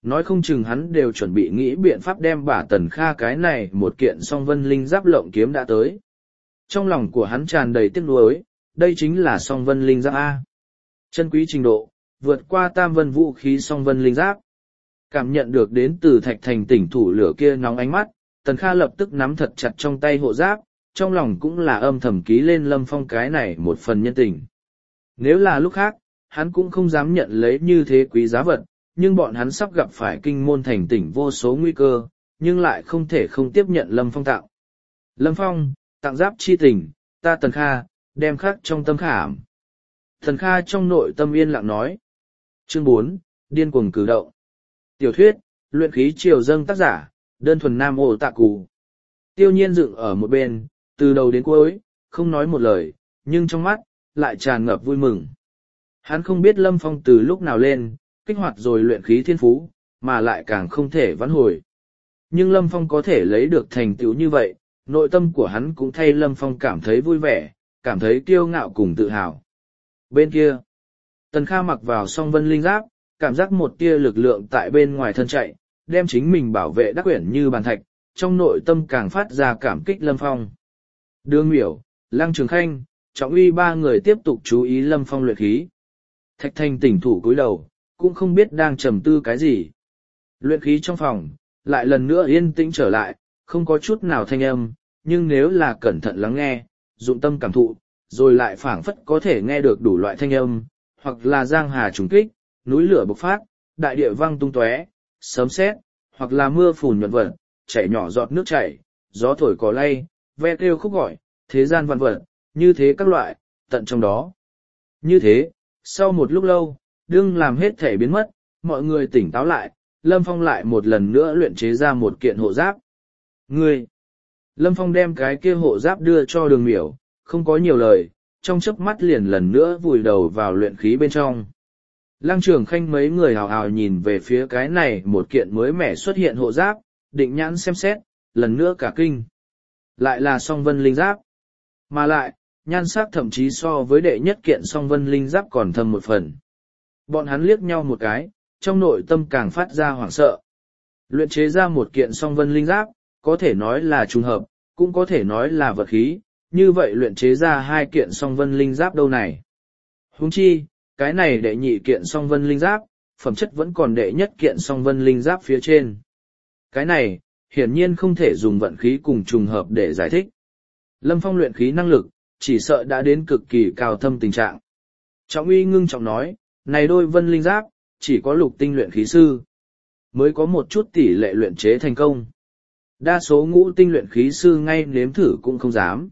Nói không chừng hắn đều chuẩn bị nghĩ biện pháp đem bả Tần Kha cái này một kiện song vân linh giáp lộng kiếm đã tới. Trong lòng của hắn tràn đầy tiếc nuối, đây chính là song vân linh giáp A. Chân quý trình độ, vượt qua tam vân vũ khí song vân linh giáp. Cảm nhận được đến từ Thạch Thành tỉnh thủ lửa kia nóng ánh mắt, Tần Kha lập tức nắm thật chặt trong tay hộ giáp, trong lòng cũng là âm thầm ký lên Lâm Phong cái này một phần nhân tình. Nếu là lúc khác, hắn cũng không dám nhận lấy như thế quý giá vật, nhưng bọn hắn sắp gặp phải kinh môn thành tỉnh vô số nguy cơ, nhưng lại không thể không tiếp nhận Lâm Phong tặng. Lâm Phong, tặng giáp chi tình, ta Tần Kha, đem khắc trong tâm khảm. Tần Kha trong nội tâm yên lặng nói. Chương bốn, điên cuồng cử động. Tiểu thuyết, luyện khí triều dâng tác giả, đơn thuần nam ô tạ cù. Tiêu nhiên dựng ở một bên, từ đầu đến cuối, không nói một lời, nhưng trong mắt, lại tràn ngập vui mừng. Hắn không biết Lâm Phong từ lúc nào lên, kích hoạt rồi luyện khí thiên phú, mà lại càng không thể vãn hồi. Nhưng Lâm Phong có thể lấy được thành tựu như vậy, nội tâm của hắn cũng thay Lâm Phong cảm thấy vui vẻ, cảm thấy kiêu ngạo cùng tự hào. Bên kia, Tần Kha mặc vào song vân linh giáp, cảm giác một tia lực lượng tại bên ngoài thân chạy, đem chính mình bảo vệ đắc quyển như bàn thạch, trong nội tâm càng phát ra cảm kích Lâm Phong. Đường Miểu, Lăng Trường Khanh, Trọng Uy ba người tiếp tục chú ý Lâm Phong luyện khí. Thạch Thành tỉnh thủ cúi đầu, cũng không biết đang trầm tư cái gì. Luyện khí trong phòng, lại lần nữa yên tĩnh trở lại, không có chút nào thanh âm, nhưng nếu là cẩn thận lắng nghe, dụng tâm cảm thụ, rồi lại phảng phất có thể nghe được đủ loại thanh âm, hoặc là giang hà trùng kích, núi lửa bộc phát, đại địa vang tung tóe, sấm sét, hoặc là mưa phùn nhuận vật, chảy nhỏ giọt nước chảy, gió thổi cỏ lay, ve kêu khúc gọi, thế gian văn vật, như thế các loại, tận trong đó. Như thế, sau một lúc lâu, đương làm hết thể biến mất, mọi người tỉnh táo lại, Lâm Phong lại một lần nữa luyện chế ra một kiện hộ giáp. Ngươi! Lâm Phong đem cái kia hộ giáp đưa cho Đường Miểu, không có nhiều lời, trong chớp mắt liền lần nữa vùi đầu vào luyện khí bên trong. Lăng Trường Khanh mấy người hào hào nhìn về phía cái này một kiện mới mẻ xuất hiện hộ giáp, định nhãn xem xét, lần nữa cả kinh. Lại là song vân linh giáp. Mà lại, nhan sắc thậm chí so với đệ nhất kiện song vân linh giáp còn thâm một phần. Bọn hắn liếc nhau một cái, trong nội tâm càng phát ra hoảng sợ. Luyện chế ra một kiện song vân linh giáp, có thể nói là trùng hợp, cũng có thể nói là vật khí, như vậy luyện chế ra hai kiện song vân linh giáp đâu này. Huống chi, cái này đệ nhị kiện song vân linh giáp, phẩm chất vẫn còn đệ nhất kiện song vân linh giáp phía trên. Cái này, hiển nhiên không thể dùng vận khí cùng trùng hợp để giải thích. Lâm Phong luyện khí năng lực, chỉ sợ đã đến cực kỳ cao thâm tình trạng. Trọng Uy ngưng trọng nói, này đôi vân linh giáp, chỉ có lục tinh luyện khí sư, mới có một chút tỷ lệ luyện chế thành công. Đa số ngũ tinh luyện khí sư ngay nếm thử cũng không dám.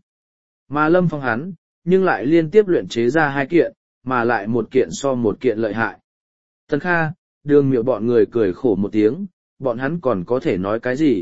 Mà Lâm Phong hắn, nhưng lại liên tiếp luyện chế ra hai kiện, mà lại một kiện so một kiện lợi hại. Tần Kha, Đường Miểu bọn người cười khổ một tiếng, bọn hắn còn có thể nói cái gì?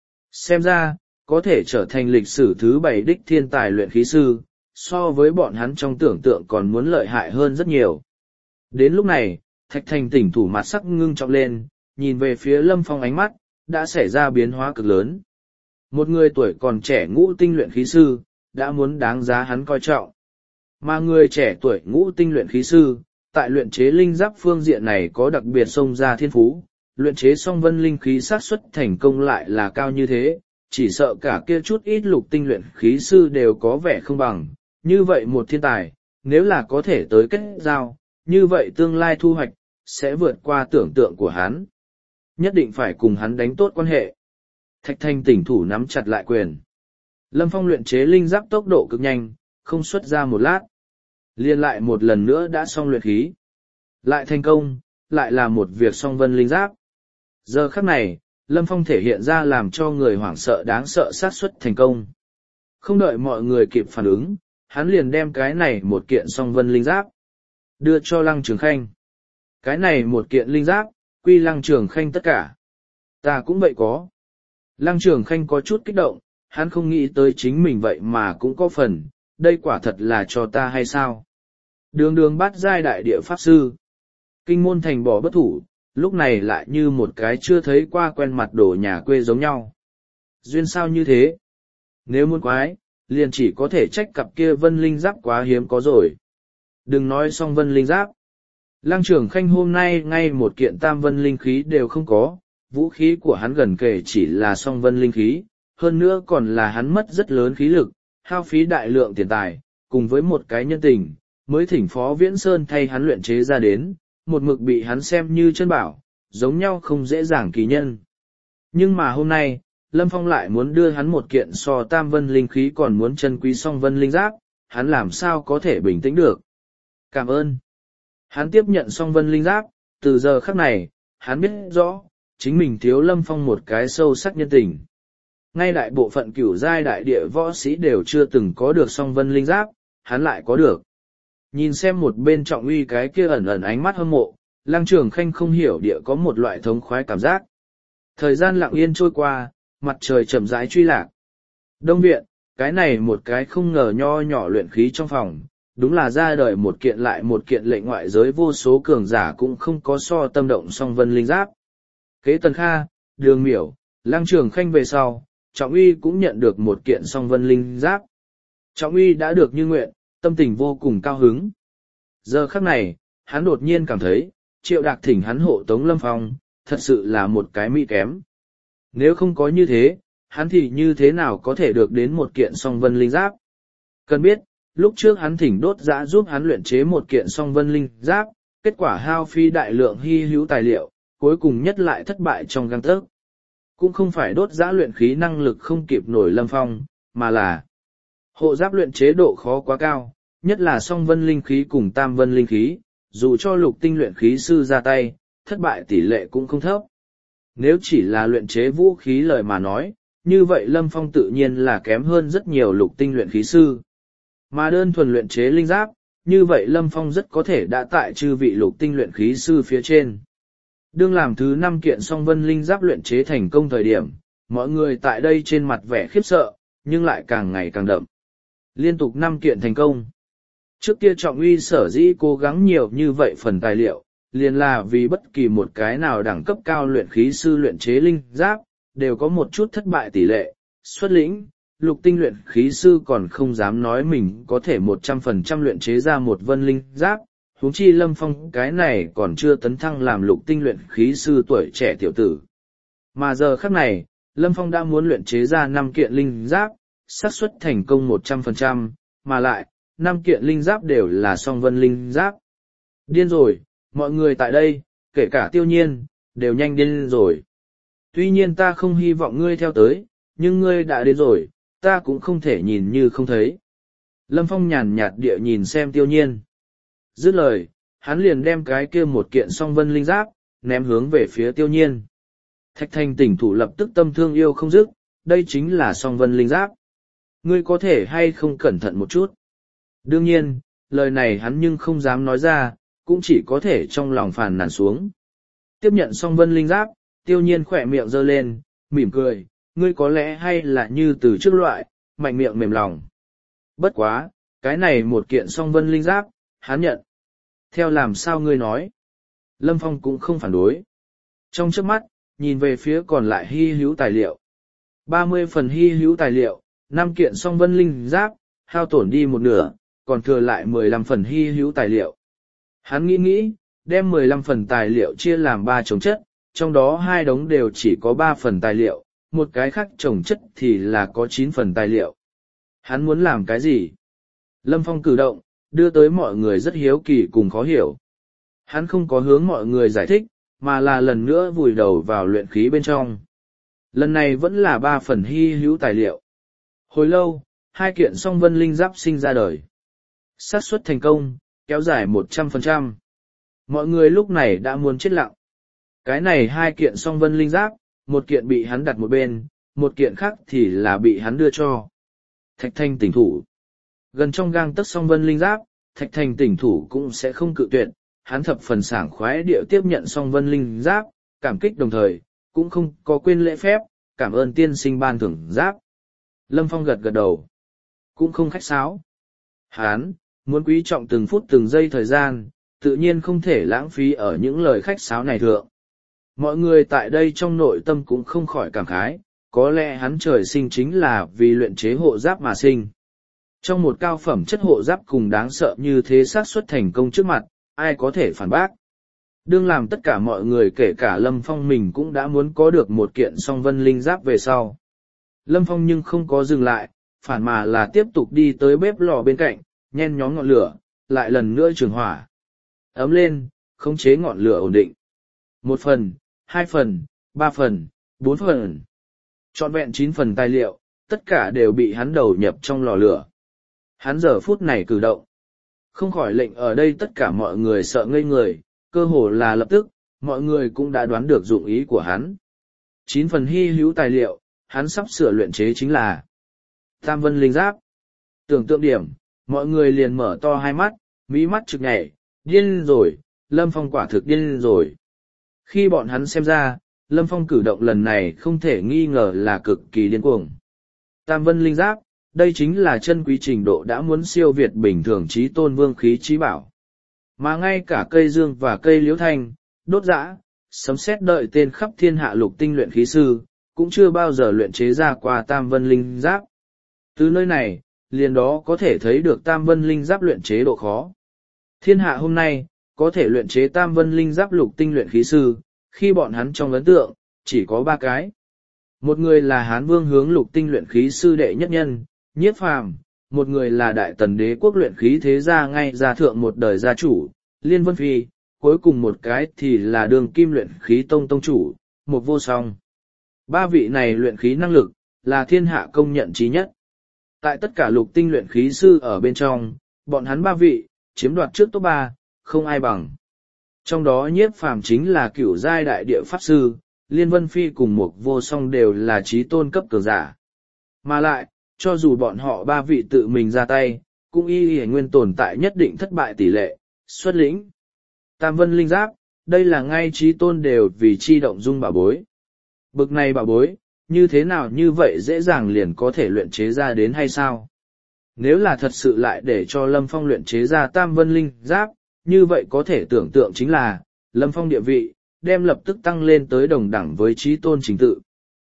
Xem ra, có thể trở thành lịch sử thứ bảy đích thiên tài luyện khí sư, so với bọn hắn trong tưởng tượng còn muốn lợi hại hơn rất nhiều. Đến lúc này, Thạch Thành tỉnh thủ mặt sắc ngưng trọng lên, nhìn về phía Lâm Phong ánh mắt, đã xảy ra biến hóa cực lớn. Một người tuổi còn trẻ ngũ tinh luyện khí sư, đã muốn đáng giá hắn coi trọng. Mà người trẻ tuổi ngũ tinh luyện khí sư, tại luyện chế linh giáp phương diện này có đặc biệt xông ra thiên phú, luyện chế song vân linh khí xác suất thành công lại là cao như thế, chỉ sợ cả kia chút ít lục tinh luyện khí sư đều có vẻ không bằng. Như vậy một thiên tài, nếu là có thể tới kết giao, như vậy tương lai thu hoạch, sẽ vượt qua tưởng tượng của hắn. Nhất định phải cùng hắn đánh tốt quan hệ. Thạch Thành tỉnh thủ nắm chặt lại quyền. Lâm Phong luyện chế linh giáp tốc độ cực nhanh, không xuất ra một lát. Liên lại một lần nữa đã xong luyện khí. Lại thành công, lại là một việc song vân linh giáp. Giờ khắc này, Lâm Phong thể hiện ra làm cho người hoảng sợ đáng sợ sát suất thành công. Không đợi mọi người kịp phản ứng, hắn liền đem cái này một kiện song vân linh giáp đưa cho Lăng Trường Khanh. Cái này một kiện linh giáp, quy Lăng Trường Khanh tất cả. Ta cũng vậy có. Lăng Trường Khanh có chút kích động, hắn không nghĩ tới chính mình vậy mà cũng có phần, đây quả thật là cho ta hay sao? Đường đường bát giai đại địa pháp sư. Kinh môn thành bỏ bất thủ, lúc này lại như một cái chưa thấy qua quen mặt đổ nhà quê giống nhau. Duyên sao như thế? Nếu muốn quái, liền chỉ có thể trách cặp kia vân linh giáp quá hiếm có rồi. Đừng nói xong vân linh giáp. Lăng Trường Khanh hôm nay ngay một kiện tam vân linh khí đều không có, vũ khí của hắn gần kể chỉ là song vân linh khí, hơn nữa còn là hắn mất rất lớn khí lực, hao phí đại lượng tiền tài, cùng với một cái nhân tình, mới thỉnh Phó Viễn Sơn thay hắn luyện chế ra đến, một mực bị hắn xem như chân bảo, giống nhau không dễ dàng kỳ nhân. Nhưng mà hôm nay, Lâm Phong lại muốn đưa hắn một kiện so tam vân linh khí còn muốn chân quý song vân linh giáp, hắn làm sao có thể bình tĩnh được. Cảm ơn. Hắn tiếp nhận song vân linh giáp, từ giờ khắc này, hắn biết rõ, chính mình thiếu Lâm Phong một cái sâu sắc nhân tình. Ngay đại bộ phận cửu giai đại địa võ sĩ đều chưa từng có được song vân linh giáp, hắn lại có được. Nhìn xem một bên Trọng Uy cái kia ẩn ẩn ánh mắt hâm mộ, Lăng Trường Khanh không hiểu địa có một loại thống khoái cảm giác. Thời gian lặng yên trôi qua, mặt trời chậm rãi truy lạc. Đông viện, cái này một cái không ngờ nho nhỏ luyện khí trong phòng, đúng là ra đời một kiện lại một kiện lệnh ngoại giới vô số cường giả cũng không có so tâm động song vân linh giáp. Kế Tần Kha, Đường Miểu, Lăng Trường Khanh về sau, Trọng Uy cũng nhận được một kiện song vân linh giáp. Trọng Uy đã được như nguyện, tâm tình vô cùng cao hứng. Giờ khắc này, hắn đột nhiên cảm thấy, Triệu Đạc thỉnh hắn hộ tống Lâm Phong, thật sự là một cái mỹ kém. Nếu không có như thế, hắn thì như thế nào có thể được đến một kiện song vân linh giáp? Cần biết, lúc trước hắn thỉnh đốt giã giúp hắn luyện chế một kiện song vân linh giáp, kết quả hao phí đại lượng hy hữu tài liệu, cuối cùng nhất lại thất bại trong gang tấc. Cũng không phải đốt giã luyện khí năng lực không kịp nổi Lâm Phong, mà là hộ giáp luyện chế độ khó quá cao, nhất là song vân linh khí cùng tam vân linh khí, dù cho lục tinh luyện khí sư ra tay, thất bại tỷ lệ cũng không thấp. Nếu chỉ là luyện chế vũ khí lời mà nói, như vậy Lâm Phong tự nhiên là kém hơn rất nhiều lục tinh luyện khí sư. Mà đơn thuần luyện chế linh giáp, như vậy Lâm Phong rất có thể đã tại chư vị lục tinh luyện khí sư phía trên. Đương làm thứ năm kiện song vân linh giáp luyện chế thành công thời điểm, mọi người tại đây trên mặt vẻ khiếp sợ, nhưng lại càng ngày càng đậm. Liên tục năm kiện thành công. Trước kia Trọng Uy sở dĩ cố gắng nhiều như vậy phần tài liệu, liền là vì bất kỳ một cái nào đẳng cấp cao luyện khí sư luyện chế linh giáp, đều có một chút thất bại tỷ lệ. Xuất lĩnh, lục tinh luyện khí sư còn không dám nói mình có thể một trăm phần trăm luyện chế ra một vân linh giáp, huống chi Lâm Phong cái này còn chưa tấn thăng làm lục tinh luyện khí sư tuổi trẻ tiểu tử. Mà giờ khắc này, Lâm Phong đã muốn luyện chế ra năm kiện linh giáp, xác suất thành công một trăm phần trăm, mà lại, năm kiện linh giáp đều là song vân linh giáp. Điên rồi, mọi người tại đây, kể cả Tiêu Nhiên, đều nhanh điên rồi. Tuy nhiên ta không hy vọng ngươi theo tới, nhưng ngươi đã đến rồi, ta cũng không thể nhìn như không thấy. Lâm Phong nhàn nhạt địa nhìn xem Tiêu Nhiên. Dứt lời, hắn liền đem cái kia một kiện song vân linh giáp, ném hướng về phía Tiêu Nhiên. Thạch Thành tỉnh thủ lập tức tâm thương yêu không dứt, đây chính là song vân linh giáp. Ngươi có thể hay không cẩn thận một chút. Đương nhiên, lời này hắn nhưng không dám nói ra, cũng chỉ có thể trong lòng phàn nàn xuống. Tiếp nhận song vân linh giáp, Tiêu Nhiên khỏe miệng giơ lên, mỉm cười, ngươi có lẽ hay là như từ trước loại, mạnh miệng mềm lòng. Bất quá, cái này một kiện song vân linh giáp, hắn nhận. Theo làm sao ngươi nói? Lâm Phong cũng không phản đối. Trong chớp mắt, nhìn về phía còn lại hy hữu tài liệu. ba mươi phần hy hữu tài liệu, năm kiện song vân linh giáp, hao tổn đi một nửa, còn thừa lại mười lăm phần hy hữu tài liệu. Hắn nghĩ nghĩ, đem mười lăm phần tài liệu chia làm ba chồng chất, trong đó hai đống đều chỉ có ba phần tài liệu, một cái khác chồng chất thì là có chín phần tài liệu. Hắn muốn làm cái gì? Lâm Phong cử động, đưa tới mọi người rất hiếu kỳ cùng khó hiểu. Hắn không có hướng mọi người giải thích, mà là lần nữa vùi đầu vào luyện khí bên trong. Lần này vẫn là ba phần hy hữu tài liệu. Hồi lâu, hai kiện song vân linh giáp sinh ra đời. Xác suất thành công, kéo dài một trăm phần trăm. Mọi người lúc này đã muốn chết lặng. Cái này hai kiện song vân linh giáp, một kiện bị hắn đặt một bên, một kiện khác thì là bị hắn đưa cho Thạch Thành tỉnh thủ. Gần trong gang tấc song vân linh giáp, Thạch Thành tỉnh thủ cũng sẽ không cự tuyệt, hắn thập phần sảng khoái địa tiếp nhận song vân linh giáp, cảm kích đồng thời, cũng không có quên lễ phép, cảm ơn tiên sinh ban thưởng giáp. Lâm Phong gật gật đầu, cũng không khách sáo. Hắn muốn quý trọng từng phút từng giây thời gian, tự nhiên không thể lãng phí ở những lời khách sáo này thượng. Mọi người tại đây trong nội tâm cũng không khỏi cảm khái, có lẽ hắn trời sinh chính là vì luyện chế hộ giáp mà sinh. Trong một cao phẩm chất hộ giáp cùng đáng sợ như thế xác suất thành công trước mặt, ai có thể phản bác. Đương làm tất cả mọi người kể cả Lâm Phong mình cũng đã muốn có được một kiện song vân linh giáp về sau. Lâm Phong nhưng không có dừng lại, phản mà là tiếp tục đi tới bếp lò bên cạnh, nhen nhóm ngọn lửa, lại lần nữa trường hỏa. Ấm lên, khống chế ngọn lửa ổn định. Một phần, hai phần, ba phần, bốn phần. Trọn vẹn chín phần tài liệu, tất cả đều bị hắn đầu nhập trong lò lửa. Hắn giờ phút này cử động. Không khỏi lệnh ở đây tất cả mọi người sợ ngây người, cơ hồ là lập tức, mọi người cũng đã đoán được dụng ý của hắn. Chín phần hy hữu tài liệu, hắn sắp sửa luyện chế chính là Tam Vân Linh Giáp. Tưởng tượng điểm, mọi người liền mở to hai mắt, mí mắt trực nhảy, điên rồi, Lâm Phong quả thực điên rồi. Khi bọn hắn xem ra, Lâm Phong cử động lần này không thể nghi ngờ là cực kỳ điên cuồng. Tam Vân Linh Giáp, đây chính là chân quý trình độ đã muốn siêu việt bình thường trí tôn vương khí trí bảo. Mà ngay cả cây dương và cây liễu thanh, đốt dã, sấm sét đợi tên khắp thiên hạ lục tinh luyện khí sư, cũng chưa bao giờ luyện chế ra qua Tam Vân Linh Giáp. Từ nơi này, liền đó có thể thấy được Tam Vân Linh Giáp luyện chế độ khó. Thiên hạ hôm nay, có thể luyện chế Tam Vân Linh Giáp lục tinh luyện khí sư, khi bọn hắn trong ấn tượng, chỉ có ba cái. Một người là Hán Vương hướng lục tinh luyện khí sư đệ nhất nhân, Nhiếp Phàm, một người là Đại Tần Đế quốc luyện khí thế gia ngay gia thượng một đời gia chủ, Liên Vân Phi, cuối cùng một cái thì là Đường Kim luyện khí tông tông chủ, Mục Vô Song. Ba vị này luyện khí năng lực, là thiên hạ công nhận trí nhất. Tại tất cả lục tinh luyện khí sư ở bên trong, bọn hắn ba vị, chiếm đoạt trước top ba, không ai bằng. Trong đó Nhiếp Phàm chính là cửu giai đại địa pháp sư, Liên Vân Phi cùng Mục Vô Song đều là trí tôn cấp cường giả. Mà lại, cho dù bọn họ ba vị tự mình ra tay, cũng y y nguyên tồn tại nhất định thất bại tỷ lệ, xuất lĩnh. Tam Vân Linh Giáp, đây là ngay trí tôn đều vì chi động dung bảo bối. Bực này bảo bối, như thế nào như vậy dễ dàng liền có thể luyện chế ra đến hay sao? Nếu là thật sự lại để cho Lâm Phong luyện chế ra Tam Vân Linh Giáp, như vậy có thể tưởng tượng chính là, Lâm Phong địa vị, đem lập tức tăng lên tới đồng đẳng với trí tôn trình tự.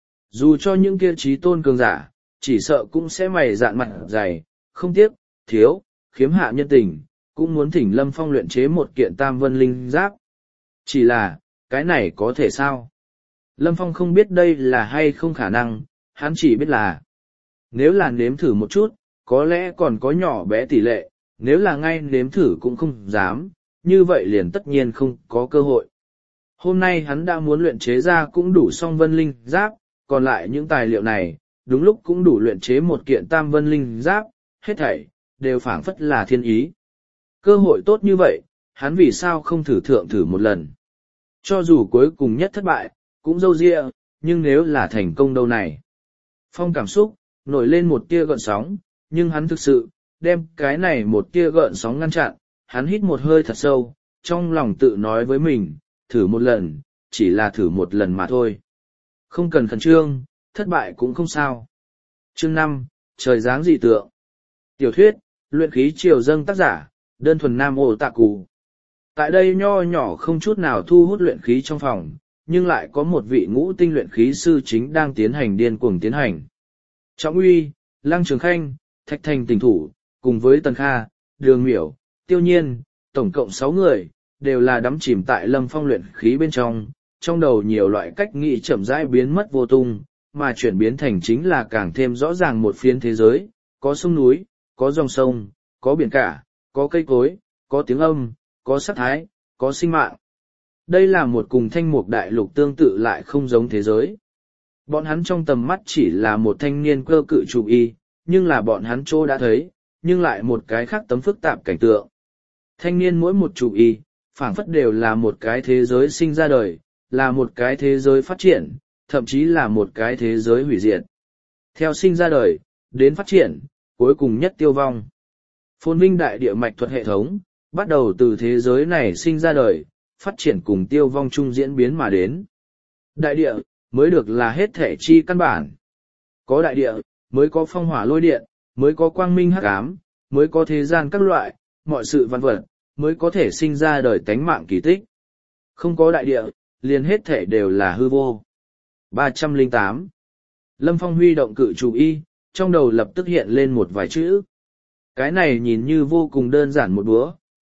Dù cho những kia trí tôn cường giả, chỉ sợ cũng sẽ mày dạn mặt dày, không tiếc, thiếu, khiếm hạ nhân tình, cũng muốn thỉnh Lâm Phong luyện chế một kiện Tam Vân Linh Giáp. Chỉ là, cái này có thể sao? Lâm Phong không biết đây là hay không khả năng, hắn chỉ biết là, nếu là nếm thử một chút, có lẽ còn có nhỏ bé tỷ lệ, nếu là ngay nếm thử cũng không dám, như vậy liền tất nhiên không có cơ hội. Hôm nay hắn đã muốn luyện chế ra cũng đủ song vân linh giáp, còn lại những tài liệu này, đúng lúc cũng đủ luyện chế một kiện tam vân linh giáp, hết thảy, đều phảng phất là thiên ý. Cơ hội tốt như vậy, hắn vì sao không thử thượng thử một lần. Cho dù cuối cùng nhất thất bại, cũng dâu dịa, nhưng nếu là thành công đâu này. Phong cảm xúc, nổi lên một tia gợn sóng, nhưng hắn thực sự, đem cái này một tia gợn sóng ngăn chặn, hắn hít một hơi thật sâu, trong lòng tự nói với mình, thử một lần, chỉ là thử một lần mà thôi. Không cần khẩn trương, thất bại cũng không sao. Chương năm, trời dáng dị tượng. Tiểu thuyết, luyện khí triều dâng tác giả, đơn thuần nam ô tạ cù. Tại đây nho nhỏ không chút nào thu hút luyện khí trong phòng, nhưng lại có một vị ngũ tinh luyện khí sư chính đang tiến hành điên cuồng tiến hành. Trọng Uy, Lăng Trường Khanh, Thạch Thành tỉnh thủ, cùng với Tần Kha, Đường Miểu, Tiêu Nhiên, tổng cộng sáu người, đều là đắm chìm tại Lâm Phong luyện khí bên trong, trong đầu nhiều loại cách nghĩ chậm rãi biến mất vô tung, mà chuyển biến thành chính là càng thêm rõ ràng một phiến thế giới, có sông núi, có dòng sông, có biển cả, có cây cối, có tiếng âm, có sắc thái, có sinh mạng. Đây là một cùng thanh mục đại lục tương tự lại không giống thế giới. Bọn hắn trong tầm mắt chỉ là một thanh niên cơ cự chụp y, nhưng là bọn hắn chỗ đã thấy, nhưng lại một cái khác tấm phức tạp cảnh tượng. Thanh niên mỗi một chụp y, phảng phất đều là một cái thế giới sinh ra đời, là một cái thế giới phát triển, thậm chí là một cái thế giới hủy diệt. Theo sinh ra đời, đến phát triển, cuối cùng nhất tiêu vong. Phồn vinh đại địa mạch thuật hệ thống, bắt đầu từ thế giới này sinh ra đời, phát triển cùng tiêu vong chung diễn biến mà đến. Đại địa, mới được là hết thể chi căn bản. Có đại địa, mới có phong hỏa lôi điện, mới có quang minh hắc ám, mới có thế gian các loại, mọi sự văn vật, mới có thể sinh ra đời tánh mạng kỳ tích. Không có đại địa, liền hết thể đều là hư vô. ba trăm lẻ tám. Lâm Phong huy động cự chủ y, trong đầu lập tức hiện lên một vài chữ. Cái này nhìn như vô cùng đơn giản một búa,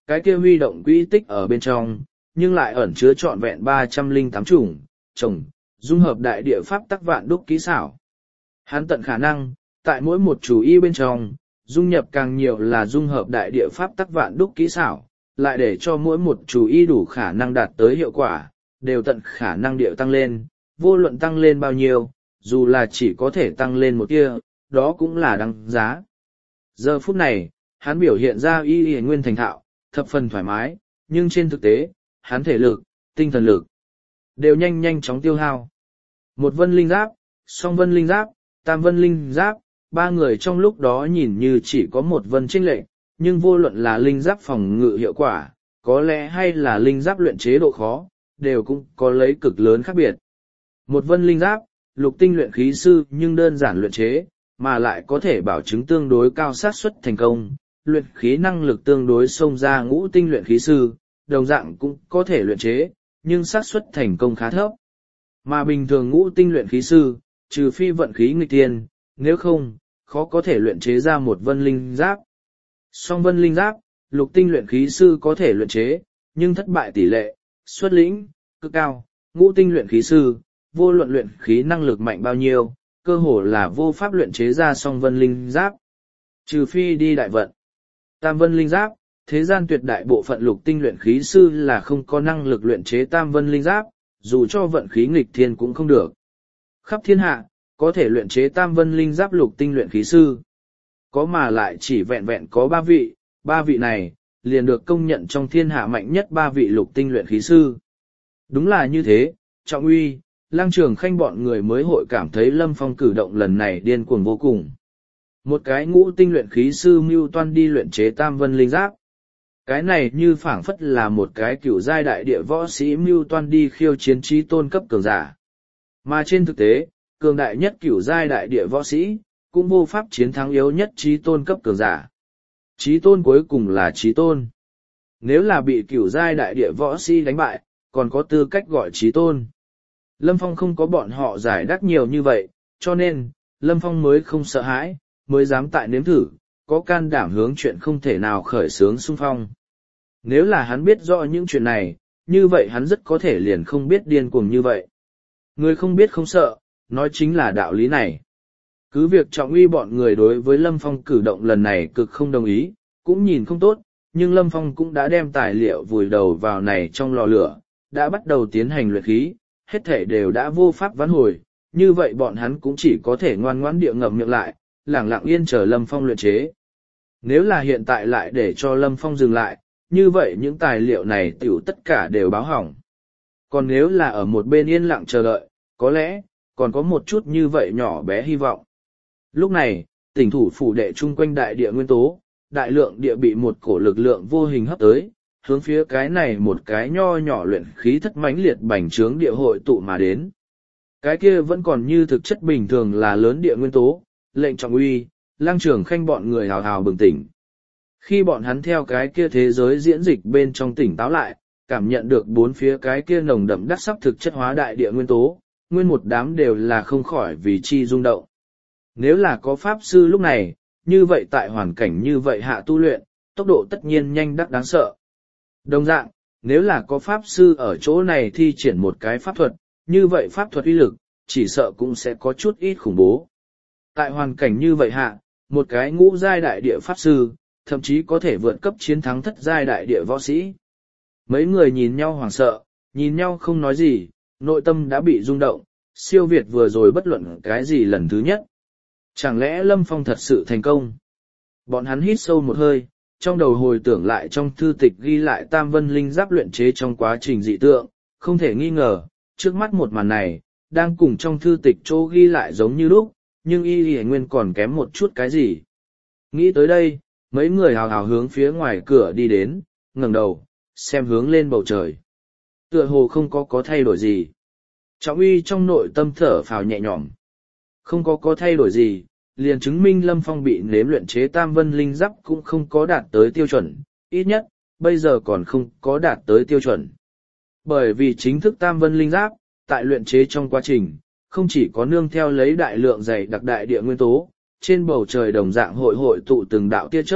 cái kia huy động quỹ tích ở bên trong, nhưng lại ẩn chứa trọn vẹn ba trăm linh tám chủng, trồng, dung hợp đại địa pháp tắc vạn đúc kỹ xảo. Hắn tận khả năng, tại mỗi một chủ y bên trong, dung nhập càng nhiều là dung hợp đại địa pháp tắc vạn đúc kỹ xảo, lại để cho mỗi một chủ y đủ khả năng đạt tới hiệu quả, đều tận khả năng điệu tăng lên, vô luận tăng lên bao nhiêu, dù là chỉ có thể tăng lên một tia, đó cũng là đáng giá. Giờ phút này, hắn biểu hiện ra y y nguyên thành thạo, thập phần thoải mái, nhưng trên thực tế, hắn thể lực, tinh thần lực, đều nhanh nhanh chóng tiêu hao. Một vân linh giáp, song vân linh giáp, tam vân linh giáp, ba người trong lúc đó nhìn như chỉ có một vân chênh lệch, nhưng vô luận là linh giáp phòng ngự hiệu quả, có lẽ hay là linh giáp luyện chế độ khó, đều cũng có lấy cực lớn khác biệt. Một vân linh giáp, lục tinh luyện khí sư nhưng đơn giản luyện chế, mà lại có thể bảo chứng tương đối cao xác suất thành công, luyện khí năng lực tương đối xông ra ngũ tinh luyện khí sư, đồng dạng cũng có thể luyện chế, nhưng xác suất thành công khá thấp. Mà bình thường ngũ tinh luyện khí sư, trừ phi vận khí nghịch tiên, nếu không, khó có thể luyện chế ra một vân linh giáp. Song vân linh giáp, lục tinh luyện khí sư có thể luyện chế, nhưng thất bại tỷ lệ, xuất lĩnh, cực cao, ngũ tinh luyện khí sư, vô luận luyện khí năng lực mạnh bao nhiêu, cơ hồ là vô pháp luyện chế ra song vân linh giáp. Trừ phi đi đại vận. Tam vân linh giáp, thế gian tuyệt đại bộ phận lục tinh luyện khí sư là không có năng lực luyện chế tam vân linh giáp, dù cho vận khí nghịch thiên cũng không được. Khắp thiên hạ, có thể luyện chế tam vân linh giáp lục tinh luyện khí sư. Có mà lại chỉ vẹn vẹn có ba vị, ba vị này, liền được công nhận trong thiên hạ mạnh nhất ba vị lục tinh luyện khí sư. Đúng là như thế, Trọng Uy, Lăng Trường Khanh bọn người mới hội cảm thấy Lâm Phong cử động lần này điên cuồng vô cùng. Một cái ngũ tinh luyện khí sư mưu toan đi luyện chế tam vân linh giáp. Cái này như phảng phất là một cái cửu giai đại địa võ sĩ mưu toan đi khiêu chiến trí tôn cấp cường giả. Mà trên thực tế, cường đại nhất cửu giai đại địa võ sĩ, cũng vô pháp chiến thắng yếu nhất trí tôn cấp cường giả. Trí tôn cuối cùng là trí tôn. Nếu là bị cửu giai đại địa võ sĩ đánh bại, còn có tư cách gọi trí tôn. Lâm Phong không có bọn họ giải đắc nhiều như vậy, cho nên, Lâm Phong mới không sợ hãi, mới dám tại nếm thử, có can đảm hướng chuyện không thể nào khởi xướng xung phong. Nếu là hắn biết rõ những chuyện này, như vậy hắn rất có thể liền không biết điên cuồng như vậy. Người không biết không sợ, nói chính là đạo lý này. Cứ việc Trọng Uy bọn người đối với Lâm Phong cử động lần này cực không đồng ý, cũng nhìn không tốt, nhưng Lâm Phong cũng đã đem tài liệu vùi đầu vào này trong lò lửa, đã bắt đầu tiến hành luyện khí, hết thể đều đã vô pháp vãn hồi, như vậy bọn hắn cũng chỉ có thể ngoan ngoãn địa ngậm miệng lại, lẳng lặng yên chờ Lâm Phong luyện chế. Nếu là hiện tại lại để cho Lâm Phong dừng lại, như vậy những tài liệu này tiểu tất cả đều báo hỏng. Còn nếu là ở một bên yên lặng chờ đợi, có lẽ, còn có một chút như vậy nhỏ bé hy vọng. Lúc này, tỉnh thủ phủ đệ chung quanh đại địa nguyên tố, đại lượng địa bị một cổ lực lượng vô hình hấp tới, hướng phía cái này một cái nho nhỏ luyện khí thất mãnh liệt bành trướng địa hội tụ mà đến. Cái kia vẫn còn như thực chất bình thường là lớn địa nguyên tố, lệnh Trọng Uy, Lăng Trường Khanh bọn người hào hào bừng tỉnh. Khi bọn hắn theo cái kia thế giới diễn dịch bên trong tỉnh táo lại, cảm nhận được bốn phía cái kia nồng đậm đắc sắp thực chất hóa đại địa nguyên tố, nguyên một đám đều là không khỏi vì chi rung động. Nếu là có pháp sư lúc này, như vậy tại hoàn cảnh như vậy hạ tu luyện, tốc độ tất nhiên nhanh đắc đáng sợ. Đồng dạng, nếu là có pháp sư ở chỗ này thi triển một cái pháp thuật, như vậy pháp thuật uy lực, chỉ sợ cũng sẽ có chút ít khủng bố. Tại hoàn cảnh như vậy hạ, một cái ngũ giai đại địa pháp sư, thậm chí có thể vượt cấp chiến thắng thất giai đại địa võ sĩ. Mấy người nhìn nhau hoảng sợ, nhìn nhau không nói gì, nội tâm đã bị rung động, siêu việt vừa rồi bất luận cái gì lần thứ nhất. Chẳng lẽ Lâm Phong thật sự thành công? Bọn hắn hít sâu một hơi, trong đầu hồi tưởng lại trong thư tịch ghi lại tam vân linh giáp luyện chế trong quá trình dị tượng, không thể nghi ngờ, trước mắt một màn này, đang cùng trong thư tịch chỗ ghi lại giống như lúc, nhưng y y nguyên còn kém một chút cái gì. Nghĩ tới đây, mấy người hào hào hướng phía ngoài cửa đi đến, ngẩng đầu, xem hướng lên bầu trời. Tựa hồ không có có thay đổi gì. Trọng Uy trong nội tâm thở phào nhẹ nhõm. Không có có thay đổi gì, liền chứng minh Lâm Phong bị nếm luyện chế tam vân linh giáp cũng không có đạt tới tiêu chuẩn, ít nhất, bây giờ còn không có đạt tới tiêu chuẩn. Bởi vì chính thức tam vân linh giáp, tại luyện chế trong quá trình, không chỉ có nương theo lấy đại lượng dày đặc đại địa nguyên tố, trên bầu trời đồng dạng hội hội tụ từng đạo tia chớp,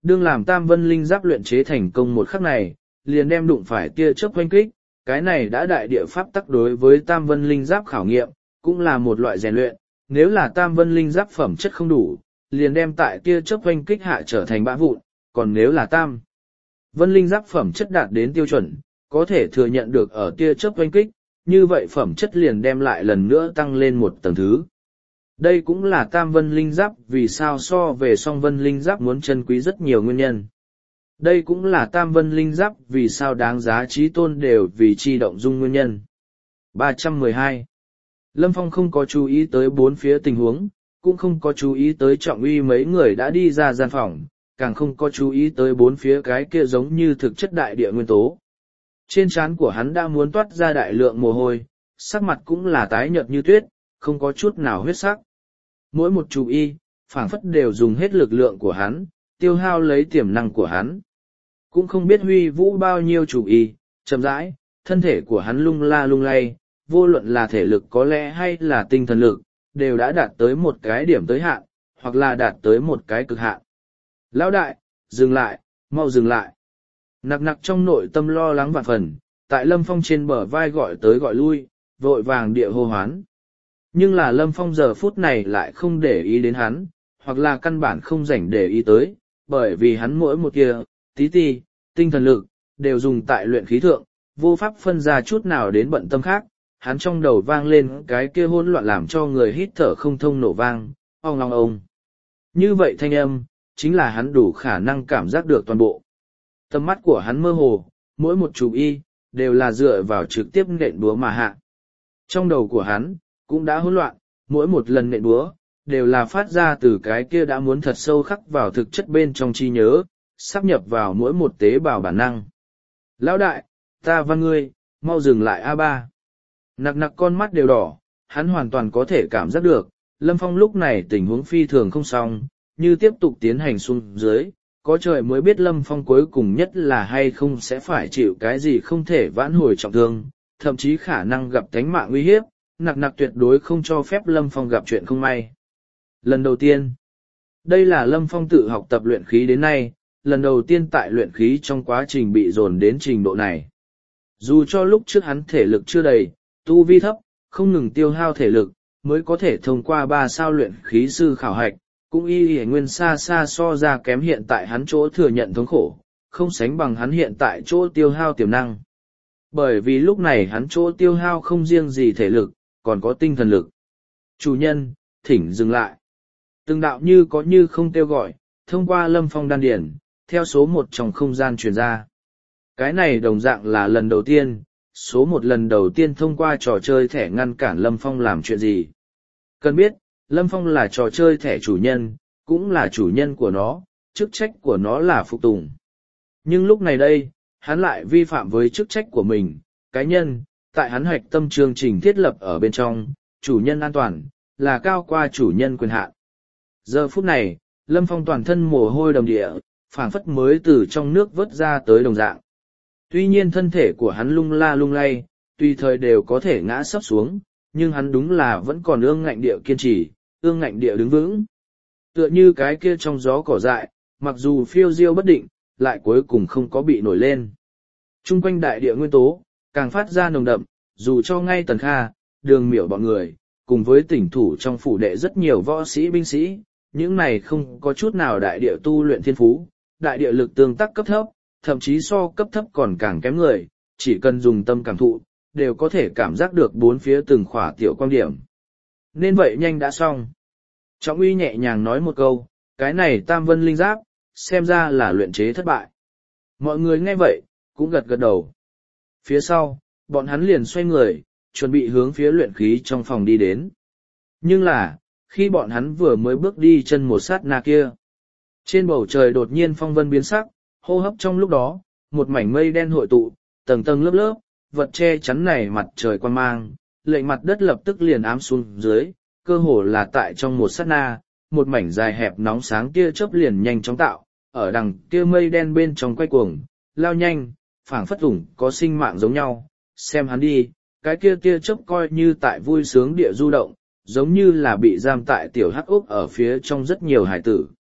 Đương làm tam vân linh giáp luyện chế thành công một khắc này, liền đem đụng phải tia chớp oanh kích, cái này đã đại địa pháp tắc đối với tam vân linh giáp khảo nghiệm, cũng là một loại rèn luyện, nếu là tam vân linh giáp phẩm chất không đủ, liền đem tại tia chớp oanh kích hạ trở thành bã vụn, còn nếu là tam vân linh giáp phẩm chất đạt đến tiêu chuẩn, có thể thừa nhận được ở tia chớp oanh kích, như vậy phẩm chất liền đem lại lần nữa tăng lên một tầng thứ. Đây cũng là tam vân linh giáp vì sao so về song vân linh giáp muốn chân quý rất nhiều nguyên nhân. Đây cũng là tam vân linh giáp vì sao đáng giá trí tôn đều vì chi động dung nguyên nhân. ba trăm mười hai. Lâm Phong không có chú ý tới bốn phía tình huống, cũng không có chú ý tới trọng uy mấy người đã đi ra gian phòng, càng không có chú ý tới bốn phía cái kia giống như thực chất đại địa nguyên tố. Trên trán của hắn đã muốn toát ra đại lượng mồ hôi, sắc mặt cũng là tái nhợt như tuyết, không có chút nào huyết sắc. Mỗi một chú y, phảng phất đều dùng hết lực lượng của hắn, tiêu hao lấy tiềm năng của hắn. Cũng không biết huy vũ bao nhiêu chủ y, chậm rãi, thân thể của hắn lung la lung lay, vô luận là thể lực có lẽ hay là tinh thần lực, đều đã đạt tới một cái điểm tới hạn, hoặc là đạt tới một cái cực hạn. Lão đại, dừng lại, mau dừng lại. Nặc nặc trong nội tâm lo lắng vạn phần, tại Lâm Phong trên bờ vai gọi tới gọi lui, vội vàng địa hô hoán. Nhưng là Lâm Phong giờ phút này lại không để ý đến hắn, hoặc là căn bản không rảnh để ý tới, bởi vì hắn mỗi một kia, tí ti, tinh thần lực, đều dùng tại luyện khí thượng, vô pháp phân ra chút nào đến bận tâm khác, hắn trong đầu vang lên cái kia hỗn loạn làm cho người hít thở không thông nổ vang, ong ong ong. Như vậy thanh âm, chính là hắn đủ khả năng cảm giác được toàn bộ. Tầm mắt của hắn mơ hồ, mỗi một chú y, đều là dựa vào trực tiếp nện búa mà hạ. Trong đầu của hắn, cũng đã hỗn loạn, mỗi một lần nện búa, đều là phát ra từ cái kia đã muốn thật sâu khắc vào thực chất bên trong trí nhớ, sắp nhập vào mỗi một tế bào bản năng. Lão đại, ta văn ngươi, mau dừng lại a ba. Nặc nặc con mắt đều đỏ, hắn hoàn toàn có thể cảm giác được, Lâm Phong lúc này tình huống phi thường không xong, như tiếp tục tiến hành xuống dưới, có trời mới biết Lâm Phong cuối cùng nhất là hay không sẽ phải chịu cái gì không thể vãn hồi trọng thương, thậm chí khả năng gặp tánh mạng uy hiếp, nặc nặc tuyệt đối không cho phép Lâm Phong gặp chuyện không may. Lần đầu tiên, đây là Lâm Phong tự học tập luyện khí đến nay, lần đầu tiên tại luyện khí trong quá trình bị dồn đến trình độ này. Dù cho lúc trước hắn thể lực chưa đầy, tu vi thấp, không ngừng tiêu hao thể lực, mới có thể thông qua ba sao luyện khí sư khảo hạch, cũng y y nguyên xa xa so ra kém hiện tại hắn chỗ thừa nhận thống khổ, không sánh bằng hắn hiện tại chỗ tiêu hao tiềm năng. Bởi vì lúc này hắn chỗ tiêu hao không riêng gì thể lực, còn có tinh thần lực. Chủ nhân, thỉnh dừng lại. Từng đạo như có như không kêu gọi, thông qua Lâm Phong đan điển, theo số một trong không gian truyền ra. Cái này đồng dạng là lần đầu tiên, số một lần đầu tiên thông qua trò chơi thẻ ngăn cản Lâm Phong làm chuyện gì. Cần biết, Lâm Phong là trò chơi thẻ chủ nhân, cũng là chủ nhân của nó, chức trách của nó là phục tùng. Nhưng lúc này đây, hắn lại vi phạm với chức trách của mình, cá nhân, tại hắn hoạch tâm chương trình thiết lập ở bên trong, chủ nhân an toàn, là cao qua chủ nhân quyền hạn. Giờ phút này, Lâm Phong toàn thân mồ hôi đầm địa, phảng phất mới từ trong nước vớt ra tới đồng dạng. Tuy nhiên thân thể của hắn lung la lung lay, tùy thời đều có thể ngã sấp xuống, nhưng hắn đúng là vẫn còn ương ngạnh địa kiên trì, ương ngạnh địa đứng vững. Tựa như cái kia trong gió cỏ dại, mặc dù phiêu diêu bất định, lại cuối cùng không có bị nổi lên. Trung quanh đại địa nguyên tố, càng phát ra nồng đậm, dù cho ngay Tần Kha, Đường Miểu bọn người, cùng với tỉnh thủ trong phủ đệ rất nhiều võ sĩ binh sĩ, những này không có chút nào đại địa tu luyện thiên phú, đại địa lực tương tác cấp thấp, thậm chí so cấp thấp còn càng kém người, chỉ cần dùng tâm cảm thụ, đều có thể cảm giác được bốn phía từng khỏa tiểu quan điểm. Nên vậy nhanh đã xong. Trọng uy nhẹ nhàng nói một câu, cái này tam vân linh giáp, xem ra là luyện chế thất bại. Mọi người nghe vậy, cũng gật gật đầu. Phía sau, bọn hắn liền xoay người, chuẩn bị hướng phía luyện khí trong phòng đi đến. Nhưng là, khi bọn hắn vừa mới bước đi chân một sát na kia, trên bầu trời đột nhiên phong vân biến sắc, hô hấp trong lúc đó, một mảnh mây đen hội tụ, tầng tầng lớp lớp, vật che chắn này mặt trời quan mang, lệnh mặt đất lập tức liền ám xuống dưới, cơ hồ là tại trong một sát na, một mảnh dài hẹp nóng sáng kia chớp liền nhanh chóng tạo, ở đằng kia mây đen bên trong quay cuồng, lao nhanh, phảng phất ủng có sinh mạng giống nhau, xem hắn đi, cái kia kia chớp coi như tại vui sướng địa du động, giống như là bị giam tại tiểu hắc ốc ở phía trong rất nhiều hải tử.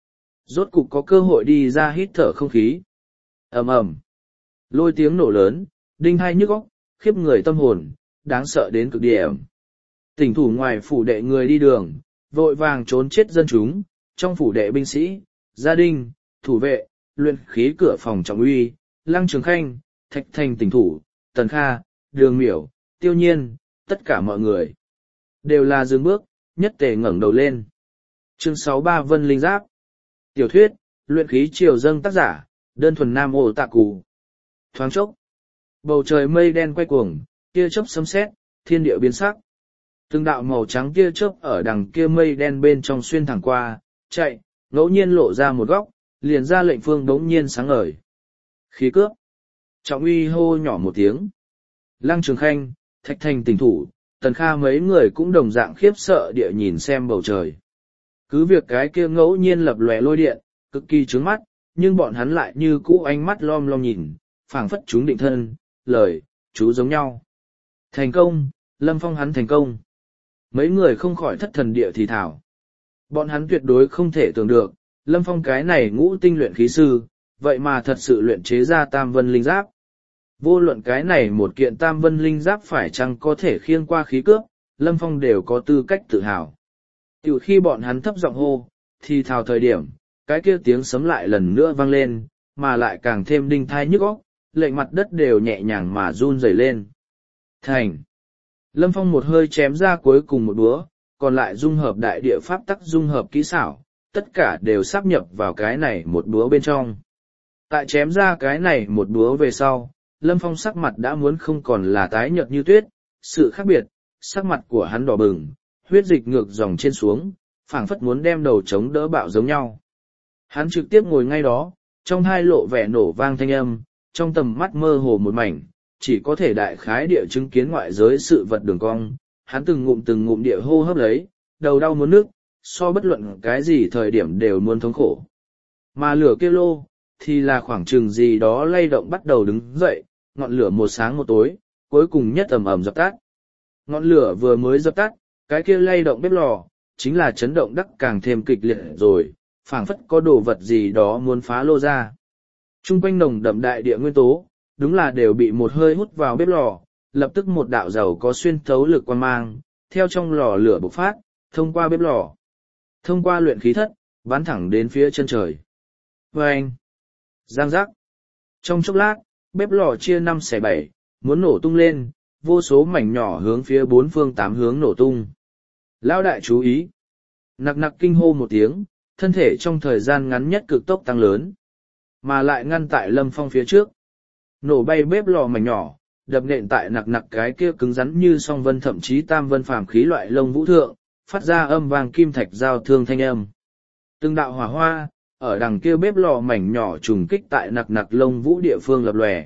Rốt cục có cơ hội đi ra hít thở không khí. Ầm ầm. Lôi tiếng nổ lớn, đinh hai nhức óc, khiếp người tâm hồn, đáng sợ đến cực điểm. Tỉnh thủ ngoài phủ đệ người đi đường, vội vàng trốn chết dân chúng, trong phủ đệ binh sĩ, gia đình, thủ vệ, luyện khí cửa phòng trọng uy, Lăng Trường Khanh, Thạch Thành tỉnh thủ, Tần Kha, Đường Miểu, Tiêu Nhiên, tất cả mọi người đều là dừng bước, nhất tề ngẩng đầu lên. Chương sáu mươi ba Vân Linh Giáp. Tiểu thuyết, luyện khí triều dâng, tác giả, đơn thuần nam ổ tạ cù. Thoáng chốc, bầu trời mây đen quay cuồng, tia chớp sấm sét, thiên địa biến sắc. Từng đạo màu trắng tia chớp ở đằng kia mây đen bên trong xuyên thẳng qua, chạy, ngẫu nhiên lộ ra một góc, liền ra lệnh phương đống nhiên sáng ngời. Khí cướp. Trọng uy hô nhỏ một tiếng. Lăng Trường Khanh, Thạch Thành tỉnh thủ, Tần Kha mấy người cũng đồng dạng khiếp sợ địa nhìn xem bầu trời. Cứ việc cái kia ngẫu nhiên lập lòe lôi điện, cực kỳ trướng mắt, nhưng bọn hắn lại như cũ ánh mắt lom lom nhìn, phảng phất chúng định thân, lời, chú giống nhau. Thành công, Lâm Phong hắn thành công. Mấy người không khỏi thất thần địa thì thảo. Bọn hắn tuyệt đối không thể tưởng được, Lâm Phong cái này ngũ tinh luyện khí sư, vậy mà thật sự luyện chế ra tam vân linh giáp. Vô luận cái này một kiện tam vân linh giáp phải chăng có thể khiêng qua khí cướp, Lâm Phong đều có tư cách tự hào. Từ khi bọn hắn thấp giọng hô, thì thào thời điểm, cái kia tiếng sấm lại lần nữa vang lên, mà lại càng thêm đinh thai nhức óc, lệnh mặt đất đều nhẹ nhàng mà run rẩy lên. Thành. Lâm Phong một hơi chém ra cuối cùng một búa, còn lại dung hợp đại địa pháp tắc dung hợp kỹ xảo, tất cả đều sáp nhập vào cái này một búa bên trong. Tại chém ra cái này một búa về sau, Lâm Phong sắc mặt đã muốn không còn là tái nhợt như tuyết, sự khác biệt, sắc mặt của hắn đỏ bừng, huyết dịch ngược dòng trên xuống, phảng phất muốn đem đầu chống đỡ bạo giống nhau. Hắn trực tiếp ngồi ngay đó, trong hai lộ vẻ nổ vang thanh âm, trong tầm mắt mơ hồ một mảnh, chỉ có thể đại khái địa chứng kiến ngoại giới sự vật đường cong, hắn từng ngụm từng ngụm địa hô hấp lấy, đầu đau muốn nước, so bất luận cái gì thời điểm đều muốn thống khổ. Mà lửa kia lô, thì là khoảng chừng gì đó lay động bắt đầu đứng dậy, ngọn lửa một sáng một tối, cuối cùng nhất ầm ầm dập tắt. Ngọn lửa vừa mới dập tắt, cái kia lay động bếp lò, chính là chấn động đắc càng thêm kịch liệt rồi, phảng phất có đồ vật gì đó muốn phá lô ra. Trung quanh nồng đậm đại địa nguyên tố, đúng là đều bị một hơi hút vào bếp lò, lập tức một đạo dầu có xuyên thấu lực quan mang, theo trong lò lửa bộc phát, thông qua bếp lò, thông qua luyện khí thất, bắn thẳng đến phía chân trời. Vâng! Giang giác! Trong chốc lát, bếp lò chia năm xẻ bảy, muốn nổ tung lên, vô số mảnh nhỏ hướng phía bốn phương tám hướng nổ tung. Lão đại chú ý! Nặc nặc kinh hô một tiếng, thân thể trong thời gian ngắn nhất cực tốc tăng lớn, mà lại ngăn tại Lâm Phong phía trước. Nổ bay bếp lò mảnh nhỏ, đập nện tại nặc nặc cái kia cứng rắn như song vân thậm chí tam vân phàm khí loại lông vũ thượng, phát ra âm vang kim thạch giao thương thanh âm. Từng đạo hỏa hoa, ở đằng kia bếp lò mảnh nhỏ trùng kích tại nặc nặc lông vũ địa phương lập lòe.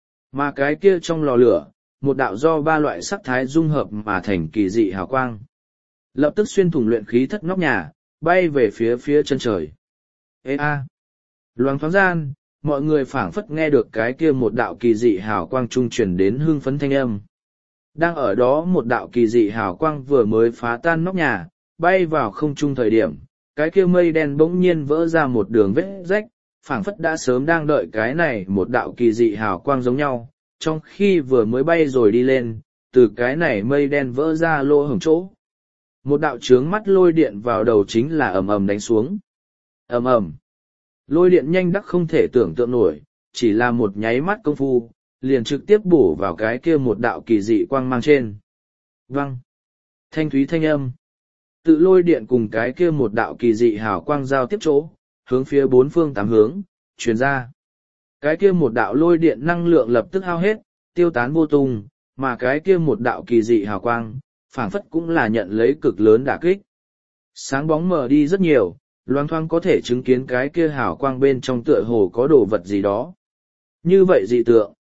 Mà cái kia trong lò lửa, một đạo do ba loại sắc thái dung hợp mà thành kỳ dị hào quang. Lập tức xuyên thủng luyện khí thất nóc nhà, bay về phía phía chân trời. Ê a! Loáng thoáng gian, mọi người phảng phất nghe được cái kia một đạo kỳ dị hào quang trung truyền đến hưng phấn thanh âm. Đang ở đó một đạo kỳ dị hào quang vừa mới phá tan nóc nhà, bay vào không trung thời điểm, cái kia mây đen bỗng nhiên vỡ ra một đường vết rách, phảng phất đã sớm đang đợi cái này một đạo kỳ dị hào quang giống nhau, trong khi vừa mới bay rồi đi lên, từ cái này mây đen vỡ ra lỗ hổng chỗ. Một đạo chướng mắt lôi điện vào đầu chính là ầm ầm đánh xuống. Ầm ầm. Lôi điện nhanh đắc không thể tưởng tượng nổi, chỉ là một nháy mắt công phu, liền trực tiếp bổ vào cái kia một đạo kỳ dị quang mang trên. Văng. Thanh thúy thanh âm. Tự lôi điện cùng cái kia một đạo kỳ dị hào quang giao tiếp chỗ, hướng phía bốn phương tám hướng, truyền ra. Cái kia một đạo lôi điện năng lượng lập tức hao hết, tiêu tán vô tung, mà cái kia một đạo kỳ dị hào quang, phảng phất cũng là nhận lấy cực lớn đả kích. Sáng bóng mờ đi rất nhiều, loáng thoáng có thể chứng kiến cái kia hào quang bên trong tựa hồ có đồ vật gì đó. Như vậy dị tượng.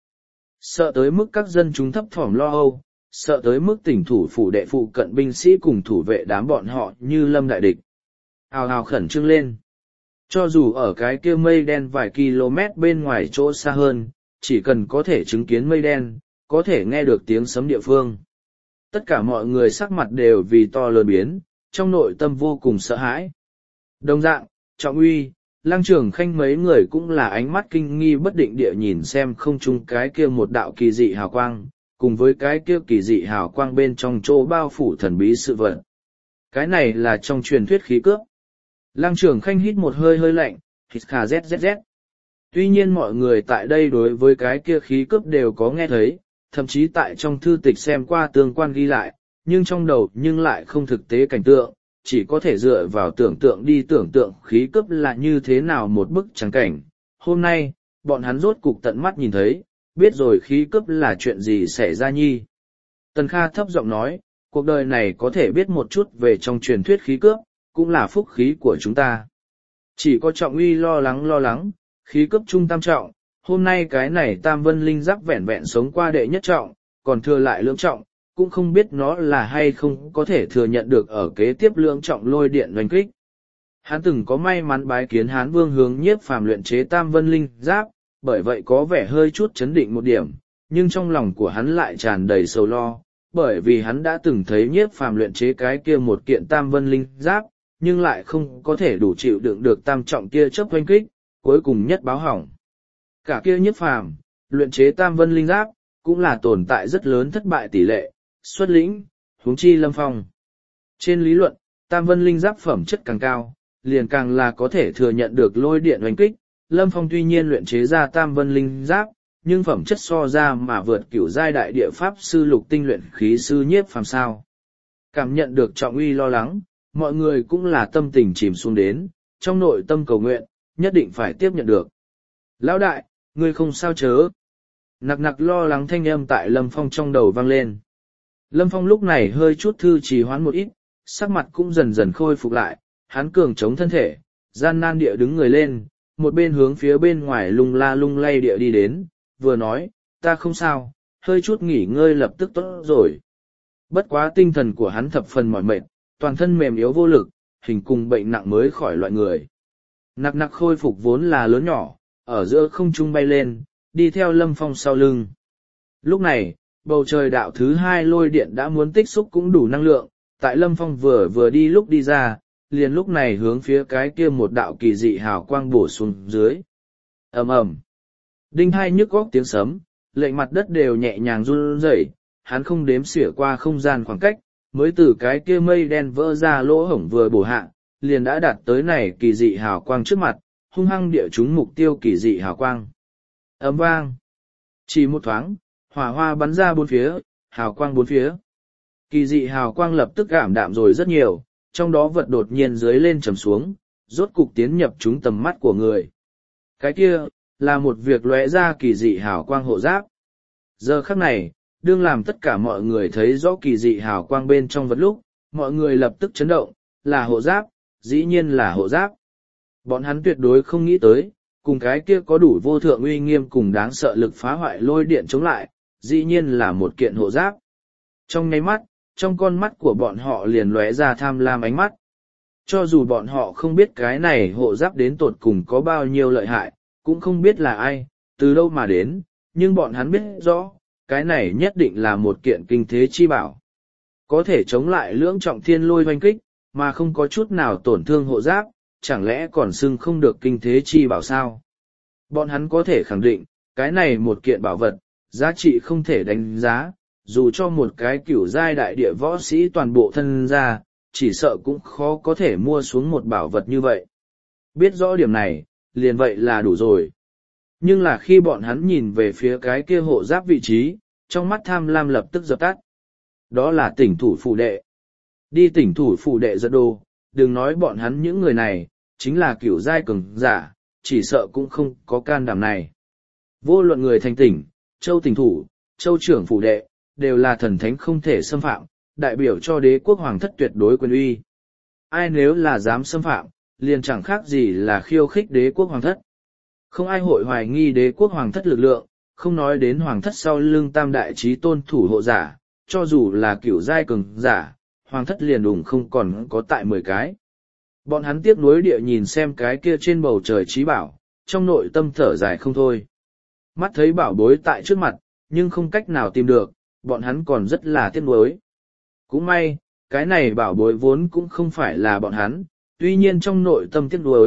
Sợ tới mức các dân chúng thấp thỏm lo âu, sợ tới mức tỉnh thủ phủ đệ phụ cận binh sĩ cùng thủ vệ đám bọn họ như lâm đại địch. Hào hào khẩn trương lên. Cho dù ở cái kia mây đen vài km bên ngoài chỗ xa hơn, chỉ cần có thể chứng kiến mây đen, có thể nghe được tiếng sấm địa phương. Tất cả mọi người sắc mặt đều vì to lớn biến, trong nội tâm vô cùng sợ hãi. Đồng dạng, Trọng Uy, Lăng Trường Khanh mấy người cũng là ánh mắt kinh nghi bất định địa nhìn xem không chung cái kia một đạo kỳ dị hào quang, cùng với cái kia kỳ dị hào quang bên trong chỗ bao phủ thần bí sự vật. Cái này là trong truyền thuyết khí cướp. Lăng Trường Khanh hít một hơi hơi lạnh, hít khà zzz. Tuy nhiên mọi người tại đây đối với cái kia khí cướp đều có nghe thấy, thậm chí tại trong thư tịch xem qua tương quan ghi lại, nhưng trong đầu nhưng lại không thực tế cảnh tượng, chỉ có thể dựa vào tưởng tượng đi tưởng tượng khí cướp là như thế nào một bức trắng cảnh. Hôm nay, bọn hắn rốt cục tận mắt nhìn thấy, biết rồi khí cướp là chuyện gì xảy ra nhi. Tần Kha thấp giọng nói, cuộc đời này có thể biết một chút về trong truyền thuyết khí cướp, cũng là phúc khí của chúng ta. Chỉ có Trọng Uy lo lắng lo lắng, khí cướp trung tam trọng, hôm nay cái này tam vân linh giáp vẹn vẹn sống qua đệ nhất trọng, còn thừa lại lưỡng trọng, cũng không biết nó là hay không có thể thừa nhận được ở kế tiếp lưỡng trọng lôi điện đánh kích. Hắn từng có may mắn bái kiến Hán Vương hướng Nhiếp Phàm luyện chế tam vân linh giáp, bởi vậy có vẻ hơi chút chấn định một điểm, nhưng trong lòng của hắn lại tràn đầy sầu lo, bởi vì hắn đã từng thấy Nhiếp Phàm luyện chế cái kia một kiện tam vân linh giáp, nhưng lại không có thể đủ chịu đựng được tam trọng kia chớp oanh kích, cuối cùng nhất báo hỏng. Cả kia Nhiếp Phàm luyện chế tam vân linh giáp cũng là tồn tại rất lớn thất bại tỷ lệ, xuất lĩnh, huống chi Lâm Phong. Trên lý luận, tam vân linh giáp phẩm chất càng cao, liền càng là có thể thừa nhận được lôi điện oanh kích. Lâm Phong tuy nhiên luyện chế ra tam vân linh giáp, nhưng phẩm chất so ra mà vượt cửu giai đại địa pháp sư lục tinh luyện khí sư Nhiếp Phàm sao. Cảm nhận được Trọng Uy lo lắng, mọi người cũng là tâm tình chìm xuống đến, trong nội tâm cầu nguyện, nhất định phải tiếp nhận được. Lão đại, ngươi không sao chớ. Nặc nặc lo lắng thanh âm tại Lâm Phong trong đầu vang lên. Lâm Phong lúc này hơi chút thư trì hoãn một ít, sắc mặt cũng dần dần khôi phục lại, hắn cường chống thân thể, gian nan địa đứng người lên, một bên hướng phía bên ngoài lung la lung lay địa đi đến, vừa nói, ta không sao, hơi chút nghỉ ngơi lập tức tốt rồi. Bất quá tinh thần của hắn thập phần mỏi mệt, toàn thân mềm yếu vô lực, hình cùng bệnh nặng mới khỏi loại người. Nặc nặc khôi phục vốn là lớn nhỏ, ở giữa không trung bay lên, đi theo Lâm Phong sau lưng. Lúc này, bầu trời đạo thứ hai lôi điện đã muốn tích xúc cũng đủ năng lượng, tại Lâm Phong vừa vừa đi lúc đi ra, liền lúc này hướng phía cái kia một đạo kỳ dị hào quang bổ xuống dưới. Ầm ầm, đinh hai nhức góc tiếng sấm, lệnh mặt đất đều nhẹ nhàng run rẩy, hắn không đếm xỉa qua không gian khoảng cách, mới từ cái kia mây đen vỡ ra lỗ hổng vừa bổ hạ, liền đã đạt tới này kỳ dị hào quang trước mặt, hung hăng địa trúng mục tiêu kỳ dị hào quang. Ầm vang, chỉ một thoáng, hỏa hoa bắn ra bốn phía, hào quang bốn phía. Kỳ dị hào quang lập tức ảm đạm rồi rất nhiều, trong đó vật đột nhiên dưới lên trầm xuống, rốt cục tiến nhập trúng tầm mắt của người. Cái kia, là một việc lóe ra kỳ dị hào quang hộ giáp. Giờ khắc này, đương làm tất cả mọi người thấy rõ kỳ dị hào quang bên trong vật lúc, mọi người lập tức chấn động, là hộ giáp, dĩ nhiên là hộ giáp. Bọn hắn tuyệt đối không nghĩ tới, cùng cái kia có đủ vô thượng uy nghiêm cùng đáng sợ lực phá hoại lôi điện chống lại, dĩ nhiên là một kiện hộ giáp. Trong nháy mắt, trong con mắt của bọn họ liền lóe ra tham lam ánh mắt. Cho dù bọn họ không biết cái này hộ giáp đến tột cùng có bao nhiêu lợi hại, cũng không biết là ai, từ đâu mà đến, nhưng bọn hắn biết rõ, cái này nhất định là một kiện kinh thế chi bảo. Có thể chống lại lưỡng trọng thiên lôi hoanh kích, mà không có chút nào tổn thương hộ giáp, chẳng lẽ còn xưng không được kinh thế chi bảo sao? Bọn hắn có thể khẳng định, cái này một kiện bảo vật, giá trị không thể đánh giá, dù cho một cái cửu giai đại địa võ sĩ toàn bộ thân ra, chỉ sợ cũng khó có thể mua xuống một bảo vật như vậy. Biết rõ điểm này, liền vậy là đủ rồi. Nhưng là khi bọn hắn nhìn về phía cái kia hộ giáp vị trí, trong mắt tham lam lập tức dập tắt. Đó là tỉnh thủ phủ đệ. Đi tỉnh thủ phủ đệ giật đồ, đừng nói bọn hắn những người này, chính là cửu giai cường giả, chỉ sợ cũng không có can đảm này. Vô luận người thành tỉnh, châu tỉnh thủ, châu trưởng phủ đệ, đều là thần thánh không thể xâm phạm, đại biểu cho đế quốc hoàng thất tuyệt đối quyền uy. Ai nếu là dám xâm phạm, liền chẳng khác gì là khiêu khích đế quốc hoàng thất. Không ai hội hoài nghi đế quốc hoàng thất lực lượng, không nói đến hoàng thất sau lưng tam đại chí tôn thủ hộ giả, cho dù là cửu giai cường giả, hoàng thất liền đùng không còn có tại mười cái. Bọn hắn tiếc nuối địa nhìn xem cái kia trên bầu trời trí bảo, trong nội tâm thở dài không thôi. Mắt thấy bảo bối tại trước mặt, nhưng không cách nào tìm được, bọn hắn còn rất là tiếc nuối. Cũng may, cái này bảo bối vốn cũng không phải là bọn hắn, tuy nhiên trong nội tâm tiếc nuối,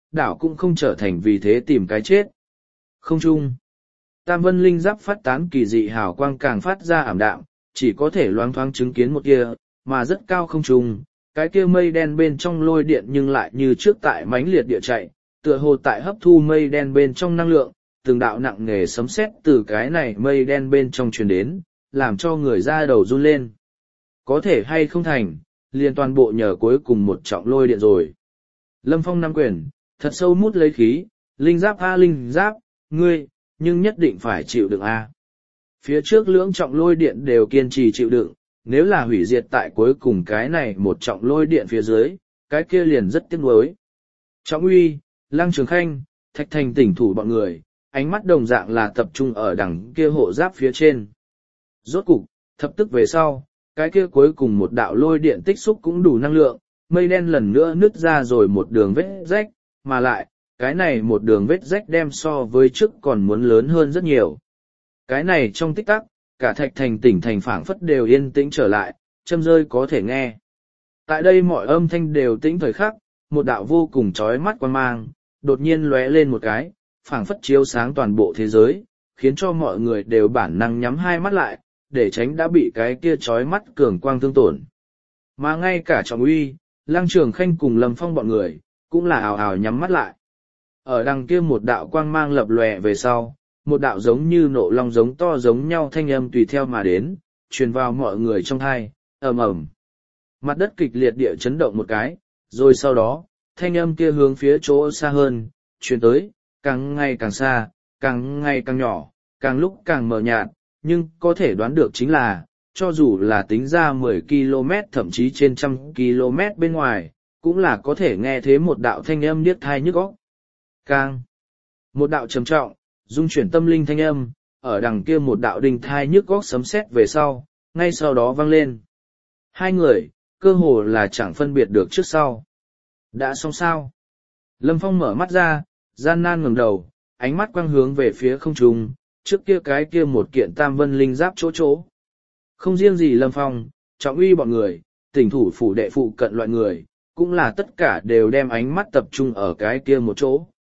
đảo cũng không trở thành vì thế tìm cái chết. Không chung. Tam vân linh giáp phát tán kỳ dị hào quang càng phát ra ảm đạm, chỉ có thể loáng thoáng chứng kiến một kia, mà rất cao không trung, cái kia mây đen bên trong lôi điện nhưng lại như trước tại mãnh liệt địa chạy, tựa hồ tại hấp thu mây đen bên trong năng lượng, từng đạo nặng nề sấm sét từ cái này mây đen bên trong truyền đến, làm cho người da đầu run lên. Có thể hay không thành, liền toàn bộ nhờ cuối cùng một trọng lôi điện rồi. Lâm Phong nắm quyền, thật sâu mút lấy khí, linh giáp a linh giáp, ngươi, nhưng nhất định phải chịu đựng a. Phía trước lưỡng trọng lôi điện đều kiên trì chịu đựng, nếu là hủy diệt tại cuối cùng cái này một trọng lôi điện phía dưới, cái kia liền rất tiếc nuối. Trọng uy, Lăng Trường Khanh, Thạch Thành tỉnh thủ bọn người, ánh mắt đồng dạng là tập trung ở đằng kia hộ giáp phía trên. Rốt cục, thập tức về sau, cái kia cuối cùng một đạo lôi điện tích xúc cũng đủ năng lượng, mây đen lần nữa nứt ra rồi một đường vết rách, mà lại, cái này một đường vết rách đem so với trước còn muốn lớn hơn rất nhiều. Cái này trong tích tắc, cả Thạch Thành tỉnh thành phảng phất đều yên tĩnh trở lại, châm rơi có thể nghe. Tại đây mọi âm thanh đều tĩnh thời khắc, một đạo vô cùng chói mắt quan mang, đột nhiên lóe lên một cái, phảng phất chiếu sáng toàn bộ thế giới, khiến cho mọi người đều bản năng nhắm hai mắt lại, để tránh đã bị cái kia chói mắt cường quang thương tổn. Mà ngay cả Trọng Uy, Lăng Trường Khanh cùng Lâm Phong bọn người, cũng là ào ào nhắm mắt lại. Ở đằng kia một đạo quang mang lập lòe về sau, một đạo giống như nộ long giống to giống nhau thanh âm tùy theo mà đến, truyền vào mọi người trong thai, ầm ầm. Mặt đất kịch liệt địa chấn động một cái, rồi sau đó, thanh âm kia hướng phía chỗ xa hơn, truyền tới, càng ngày càng xa, càng ngày càng nhỏ, càng lúc càng mờ nhạt, nhưng có thể đoán được chính là, cho dù là tính ra mười ki lô mét thậm chí trên trăm ki lô mét bên ngoài, cũng là có thể nghe thấy một đạo thanh âm điếc tai nhức óc. Càng một đạo trầm trọng, dung chuyển tâm linh thanh âm, ở đằng kia một đạo đình thai nhức góc sấm sét về sau, ngay sau đó vang lên. Hai người, cơ hồ là chẳng phân biệt được trước sau. Đã xong sao? Lâm Phong mở mắt ra, gian nan ngẩng đầu, ánh mắt quang hướng về phía không trung, trước kia cái kia một kiện tam vân linh giáp chỗ chỗ. Không riêng gì Lâm Phong, Trọng Uy bọn người, tỉnh thủ phủ đệ phụ cận loại người, cũng là tất cả đều đem ánh mắt tập trung ở cái kia một chỗ.